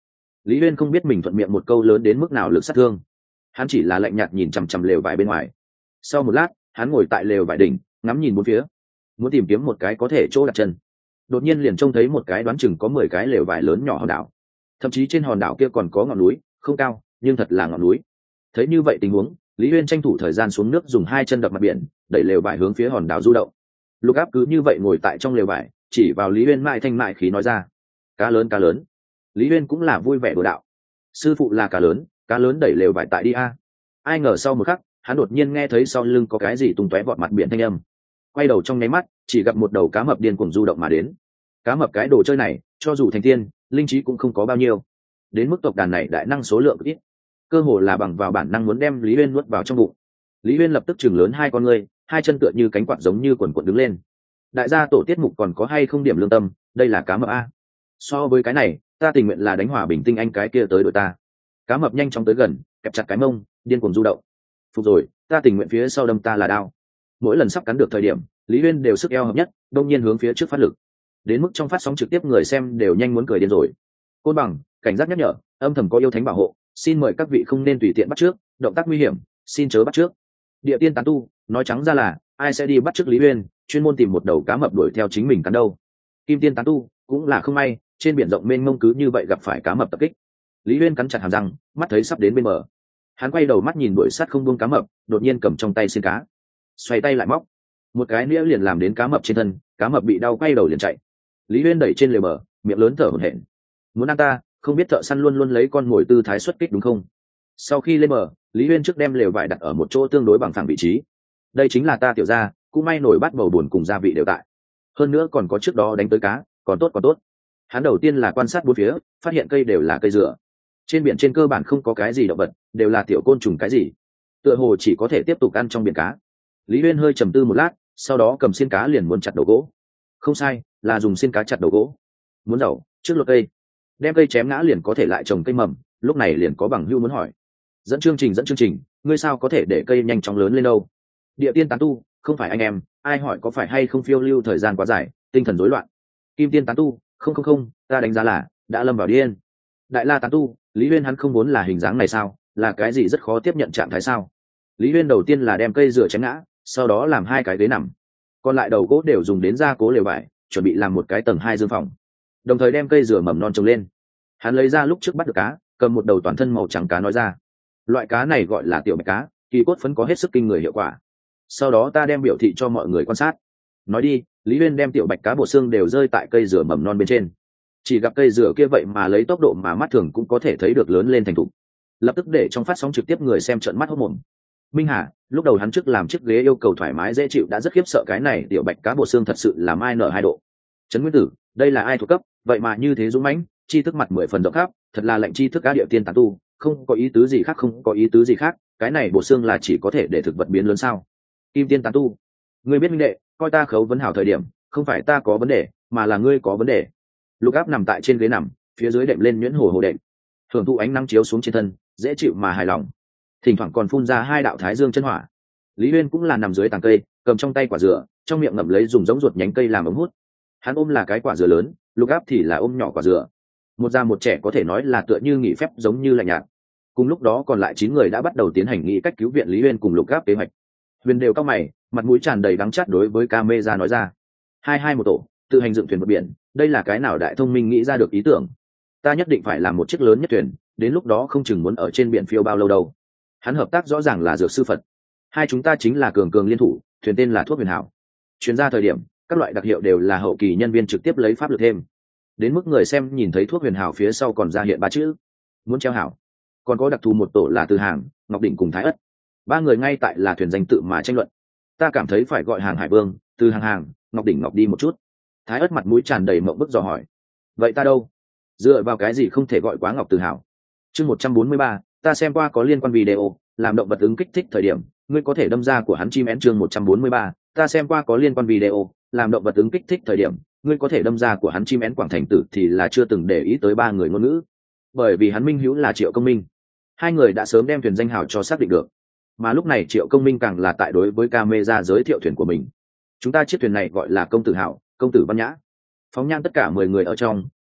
Lý Uyên không biết mình thuận miệng một câu lớn đến mức nào lực sát thương, hắn chỉ là lạnh nhạt nhìn chằm chằm lều vải bên ngoài. Sau một lát, hắn ngồi tại lều vải đỉnh, ngắm nhìn bốn phía, muốn tìm kiếm một cái có thể chỗ đặt chân. Đột nhiên liền trông thấy một cái đoán chừng có 10 cái lều vải lớn nhỏ hòn đảo, thậm chí trên hòn đảo kia còn có ngọn núi, không cao nhưng thật là ngọn núi. Thấy như vậy tình huống, Lý Uyên tranh thủ thời gian xuống nước, dùng 2 chân đập mặt biển, đẩy lều vải hướng phía hòn đảo du động. Lục Áp cứ như vậy ngồi tại trong lều vải, chỉ vào Lý Uyên mại thanh mại khí nói ra: cá lớn cá lớn. Lý Uyên cũng là vui vẻ đùa đạo: sư phụ là cá lớn đẩy lều vải tại đi a. Ai ngờ sau một khắc, hắn đột nhiên nghe thấy sau lưng có cái gì tung tóe vọt mặt biển thanh âm. Quay đầu trong nháy mắt, chỉ gặp một đầu cá mập điên cuồng du động mà đến. Cá mập cái đồ chơi này, cho dù thành tiên, linh trí cũng không có bao nhiêu. Đến mức tộc đàn này đại năng số lượng ít, cơ hồ là bằng vào bản năng muốn đem Lý Uyên nuốt vào trong bụng. Lý Uyên lập tức chừng lớn 2 con ngươi, 2 chân tựa như cánh quạt giống như quần quần đứng lên. Đại gia tổ tiết mục còn có hay không điểm lương tâm, đây là cá mập a. So với cái này, ta tình nguyện là đánh hỏa bình tinh anh cái kia tới đội ta. Cá mập nhanh chóng tới gần, kẹp chặt cái mông, điên cuồng du động. Phục rồi, ta tình nguyện phía sau đâm ta là đao. Mỗi lần sắp cắn được thời điểm, Lý Uyên đều sức eo hợp nhất, đông nhiên hướng phía trước phát lực. Đến mức trong phát sóng trực tiếp người xem đều nhanh muốn cười điên rồi. Côn Bằng, cảnh giác nhắc nhở, âm thầm có yêu thánh bảo hộ, xin mời các vị không nên tùy tiện bắt trước, động tác nguy hiểm, xin chớ bắt trước. Địa tiên tán tu, nói trắng ra là ai sẽ đi bắt trước Lý Uyên, chuyên môn tìm một đầu cá mập đuổi theo chính mình cắn đâu. Kim tiên tán tu, cũng là không may, trên biển rộng mênh mông cứ như vậy gặp phải cá mập tập kích. Lý Uyên cắn chặt hàm răng, mắt thấy sắp đến bên bờ. Hắn quay đầu mắt nhìn đuổi sát không buông cá mập, đột nhiên cầm trong tay xiên cá, xoay tay lại móc một cái nĩa liền làm đến cá mập trên thân, cá mập bị đau quay đầu liền chạy. Lý Uyên đẩy trên lều bờ, miệng lớn thở hổn hển: muốn ăn ta, không biết thợ săn luôn luôn lấy con mồi tư thái xuất kích đúng không? Sau khi lên bờ, Lý Uyên trước đem lều vải đặt ở một chỗ tương đối bằng phẳng vị trí. Đây chính là ta tiểu gia, cũng may nổi bát bầu buồn cùng gia vị đều tại, hơn nữa còn có trước đó đánh tới cá, còn tốt còn tốt. Hắn đầu tiên là quan sát bốn phía, phát hiện cây đều là cây dừa. Trên biển trên cơ bản không có cái gì động vật, đều là tiểu côn trùng cái gì, tựa hồ chỉ có thể tiếp tục ăn trong biển cá. Lý Uyên hơi trầm tư một lát, sau đó cầm xiên cá liền muốn chặt đầu gỗ. Không sai, là dùng xiên cá chặt đầu gỗ. Muốn giàu, trước lột cây, đem cây chém ngã liền có thể lại trồng cây mầm. Lúc này liền có bằng hữu muốn hỏi: dẫn chương trình, ngươi sao có thể để cây nhanh chóng lớn lên đâu? Địa tiên tán tu, không phải anh em, ai hỏi có phải hay không phiêu lưu thời gian quá dài, tinh thần rối loạn. Kim tiên tán tu, không, ta đánh giá là đã lâm vào điên. Đại la tán tu, Lý Uyên hắn không muốn là hình dáng này sao, là cái gì rất khó tiếp nhận trạng thái sao? Lý Uyên đầu tiên là đem cây dừa chém ngã, sau đó làm 2 cái ghế nằm, còn lại đầu gỗ đều dùng đến gia cố lều vải, chuẩn bị làm một cái tầng 2 dương phòng, đồng thời đem cây dừa mầm non trồng lên. Hắn lấy ra lúc trước bắt được cá, cầm một đầu toàn thân màu trắng cá nói ra: loại cá này gọi là tiểu bạch cá, kỳ cốt phấn có hết sức kinh người hiệu quả. Sau đó ta đem biểu thị cho mọi người quan sát. Nói đi, Lý Uyên đem tiểu bạch cá bộ xương đều rơi tại cây dừa mầm non bên trên. Chỉ gặp cây dừa kia vậy mà lấy tốc độ mà mắt thường cũng có thể thấy được lớn lên thành thục, lập tức để trong phát sóng trực tiếp người xem trợn mắt hốt mồm. Minh Hà, lúc đầu hắn trước làm chiếc ghế yêu cầu thoải mái dễ chịu đã rất khiếp sợ, cái này tiểu bạch cá bộ xương thật sự làm ai nở 2 độ. Trấn Nguyên Tử, đây là ai thuộc cấp, vậy mà như thế dũng mãnh, tri thức mặt 10 phần rộng khắp, thật là lệnh tri thức cá địa tiên tán tu, không có ý tứ gì khác, cái này bộ xương là chỉ có thể để thực vật biến lớn sao? Kim tiên tán tu, ngươi biết minh đệ, coi ta khấu vấn hảo thời điểm, không phải ta có vấn đề, mà là ngươi có vấn đề. Lục Áp nằm tại trên ghế nằm, phía dưới đệm lên nhuyễn hồ đệm, hưởng thụ ánh nắng chiếu xuống trên thân, dễ chịu mà hài lòng, thỉnh thoảng còn phun ra 2 đạo thái dương chân hỏa. Lý Uyên cũng là nằm dưới tàng cây, cầm trong tay quả dừa, trong miệng ngậm lấy dùng giống ruột nhánh cây làm ống hút. Hắn ôm là cái quả dừa lớn, Lục Áp thì là ôm nhỏ quả dừa. Một già một trẻ có thể nói là tựa như nghỉ phép giống như lạnh nhạt. Cùng lúc đó còn lại 9 người đã bắt đầu tiến hành nghĩ cách cứu viện Lý Uyên cùng Lục Áp kế hoạch. Huyền đều cao mày, mặt mũi tràn đầy đắng chát đối với camera nói ra: 22 một tổ, tự hành dựng thuyền vượt biển, đây là cái nào đại thông minh nghĩ ra được ý tưởng? Ta nhất định phải làm một chiếc lớn nhất thuyền, đến lúc đó không chừng muốn ở trên biển phiêu bao lâu đâu. Hắn hợp tác rõ ràng là dược sư Phật, hai chúng ta chính là cường cường liên thủ, thuyền tên là Thuốc Huyền Hảo. Chuyên gia thời điểm, các loại đặc hiệu đều là hậu kỳ nhân viên trực tiếp lấy pháp lực thêm. Đến mức người xem nhìn thấy Thuốc Huyền Hảo phía sau còn ra hiện 3 chữ: muốn treo hảo. Còn có đặc thù một tổ là Từ Hàng, Ngọc Đỉnh cùng Thái Ất. 3 người ngay tại là thuyền danh tự mà tranh luận. Ta cảm thấy phải gọi Hàng Hải Vương, Từ Hàng, Ngọc Đỉnh Ngọc đi một chút. Thái Ất mặt mũi tràn đầy mộng bức dò hỏi: vậy ta đâu? Dựa vào cái gì không thể gọi quá Ngọc Từ Hảo? Chương 143, ta xem qua có liên quan video, làm động vật ứng kích thích thời điểm, ngươi có thể đâm ra của hắn chim én. Chương 143, ta xem qua có liên quan video, làm động vật ứng kích thích thời điểm, ngươi có thể đâm ra của hắn chim én. Quảng Thành Tử thì là chưa từng để ý tới 3 người ngôn ngữ, bởi vì hắn minh hữu là Triệu Công Minh. 2 người đã sớm đem thuyền danh hào cho xác định được, mà lúc này Triệu Công Minh càng là tại đối với camera giới thiệu thuyền của mình. Chúng ta chiếc thuyền này gọi là Công Tử Hảo, Công Tử Văn Nhã. Phóng nhãn tất cả 10 người ở trong,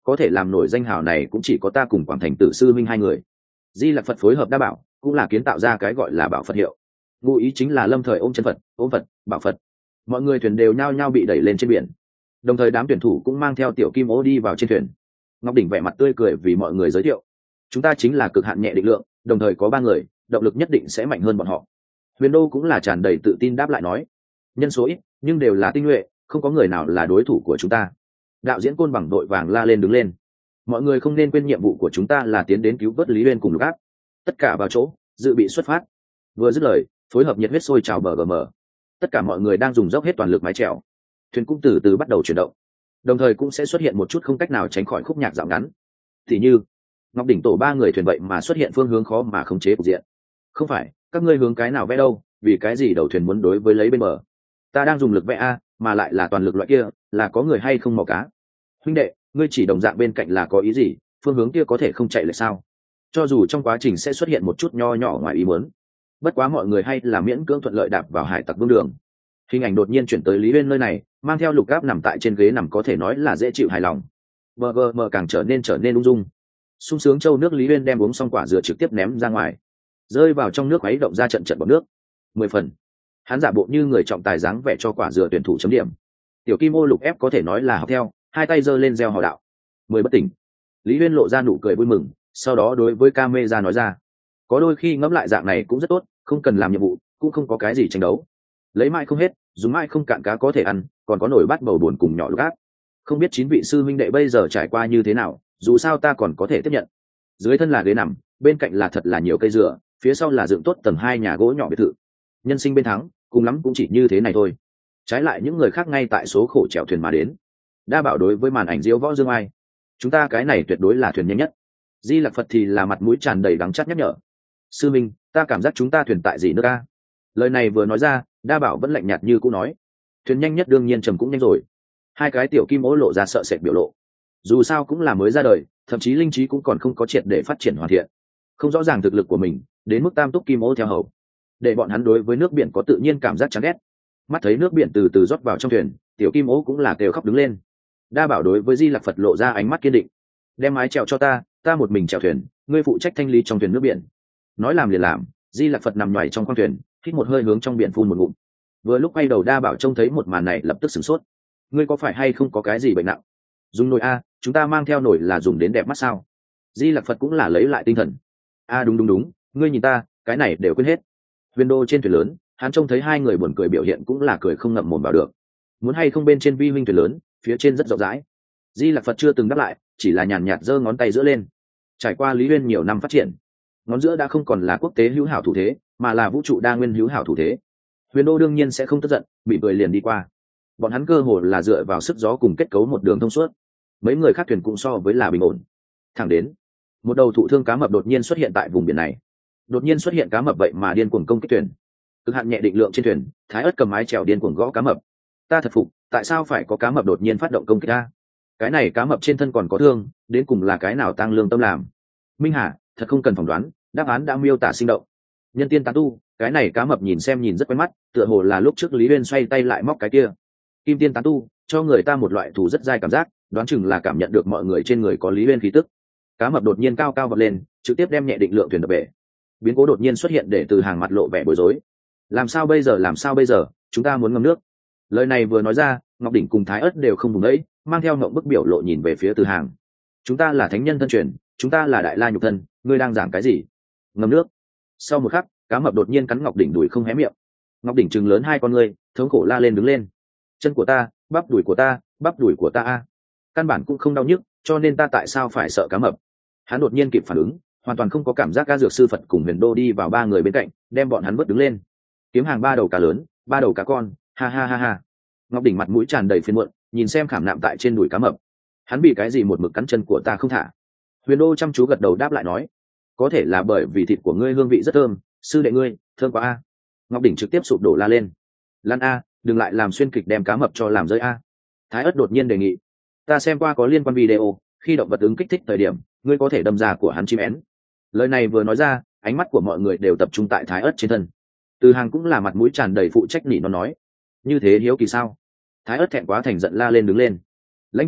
có thể làm nổi danh hào này cũng chỉ có ta cùng Quảng Thành Tử sư minh hai người. Di Lặc Phật phối hợp đa bảo cũng là kiến tạo ra cái gọi là bảo Phật hiệu, ngụ ý chính là lâm thời ôm chân Phật, ôm Phật bảo Phật. Mọi người thuyền đều nhao nhao bị đẩy lên trên biển, đồng thời đám tuyển thủ cũng mang theo tiểu kim ô đi vào trên thuyền. Ngọc Đỉnh vẻ mặt tươi cười vì mọi người giới thiệu, chúng ta chính là cực hạn nhẹ định lượng, đồng thời có 3 người, động lực nhất định sẽ mạnh hơn bọn họ. Huyền Đô cũng là tràn đầy tự tin đáp lại nói, nhân số ít nhưng đều là tinh nhuệ, không có người nào là đối thủ của chúng ta. Đạo diễn Côn Bằng đội vàng la lên đứng lên, mọi người không nên quên nhiệm vụ của chúng ta là tiến đến cứu vớt Lý Uyên cùng Lục Áp. Tất cả vào chỗ, dự bị xuất phát. Vừa dứt lời, phối hợp nhiệt huyết sôi trào bờ gm, tất cả mọi người đang dùng dốc hết toàn lực mái chèo, thuyền cũng từ từ bắt đầu chuyển động, đồng thời cũng sẽ xuất hiện một chút không cách nào tránh khỏi khúc nhạc dạo ngắn. Thì như Ngọc Đỉnh tổ 3 người thuyền vậy mà xuất hiện phương hướng khó mà khống chế cục diện. Không phải các ngươi hướng cái nào vẽ đâu, vì cái gì đầu thuyền muốn đối với lấy bên bờ? Ta đang dùng lực vẽ a, mà lại là toàn lực loại kia, là có người hay không mò cá? Huynh đệ, ngươi chỉ đồng dạng bên cạnh là có ý gì? Phương hướng kia có thể không chạy lại sao? Cho dù trong quá trình sẽ xuất hiện một chút nho nhỏ ngoài ý muốn, bất quá mọi người hay là miễn cưỡng thuận lợi đạp vào hải tặc vương đường. Hình ảnh đột nhiên chuyển tới Lý Uyên nơi này, mang theo Lục Áp nằm tại trên ghế nằm có thể nói là dễ chịu hài lòng. BGM càng trở nên ung dung. Sung sướng châu nước Lý Uyên đem uống xong quả dừa trực tiếp ném ra ngoài, rơi vào trong nước khuấy động ra trận bọt nước. 10 phần. Hắn giả bộ như người trọng tài dáng vẻ cho quả dừa tuyển thủ chấm điểm. Tiểu Kim Ô Lục ép có thể nói là học theo, hai tay giơ lên gieo hò đạo. 10 bất tỉnh. Lý Uyên lộ ra nụ cười vui mừng, sau đó đối với camera nói ra, có đôi khi ngẫm lại dạng này cũng rất tốt, không cần làm nhiệm vụ, cũng không có cái gì tranh đấu. Lấy mãi không hết, dùng mãi không cạn cá có thể ăn, còn có nổi bát bầu buồn cùng nhỏ Lục áp. Không biết 9 vị sư huynh đệ bây giờ trải qua như thế nào, dù sao ta còn có thể tiếp nhận. Dưới thân là ghế nằm, bên cạnh là thật là nhiều cây dừa, phía sau là dựng tốt tầng 2 nhà gỗ nhỏ biệt thự. Nhân sinh bên thắng, cùng lắm cũng chỉ như thế này thôi. Trái lại những người khác ngay tại số khổ chèo thuyền mà đến. Đa bảo đối với màn ảnh diễu võ dương ai, chúng ta cái này tuyệt đối là thuyền nhanh nhất. Di Lặc Phật thì là mặt mũi tràn đầy đắng chát nhắc nhở, sư minh, ta cảm giác chúng ta thuyền tại gì nước a? Lời này vừa nói ra, Đa bảo vẫn lạnh nhạt như cũ nói, thuyền nhanh nhất đương nhiên trầm cũng nhanh rồi. Hai cái tiểu kim ố lộ ra sợ sệt biểu lộ, dù sao cũng là mới ra đời, thậm chí linh trí cũng còn không có triệt để phát triển hoàn thiện, không rõ ràng thực lực của mình đến mức tam túc kim ố theo hầu, để bọn hắn đối với nước biển có tự nhiên cảm giác chán ghét. Mắt thấy nước biển từ từ rót vào trong thuyền, tiểu kim ố cũng là kêu khóc đứng lên. Đa bảo đối với Di Lặc Phật lộ ra ánh mắt kiên định, đem mái chèo cho ta một mình chèo thuyền, ngươi phụ trách thanh lý trong thuyền nước biển. Nói làm liền làm, Di Lặc Phật nằm nhoài trong khoang thuyền, hít một hơi hướng trong biển phun một ngụm. Vừa lúc quay đầu Đa bảo trông thấy một màn này lập tức sửng sốt, ngươi có phải hay không có cái gì bệnh nặng? Dùng nồi a, chúng ta mang theo nồi là dùng đến đẹp mắt sao? Di Lặc Phật cũng là lấy lại tinh thần, a đúng, ngươi nhìn ta, cái này đều quên hết. Huyền Đô trên thuyền lớn, hắn trông thấy hai người buồn cười biểu hiện cũng là cười không ngậm mồm vào được. Muốn hay không bên trên vi huynh thuyền lớn, phía trên rất rộng rãi. Di Lặc Phật chưa từng đáp lại, chỉ là nhàn nhạt giơ ngón tay giữa lên. Trải qua Lý Uyên nhiều năm phát triển, ngón giữa đã không còn là quốc tế hữu hảo thủ thế, mà là vũ trụ đa nguyên hữu hảo thủ thế. Huyền Đô đương nhiên sẽ không tức giận, bị cười liền đi qua. Bọn hắn cơ hồ là dựa vào sức gió cùng kết cấu một đường thông suốt. Mấy người khác thuyền cũng so với là bình ổn. Thẳng đến một đầu thụ thương cá mập đột nhiên xuất hiện tại vùng biển này. Đột nhiên xuất hiện cá mập vậy mà điên cuồng công kích thuyền. Cực hạn nhẹ định lượng trên thuyền, Thái Ức cầm mái chèo điên cuồng gõ cá mập. Ta thật phục, tại sao phải có cá mập đột nhiên phát động công kích ta? Cái này cá mập trên thân còn có thương, đến cùng là cái nào tăng lương tâm làm? Minh Hà, thật không cần phỏng đoán, đáp án đã miêu tả sinh động. Nhân tiên tán tu, cái này cá mập nhìn rất quen mắt, tựa hồ là lúc trước Lý Uyên xoay tay lại móc cái kia. Kim tiên tán tu, cho người ta một loại thù rất dai cảm giác, đoán chừng là cảm nhận được mọi người trên người có Lý Uyên khí tức. Cá mập đột nhiên cao cao vọt lên, trực tiếp đem nhẹ định lượng thuyền đập bể. Biến cố đột nhiên xuất hiện để Từ Hàng mặt lộ vẻ bối rối. Làm sao bây giờ, chúng ta muốn ngâm nước. Lời này vừa nói ra, Ngọc Đỉnh cùng Thái Ức đều không vùng ấy, mang theo ngậm bức biểu lộ nhìn về phía Từ Hàng. Chúng ta là thánh nhân thân truyền, chúng ta là đại la nhục thân, ngươi đang giảng cái gì? Ngâm nước. Sau một khắc, cá mập đột nhiên cắn Ngọc Đỉnh đùi không hé miệng. Ngọc Đỉnh trừng lớn hai con ngươi, thống khổ la lên đứng lên. Chân của ta, bắp đùi của ta a. Căn bản cũng không đau nhức, cho nên ta tại sao phải sợ cá mập? Hắn đột nhiên kịp phản ứng, hoàn toàn không có cảm giác ca dược sư Phật cùng Huyền Đô đi vào ba người bên cạnh, đem bọn hắn vớt đứng lên. Kiếm hàng 3 đầu cá lớn, 3 đầu cá con, ha ha ha ha. Ngọc Đỉnh mặt mũi tràn đầy phiền muộn, nhìn xem khảm nạm tại trên đùi cá mập. Hắn bị cái gì một mực cắn chân của ta không thả? Huyền Đô chăm chú gật đầu đáp lại nói, có thể là bởi vì thịt của ngươi hương vị rất thơm, sư đệ ngươi, thơm quá a. Ngọc Đỉnh trực tiếp sụp đổ la lên. Lan a, đừng lại làm xuyên kịch đem cá mập cho làm rơi a. Thái Ức đột nhiên đề nghị, ta xem qua có liên quan video, khi động vật ứng kích thích thời điểm, ngươi có thể đâm ra của hắn chim én. Lời này vừa nói ra, ánh mắt của mọi người đều tập trung tại Thái Ức trên thân. Từ Hàng cũng là mặt mũi tràn đầy phụ trách nỉ nó nói, như thế hiếu kỳ sao? Thái Ức thẹn quá thành giận la lên đứng lên. Lãnh tri thức,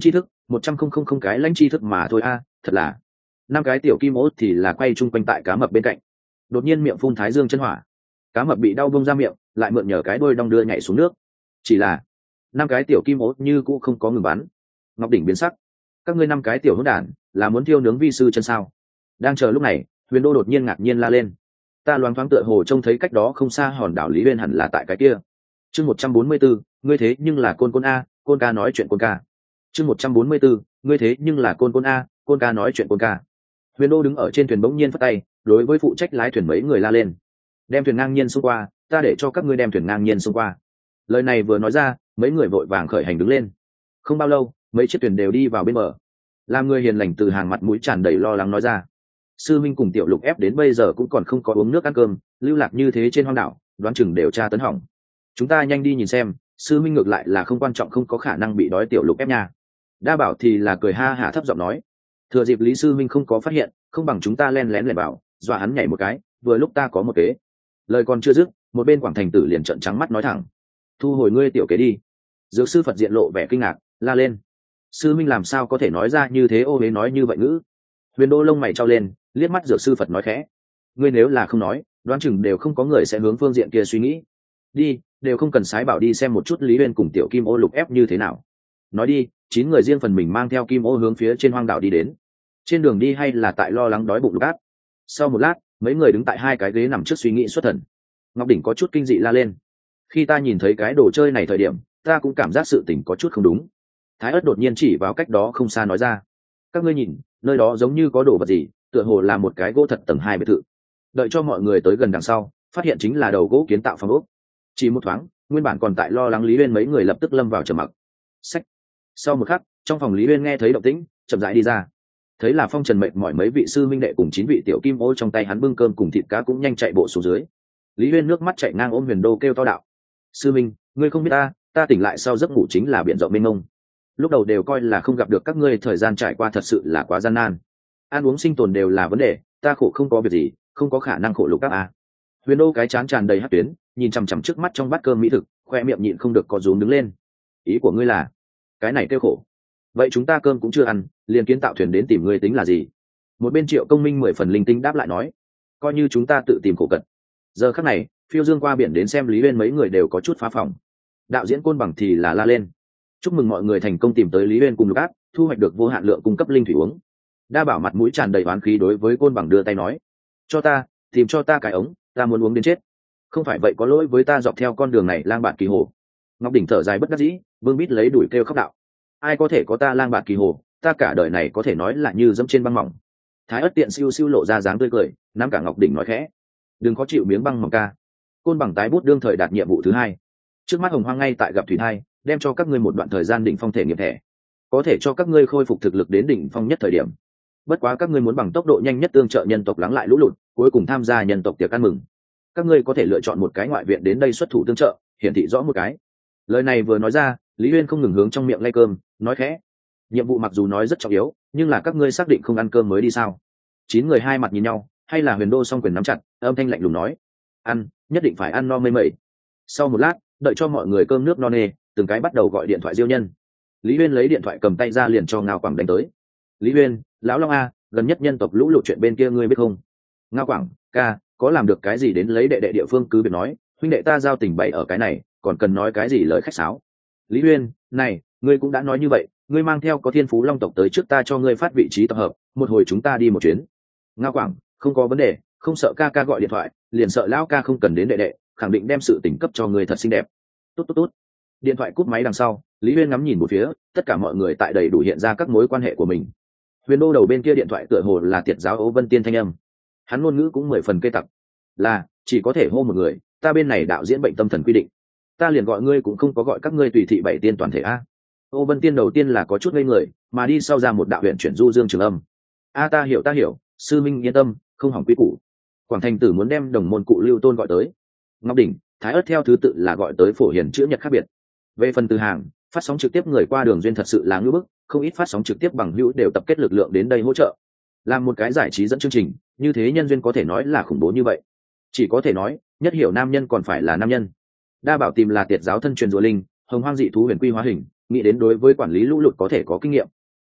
100 cái lãnh tri thức mà thôi a, thật là. 5 cái tiểu kim ố thì là quay chung quanh tại cá mập bên cạnh. Đột nhiên miệng phun thái dương chân hỏa, cá mập bị đau bông ra miệng, lại mượn nhờ cái đuôi đong đưa nhảy xuống nước. Chỉ là 5 cái tiểu kim ố như cũng không có ngừng bắn. Ngọc Đỉnh biến sắc, các ngươi 5 cái tiểu hỗn đản là muốn thiêu nướng vi sư chân sao? Đang chờ lúc này, Huyền Đô đột nhiên ngạc nhiên la lên. Ta loáng thoáng tựa hồ trông thấy cách đó không xa hòn đảo Lý Uyên hẳn là tại cái kia. Chương 144, ngươi thế nhưng là côn côn a, côn ca nói chuyện côn ca. Chương 144, ngươi thế nhưng là côn côn a, côn ca nói chuyện côn ca. Huyền Đô đứng ở trên thuyền bỗng nhiên phất tay, đối với phụ trách lái thuyền mấy người la lên. Đem thuyền ngang nhiên xông qua, ta để cho các ngươi đem thuyền ngang nhiên xông qua. Lời này vừa nói ra, mấy người vội vàng khởi hành đứng lên. Không bao lâu, mấy chiếc thuyền đều đi vào bên bờ. Làm người hiền lành từ hàng mặt mũi tràn đầy lo lắng nói ra. Sư Minh cùng Tiểu Lục ép đến bây giờ cũng còn không có uống nước ăn cơm, lưu lạc như thế trên hoang đảo, đoán chừng đều tra tấn hỏng. Chúng ta nhanh đi nhìn xem, Sư Minh ngược lại là không quan trọng, không có khả năng bị đói Tiểu Lục ép nha. Đa Bảo thì là cười ha hả thấp giọng nói. Thừa dịp Lý Sư Minh không có phát hiện, không bằng chúng ta len lén lẻn vào, dọa hắn nhảy một cái, vừa lúc ta có một kế. Lời còn chưa dứt, một bên Quảng Thành Tử liền trợn trắng mắt nói thẳng. Thu hồi ngươi tiểu kế đi. Dược sư Phật diện lộ vẻ kinh ngạc, la lên. Sư Minh làm sao có thể nói ra như thế, ô hế nói như vậy ngữ. Huyền Đô lông mày trao lên, liếc mắt Dược sư Phật nói khẽ. Ngươi nếu là không nói, đoán chừng đều không có người sẽ hướng phương diện kia suy nghĩ. Đi, đều không cần sái bảo đi xem một chút Lý Uyên cùng Tiểu Kim Ô Lục ép như thế nào. Nói đi, 9 người riêng phần mình mang theo Kim Ô hướng phía trên hoang đảo đi đến. Trên đường đi hay là tại lo lắng đói bụng Lục áp. Sau một lát, mấy người đứng tại 2 cái ghế nằm trước suy nghĩ xuất thần. Ngọc Đỉnh có chút kinh dị la lên. Khi ta nhìn thấy cái đồ chơi này thời điểm, ta cũng cảm giác sự tình có chút không đúng. Thái Ất đột nhiên chỉ vào cách đó không xa nói ra. Các ngươi nhìn, nơi đó giống như có đồ vật gì, tựa hồ là một cái gỗ thật tầng 2 biệt thự. Đợi cho mọi người tới gần đằng sau, phát hiện chính là đầu gỗ kiến tạo phòng ốc. Chỉ một thoáng, nguyên bản còn tại lo lắng Lý Uyên mấy người lập tức lâm vào trầm mặc. Sách. Sau một khắc, trong phòng Lý Uyên nghe thấy động tĩnh, chậm rãi đi ra. Thấy là Phong Trần mệt mỏi mấy vị sư minh đệ cùng 9 vị tiểu kim ô trong tay hắn bưng cơm cùng thịt cá cũng nhanh chạy bộ xuống dưới. Lý Uyên nước mắt chảy ngang ôm Huyền Đô kêu to đạo. Sư minh, ngươi không biết ta tỉnh lại sau giấc ngủ chính là biển rộng mênh mông. Lúc đầu đều coi là không gặp được các ngươi, thời gian trải qua thật sự là quá gian nan. Ăn uống sinh tồn đều là vấn đề, ta khổ không có việc gì, không có khả năng khổ Lục các Huyền Đô cái chán tràn đầy hắc tuyến, nhìn chằm chằm trước mắt trong bát cơm mỹ thực, khoe miệng nhịn không được có rúm đứng lên. Ý của ngươi là, cái này kêu khổ? Vậy chúng ta cơm cũng chưa ăn, liền kiến tạo thuyền đến tìm ngươi tính là gì? Một bên Triệu Công Minh 10 phần linh tinh đáp lại nói, coi như chúng ta tự tìm khổ cận. Giờ khắc này, phiêu dương qua biển đến xem Lý Uyên mấy người đều có chút phá phòng. Đạo diễn Côn Bằng thì là la lên. Chúc mừng mọi người thành công tìm tới Lý Uyên cùng Lục áp, thu hoạch được vô hạn lượng cung cấp linh thủy uống. Đa Bảo mặt mũi tràn đầy oán khí đối với Côn Bằng đưa tay nói, cho ta, tìm cho ta cái ống, ta muốn uống đến chết. Không phải vậy có lỗi với ta dọc theo con đường này lang bạt kỳ hồ. Ngọc Đỉnh thở dài bất đắc dĩ, vương bít lấy đuổi kêu khóc đạo. Ai có thể có ta lang bạt kỳ hồ, ta cả đời này có thể nói là như dẫm trên băng mỏng. Thái Ất tiện siêu siêu lộ ra dáng tươi cười, nắm cả Ngọc Đỉnh nói khẽ, đừng có chịu miếng băng mỏng ca. Côn Bằng tái bút đương thời đạt nhiệm vụ thứ 2. Trước mắt Hồng Hoang ngay tại gặp thủy thai, đem cho các ngươi một đoạn thời gian đỉnh phong thể nghiệm thẻ, có thể cho các ngươi khôi phục thực lực đến đỉnh phong nhất thời điểm. Bất quá các ngươi muốn bằng tốc độ nhanh nhất tương trợ nhân tộc lắng lại lũ lụt, cuối cùng tham gia nhân tộc tiệc ăn mừng. Các ngươi có thể lựa chọn một cái ngoại viện đến đây xuất thủ tương trợ, hiển thị rõ một cái. Lời này vừa nói ra, Lý Uyên không ngừng hướng trong miệng lay cơm, nói khẽ, nhiệm vụ mặc dù nói rất trọng yếu, nhưng là các ngươi xác định không ăn cơm mới đi sao? 9 người hai mặt nhìn nhau, hay là Huyền Đô song quyền nắm chặt, âm thanh lạnh lùng nói, ăn, nhất định phải ăn no mây mẩy. Sau một lát, đợi cho mọi người cơm nước no nê, từng cái bắt đầu gọi điện thoại diêu nhân. Lý Uyên lấy điện thoại cầm tay ra liền cho Ngao Quảng đánh tới. Lý Uyên, lão Long gần nhất nhân tộc lũ lụt chuyện bên kia ngươi biết không? Ngao Quảng, ca, có làm được cái gì đến lấy đệ đệ địa phương cứ việc nói, huynh đệ ta giao tình bày ở cái này, còn cần nói cái gì lời khách sáo. Lý Uyên, này, ngươi cũng đã nói như vậy, ngươi mang theo có thiên phú long tộc tới trước ta cho ngươi phát vị trí tập hợp, một hồi chúng ta đi một chuyến. Ngao Quảng, không có vấn đề, không sợ ca gọi điện thoại, liền sợ lão ca không cần đến đệ đệ, khẳng định đem sự tình cấp cho ngươi thật xinh đẹp. Tốt tốt tốt. Điện thoại cúp máy đằng sau, Lý Uyên ngắm nhìn một phía, tất cả mọi người tại đầy đủ hiện ra các mối quan hệ của mình. Huyền Đô đầu bên kia điện thoại tựa hồ là Tiệt giáo Âu Vân Tiên thanh âm. Hắn ngôn ngữ cũng 10 phần cây tặc. Là, chỉ có thể hô một người, ta bên này đạo diễn bệnh tâm thần quy định. Ta liền gọi ngươi cũng không có gọi các ngươi tùy thị bảy tiên toàn thể a. Âu Vân Tiên đầu tiên là có chút ngây người, mà đi sau ra một đạo huyền chuyển du dương trường âm. Ta hiểu, sư minh yên tâm, không hỏng quy củ. Quảng Thành Tử muốn đem đồng môn cụ Lưu Tôn gọi tới. Ngọc Đỉnh, Thái Ất theo thứ tự là gọi tới Phổ Hiền chữ nhật khác biệt. Về phần Từ Hàng, phát sóng trực tiếp người qua đường duyên thật sự là ngưỡng bức, không ít phát sóng trực tiếp bằng hữu đều tập kết lực lượng đến đây hỗ trợ. Làm một cái giải trí dẫn chương trình, như thế nhân duyên có thể nói là khủng bố như vậy. Chỉ có thể nói, nhất hiểu nam nhân còn phải là nam nhân. Đa Bảo tìm là Tiệt giáo thân truyền rùa linh, Hồng Hoang dị thú huyền quy hóa hình, nghĩ đến đối với quản lý lũ lụt có thể có kinh nghiệm.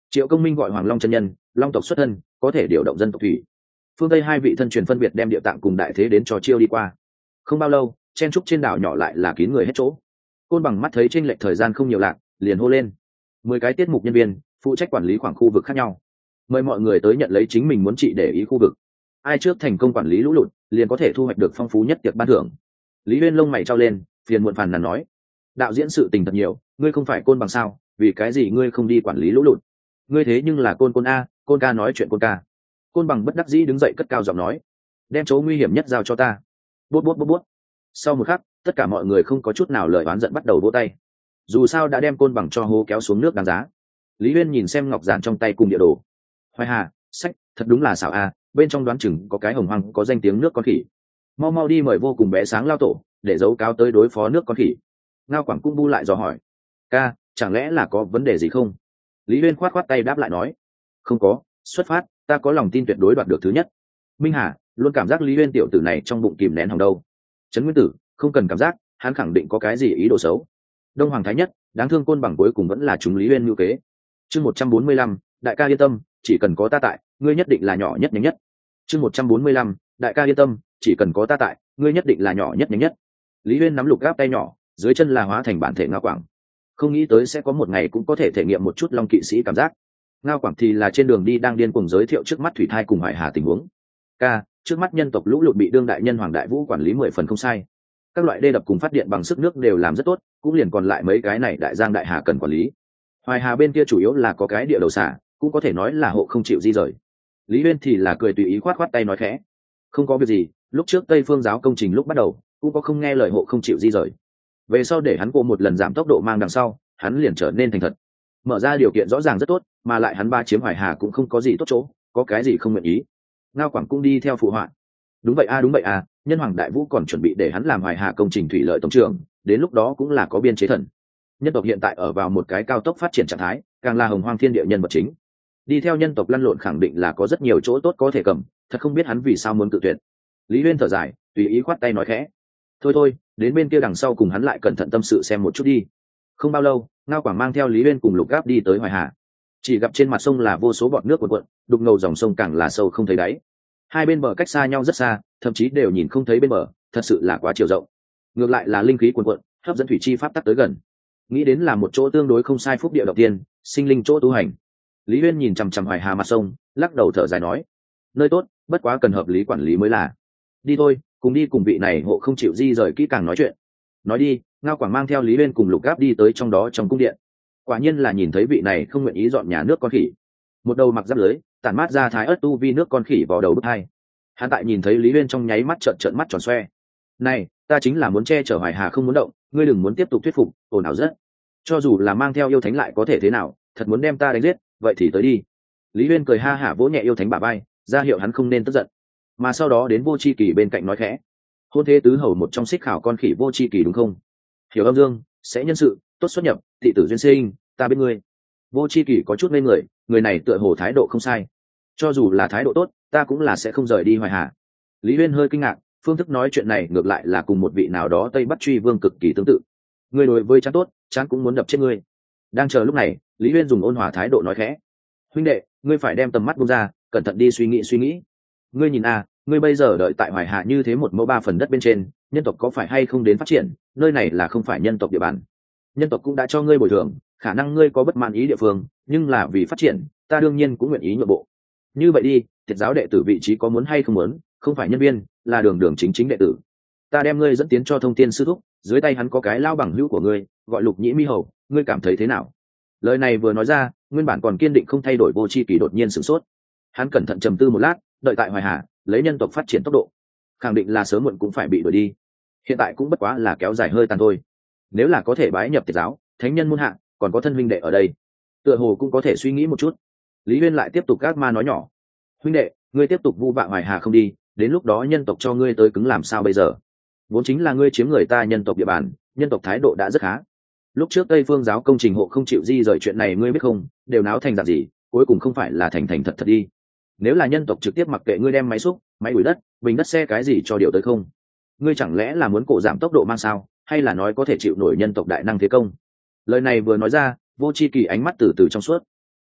Triệu Công Minh gọi Hoàng Long chân nhân, long tộc xuất thân, có thể điều động dân tộc thủy. Phương Tây hai vị thân truyền phân biệt đem địa tạng cùng đại thế đến cho chiêu đi qua. Không bao lâu, chen trúc trên đảo nhỏ lại là kín người hết chỗ. Côn Bằng mắt thấy chênh lệch thời gian không nhiều lạc, liền hô lên: 10 cái tiết mục nhân viên, phụ trách quản lý khoảng khu vực khác nhau. Mời mọi người tới nhận lấy chính mình muốn trị để ý khu vực. Ai trước thành công quản lý lũ lụt, liền có thể thu hoạch được phong phú nhất tiệc ban thưởng. Lý Uyên lông mày trao lên, phiền muộn phàn nàn nói: đạo diễn sự tình thật nhiều, ngươi không phải Côn Bằng sao, vì cái gì ngươi không đi quản lý lũ lụt? Ngươi thế nhưng là Côn a, Côn ca nói chuyện Côn ca. Côn Bằng bất đắc dĩ đứng dậy cất cao giọng nói: đem chỗ nguy hiểm nhất giao cho ta. Bút bút bút bút. Sau một khắc, tất cả mọi người không có chút nào lời oán giận bắt đầu vỗ tay. Dù sao đã đem Côn Bằng cho hô kéo xuống nước đáng giá. Lý Uyên nhìn xem ngọc giản trong tay cùng địa đồ. Hoài Hà, sách, thật đúng là xảo a, bên trong đoán chừng có cái hồng hoang có danh tiếng nước con khỉ. Mau mau đi mời vô cùng bé sáng lao tổ, để giấu cáo tới đối phó nước con khỉ. Ngao Quảng cung bu lại dò hỏi: ca, chẳng lẽ là có vấn đề gì không? Lý Uyên khoát khoát tay đáp lại nói: không có, xuất phát, ta có lòng tin tuyệt đối đoạt được thứ nhất. Minh Hà luôn cảm giác Lý Uyên tiểu tử này trong bụng kìm nén hỏng đâu. Trấn Nguyên Tử không cần cảm giác, hắn khẳng định có cái gì ý đồ xấu. Đông Hoàng Thái Nhất đáng thương Côn Bằng cuối cùng vẫn là chúng Lý Uyên ngữ kế. Chương 145, đại ca yên tâm, chỉ cần có ta tại, ngươi nhất định là nhỏ nhất nhanh nhất. Chương 145, đại ca yên tâm, chỉ cần có ta tại, ngươi nhất định là nhỏ nhất nhanh nhất. Lý Uyên nắm lục gáp tay nhỏ, dưới chân là hóa thành bản thể Ngao Quảng. Không nghĩ tới sẽ có một ngày cũng có thể thể nghiệm một chút Long kỵ sĩ cảm giác. Ngao Quảng thì là trên đường đi đang điên cuồng giới thiệu trước mắt Thủy Thai cùng Hoài Hà tình huống. Ca, trước mắt nhân tộc lũ lụt bị đương đại nhân Hoàng Đại Vũ quản lý 10 phần không sai. Các loại đê đập cùng phát điện bằng sức nước đều làm rất tốt, cũng liền còn lại mấy cái này đại giang đại hà cần quản lý. Hoài Hà bên kia chủ yếu là có cái địa đầu xả, cũng có thể nói là hộ không chịu di rời. Lý Uyên thì là cười tùy ý khoát khoát tay nói khẽ: không có việc gì, lúc trước Tây Phương giáo công trình lúc bắt đầu cũng có không nghe lời hộ không chịu di rời. Về sau để hắn cô một lần giảm tốc độ mang đằng sau, hắn liền trở nên thành thật. Mở ra điều kiện rõ ràng rất tốt, mà lại hắn ba chiếm Hoài Hà cũng không có gì tốt chỗ, có cái gì không nguyện ý. Ngao Quảng cũng đi theo phụ họa: đúng vậy a, đúng vậy a, nhân Hoàng Đại Vũ còn chuẩn bị để hắn làm Hoài Hà công trình thủy lợi tổng trưởng, đến lúc đó cũng là có biên chế thần. Nhân tộc hiện tại ở vào một cái cao tốc phát triển trạng thái, càng là hồng hoang thiên địa nhân vật chính. Đi theo nhân tộc lăn lộn khẳng định là có rất nhiều chỗ tốt có thể cầm, thật không biết hắn vì sao muốn tự tuyệt. Lý Uyên thở dài, tùy ý khoát tay nói khẽ: thôi thôi, đến bên kia đằng sau cùng hắn lại cẩn thận tâm sự xem một chút đi. Không bao lâu, Ngao Quảng mang theo Lý Uyên cùng Lục Gáp đi tới Hoài Hà. Chỉ gặp trên mặt sông là vô số bọt nước cuộn cuộn, đục ngầu dòng sông càng là sâu không thấy đáy. Hai bên bờ cách xa nhau rất xa, thậm chí đều nhìn không thấy bên bờ, thật sự là quá chiều rộng. Ngược lại là linh khí cuồn cuộn, hấp dẫn thủy chi pháp tắc tới gần. Nghĩ đến là một chỗ tương đối không sai phúc địa đầu tiên, sinh linh chỗ tu hành. Lý Uyên nhìn chằm chằm Hoài Hà mặt sông, lắc đầu thở dài nói: nơi tốt, bất quá cần hợp lý quản lý mới là. Đi thôi, cùng đi cùng vị này hộ không chịu di rời kỹ càng nói chuyện. Nói đi, Ngao Quảng mang theo Lý Uyên cùng Lục Gáp đi tới trong đó trong cung điện. Quả nhiên là nhìn thấy vị này không nguyện ý dọn nhà nước con khỉ. Một đầu mặc giáp lưới, tản mát ra thái ớt tu vi nước con khỉ vào đầu bức hai. Hắn tại nhìn thấy Lý Uyên trong nháy mắt trợn mắt tròn xoe. Này, ta chính là muốn che chở Hoài Hà không muốn động, ngươi đừng muốn tiếp tục thuyết phục, ồn ào rất. Cho dù là mang theo yêu thánh lại có thể thế nào, thật muốn đem ta đánh giết, vậy thì tới đi. Lý Uyên cười ha hả vỗ nhẹ yêu thánh bả vai, ra hiệu hắn không nên tức giận. Mà sau đó đến Vô Chi Kỳ bên cạnh nói khẽ: hôn thế tứ hầu một trong xích khảo con khỉ Vô Chi Kỳ đúng không? Hiểu âm dương, sẽ nhân sự, tốt xuất nhập, thị tử duyên sinh, ta biết ngươi. Vô Chi Kỳ có chút ngây người, người này tựa hồ thái độ không sai. Cho dù là thái độ tốt, ta cũng là sẽ không rời đi Hoài Hà. Lý Uyên hơi kinh ngạc, phương thức nói chuyện này ngược lại là cùng một vị nào đó Tây Bắc Truy Vương cực kỳ tương tự. Ngươi đối với chán tốt, chán cũng muốn đập chết ngươi. Đang chờ lúc này, Lý Uyên dùng ôn hòa thái độ nói khẽ: huynh đệ, ngươi phải đem tầm mắt buông ra, cẩn thận đi suy nghĩ. Ngươi nhìn a, ngươi bây giờ đợi tại Hoài Hà như thế một mẫu 3 phần đất bên trên, nhân tộc có phải hay không đến phát triển, nơi này là không phải nhân tộc địa bàn. Nhân tộc cũng đã cho ngươi bồi thường, khả năng ngươi có bất mãn ý địa phương, nhưng là vì phát triển, ta đương nhiên cũng nguyện ý nhượng bộ. Như vậy đi, Tiệt giáo đệ tử vị trí có muốn hay không muốn, không phải nhân viên, là đường đường chính đệ tử. Ta đem ngươi dẫn tiến cho Thông Thiên sư thúc, dưới tay hắn có cái lao bằng hữu của ngươi, gọi Lục Nhĩ Mi Hầu, ngươi cảm thấy thế nào? Lời này vừa nói ra, nguyên bản còn kiên định không thay đổi Vô Chi Kỳ đột nhiên sửng sốt. Hắn cẩn thận trầm tư một lát, đợi tại Hoài Hà, lấy nhân tộc phát triển tốc độ, khẳng định là sớm muộn cũng phải bị đuổi đi. Hiện tại cũng bất quá là kéo dài hơi tàn thôi. Nếu là có thể bái nhập Tiệt giáo, thánh nhân muôn hạng, còn có thân huynh đệ ở đây, tựa hồ cũng có thể suy nghĩ một chút. Lý Uyên lại tiếp tục gác ma nói nhỏ: huynh đệ, ngươi tiếp tục vu vạ Hoài Hà không đi, đến lúc đó nhân tộc cho ngươi tới cứng làm sao bây giờ? Vốn chính là ngươi chiếm người ta nhân tộc địa bàn, nhân tộc thái độ đã rất khá. Lúc trước Tây Phương giáo công trình hộ không chịu di rời chuyện này ngươi biết không, đều náo thành dạng gì, cuối cùng không phải là thành thật thật đi. Nếu là nhân tộc trực tiếp mặc kệ ngươi đem máy xúc, máy đuổi đất, bình đất xe cái gì cho điều tới không? Ngươi chẳng lẽ là muốn cổ giảm tốc độ mang sao, hay là nói có thể chịu nổi nhân tộc đại năng thế công? Lời này vừa nói ra, Vô Chi Kỳ ánh mắt từ từ trong suốt.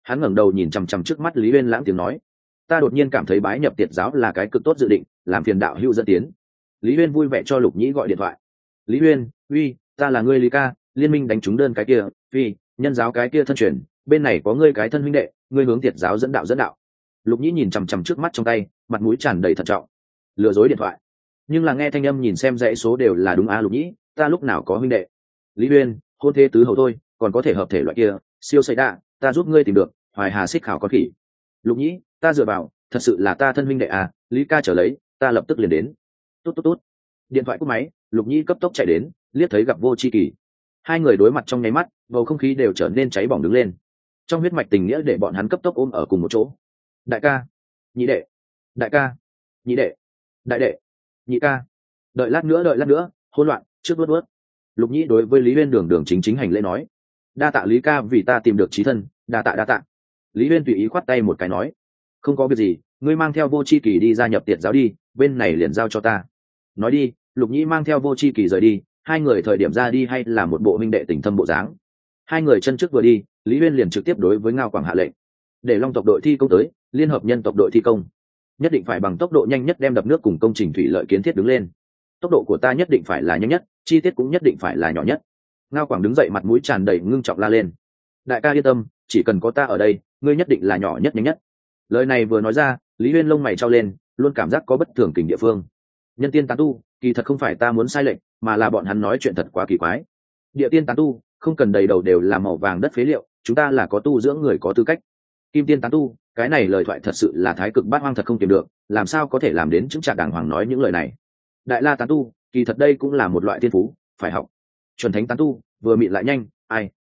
Hắn ngẩng đầu nhìn chằm chằm trước mắt Lý Uyên lãng tiếng nói, ta đột nhiên cảm thấy bái nhập tiệt giáo là cái cực tốt dự định, làm phiền đạo hữu dẫn tiến. Lý Uyên vui vẻ cho Lục Nhĩ gọi điện thoại. Lý Uyên, uy, ta là ngươi Lý ca, liên minh đánh trúng đơn cái kia, phi nhân giáo cái kia thân truyền, bên này có ngươi cái thân huynh đệ, ngươi hướng tiệt giáo dẫn đạo dẫn đạo. Lục Nhĩ nhìn chằm chằm trước mắt trong tay, mặt mũi tràn đầy thận trọng. Lừa dối điện thoại, nhưng là nghe thanh âm nhìn xem dãy số đều là đúng a. Lục Nhĩ, ta lúc nào có huynh đệ. Lý Uyên, hôn thế tứ hầu thôi, còn có thể hợp thể loại kia, siêu xây đa, ta giúp ngươi tìm được, Hoài Hà xích khảo con khỉ. Lục Nhĩ, ta dựa vào, thật sự là ta thân huynh đệ à, Lý ca trở lấy, ta lập tức liền đến. Tốt tốt tốt. Điện thoại cúp máy, Lục Nhĩ cấp tốc chạy đến, liếc thấy gặp Vô Chi Kỳ. Hai người đối mặt trong nháy mắt, bầu không khí đều trở nên cháy bỏng đứng lên. Trong huyết mạch tình nghĩa để bọn hắn cấp tốc ôm ở cùng một chỗ. Đại ca, nhị đệ, đại ca, nhị đệ, đại đệ, nhị ca. Đợi lát nữa, hỗn loạn, trước bước. Lục Nhĩ đối với Lý Uyên đường đường chính chính hành lễ nói, đa tạ Lý ca vì ta tìm được chí thân, đa tạ. Lý Uyên tùy ý khoát tay một cái nói, không có việc gì, ngươi mang theo Vô Chi Kỳ đi gia nhập tiệt giáo đi, bên này liền giao cho ta. Nói đi, Lục Nhĩ mang theo Vô Chi Kỳ rời đi, hai người thời điểm ra đi hay là một bộ huynh đệ tình thâm bộ dáng. Hai người chân trước vừa đi, Lý Uyên liền trực tiếp đối với Ngao Quảng hạ lệnh, để Long tộc đội thi công tới, liên hợp nhân tộc đội thi công, nhất định phải bằng tốc độ nhanh nhất đem đập nước cùng công trình thủy lợi kiến thiết đứng lên. Tốc độ của ta nhất định phải là nhanh nhất, chi tiết cũng nhất định phải là nhỏ nhất. Ngao Quảng đứng dậy mặt mũi tràn đầy ngưng trọng la lên, đại ca yên tâm, chỉ cần có ta ở đây, ngươi nhất định là nhỏ nhất nhanh nhất. Lời này vừa nói ra, Lý Uyên lông mày trao lên, luôn cảm giác có bất thường kình địa phương. Nhân tiên tán tu, kỳ thật không phải ta muốn sai lệnh, mà là bọn hắn nói chuyện thật quá kỳ quái. Địa tiên tán tu, không cần đầy đầu đều là màu vàng đất phế liệu, chúng ta là có tu dưỡng người có tư cách. Kim tiên tán tu, cái này lời thoại thật sự là thái cực bát hoang thật không tìm được, làm sao có thể làm đến chứng trạc đàng hoàng nói những lời này. Đại la tán tu, kỳ thật đây cũng là một loại tiên phú, phải học. Chuẩn thánh tán tu, vừa mịn lại nhanh, ai.